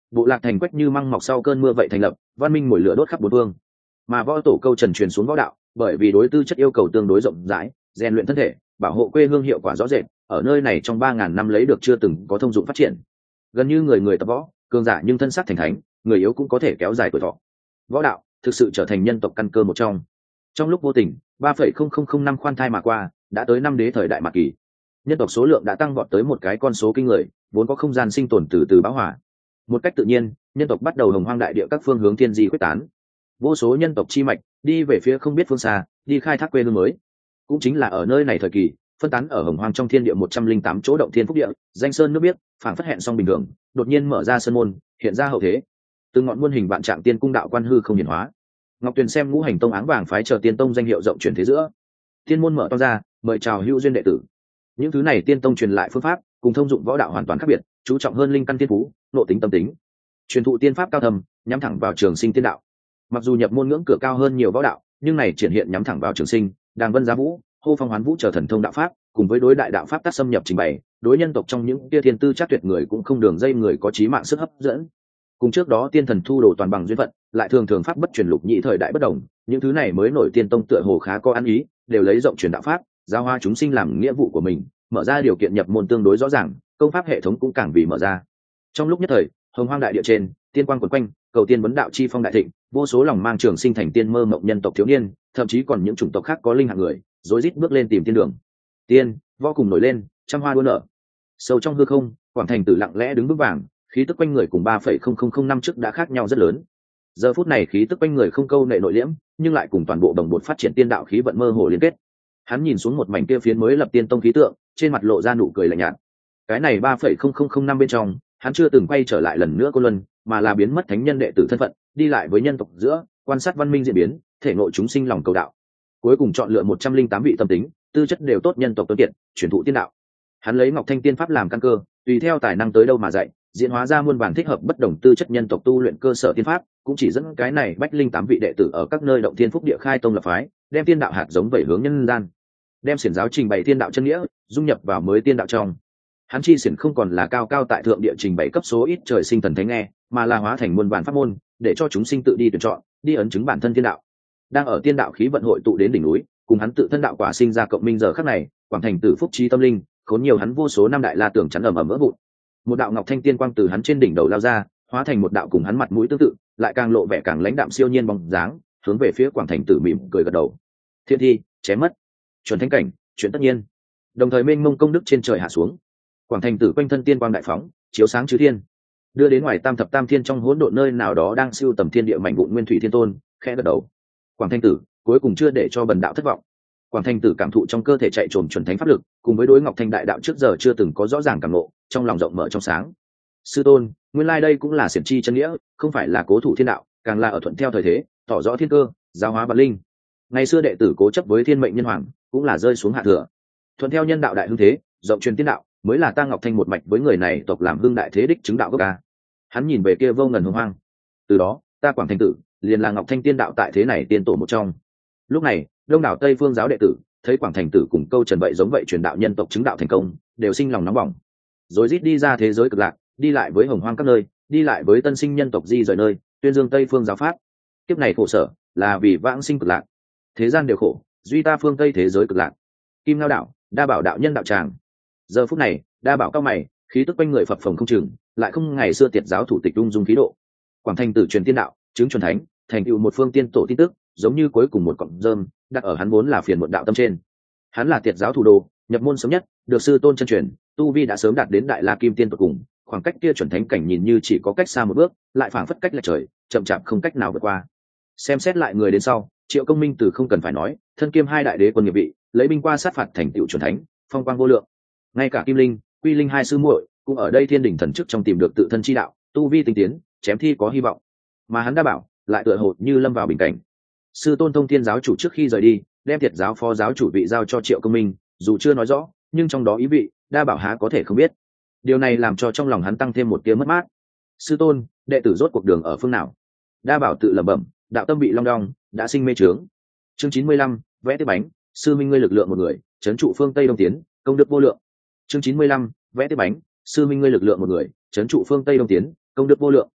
bộ lạc thành quách như măng mọc sau cơn mưa vậy thành lập, văn minh mồi lửa đốt khắp bốn phương. Mà võ tổ câu trần truyền xuống võ đạo, bởi vì đối tư chất yêu cầu tương đối rộng rãi, rèn luyện thân thể, bảo hộ quê hương hiệu quả rõ rệt, ở nơi này trong ba ngàn năm lấy được chưa từng có thông dụng phát triển. Gần như người người tập võ, cường giả nhưng thân sắc thành thánh, người yếu cũng có thể kéo dài tuổi thọ. Võ đạo thực sự trở thành nhân tộc căn cơ một trong. Trong lúc vô tình, ba phẩy không không không năm khoan thai mà qua, đã tới năm đế thời đại mạt kỳ. Nhân tộc số lượng đã tăng vọt tới một cái con số kinh người, vốn có không gian sinh tồn từ từ bão hòa. Một cách tự nhiên, nhân tộc bắt đầu hồng hoang đại địa các phương hướng thiên di quyết tán. Vô số nhân tộc chi mạch đi về phía không biết phương xa, đi khai thác quê hương mới. Cũng chính là ở nơi này thời kỳ, phân tán ở hồng hoang trong thiên địa một trăm linh tám chỗ động thiên phúc địa, danh sơn nước biếc, phảng phất hẹn song bình thường, đột nhiên mở ra sơn môn, hiện ra hậu thế. Từng ngọn muôn hình vạn trạng tiên cung đạo quan hư không hiển hóa. Ngọc Tuyền xem ngũ hành tông áng vàng phái chờ tiên tông danh hiệu rộng truyền thế giữa. Tiên môn mở to ra, mời chào hữu duyên đệ tử. Những thứ này tiên tông truyền lại phương pháp, cùng thông dụng võ đạo hoàn toàn khác biệt, chú trọng hơn linh căn tiên phú, nội tính tâm tính. Truyền thụ tiên pháp cao thầm, nhắm thẳng vào trường sinh tiên đạo. Mặc dù nhập môn ngưỡng cửa cao hơn nhiều võ đạo, nhưng này triển hiện nhắm thẳng vào trường sinh, đàng vân giá vũ, hô phong hoán vũ chờ thần thông đạo pháp, cùng với đối đại đạo pháp tác xâm nhập trình bày, đối nhân tộc trong những tia thiên tư chắc tuyệt người cũng không đường dây người có trí mạng sức hấp dẫn. Cùng trước đó tiên thần thu đồ toàn bằng duyên phận, lại thường thường pháp bất truyền lục nhị thời đại bất đồng, những thứ này mới nổi tiên tông tựa hồ khá có ăn ý, đều lấy rộng truyền đạo pháp, giao hoa chúng sinh làm nghĩa vụ của mình, mở ra điều kiện nhập môn tương đối rõ ràng, công pháp hệ thống cũng càng vì mở ra. Trong lúc nhất thời, hồng hoang đại địa trên, tiên quang quần quanh, cầu tiên vấn đạo chi phong đại thịnh, vô số lòng mang trường sinh thành tiên mơ mộng nhân tộc thiếu niên, thậm chí còn những chủng tộc khác có linh hạng người, rối rít bước lên tìm tiên đường. Tiên, vô cùng nổi lên, trăm hoa đua nở. Sâu trong hư không, Quảng Thành Tử lặng lẽ đứng bước vàng, khí tức quanh người cùng ba phẩy không không không năm trước đã khác nhau rất lớn. Giờ phút này khí tức quanh người không câu nệ nội liễm, nhưng lại cùng toàn bộ đồng bộ phát triển tiên đạo khí vận mơ hồ liên kết. Hắn nhìn xuống một mảnh kia phiến mới lập tiên tông khí tượng, trên mặt lộ ra nụ cười lạnh nhạt. Cái này ba phẩy không không không năm bên trong, hắn chưa từng quay trở lại lần nữa cô luân, mà là biến mất thánh nhân đệ tử thân phận, đi lại với nhân tộc giữa, quan sát văn minh diễn biến, thể nội chúng sinh lòng cầu đạo. Cuối cùng chọn lựa một trăm linh tám vị tâm tính, tư chất đều tốt nhân tộc tuấn kiệt, truyền thụ tiên đạo. Hắn lấy Ngọc Thanh tiên pháp làm căn cơ, tùy theo tài năng tới đâu mà dạy, diễn hóa ra muôn vàn thích hợp bất đồng tư chất nhân tộc tu luyện cơ sở tiên pháp, cũng chỉ dẫn cái này bách linh tám vị đệ tử ở các nơi động thiên phúc địa khai tông lập phái, đem tiên đạo hạt giống về hướng nhân gian, đem xiển giáo trình bày tiên đạo chân nghĩa, dung nhập vào mới tiên đạo trong. Hắn chi xiển không còn là cao cao tại thượng địa trình bày cấp số ít trời sinh thần thánh nghe, mà là hóa thành muôn vàn pháp môn, để cho chúng sinh tự đi tuyển chọn, đi ấn chứng bản thân tiên đạo. Đang ở tiên đạo khí vận hội tụ đến đỉnh núi, cùng hắn tự thân đạo quả sinh ra cộng minh giờ khắc này, Quảng Thành Tử phúc trí tâm linh, khốn nhiều hắn vô số năm đại la tưởng chắn ầm ầm vỡ vụn. Một đạo ngọc thanh tiên quang từ hắn trên đỉnh đầu lao ra, hóa thành một đạo cùng hắn mặt mũi tương tự, lại càng lộ vẻ càng lãnh đạm siêu nhiên bóng dáng, hướng về phía Quảng Thành Tử mỉm cười gật đầu. Thiên thi, chém mất. Chuẩn thánh cảnh, chuyện tất nhiên. Đồng thời mênh mông công đức trên trời hạ xuống. Quảng Thành Tử quanh thân tiên quang đại phóng, chiếu sáng chư thiên, đưa đến ngoài tam thập tam thiên trong hỗn độn nơi nào đó đang siêu tầm thiên địa mảnh vụn nguyên thủy thiên tôn, khẽ gật đầu. Quảng Thành Tử cuối cùng chưa để cho bần đạo thất vọng. Quảng Thành Tử cảm thụ trong cơ thể chạy trồm chuẩn thánh pháp lực, cùng với đối Ngọc Thanh đại đạo trước giờ chưa từng có rõ ràng cảm ngộ, trong lòng rộng mở trong sáng. Sư tôn, nguyên lai đây cũng là xiển chi chân nghĩa, không phải là cố thủ thiên đạo, càng là ở thuận theo thời thế, tỏ rõ thiên cơ, giáo hóa vật linh. Ngày xưa đệ tử cố chấp với thiên mệnh nhân hoàng, cũng là rơi xuống hạ thừa. Thuận theo nhân đạo đại hưng thế, rộng truyền tiên đạo, mới là ta Ngọc Thanh một mạch với người này tộc làm hưng đại thế đích chứng đạo gốc ca. Hắn nhìn về kia vô ngần hồng hoang. Từ đó, ta Quảng Thành Tử liền là Ngọc Thanh tiên đạo tại thế này tiên tổ một trong. Lúc này, đông đảo Tây phương giáo đệ tử thấy Quảng Thành Tử cùng câu trần vậy giống vậy truyền đạo nhân tộc chứng đạo thành công, đều sinh lòng nóng bỏng, rồi rít đi ra thế giới cực lạc, đi lại với hồng hoang các nơi, đi lại với tân sinh nhân tộc di rời nơi, tuyên dương Tây phương giáo pháp. Kiếp này khổ sở là vì vãng sinh cực lạc, thế gian đều khổ, duy ta phương Tây thế giới cực lạc. Kim Ngao đạo, đa bảo đạo nhân đạo tràng. Giờ phút này, đa bảo cao mày, khí tức quanh người phập phồng không chừng, lại không ngày xưa tiệt giáo thủ tịch ung dung khí độ. Quảng Thành Tử truyền tiên đạo, chứng chuẩn thánh, thành tựu một phương tiên tổ tin tức, giống như cuối cùng một cọng rơm đặt ở hắn vốn là phiền muộn đạo tâm trên. Hắn là tiệt giáo thủ đô, nhập môn sớm nhất, được sư tôn chân truyền, tu vi đã sớm đạt đến đại la kim tiên tột cùng, khoảng cách kia chuẩn thánh cảnh nhìn như chỉ có cách xa một bước, lại phảng phất cách lệch trời, chậm chạp không cách nào vượt qua. Xem xét lại người đến sau, Triệu Công Minh từ không cần phải nói, thân kiêm hai đại đế quân nghiệp vị, lấy binh qua sát phạt thành tựu chuẩn thánh, phong quang vô lượng. Ngay cả Kim Linh, Quy Linh hai sư muội cũng ở đây thiên đỉnh thần chức trong tìm được tự thân chi đạo, tu vi tinh tiến, chém thi có hy vọng. Mà hắn đã bảo, lại tựa hồ như lâm vào bình cảnh. Sư tôn thông thiên giáo chủ trước khi rời đi, đem thiệt giáo phó giáo chủ vị giao cho Triệu Công Minh, dù chưa nói rõ, nhưng trong đó ý vị đa bảo há có thể không biết. Điều này làm cho trong lòng hắn tăng thêm một tia mất mát. Sư tôn, đệ tử rốt cuộc đường ở phương nào? Đa bảo tự lẩm bẩm, đạo tâm bị long đong, đã sinh mê trướng. Chương chín mươi lăm, vẽ tiếp bánh. Sư minh ngươi lực lượng một người, trấn trụ phương Tây Đông Tiến, công đức vô lượng. Chương chín mươi lăm, vẽ tiếp bánh. Sư minh ngươi lực lượng một người, trấn trụ phương Tây Đông Tiến, công đức vô lượng.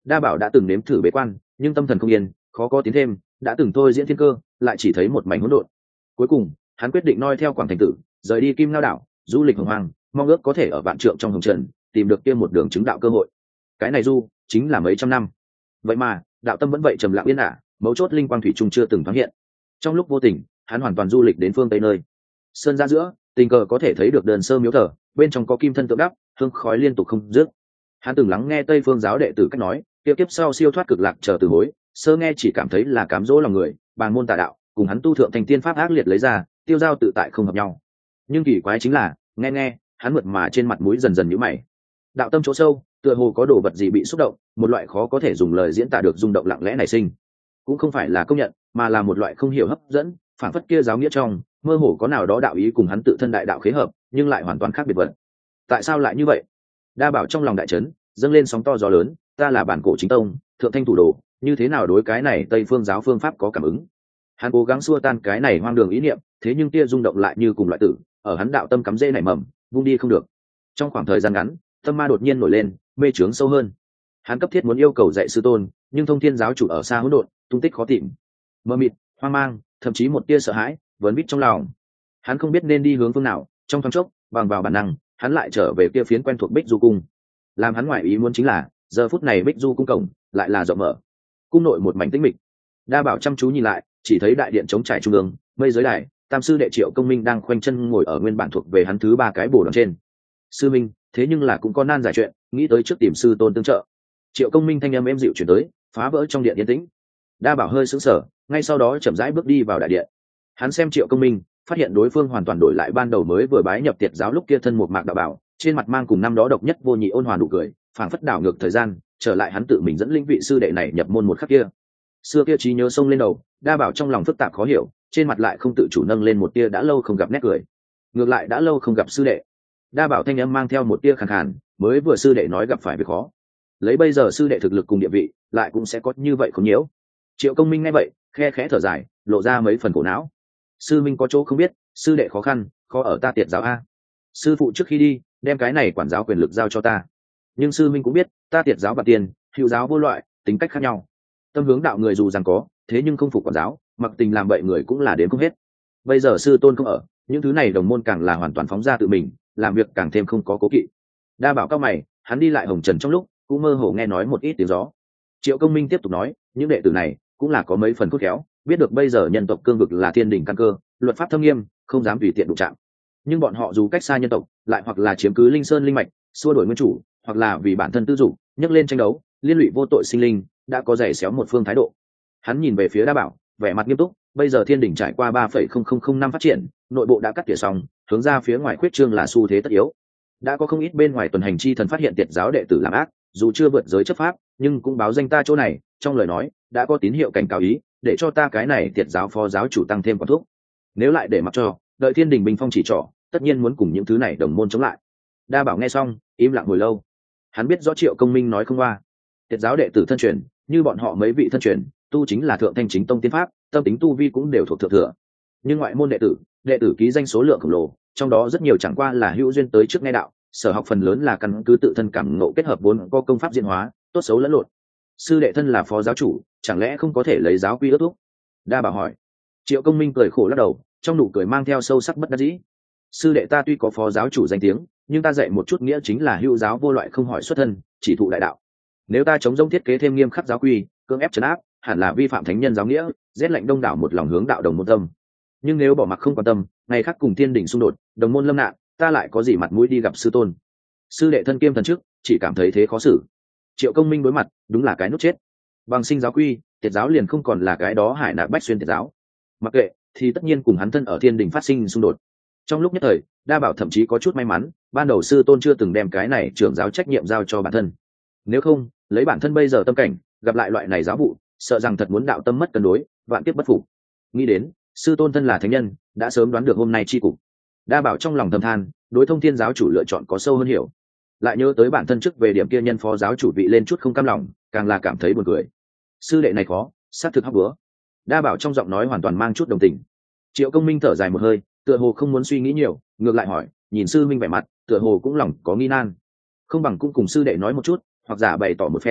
Đa bảo đã từng nếm thử bế quan nhưng tâm thần không yên, khó có tiến thêm, đã từng thôi diễn thiên cơ lại chỉ thấy một mảnh hỗn độn. Cuối cùng hắn quyết định noi theo Quảng Thành Tử rời đi Kim Ngao đảo, du lịch hồng hoàng, mong ước có thể ở vạn trượng trong hồng trần tìm được kia một đường chứng đạo cơ hội. Cái này du chính là mấy trăm năm, vậy mà đạo tâm vẫn vậy trầm lặng yên ả, mấu chốt linh quang thủy trung chưa từng thoáng hiện. Trong lúc vô tình hắn hoàn toàn du lịch đến phương tây nơi sơn ra giữa, tình cờ có thể thấy được đơn sơ miếu thờ, bên trong có kim thân tượng đắp, hương khói liên tục không dứt. Hắn từng lắng nghe Tây Phương giáo đệ tử cách nói, kia kiếp sau siêu thoát cực lạc chờ từ hối, sơ nghe chỉ cảm thấy là cám dỗ lòng người, bàn môn tà đạo, cùng hắn tu thượng thành tiên pháp ác liệt lấy ra, tiêu giao tự tại không hợp nhau. Nhưng kỳ quái chính là, nghe nghe, hắn mượt mà trên mặt mũi dần dần nhíu mày. Đạo tâm chỗ sâu, tựa hồ có đồ vật gì bị xúc động, một loại khó có thể dùng lời diễn tả được rung động lặng lẽ nảy sinh. Cũng không phải là công nhận, mà là một loại không hiểu hấp dẫn, phản phất kia giáo nghĩa trong, mơ hồ có nào đó đạo ý cùng hắn tự thân đại đạo khế hợp, nhưng lại hoàn toàn khác biệt vật. Tại sao lại như vậy? Đa bảo trong lòng đại chấn, dâng lên sóng to gió lớn, ta là bản cổ chính tông, thượng thanh thủ đồ, như thế nào đối cái này Tây Phương giáo phương pháp có cảm ứng? Hắn cố gắng xua tan cái này hoang đường ý niệm, thế nhưng kia rung động lại như cùng loại tử, ở hắn đạo tâm cắm rễ nảy mầm, vung đi không được. Trong khoảng thời gian ngắn, tâm ma đột nhiên nổi lên, mê trướng sâu hơn. Hắn cấp thiết muốn yêu cầu dạy sư tôn, nhưng thông thiên giáo chủ ở xa hỗn độn, tung tích khó tìm. Mơ mịt, hoang mang, thậm chí một tia sợ hãi vấn vít trong lòng. Hắn không biết nên đi hướng phương nào, trong thoáng chốc bằng vào bản năng hắn lại trở về kia phiến quen thuộc Bích Du cung. Làm hắn ngoại ý muốn chính là giờ phút này Bích Du cung cổng lại là rộng mở, cung nội một mảnh tĩnh mịch. Đa bảo chăm chú nhìn lại, chỉ thấy đại điện trống trải trung ương, mây giới đài, tam sư đệ Triệu Công Minh đang khoanh chân ngồi ở nguyên bản thuộc về hắn thứ ba cái bồ đoàn trên. Sư minh, thế nhưng là cũng có nan giải chuyện, nghĩ tới trước tìm sư tôn tương trợ. Triệu Công Minh thanh âm êm dịu chuyển tới, phá vỡ trong điện yên tĩnh. Đa bảo hơi sững sờ, ngay sau đó chậm rãi bước đi vào đại điện. Hắn xem Triệu Công Minh, phát hiện đối phương hoàn toàn đổi lại ban đầu mới vừa bái nhập tiệt giáo lúc kia thân một mạc đạo bảo, trên mặt mang cùng năm đó độc nhất vô nhị ôn hòa nụ cười, phảng phất đảo ngược thời gian, trở lại hắn tự mình dẫn linh vị sư đệ này nhập môn một khắc kia. Xưa kia trí nhớ sông lên đầu, Đa bảo trong lòng phức tạp khó hiểu, trên mặt lại không tự chủ nâng lên một tia đã lâu không gặp nét cười. Ngược lại đã lâu không gặp sư đệ. Đa bảo thanh âm mang theo một tia khàn khàn, mới vừa sư đệ nói gặp phải việc khó. Lấy bây giờ sư đệ thực lực cùng địa vị, lại cũng sẽ có như vậy không nhiễu. Triệu Công Minh nghe vậy, khe khẽ thở dài, lộ ra mấy phần khổ não. Sư minh có chỗ không biết, sư đệ khó khăn, khó ở ta tiệt giáo a. Sư phụ trước khi đi, đem cái này quản giáo quyền lực giao cho ta. Nhưng sư minh cũng biết, ta tiệt giáo bạc tiền, hữu giáo vô loại, tính cách khác nhau. Tâm hướng đạo người dù rằng có, thế nhưng không phục quản giáo, mặc tình làm bậy người cũng là đến không hết. Bây giờ sư tôn không ở, những thứ này đồng môn càng là hoàn toàn phóng ra tự mình, làm việc càng thêm không có cố kỵ. Đa bảo cao mày, hắn đi lại hồng trần trong lúc, cũng mơ hồ nghe nói một ít tiếng gió. Triệu Công Minh tiếp tục nói, những đệ tử này cũng là có mấy phần cốt khéo, biết được bây giờ nhân tộc cương vực là thiên đỉnh căn cơ, luật pháp thâm nghiêm, không dám tùy tiện đụng chạm. Nhưng bọn họ dù cách xa nhân tộc, lại hoặc là chiếm cứ linh sơn linh mạch, xua đuổi nguyên chủ, hoặc là vì bản thân tư dục, nhấc lên tranh đấu, liên lụy vô tội sinh linh, đã có giày xéo một phương thái độ. Hắn nhìn về phía Đa bảo, vẻ mặt nghiêm túc, bây giờ thiên đỉnh trải qua ba phẩy không không không năm phát triển, nội bộ đã cắt tỉa xong, hướng ra phía ngoài khuyết trương là xu thế tất yếu. Đã có không ít bên ngoài tuần hành chi thần phát hiện tiệt giáo đệ tử làm ác, dù chưa vượt giới chấp pháp, nhưng cũng báo danh ta chỗ này, trong lời nói đã có tín hiệu cảnh cáo ý, để cho ta cái này tiệt giáo phó giáo chủ tăng thêm quản thúc. Nếu lại để mặc cho đợi thiên đình bình phong chỉ trỏ, tất nhiên muốn cùng những thứ này đồng môn chống lại. Đa bảo nghe xong im lặng hồi lâu. Hắn biết rõ Triệu Công Minh nói không qua, tiệt giáo đệ tử thân truyền, như bọn họ mấy vị thân truyền, tu chính là thượng thanh chính tông tiên pháp, tâm tính tu vi cũng đều thuộc thượng thừa. Nhưng ngoại môn đệ tử, đệ tử ký danh số lượng khổng lồ, trong đó rất nhiều chẳng qua là hữu duyên tới trước nghe đạo, sở học phần lớn là căn cứ tự thân cảm ngộ kết hợp vốn có công pháp diễn hóa, tốt xấu lẫn lộn. Sư đệ thân là phó giáo chủ, chẳng lẽ không có thể lấy giáo quy ước thúc? Đa bảo hỏi. Triệu Công Minh cười khổ lắc đầu, trong nụ cười mang theo sâu sắc bất đắc dĩ. Sư đệ ta tuy có phó giáo chủ danh tiếng, nhưng ta dạy một chút nghĩa chính là hữu giáo vô loại, không hỏi xuất thân, chỉ thụ đại đạo. Nếu ta chống rông thiết kế thêm nghiêm khắc giáo quy, cưỡng ép trấn áp, hẳn là vi phạm thánh nhân giáo nghĩa, rét lạnh đông đảo một lòng hướng đạo đồng môn tâm. Nhưng nếu bỏ mặc không quan tâm, ngày khác cùng thiên đỉnh xung đột, đồng môn lâm nạn, ta lại có gì mặt mũi đi gặp sư tôn? Sư đệ thân kiêm thần chức, chỉ cảm thấy thế khó xử. Triệu Công Minh đối mặt, đúng là cái nút chết. Bằng sinh giáo quy, tiệt giáo liền không còn là cái đó hải nạp bách xuyên tiệt giáo. Mặc kệ, thì tất nhiên cùng hắn thân ở thiên đình phát sinh xung đột. Trong lúc nhất thời, Đa bảo thậm chí có chút may mắn, ban đầu sư tôn chưa từng đem cái này trưởng giáo trách nhiệm giao cho bản thân. Nếu không, lấy bản thân bây giờ tâm cảnh, gặp lại loại này giáo vụ, sợ rằng thật muốn đạo tâm mất cân đối, vạn kiếp bất phục. Nghĩ đến, sư tôn thân là thánh nhân, đã sớm đoán được hôm nay chi cục. Đa bảo trong lòng thầm than, đối thông thiên giáo chủ lựa chọn có sâu hơn hiểu. Lại nhớ tới bản thân trước về điểm kia nhân phó giáo chủ vị lên chút không cam lòng, càng là cảm thấy buồn cười. Sư đệ này khó, sát thực hóc búa. Đa bảo trong giọng nói hoàn toàn mang chút đồng tình. Triệu Công Minh thở dài một hơi, tựa hồ không muốn suy nghĩ nhiều, ngược lại hỏi, nhìn sư minh vẻ mặt, tựa hồ cũng lòng có nghi nan. Không bằng cũng cùng sư đệ nói một chút, hoặc giả bày tỏ một phen,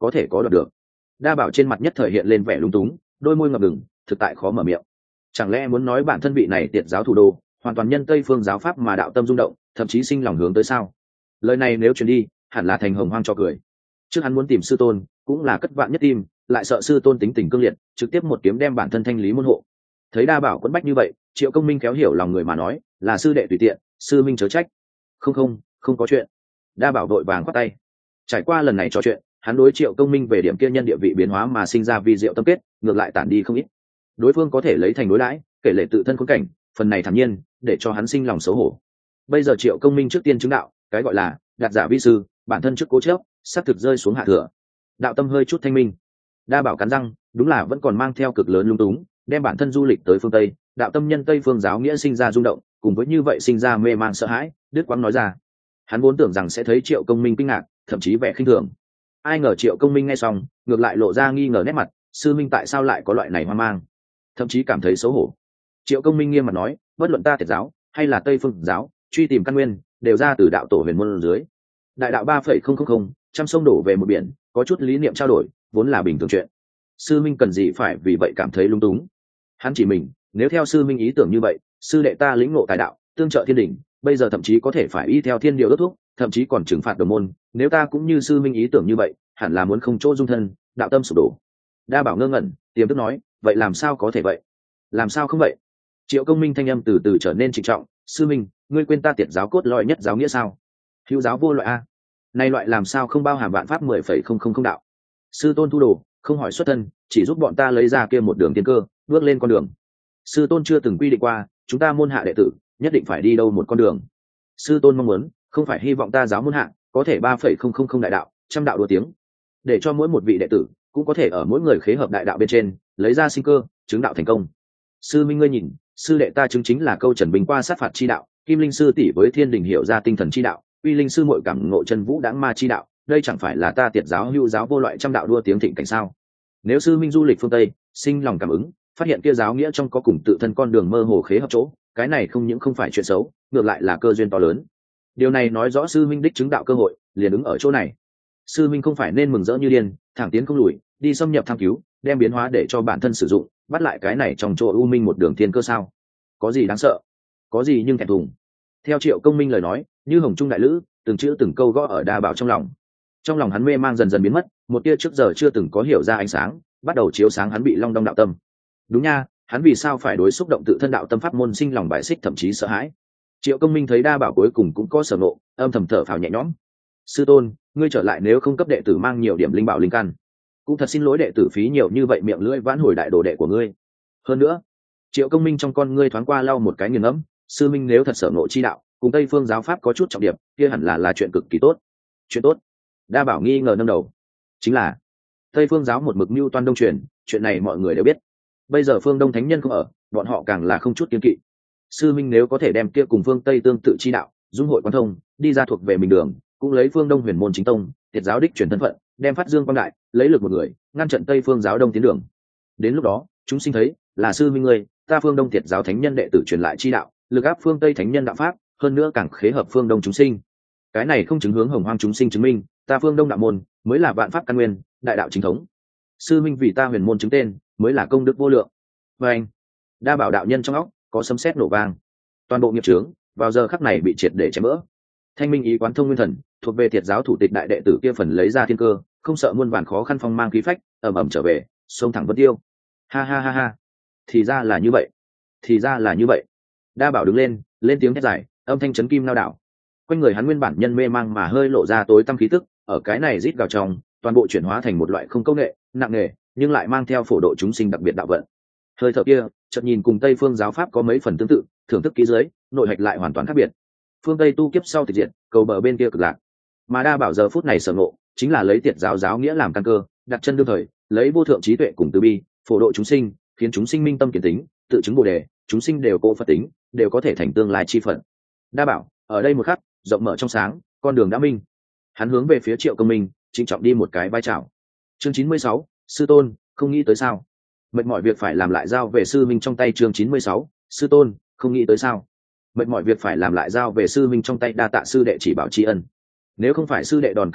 có thể có đoạt được. Đa Bảo trên mặt nhất thời hiện lên vẻ lung túng, đôi môi ngập ngừng, thực tại khó mở miệng. Chẳng lẽ muốn nói bản thân vị này tiệt giáo thủ đô hoàn toàn nhân Tây phương giáo pháp mà đạo tâm rung động, thậm chí sinh lòng hướng tới sao? Lời này nếu truyền đi, hẳn là thành hồng hoang cho cười. Trước hắn muốn tìm sư tôn, cũng là cất vạn nhất tim, lại sợ sư tôn tính tình cương liệt, trực tiếp một kiếm đem bản thân thanh lý môn hộ. Thấy Đa Bảo quẫn bách như vậy, Triệu Công Minh khéo hiểu lòng người mà nói, là sư đệ tùy tiện, sư minh chớ trách. Không không, không có chuyện. Đa Bảo đội vàng khoát tay. Trải qua lần này trò chuyện, hắn đối Triệu Công Minh về điểm kia nhân địa vị biến hóa mà sinh ra vi diệu tâm kết, ngược lại tản đi không ít. Đối phương có thể lấy thành đối đãi, kể lệ tự thân khốn cảnh, phần này thản nhiên, để cho hắn sinh lòng xấu hổ. Bây giờ Triệu Công Minh trước tiên chứng đạo, cái gọi là đạt giả vi sư, bản thân trước cố chấp, sắp thực rơi xuống hạ thừa. Đạo tâm hơi chút thanh minh. Đa Bảo cắn răng, đúng là vẫn còn mang theo cực lớn lung túng, đem bản thân du lịch tới phương Tây, đạo tâm nhân Tây phương giáo nghĩa sinh ra rung động, cùng với như vậy sinh ra mê man sợ hãi, đứt quãng nói ra. Hắn vốn tưởng rằng sẽ thấy Triệu Công Minh kinh ngạc, thậm chí vẻ khinh thường. Ai ngờ Triệu Công Minh nghe xong, ngược lại lộ ra nghi ngờ nét mặt, sư minh tại sao lại có loại này hoang mang, thậm chí cảm thấy xấu hổ. Triệu Công Minh nghiêm mặt nói, bất luận ta Tiệt giáo hay là Tây phương giáo, truy tìm căn nguyên đều ra từ đạo tổ huyền môn dưới. Đại đạo ba phẩy không không không, trăm sông đổ về một biển, có chút lý niệm trao đổi, vốn là bình thường chuyện. Sư minh cần gì phải vì vậy cảm thấy lung túng? Hắn chỉ mình, nếu theo sư minh ý tưởng như vậy, sư đệ ta lĩnh ngộ tài đạo, tương trợ thiên đình, bây giờ thậm chí có thể phải y theo thiên điều đốt thuốc, thậm chí còn trừng phạt đồng môn. Nếu ta cũng như sư minh ý tưởng như vậy, hẳn là muốn không chỗ dung thân, đạo tâm sụp đổ. Đa Bảo ngơ ngẩn, tiềm thức nói, vậy làm sao có thể vậy? Làm sao không vậy? Triệu Công Minh thanh âm từ từ trở nên trịnh trọng, sư minh, ngươi quên ta Tiệt giáo cốt lõi nhất giáo nghĩa sao? Hữu giáo vô loại a. Này loại làm sao không bao hàm vạn pháp mười phẩy không không không đạo? Sư tôn thu đồ, không hỏi xuất thân, chỉ giúp bọn ta lấy ra kia một đường tiên cơ, bước lên con đường. Sư tôn chưa từng quy định qua, chúng ta môn hạ đệ tử nhất định phải đi đâu một con đường. Sư tôn mong muốn, không phải hy vọng ta giáo môn hạ có thể ba phẩy không không không đại đạo, trăm đạo đua tiếng, để cho mỗi một vị đệ tử cũng có thể ở mỗi người khế hợp đại đạo bên trên lấy ra sinh cơ, chứng đạo thành công. Sư minh ngươi nhìn, sư đệ ta chứng chính là câu trần bình qua sát phạt chi đạo, kim linh sư tỷ với thiên đình hiểu ra tinh thần chi đạo, uy linh sư muội cảm ngộ chân vũ đãng ma chi đạo, đây chẳng phải là ta Tiệt giáo hữu giáo vô loại trăm đạo đua tiếng thịnh cảnh sao? Nếu sư minh du lịch phương Tây, sinh lòng cảm ứng, phát hiện kia giáo nghĩa trong có cùng tự thân con đường mơ hồ khế hợp chỗ, cái này không những không phải chuyện xấu, ngược lại là cơ duyên to lớn. Điều này nói rõ sư minh đích chứng đạo cơ hội liền đứng ở chỗ này. Sư minh không phải nên mừng rỡ như điên, thẳng tiến không lùi, đi xâm nhập tham cứu, đem biến hóa để cho bản thân sử dụng, bắt lại cái này trong chỗ u minh một đường thiên cơ sao? Có gì đáng sợ? Có gì nhưng thẹn thùng? Theo Triệu Công Minh lời nói, như hồng trung đại lữ, từng chữ từng câu gõ ở Đa Bảo trong lòng. Trong lòng hắn mê mang dần dần biến mất, một tia trước giờ chưa từng có hiểu ra ánh sáng bắt đầu chiếu sáng hắn bị long đong đạo tâm. Đúng nha, hắn vì sao phải đối xúc động tự thân đạo tâm pháp môn sinh lòng bài xích thậm chí sợ hãi? Triệu Công Minh thấy Đa Bảo cuối cùng cũng có sở nộ, âm thầm thở phào nhẹ nhõm. Sư tôn, ngươi trở lại nếu không cấp đệ tử mang nhiều điểm linh bảo linh căn, cũng thật xin lỗi đệ tử phí nhiều như vậy miệng lưỡi vãn hồi đại đồ đệ của ngươi. Hơn nữa, Triệu Công Minh trong con ngươi thoáng qua lau một cái nghiền ngẫm, sư minh nếu thật sở nộ chi đạo cùng Tây phương giáo pháp có chút trọng điểm, kia hẳn là là chuyện cực kỳ tốt. Chuyện tốt? Đa Bảo nghi ngờ nâng đầu. Chính là Tây phương giáo một mực mưu toan đông truyền, chuyện này mọi người đều biết. Bây giờ phương Đông thánh nhân không ở, bọn họ càng là không chút kiên kỵ. Sư minh nếu có thể đem kia cùng phương Tây tương tự chi đạo dung hội quan thông, đi ra thuộc về mình đường, cũng lấy phương Đông huyền môn chính tông Tiệt giáo đích truyền thân phận, đem phát dương quang đại, lấy lực một người ngăn chặn Tây phương giáo đông tiến đường. Đến lúc đó chúng sinh thấy là sư minh người, ta phương Đông Tiệt giáo thánh nhân đệ tử truyền lại chi đạo, lực áp phương Tây thánh nhân đạo pháp, hơn nữa càng khế hợp phương Đông chúng sinh. Cái này không chứng hướng hồng hoang chúng sinh chứng minh ta phương Đông đạo môn mới là vạn pháp căn nguyên, đại đạo chính thống. Sư minh vì ta huyền môn chứng tên, mới là công đức vô lượng. Và anh, Đa Bảo đạo nhân trong óc có sấm sét nổ vang, toàn bộ nghiệp chướng vào giờ khắc này bị triệt để chém vỡ. Thanh minh ý quán thông nguyên thần, thuộc về Tiệt giáo thủ tịch đại đệ tử kia phần lấy ra thiên cơ, không sợ muôn vàn khó khăn phong mang khí phách, ầm ầm trở về, xông thẳng vân tiêu. Ha ha ha ha, thì ra là như vậy, thì ra là như vậy. Đa Bảo đứng lên, lên tiếng hét dài, âm thanh chấn kim lao đảo. Quanh người hắn nguyên bản nhân mê mang mà hơi lộ ra tối tăm khí tức, ở cái này rít gào trong, toàn bộ chuyển hóa thành một loại không công nghệ, nặng nề, nhưng lại mang theo phổ độ chúng sinh đặc biệt đạo vận. Hơi thở kia, chợt nhìn cùng Tây phương giáo pháp có mấy phần tương tự, thưởng thức kỹ dưới, nội hạch lại hoàn toàn khác biệt. Phương Tây tu kiếp sau tịch diệt, cầu bờ bên kia cực lạc. Mà Đa Bảo giờ phút này sở ngộ, chính là lấy Tiệt giáo giáo nghĩa làm căn cơ, đặt chân đương thời, lấy vô thượng trí tuệ cùng từ bi, phổ độ chúng sinh, khiến chúng sinh minh tâm kiến tính, tự chứng bồ đề, chúng sinh đều cô Phật tính, đều có thể thành tương lai chi phận. Đa Bảo, ở đây một khắc, rộng mở trong sáng, con đường đã minh. Hắn hướng về phía Triệu Công Minh, trịnh trọng đi một cái vai chào. Chương chín mươi sáu, sư tôn, không nghĩ tới sao? Mệt mỏi việc phải làm lại giao về sư minh trong tay. Chương chín mươi sáu, sư tôn, không nghĩ tới sao? Mệt mỏi việc phải làm lại giao về sư minh trong tay. Đa tạ sư đệ chỉ bảo tri ân. Nếu không phải sư đệ đòn cảnh tỉnh,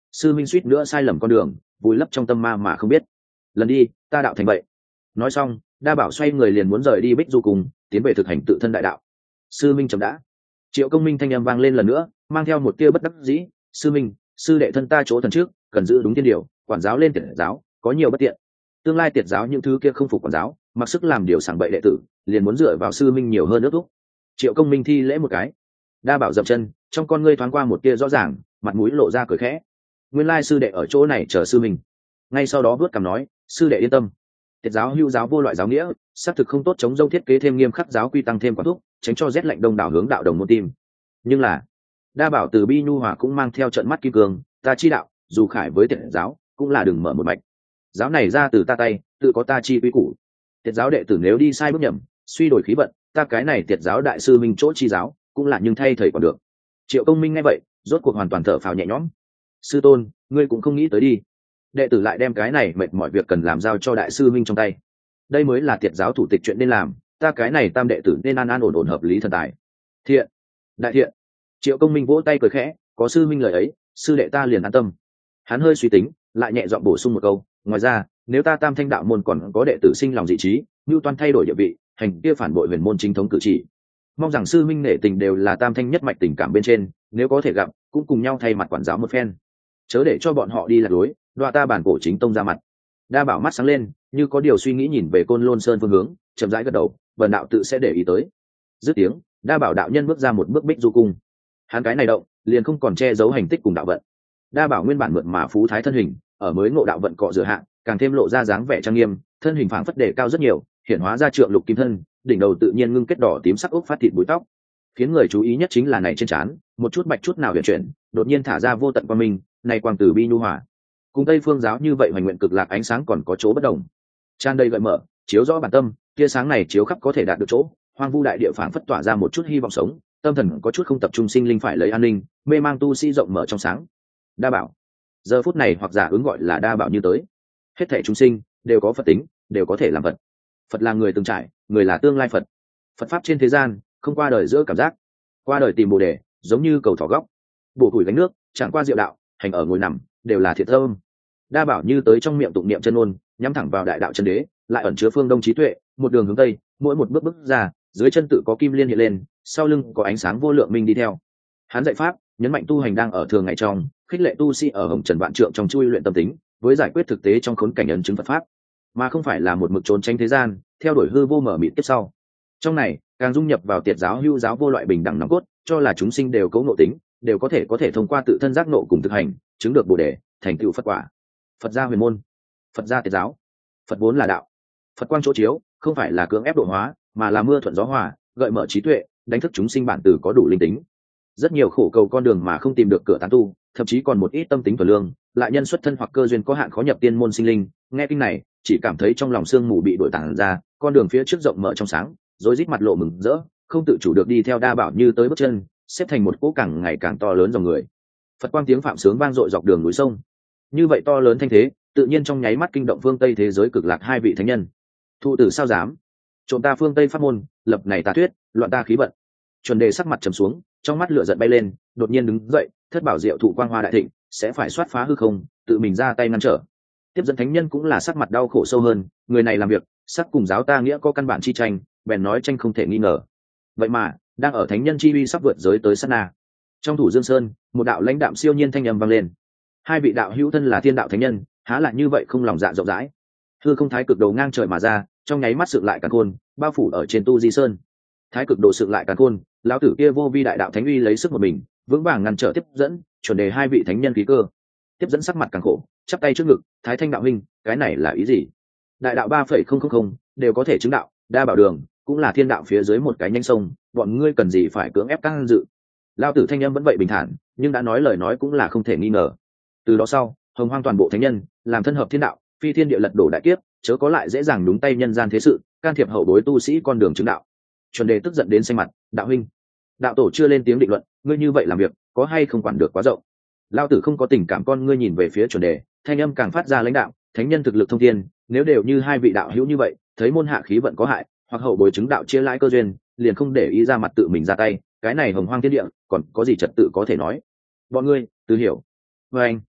sư minh suýt nữa sai lầm con đường, vùi lấp trong tâm ma mà không biết. Lần đi ta đạo thành vậy. Nói xong đa bảo xoay người liền muốn rời đi Bích Du cùng tiến về thực hành tự thân đại đạo. Sư minh chậm đã. Triệu Công Minh thanh âm vang lên lần nữa, mang theo một tia bất đắc dĩ. Sư minh, sư đệ thân ta chỗ thần trước, cần giữ đúng thiên điều, quản giáo lên tiệt giáo có nhiều bất tiện. Tương lai tiệt giáo những thứ kia không phục quản giáo, mặc sức làm điều sảng bậy đệ tử, liền muốn dựa vào sư minh nhiều hơn nước thúc. Triệu Công Minh thi lễ một cái. Đa bảo dậm chân, trong con ngươi thoáng qua một tia rõ ràng, mặt mũi lộ ra cười khẽ. Nguyên lai sư đệ ở chỗ này chờ sư minh. Ngay sau đó vớt cằm nói, sư đệ yên tâm. Tiệt giáo hưu giáo vô loại giáo nghĩa, xác thực không tốt chống dông thiết kế thêm nghiêm khắc giáo quy tăng thêm quản thúc, tránh cho rét lạnh đông đảo hướng đạo đồng môn tim. Nhưng là đa bảo từ bi nhu hòa cũng mang theo trận mắt kim cương, ta chi đạo dù khải với tiệt giáo cũng là đừng mở một mạch. Giáo này ra từ ta tay, tự có ta chi quy củ. Tiệt giáo đệ tử nếu đi sai bước nhầm, suy đổi khí vận, ta cái này tiệt giáo đại sư minh chỗ chi giáo cũng là nhưng thay thầy còn được. Triệu Công Minh nghe vậy rốt cuộc hoàn toàn thở phào nhẹ nhõm. Sư tôn, ngươi cũng không nghĩ tới đi, đệ tử lại đem cái này mệt mọi việc cần làm giao cho đại sư minh trong tay. Đây mới là tiệt giáo thủ tịch chuyện nên làm, ta cái này tam đệ tử nên an an ổn ổn hợp lý thần tài. Thiện, đại thiện. Triệu Công Minh vỗ tay cười khẽ, có sư minh lời ấy, sư đệ ta liền an tâm. Hắn hơi suy tính, lại nhẹ giọng bổ sung một câu, ngoài ra nếu ta tam thanh đạo môn còn có đệ tử sinh lòng dị trí, mưu toan thay đổi địa vị, hành kia phản bội huyền môn chính thống cử chỉ, mong rằng sư minh nể tình đều là tam thanh nhất mạch tình cảm bên trên, nếu có thể gặp cũng cùng nhau thay mặt quản giáo một phen, chớ để cho bọn họ đi lạc lối, đoạ ta bản cổ chính tông ra mặt. Đa bảo mắt sáng lên, như có điều suy nghĩ nhìn về Côn Lôn Sơn phương hướng, chậm rãi gật đầu, vần đạo tự sẽ để ý tới. Dứt tiếng đa bảo đạo nhân bước ra một bước Bích Du cung. Hắn cái này động liền không còn che giấu hành tích cùng đạo vận. Đa bảo nguyên bản mượn mà phú thái thân hình, ở mới ngộ đạo vận cọ rửa hạ, càng thêm lộ ra dáng vẻ trang nghiêm, thân hình phảng phất đề cao rất nhiều, hiện hóa ra trượng lục kim thân, đỉnh đầu tự nhiên ngưng kết đỏ tím sắc ốc phát thịt búi tóc. Khiến người chú ý nhất chính là này trên trán, một chút bạch chút nào huyền chuyển, đột nhiên thả ra vô tận quang minh, này quang từ bi nhu hòa. Cùng Tây Phương giáo như vậy hoành nguyện cực lạc ánh sáng còn có chỗ bất đồng. Tràn đầy gợi mở, chiếu rõ bản tâm, tia sáng này chiếu khắp có thể đạt được chỗ, hoang vu đại địa phảng phất tỏa ra một chút hy vọng sống, tâm thần có chút không tập trung sinh linh phải lấy an ninh, mê mang tu sĩ rộng mở trong sáng. Đa bảo, giờ phút này hoặc giả ứng gọi là đa bảo như tới. Hết thảy chúng sinh đều có Phật tính, đều có thể làm Phật. Phật là người từng trải, người là tương lai Phật. Phật pháp trên thế gian, không qua đời giữa cảm giác, qua đời tìm bồ đề, giống như cầu thỏ góc, bổ củi gánh nước, chẳng qua diệu đạo, hành ở ngồi nằm, đều là thiệt thơm. Đa bảo như tới trong miệng tụng niệm chân ngôn, nhắm thẳng vào đại đạo chân đế, lại ẩn chứa phương đông trí tuệ, một đường hướng tây, mỗi một bước bước ra, dưới chân tự có kim liên hiện lên, sau lưng có ánh sáng vô lượng minh đi theo. Hắn dạy pháp, nhấn mạnh tu hành đang ở thường ngày trong, khích lệ tu sĩ ở hồng trần vạn trượng trong chui luyện tâm tính, với giải quyết thực tế trong khốn cảnh ấn chứng Phật pháp, mà không phải là một mực trốn tránh thế gian, theo đuổi hư vô mở mịt tiếp sau. Trong này càng dung nhập vào tiệt giáo hưu giáo vô loại bình đẳng nòng cốt, cho là chúng sinh đều cấu ngộ tính, đều có thể có thể thông qua tự thân giác ngộ cùng thực hành, chứng được bồ đề, thành tựu Phật quả. Phật gia huyền môn, Phật gia tiệt giáo. Phật vốn là đạo, Phật quang chỗ chiếu, không phải là cưỡng ép độ hóa, mà là mưa thuận gió hòa, gợi mở trí tuệ, đánh thức chúng sinh bản từ có đủ linh tính. Rất nhiều khổ cầu con đường mà không tìm được cửa tán tu, thậm chí còn một ít tâm tính thuần lương, lại nhân xuất thân hoặc cơ duyên có hạn khó nhập tiên môn sinh linh, nghe kinh này chỉ cảm thấy trong lòng sương mù bị đổi tản ra, con đường phía trước rộng mở trong sáng, rối rít mặt lộ mừng rỡ, không tự chủ được đi theo đa bảo như tới bước chân, xếp thành một cỗ càng ngày càng to lớn dòng người. Phật quang tiếng phạm sướng vang dội dọc đường núi sông. Như vậy to lớn thanh thế, tự nhiên trong nháy mắt kinh động phương Tây thế giới cực lạc hai vị thánh nhân. Thụ tử sao dám trộm ta phương Tây pháp môn, lập này tà thuyết, loạn ta khí vận. Chuẩn đề sắc mặt trầm xuống, trong mắt lửa giận bay lên, đột nhiên đứng dậy, thất bảo diệu thụ quang hoa đại thịnh, sẽ phải xoát phá hư không, tự mình ra tay ngăn trở. Tiếp dẫn thánh nhân cũng là sắc mặt đau khổ sâu hơn, người này làm việc sắc cùng giáo ta nghĩa có căn bản chi tranh, bèn nói tranh không thể nghi ngờ. Vậy mà đang ở thánh nhân chi uy sắp vượt giới tới sát na, trong thủ Dương Sơn một đạo lãnh đạm siêu nhiên thanh âm vang lên. Hai vị đạo hữu thân là thiên đạo thánh nhân, há lại như vậy không lòng dạ rộng rãi. Hư không thái cực đồ ngang trời mà ra, trong nháy mắt sượng lại càn khôn, bao phủ ở trên tu di sơn. Thái cực đồ sượng lại càn khôn, lão tử kia vô vi đại đạo thánh uy lấy sức một mình, vững vàng ngăn trở tiếp dẫn, chuẩn đề hai vị thánh nhân khí cơ. Tiếp dẫn sắc mặt càng khổ, chắp tay trước ngực, thái thanh đạo huynh, cái này là ý gì? Đại đạo ba phẩy không không không đều có thể chứng đạo, đa bảo đường cũng là thiên đạo phía dưới một cái nhanh sông, bọn ngươi cần gì phải cưỡng ép căng dự? Lão tử thanh âm vẫn vậy bình thản, nhưng đã nói lời nói cũng là không thể nghi ngờ. Từ đó sau, hồng hoang toàn bộ thánh nhân làm thân hợp thiên đạo, phi thiên địa lật đổ đại kiếp, chớ có lại dễ dàng đúng tay nhân gian thế sự, can thiệp hậu bối tu sĩ con đường chứng đạo. Chuẩn đề tức giận đến xanh mặt, đạo huynh, đạo tổ chưa lên tiếng định luận, ngươi như vậy làm việc có hay không quản được quá rộng? Lão tử không có tình cảm, con ngươi nhìn về phía chuẩn đề, thanh âm càng phát ra lãnh đạo, thánh nhân thực lực thông thiên, nếu đều như hai vị đạo hữu như vậy, thấy môn hạ khí vận có hại, hoặc hậu bối chứng đạo chia lãi cơ duyên, liền không để ý ra mặt tự mình ra tay, cái này hồng hoang thiên địa còn có gì trật tự có thể nói? Bọn ngươi từ hiểu. Và anh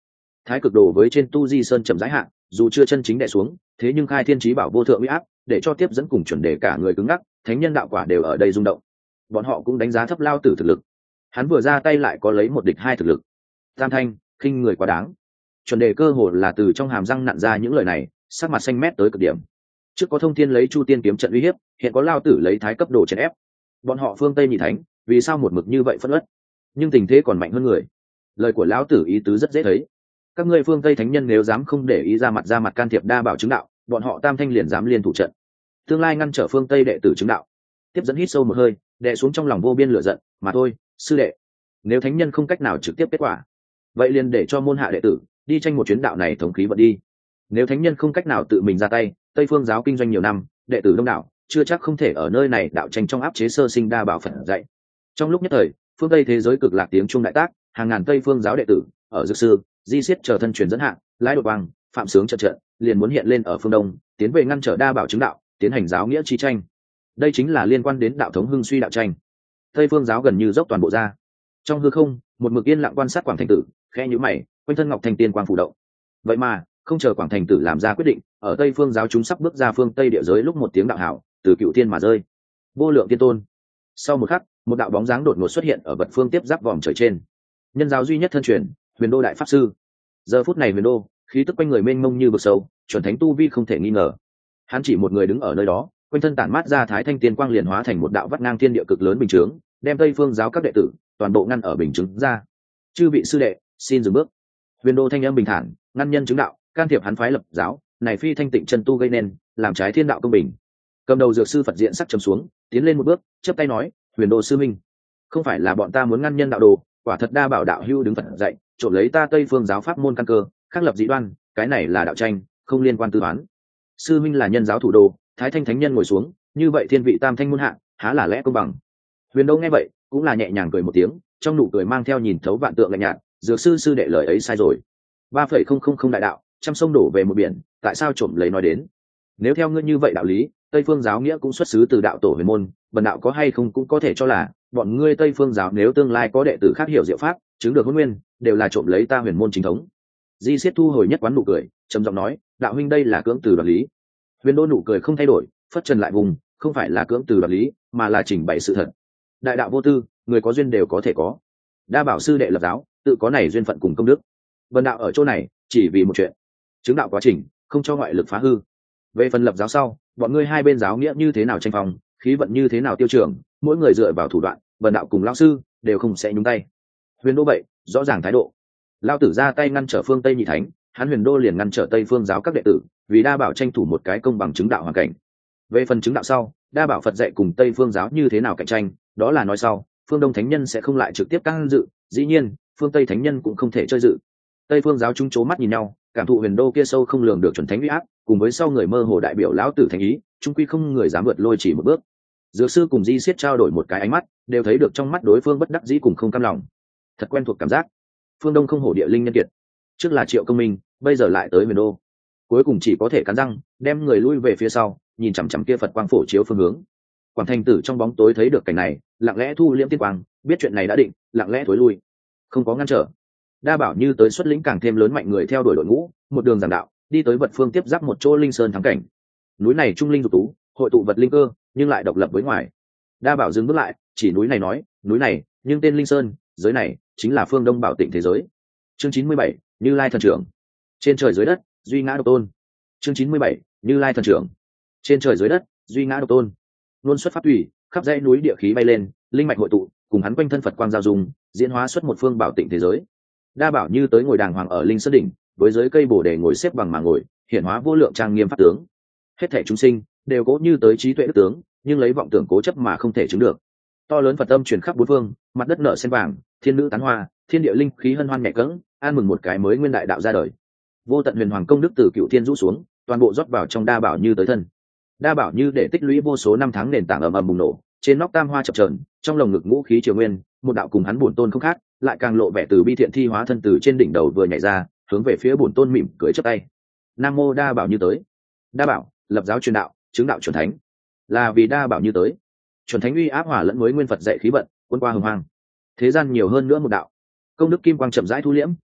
thái cực đồ với trên tu di sơn chậm rãi hạ, dù chưa chân chính đè xuống, thế nhưng khai thiên chí bảo vô thượng uy áp, để cho tiếp dẫn cùng chuẩn đề cả người cứng ngắc, thánh nhân đạo quả đều ở đây rung động. Bọn họ cũng đánh giá thấp lao tử thực lực. Hắn vừa ra tay lại có lấy một địch hai thực lực. Tam thanh, khinh người quá đáng. Chuẩn đề cơ hồ là từ trong hàm răng nặn ra những lời này, sắc mặt xanh mét tới cực điểm. Trước có thông thiên lấy chu tiên kiếm trận uy hiếp, hiện có lao tử lấy thái cấp đồ chèn ép. Bọn họ phương Tây nhị thánh, vì sao một mực như vậy phẫn uất? Nhưng tình thế còn mạnh hơn người. Lời của lão tử ý tứ rất dễ thấy. Các ngươi phương Tây thánh nhân nếu dám không để ý ra mặt ra mặt can thiệp đa bảo chứng đạo, bọn họ tam thanh liền dám liên thủ trận, tương lai ngăn trở phương Tây đệ tử chứng đạo. Tiếp dẫn hít sâu một hơi, đè xuống trong lòng vô biên lửa giận, mà thôi, sư đệ, nếu thánh nhân không cách nào trực tiếp kết quả, vậy liền để cho môn hạ đệ tử đi tranh một chuyến đạo này thống khí vận đi. Nếu thánh nhân không cách nào tự mình ra tay, Tây Phương giáo kinh doanh nhiều năm, đệ tử đông đảo, chưa chắc không thể ở nơi này đạo tranh trong áp chế sơ sinh đa bảo phật dạy. Trong lúc nhất thời, phương Tây thế giới cực lạc tiếng trung đại tác, hàng ngàn Tây Phương giáo đệ tử ở dược sư, di siết chờ thân truyền dẫn hạng, lái đột quang, phạm sướng trận trận, liền muốn hiện lên ở phương đông, tiến về ngăn trở đa bảo chứng đạo, tiến hành giáo nghĩa chi tranh. Đây chính là liên quan đến đạo thống hưng suy đạo tranh. Tây Phương giáo gần như dốc toàn bộ ra. Trong hư không, một mực yên lặng quan sát Quảng Thành Tử, khẽ nhíu mày, quanh thân ngọc thành tiên quang phủ động. Vậy mà, không chờ Quảng Thành Tử làm ra quyết định, ở Tây Phương giáo chúng sắp bước ra phương Tây địa giới lúc một tiếng đạo hảo từ cựu thiên mà rơi. Vô lượng tiên tôn. Sau một khắc, một đạo bóng dáng đột ngột xuất hiện ở vật phương tiếp giáp vòm trời trên. Nhân giáo duy nhất thân truyền, Huyền Đô đại pháp sư. Giờ phút này Huyền Đô, khí tức quanh người mênh mông như vực sâu, chuẩn thánh tu vi không thể nghi ngờ. Hắn chỉ một người đứng ở nơi đó, quanh thân tản mát ra thái thanh tiên quang liền hóa thành một đạo vắt ngang thiên địa cực lớn bình chướng, đem Tây Phương giáo các đệ tử toàn bộ ngăn ở bình chướng ra. Chư vị sư đệ, xin dừng bước. Huyền Đô thanh âm bình thản, ngăn nhân chứng đạo, can thiệp hắn phái lập giáo, này phi thanh tịnh chân tu gây nên, làm trái thiên đạo công bình. Cầm đầu dược sư Phật diện sắc trầm xuống, tiến lên một bước, chắp tay nói, Huyền Đô sư minh, không phải là bọn ta muốn ngăn nhân đạo đồ, quả thật đa bảo đạo hưu đứng Phật dạy, trộm lấy ta Tây Phương giáo pháp môn căn cơ, khắc lập dị đoan, cái này là đạo tranh, không liên quan tư toán. Sư minh là nhân giáo thủ đô, thái thanh thánh nhân ngồi xuống, như vậy thiên vị tam thanh môn hạ, há là lẽ công bằng. Huyền Đô nghe vậy, cũng là nhẹ nhàng cười một tiếng, trong nụ cười mang theo nhìn thấu vạn tượng lạnh nhạt, dược sư sư đệ lời ấy sai rồi. ba phẩy không không không đại đạo, trăm sông đổ về một biển, tại sao trộm lấy nói đến? Nếu theo ngươi như vậy đạo lý, Tây Phương giáo nghĩa cũng xuất xứ từ đạo tổ huyền môn, bần đạo có hay không cũng có thể cho là bọn ngươi Tây Phương giáo nếu tương lai có đệ tử khác hiểu diệu pháp, chứng được hôn nguyên, đều là trộm lấy ta huyền môn chính thống. Di Siết thu hồi nhất quán nụ cười, trầm giọng nói, đạo huynh đây là cưỡng từ đoạt lý. Huyền Đô nụ cười không thay đổi, phất trần lại vùng, không phải là cưỡng từ đoạt lý, mà là trình bày sự thật. Đại đạo vô tư, người có duyên đều có thể có. Đa bảo sư đệ lập giáo, tự có này duyên phận cùng công đức. Bần đạo ở chỗ này, chỉ vì một chuyện, chứng đạo quá trình, không cho ngoại lực phá hư. Về phần lập giáo sau, bọn ngươi hai bên giáo nghĩa như thế nào tranh phong, khí vận như thế nào tiêu trường, mỗi người dựa vào thủ đoạn, bần đạo cùng lão sư đều không sẽ nhúng tay. Huyền Đô vậy, rõ ràng thái độ. Lão tử ra tay ngăn trở phương Tây nhị thánh, hắn Huyền Đô liền ngăn trở Tây Phương giáo các đệ tử, vì đa bảo tranh thủ một cái công bằng chứng đạo hoàn cảnh. Về phần chứng đạo sau, đa bảo Phật dạy cùng Tây Phương giáo như thế nào cạnh tranh, đó là nói sau, phương Đông thánh nhân sẽ không lại trực tiếp can dự, dĩ nhiên, phương Tây thánh nhân cũng không thể chơi dự. Tây Phương giáo chúng chố mắt nhìn nhau, cảm thụ Huyền Đô kia sâu không lường được chuẩn thánh uy áp, cùng với sau người mơ hồ đại biểu lão tử thành ý, chung quy không người dám vượt lôi chỉ một bước. Dược sư cùng Di Siết trao đổi một cái ánh mắt, đều thấy được trong mắt đối phương bất đắc dĩ cùng không cam lòng. Thật quen thuộc cảm giác. Phương Đông không hổ địa linh nhân kiệt, trước là Triệu Công Minh, bây giờ lại tới Huyền Đô. Cuối cùng chỉ có thể cắn răng, đem người lui về phía sau, nhìn chằm chằm kia Phật quang phổ chiếu phương hướng. Quảng Thành Tử trong bóng tối thấy được cảnh này, lặng lẽ thu liễm tiên quang, biết chuyện này đã định, lặng lẽ thối lui, không có ngăn trở. Đa bảo như tới xuất lĩnh càng thêm lớn mạnh người theo đuổi đội ngũ, một đường giảng đạo, đi tới vật phương tiếp giáp một chỗ linh sơn thắng cảnh. Núi này trung linh dục tú, hội tụ vật linh cơ, nhưng lại độc lập với ngoài. Đa bảo dừng bước lại, chỉ núi này nói, núi này, nhưng tên linh sơn, giới này chính là phương Đông bảo tịnh thế giới. Chương chín mươi bảy, Như Lai thần trưởng. Trên trời dưới đất, duy ngã độc tôn. Chương chín mươi bảy, Như Lai thần trưởng. Trên trời dưới đất, duy ngã độc tôn. Luôn xuất pháp tùy, khắp dãy núi địa khí bay lên, linh mạch hội tụ, cùng hắn quanh thân Phật quang giao dung, diễn hóa xuất một phương bảo tịnh thế giới. Đa bảo như tới ngồi đàng hoàng ở linh sơn đỉnh, với dưới cây bồ đề ngồi xếp bằng mà ngồi, hiển hóa vô lượng trang nghiêm pháp tướng. Hết thảy chúng sinh đều cố như tới trí tuệ đức tướng, nhưng lấy vọng tưởng cố chấp mà không thể chứng được. To lớn Phật âm truyền khắp bốn phương, mặt đất nở sen vàng, thiên nữ tán hoa, thiên địa linh khí hân hoan nhẹ cẫng, an mừng một cái mới nguyên đại đạo ra đời. Vô tận huyền hoàng công đức từ cựu thiên rũ xuống, toàn bộ rót vào trong đa bảo như tới thân. Đa bảo như để tích lũy vô số năm tháng nền tảng ầm ầm bùng nổ, trên nóc tam hoa chập chờn, trong lồng ngực ngũ khí triều nguyên, một đạo cùng hắn bổn tôn không khác, lại càng lộ vẻ từ bi thiện thi hóa thân từ trên đỉnh đầu vừa nhảy ra, hướng về phía bổn tôn mỉm cười chắp tay. Nam mô đa bảo như tới. Đa bảo lập giáo truyền đạo, chứng đạo chuẩn thánh, là vì đa bảo như tới. Chuẩn thánh uy áp hòa lẫn với nguyên Phật dạy khí vận, quân qua hồng hoang. Thế gian nhiều hơn nữa một đạo. Công đức kim quang chậm rãi thu liễm,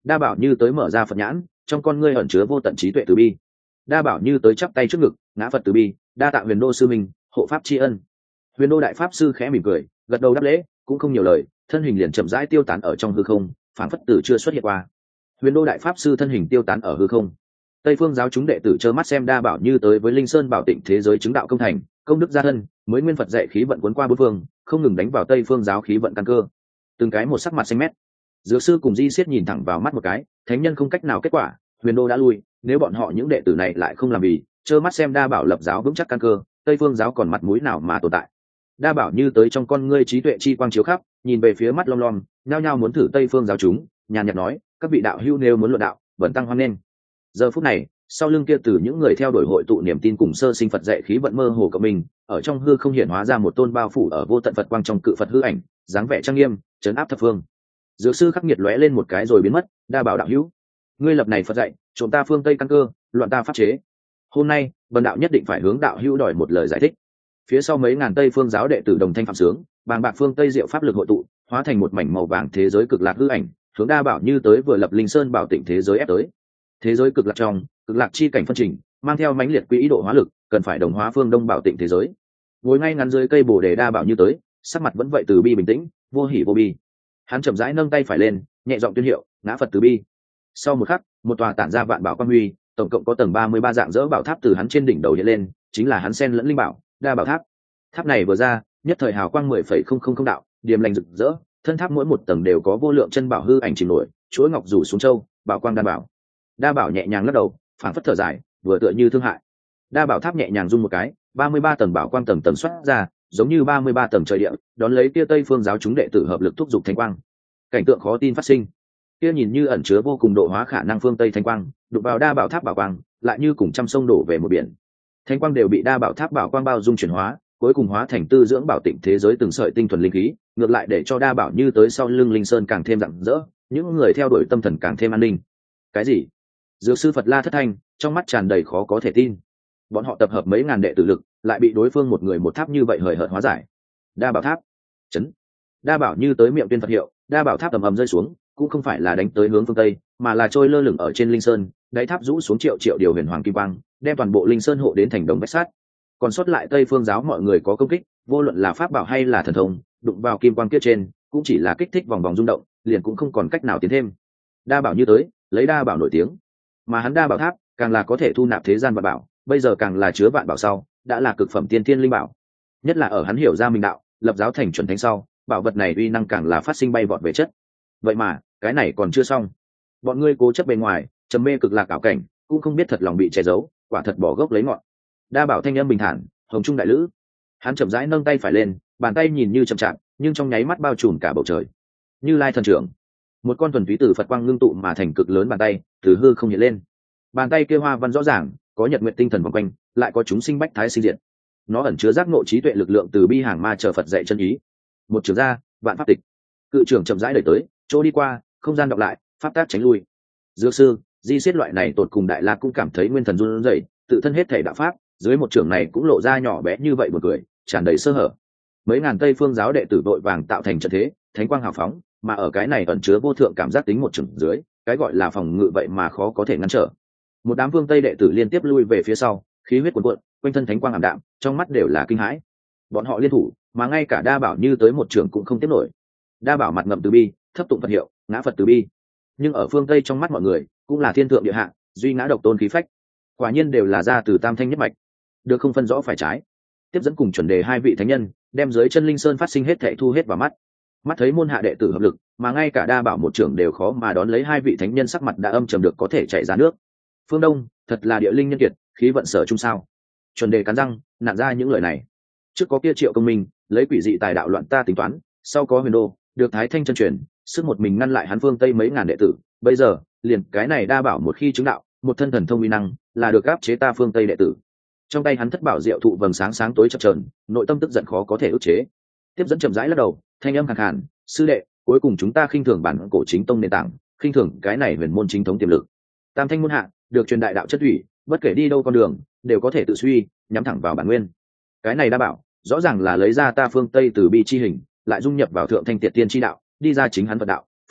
đa bảo như tới mở ra Phật nhãn, trong con ngươi ẩn chứa vô tận trí tuệ từ bi. Đa bảo như tới chắp tay trước ngực, ngã Phật từ bi, đa tạ Huyền Đô sư minh, hộ pháp tri ân. Huyền Đô đại pháp sư khẽ mỉm cười, gật đầu đáp lễ, cũng không nhiều lời, thân hình liền chậm rãi tiêu tán ở trong hư không, phảng phất tử chưa xuất hiện qua. Huyền Đô đại pháp sư thân hình tiêu tán ở hư không. Tây phương giáo chúng đệ tử trơ mắt xem đa bảo như tới với linh sơn bảo tịnh thế giới chứng đạo công thành, công đức gia thân, mới nguyên Phật dạy khí vận cuốn qua bốn phương, không ngừng đánh vào Tây phương giáo khí vận căn cơ. Từng cái một sắc mặt xanh mét. Dược sư cùng Di Siết nhìn thẳng vào mắt một cái, thánh nhân không cách nào kết quả, Huyền Đô đã lui, nếu bọn họ những đệ tử này lại không làm vì, trơ mắt xem đa bảo lập giáo vững chắc căn cơ, Tây phương giáo còn mặt mũi nào mà tồn tại. Đa bảo như tới trong con ngươi trí tuệ chi quang chiếu khắp, nhìn về phía mắt lom lom, nhao nhao muốn thử Tây phương giáo chúng, nhàn nhạt nói, các vị đạo hữu nếu muốn luận đạo, vẫn tăng hoan nghênh. Giờ phút này, sau lưng kia từ những người theo đuổi hội tụ niềm tin cùng sơ sinh Phật dạy khí vận mơ hồ của mình, ở trong hư không hiện hóa ra một tôn bao phủ ở vô tận Phật quang trong cự Phật hư ảnh, dáng vẻ trang nghiêm, trấn áp thập phương. Dược sư khắc nghiệt lóe lên một cái rồi biến mất. Đa bảo đạo hữu, ngươi lập này Phật dạy, trộm ta phương Tây căn cơ, loạn ta pháp chế. Hôm nay, bần đạo nhất định phải hướng đạo hữu đòi một lời giải thích. Phía sau mấy ngàn Tây phương giáo đệ tử đồng thanh phạm sướng, bàng bạc phương Tây diệu pháp lực hội tụ, hóa thành một mảnh màu vàng thế giới cực lạc hư ảnh, hướng đa bảo như tới vừa lập linh sơn bảo tịnh thế giới ép tới. Thế giới cực lạc trong, cực lạc chi cảnh phân trình, mang theo mãnh liệt quỹ độ hóa lực, cần phải đồng hóa phương đông bảo tịnh thế giới. Ngồi ngay ngắn dưới cây bồ đề đa bảo như tới, sắc mặt vẫn vậy từ bi bình tĩnh, vô hỉ vô bi. Hắn chậm rãi nâng tay phải lên, nhẹ giọng tuyên hiệu, ngã Phật từ bi. Sau một khắc, một tòa tản ra vạn bảo quang huy, tổng cộng có tầng ba mươi ba dạng dỡ bảo tháp từ hắn trên đỉnh đầu hiện lên, chính là hắn sen lẫn linh bảo, đa bảo tháp. Tháp này vừa ra, nhất thời hào quang mười phẩy không không không đạo, điềm lành rực rỡ, thân tháp mỗi một tầng đều có vô lượng chân bảo hư ảnh chìm nổi, chuỗi ngọc rủ xuống châu, bảo quang đa bảo. Đa bảo nhẹ nhàng lắc đầu, phảng phất thở dài, vừa tựa như thương hại. Đa bảo tháp nhẹ nhàng rung một cái, ba mươi ba tầng bảo quang tầng tầng xuất ra, giống như ba mươi ba tầng trời địa, đón lấy kia Tây phương giáo chúng đệ tử hợp lực thúc giục thanh quang. Cảnh tượng khó tin phát sinh. Kia nhìn như ẩn chứa vô cùng độ hóa khả năng phương Tây thanh quang, đụng vào đa bảo tháp bảo quang, lại như cùng trăm sông đổ về một biển. Thanh quang đều bị đa bảo tháp bảo quang bao dung chuyển hóa, cuối cùng hóa thành tư dưỡng bảo tịnh thế giới từng sợi tinh thuần linh khí, ngược lại để cho đa bảo như tới sau lưng linh sơn càng thêm rạng rỡ, những người theo đuổi tâm thần càng thêm an ninh. Cái gì? Dược sư Phật La thất thanh, trong mắt tràn đầy khó có thể tin. Bọn họ tập hợp mấy ngàn đệ tử lực, lại bị đối phương một người một tháp như vậy hời hợt hóa giải. Đa bảo tháp, chấn. Đa bảo như tới miệng tuyên Phật hiệu, đa bảo tháp ầm ầm rơi xuống, cũng không phải là đánh tới hướng phương Tây, mà là trôi lơ lửng ở trên linh sơn, đáy tháp rũ xuống triệu triệu điều huyền hoàng kim quang, đem toàn bộ linh sơn hộ đến thành đồng bách sát. Còn sót lại Tây phương giáo mọi người có công kích, vô luận là pháp bảo hay là thần thông, đụng vào kim quang kia trên, cũng chỉ là kích thích vòng vòng rung động, liền cũng không còn cách nào tiến thêm. Đa bảo như tới, lấy đa bảo nổi tiếng, mà hắn đa bảo tháp càng là có thể thu nạp thế gian vạn bảo, bây giờ càng là chứa vạn bảo sau, đã là cực phẩm tiên thiên linh bảo. Nhất là ở hắn hiểu ra minh đạo, lập giáo thành chuẩn thánh sau, bảo vật này uy năng càng là phát sinh bay vọt về chất. Vậy mà, cái này còn chưa xong. Bọn ngươi cố chấp bề ngoài, trầm mê cực lạc ảo cảnh, cũng không biết thật lòng bị che giấu, quả thật bỏ gốc lấy ngọn. Đa bảo thanh âm bình thản, hồng trung đại lữ. Hắn chậm rãi nâng tay phải lên, bàn tay nhìn như chậm chạp, nhưng trong nháy mắt bao trùm cả bầu trời. Như Lai thần trưởng, một con thuần túy từ Phật quang ngưng tụ mà thành cực lớn bàn tay, từ hư không hiện lên. Bàn tay kia hoa văn rõ ràng, có nhật nguyện tinh thần vòng quanh, lại có chúng sinh bách thái sinh diệt. Nó ẩn chứa giác ngộ trí tuệ lực lượng từ bi hàng ma chờ Phật dạy chân ý. Một trường ra, vạn pháp tịch. Cự trưởng chậm rãi đẩy tới, chỗ đi qua, không gian đọc lại, pháp tác tránh lui. Dược sư, Di Siết loại này tột cùng đại la cũng cảm thấy nguyên thần run rẩy, tự thân hết thể đạo pháp, dưới một trường này cũng lộ ra nhỏ bé như vậy một cười, tràn đầy sơ hở. Mấy ngàn Tây phương giáo đệ tử vội vàng tạo thành trận thế, thánh quang hào phóng, mà ở cái này ẩn chứa vô thượng cảm giác tính một trường dưới, cái gọi là phòng ngự vậy mà khó có thể ngăn trở. Một đám vương Tây đệ tử liên tiếp lui về phía sau, khí huyết cuồn cuộn, quanh thân thánh quang ảm đạm, trong mắt đều là kinh hãi. Bọn họ liên thủ, mà ngay cả đa bảo như tới một trường cũng không tiếp nổi. Đa bảo mặt ngậm từ bi, thấp tụng Phật hiệu, ngã Phật từ bi. Nhưng ở phương Tây trong mắt mọi người, cũng là thiên thượng địa hạ, duy ngã độc tôn khí phách. Quả nhiên đều là ra từ tam thanh nhất mạch, được không phân rõ phải trái. Tiếp dẫn cùng chuẩn đề hai vị thánh nhân, đem dưới chân linh sơn phát sinh hết thảy thu hết vào mắt. Mắt thấy môn hạ đệ tử hợp lực, mà ngay cả đa bảo một trưởng đều khó mà đón lấy hai vị thánh nhân sắc mặt đã âm trầm được có thể chảy ra nước. Phương Đông, thật là địa linh nhân kiệt, khí vận sở chung sao? Chuẩn đề cắn răng, nặn ra những lời này. Trước có kia Triệu Công Minh, lấy quỷ dị tài đạo loạn ta tính toán, sau có Huyền Đô, được Thái Thanh chân truyền, sức một mình ngăn lại hắn phương Tây mấy ngàn đệ tử. Bây giờ, liền cái này đa bảo một khi chứng đạo, một thân thần thông uy năng, là được áp chế ta phương Tây đệ tử. Trong tay hắn thất bảo diệu thụ vầng sáng sáng tối chập chờn, nội tâm tức giận khó có thể ức chế. Tiếp dẫn chậm rãi lắc đầu, thanh âm khàn khàn, sư đệ, cuối cùng chúng ta khinh thường bản cổ chính tông nền tảng, khinh thường cái này huyền môn chính thống tiềm lực. Tam thanh môn hạ, được truyền đại đạo chất thủy, bất kể đi đâu con đường, đều có thể tự suy, nhắm thẳng vào bản nguyên. Cái này đa bảo, rõ ràng là lấy ra ta phương Tây từ bi chi hình, lại dung nhập vào thượng thanh tiệt tiên chi đạo, đi ra chính hắn Phật đạo,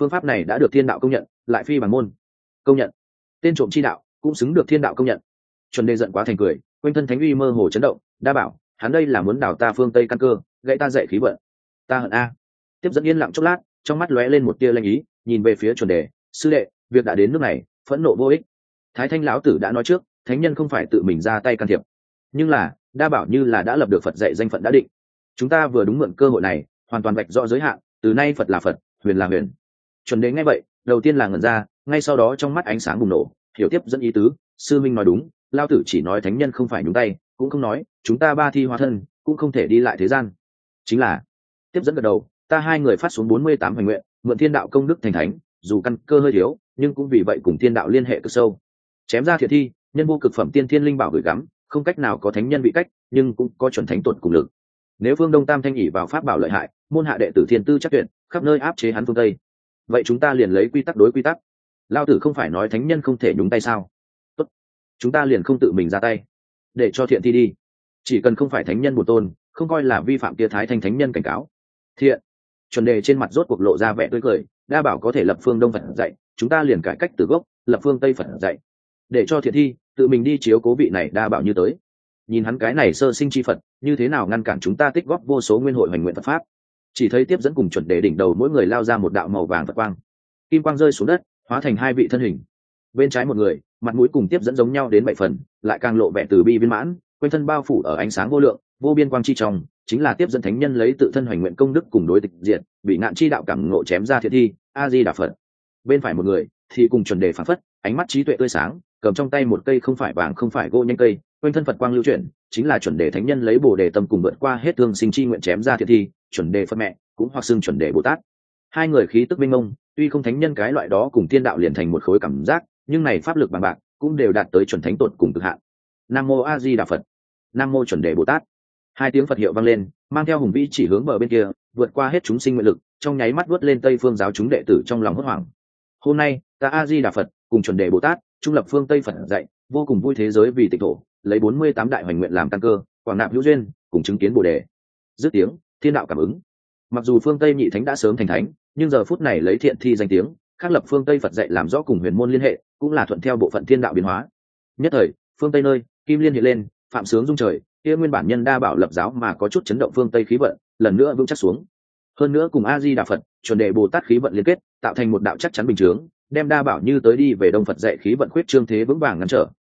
phương pháp này đã được thiên đạo công nhận, lại phi bằng môn công nhận, tên trộm chi đạo cũng xứng được thiên đạo công nhận. Chuẩn Đề giận quá thành cười, quanh thân thánh uy mơ hồ chấn động, đa bảo hắn đây là muốn đảo ta phương tây căn cơ, gãy ta dạy khí vận. Ta hận a. Tiếp dẫn yên lặng chốc lát, trong mắt lóe lên một tia lanh ý, nhìn về phía Chuẩn Đề, sư đệ, việc đã đến nước này, phẫn nộ vô ích. Thái Thanh lão tử đã nói trước, thánh nhân không phải tự mình ra tay can thiệp, nhưng là đa bảo như là đã lập được Phật dạy danh phận đã định, chúng ta vừa đúng mượn cơ hội này, hoàn toàn vạch rõ giới hạn, từ nay Phật là Phật, huyền là huyền. Chuẩn Đề nghe vậy, đầu tiên là ngẩn ra, ngay sau đó trong mắt ánh sáng bùng nổ, hiểu tiếp dẫn ý tứ, sư minh nói đúng, lao tử chỉ nói thánh nhân không phải nhúng tay, cũng không nói chúng ta ba thi hóa thân cũng không thể đi lại thế gian. Chính là tiếp dẫn gật đầu, ta hai người phát xuống bốn mươi tám hoành nguyện, mượn thiên đạo công đức thành thánh, dù căn cơ hơi thiếu, nhưng cũng vì vậy cùng thiên đạo liên hệ cực sâu. Chém ra thiệt thi, nhân vô cực phẩm tiên thiên linh bảo gửi gắm, không cách nào có thánh nhân bị cách, nhưng cũng có chuẩn thánh tuột cùng lực. Nếu phương Đông Tam thanh ỷ vào pháp bảo lợi hại, môn hạ đệ tử thiên tư chắc tuyệt, khắp nơi áp chế hắn phương Tây. Vậy chúng ta liền lấy quy tắc đối quy tắc. Lao tử không phải nói thánh nhân không thể nhúng tay sao? Tốt, chúng ta liền không tự mình ra tay, để cho thiện thi đi. Chỉ cần không phải thánh nhân bổn tôn, không coi là vi phạm kia Thái Thanh thánh nhân cảnh cáo. Thiện. Chuẩn Đề trên mặt rốt cuộc lộ ra vẻ tươi cười, đa bảo có thể lập phương Đông Phật dạy, chúng ta liền cải cách từ gốc, lập phương Tây Phật dạy, để cho thiện thi tự mình đi chiếu cố vị này đa bảo như tới. Nhìn hắn cái này sơ sinh chi Phật, như thế nào ngăn cản chúng ta tích góp vô số nguyên hội hoành nguyện Phật pháp. Chỉ thấy tiếp dẫn cùng Chuẩn Đề đỉnh đầu mỗi người lao ra một đạo màu vàng Phật quang, kim quang rơi xuống đất, hóa thành hai vị thân hình. Bên trái một người, mặt mũi cùng tiếp dẫn giống nhau đến bảy phần, lại càng lộ vẻ từ bi viên mãn, quanh thân bao phủ ở ánh sáng vô lượng, vô biên quang chi trong, chính là tiếp dẫn thánh nhân lấy tự thân hoành nguyện công đức cùng đối tịch diệt, bị ngạn chi đạo cảm ngộ chém ra thiện thi, a di đà Phật. Bên phải một người thì cùng Chuẩn Đề phảng phất, ánh mắt trí tuệ tươi sáng, cầm trong tay một cây không phải vàng không phải gỗ nhanh cây, quanh thân Phật quang lưu chuyển, chính là Chuẩn Đề thánh nhân lấy Bồ Đề tâm cùng vượt qua hết thương sinh chi nguyện chém ra thiện thi, Chuẩn Đề Phật mẹ, cũng hoặc xưng Chuẩn Đề Bồ Tát. Hai người khí tức minh mông, tuy không thánh nhân cái loại đó cùng thiên đạo liền thành một khối cảm giác, nhưng này pháp lực bằng bạc cũng đều đạt tới chuẩn thánh tột cùng cực hạn. Nam mô A Di Đà Phật, Nam mô Chuẩn Đề Bồ Tát. Hai tiếng Phật hiệu vang lên, mang theo hùng vĩ chỉ hướng bờ bên kia, vượt qua hết chúng sinh nguyện lực, trong nháy mắt vớt lên Tây Phương giáo chúng đệ tử trong lòng hốt hoảng. Hôm nay, ta A Di Đà Phật cùng Chuẩn Đề Bồ Tát, trung lập phương Tây Phật dạy, vô cùng vui thế giới vì tịnh thổ, lấy bốn mươi tám đại hoành nguyện làm căn cơ, quảng nạp hữu duyên, cùng chứng kiến Bồ Đề. Dứt tiếng, thiên đạo cảm ứng. Mặc dù phương Tây nhị thánh đã sớm thành thánh, nhưng giờ phút này lấy thiện thi danh tiếng, khắc lập phương Tây Phật dạy làm rõ cùng huyền môn liên hệ, cũng là thuận theo bộ phận thiên đạo biến hóa. Nhất thời, phương Tây nơi, kim liên hiện lên, phạm sướng dung trời, kia nguyên bản nhân đa bảo lập giáo mà có chút chấn động phương Tây khí vận, lần nữa vững chắc xuống. Hơn nữa cùng A Di Đà Phật, Chuẩn Đề Bồ Tát khí vận liên kết, tạo thành một đạo chắc chắn bình chướng, đem đa bảo như tới đi về Đông Phật dạy khí vận khuyết trương thế vững vàng ngăn trở,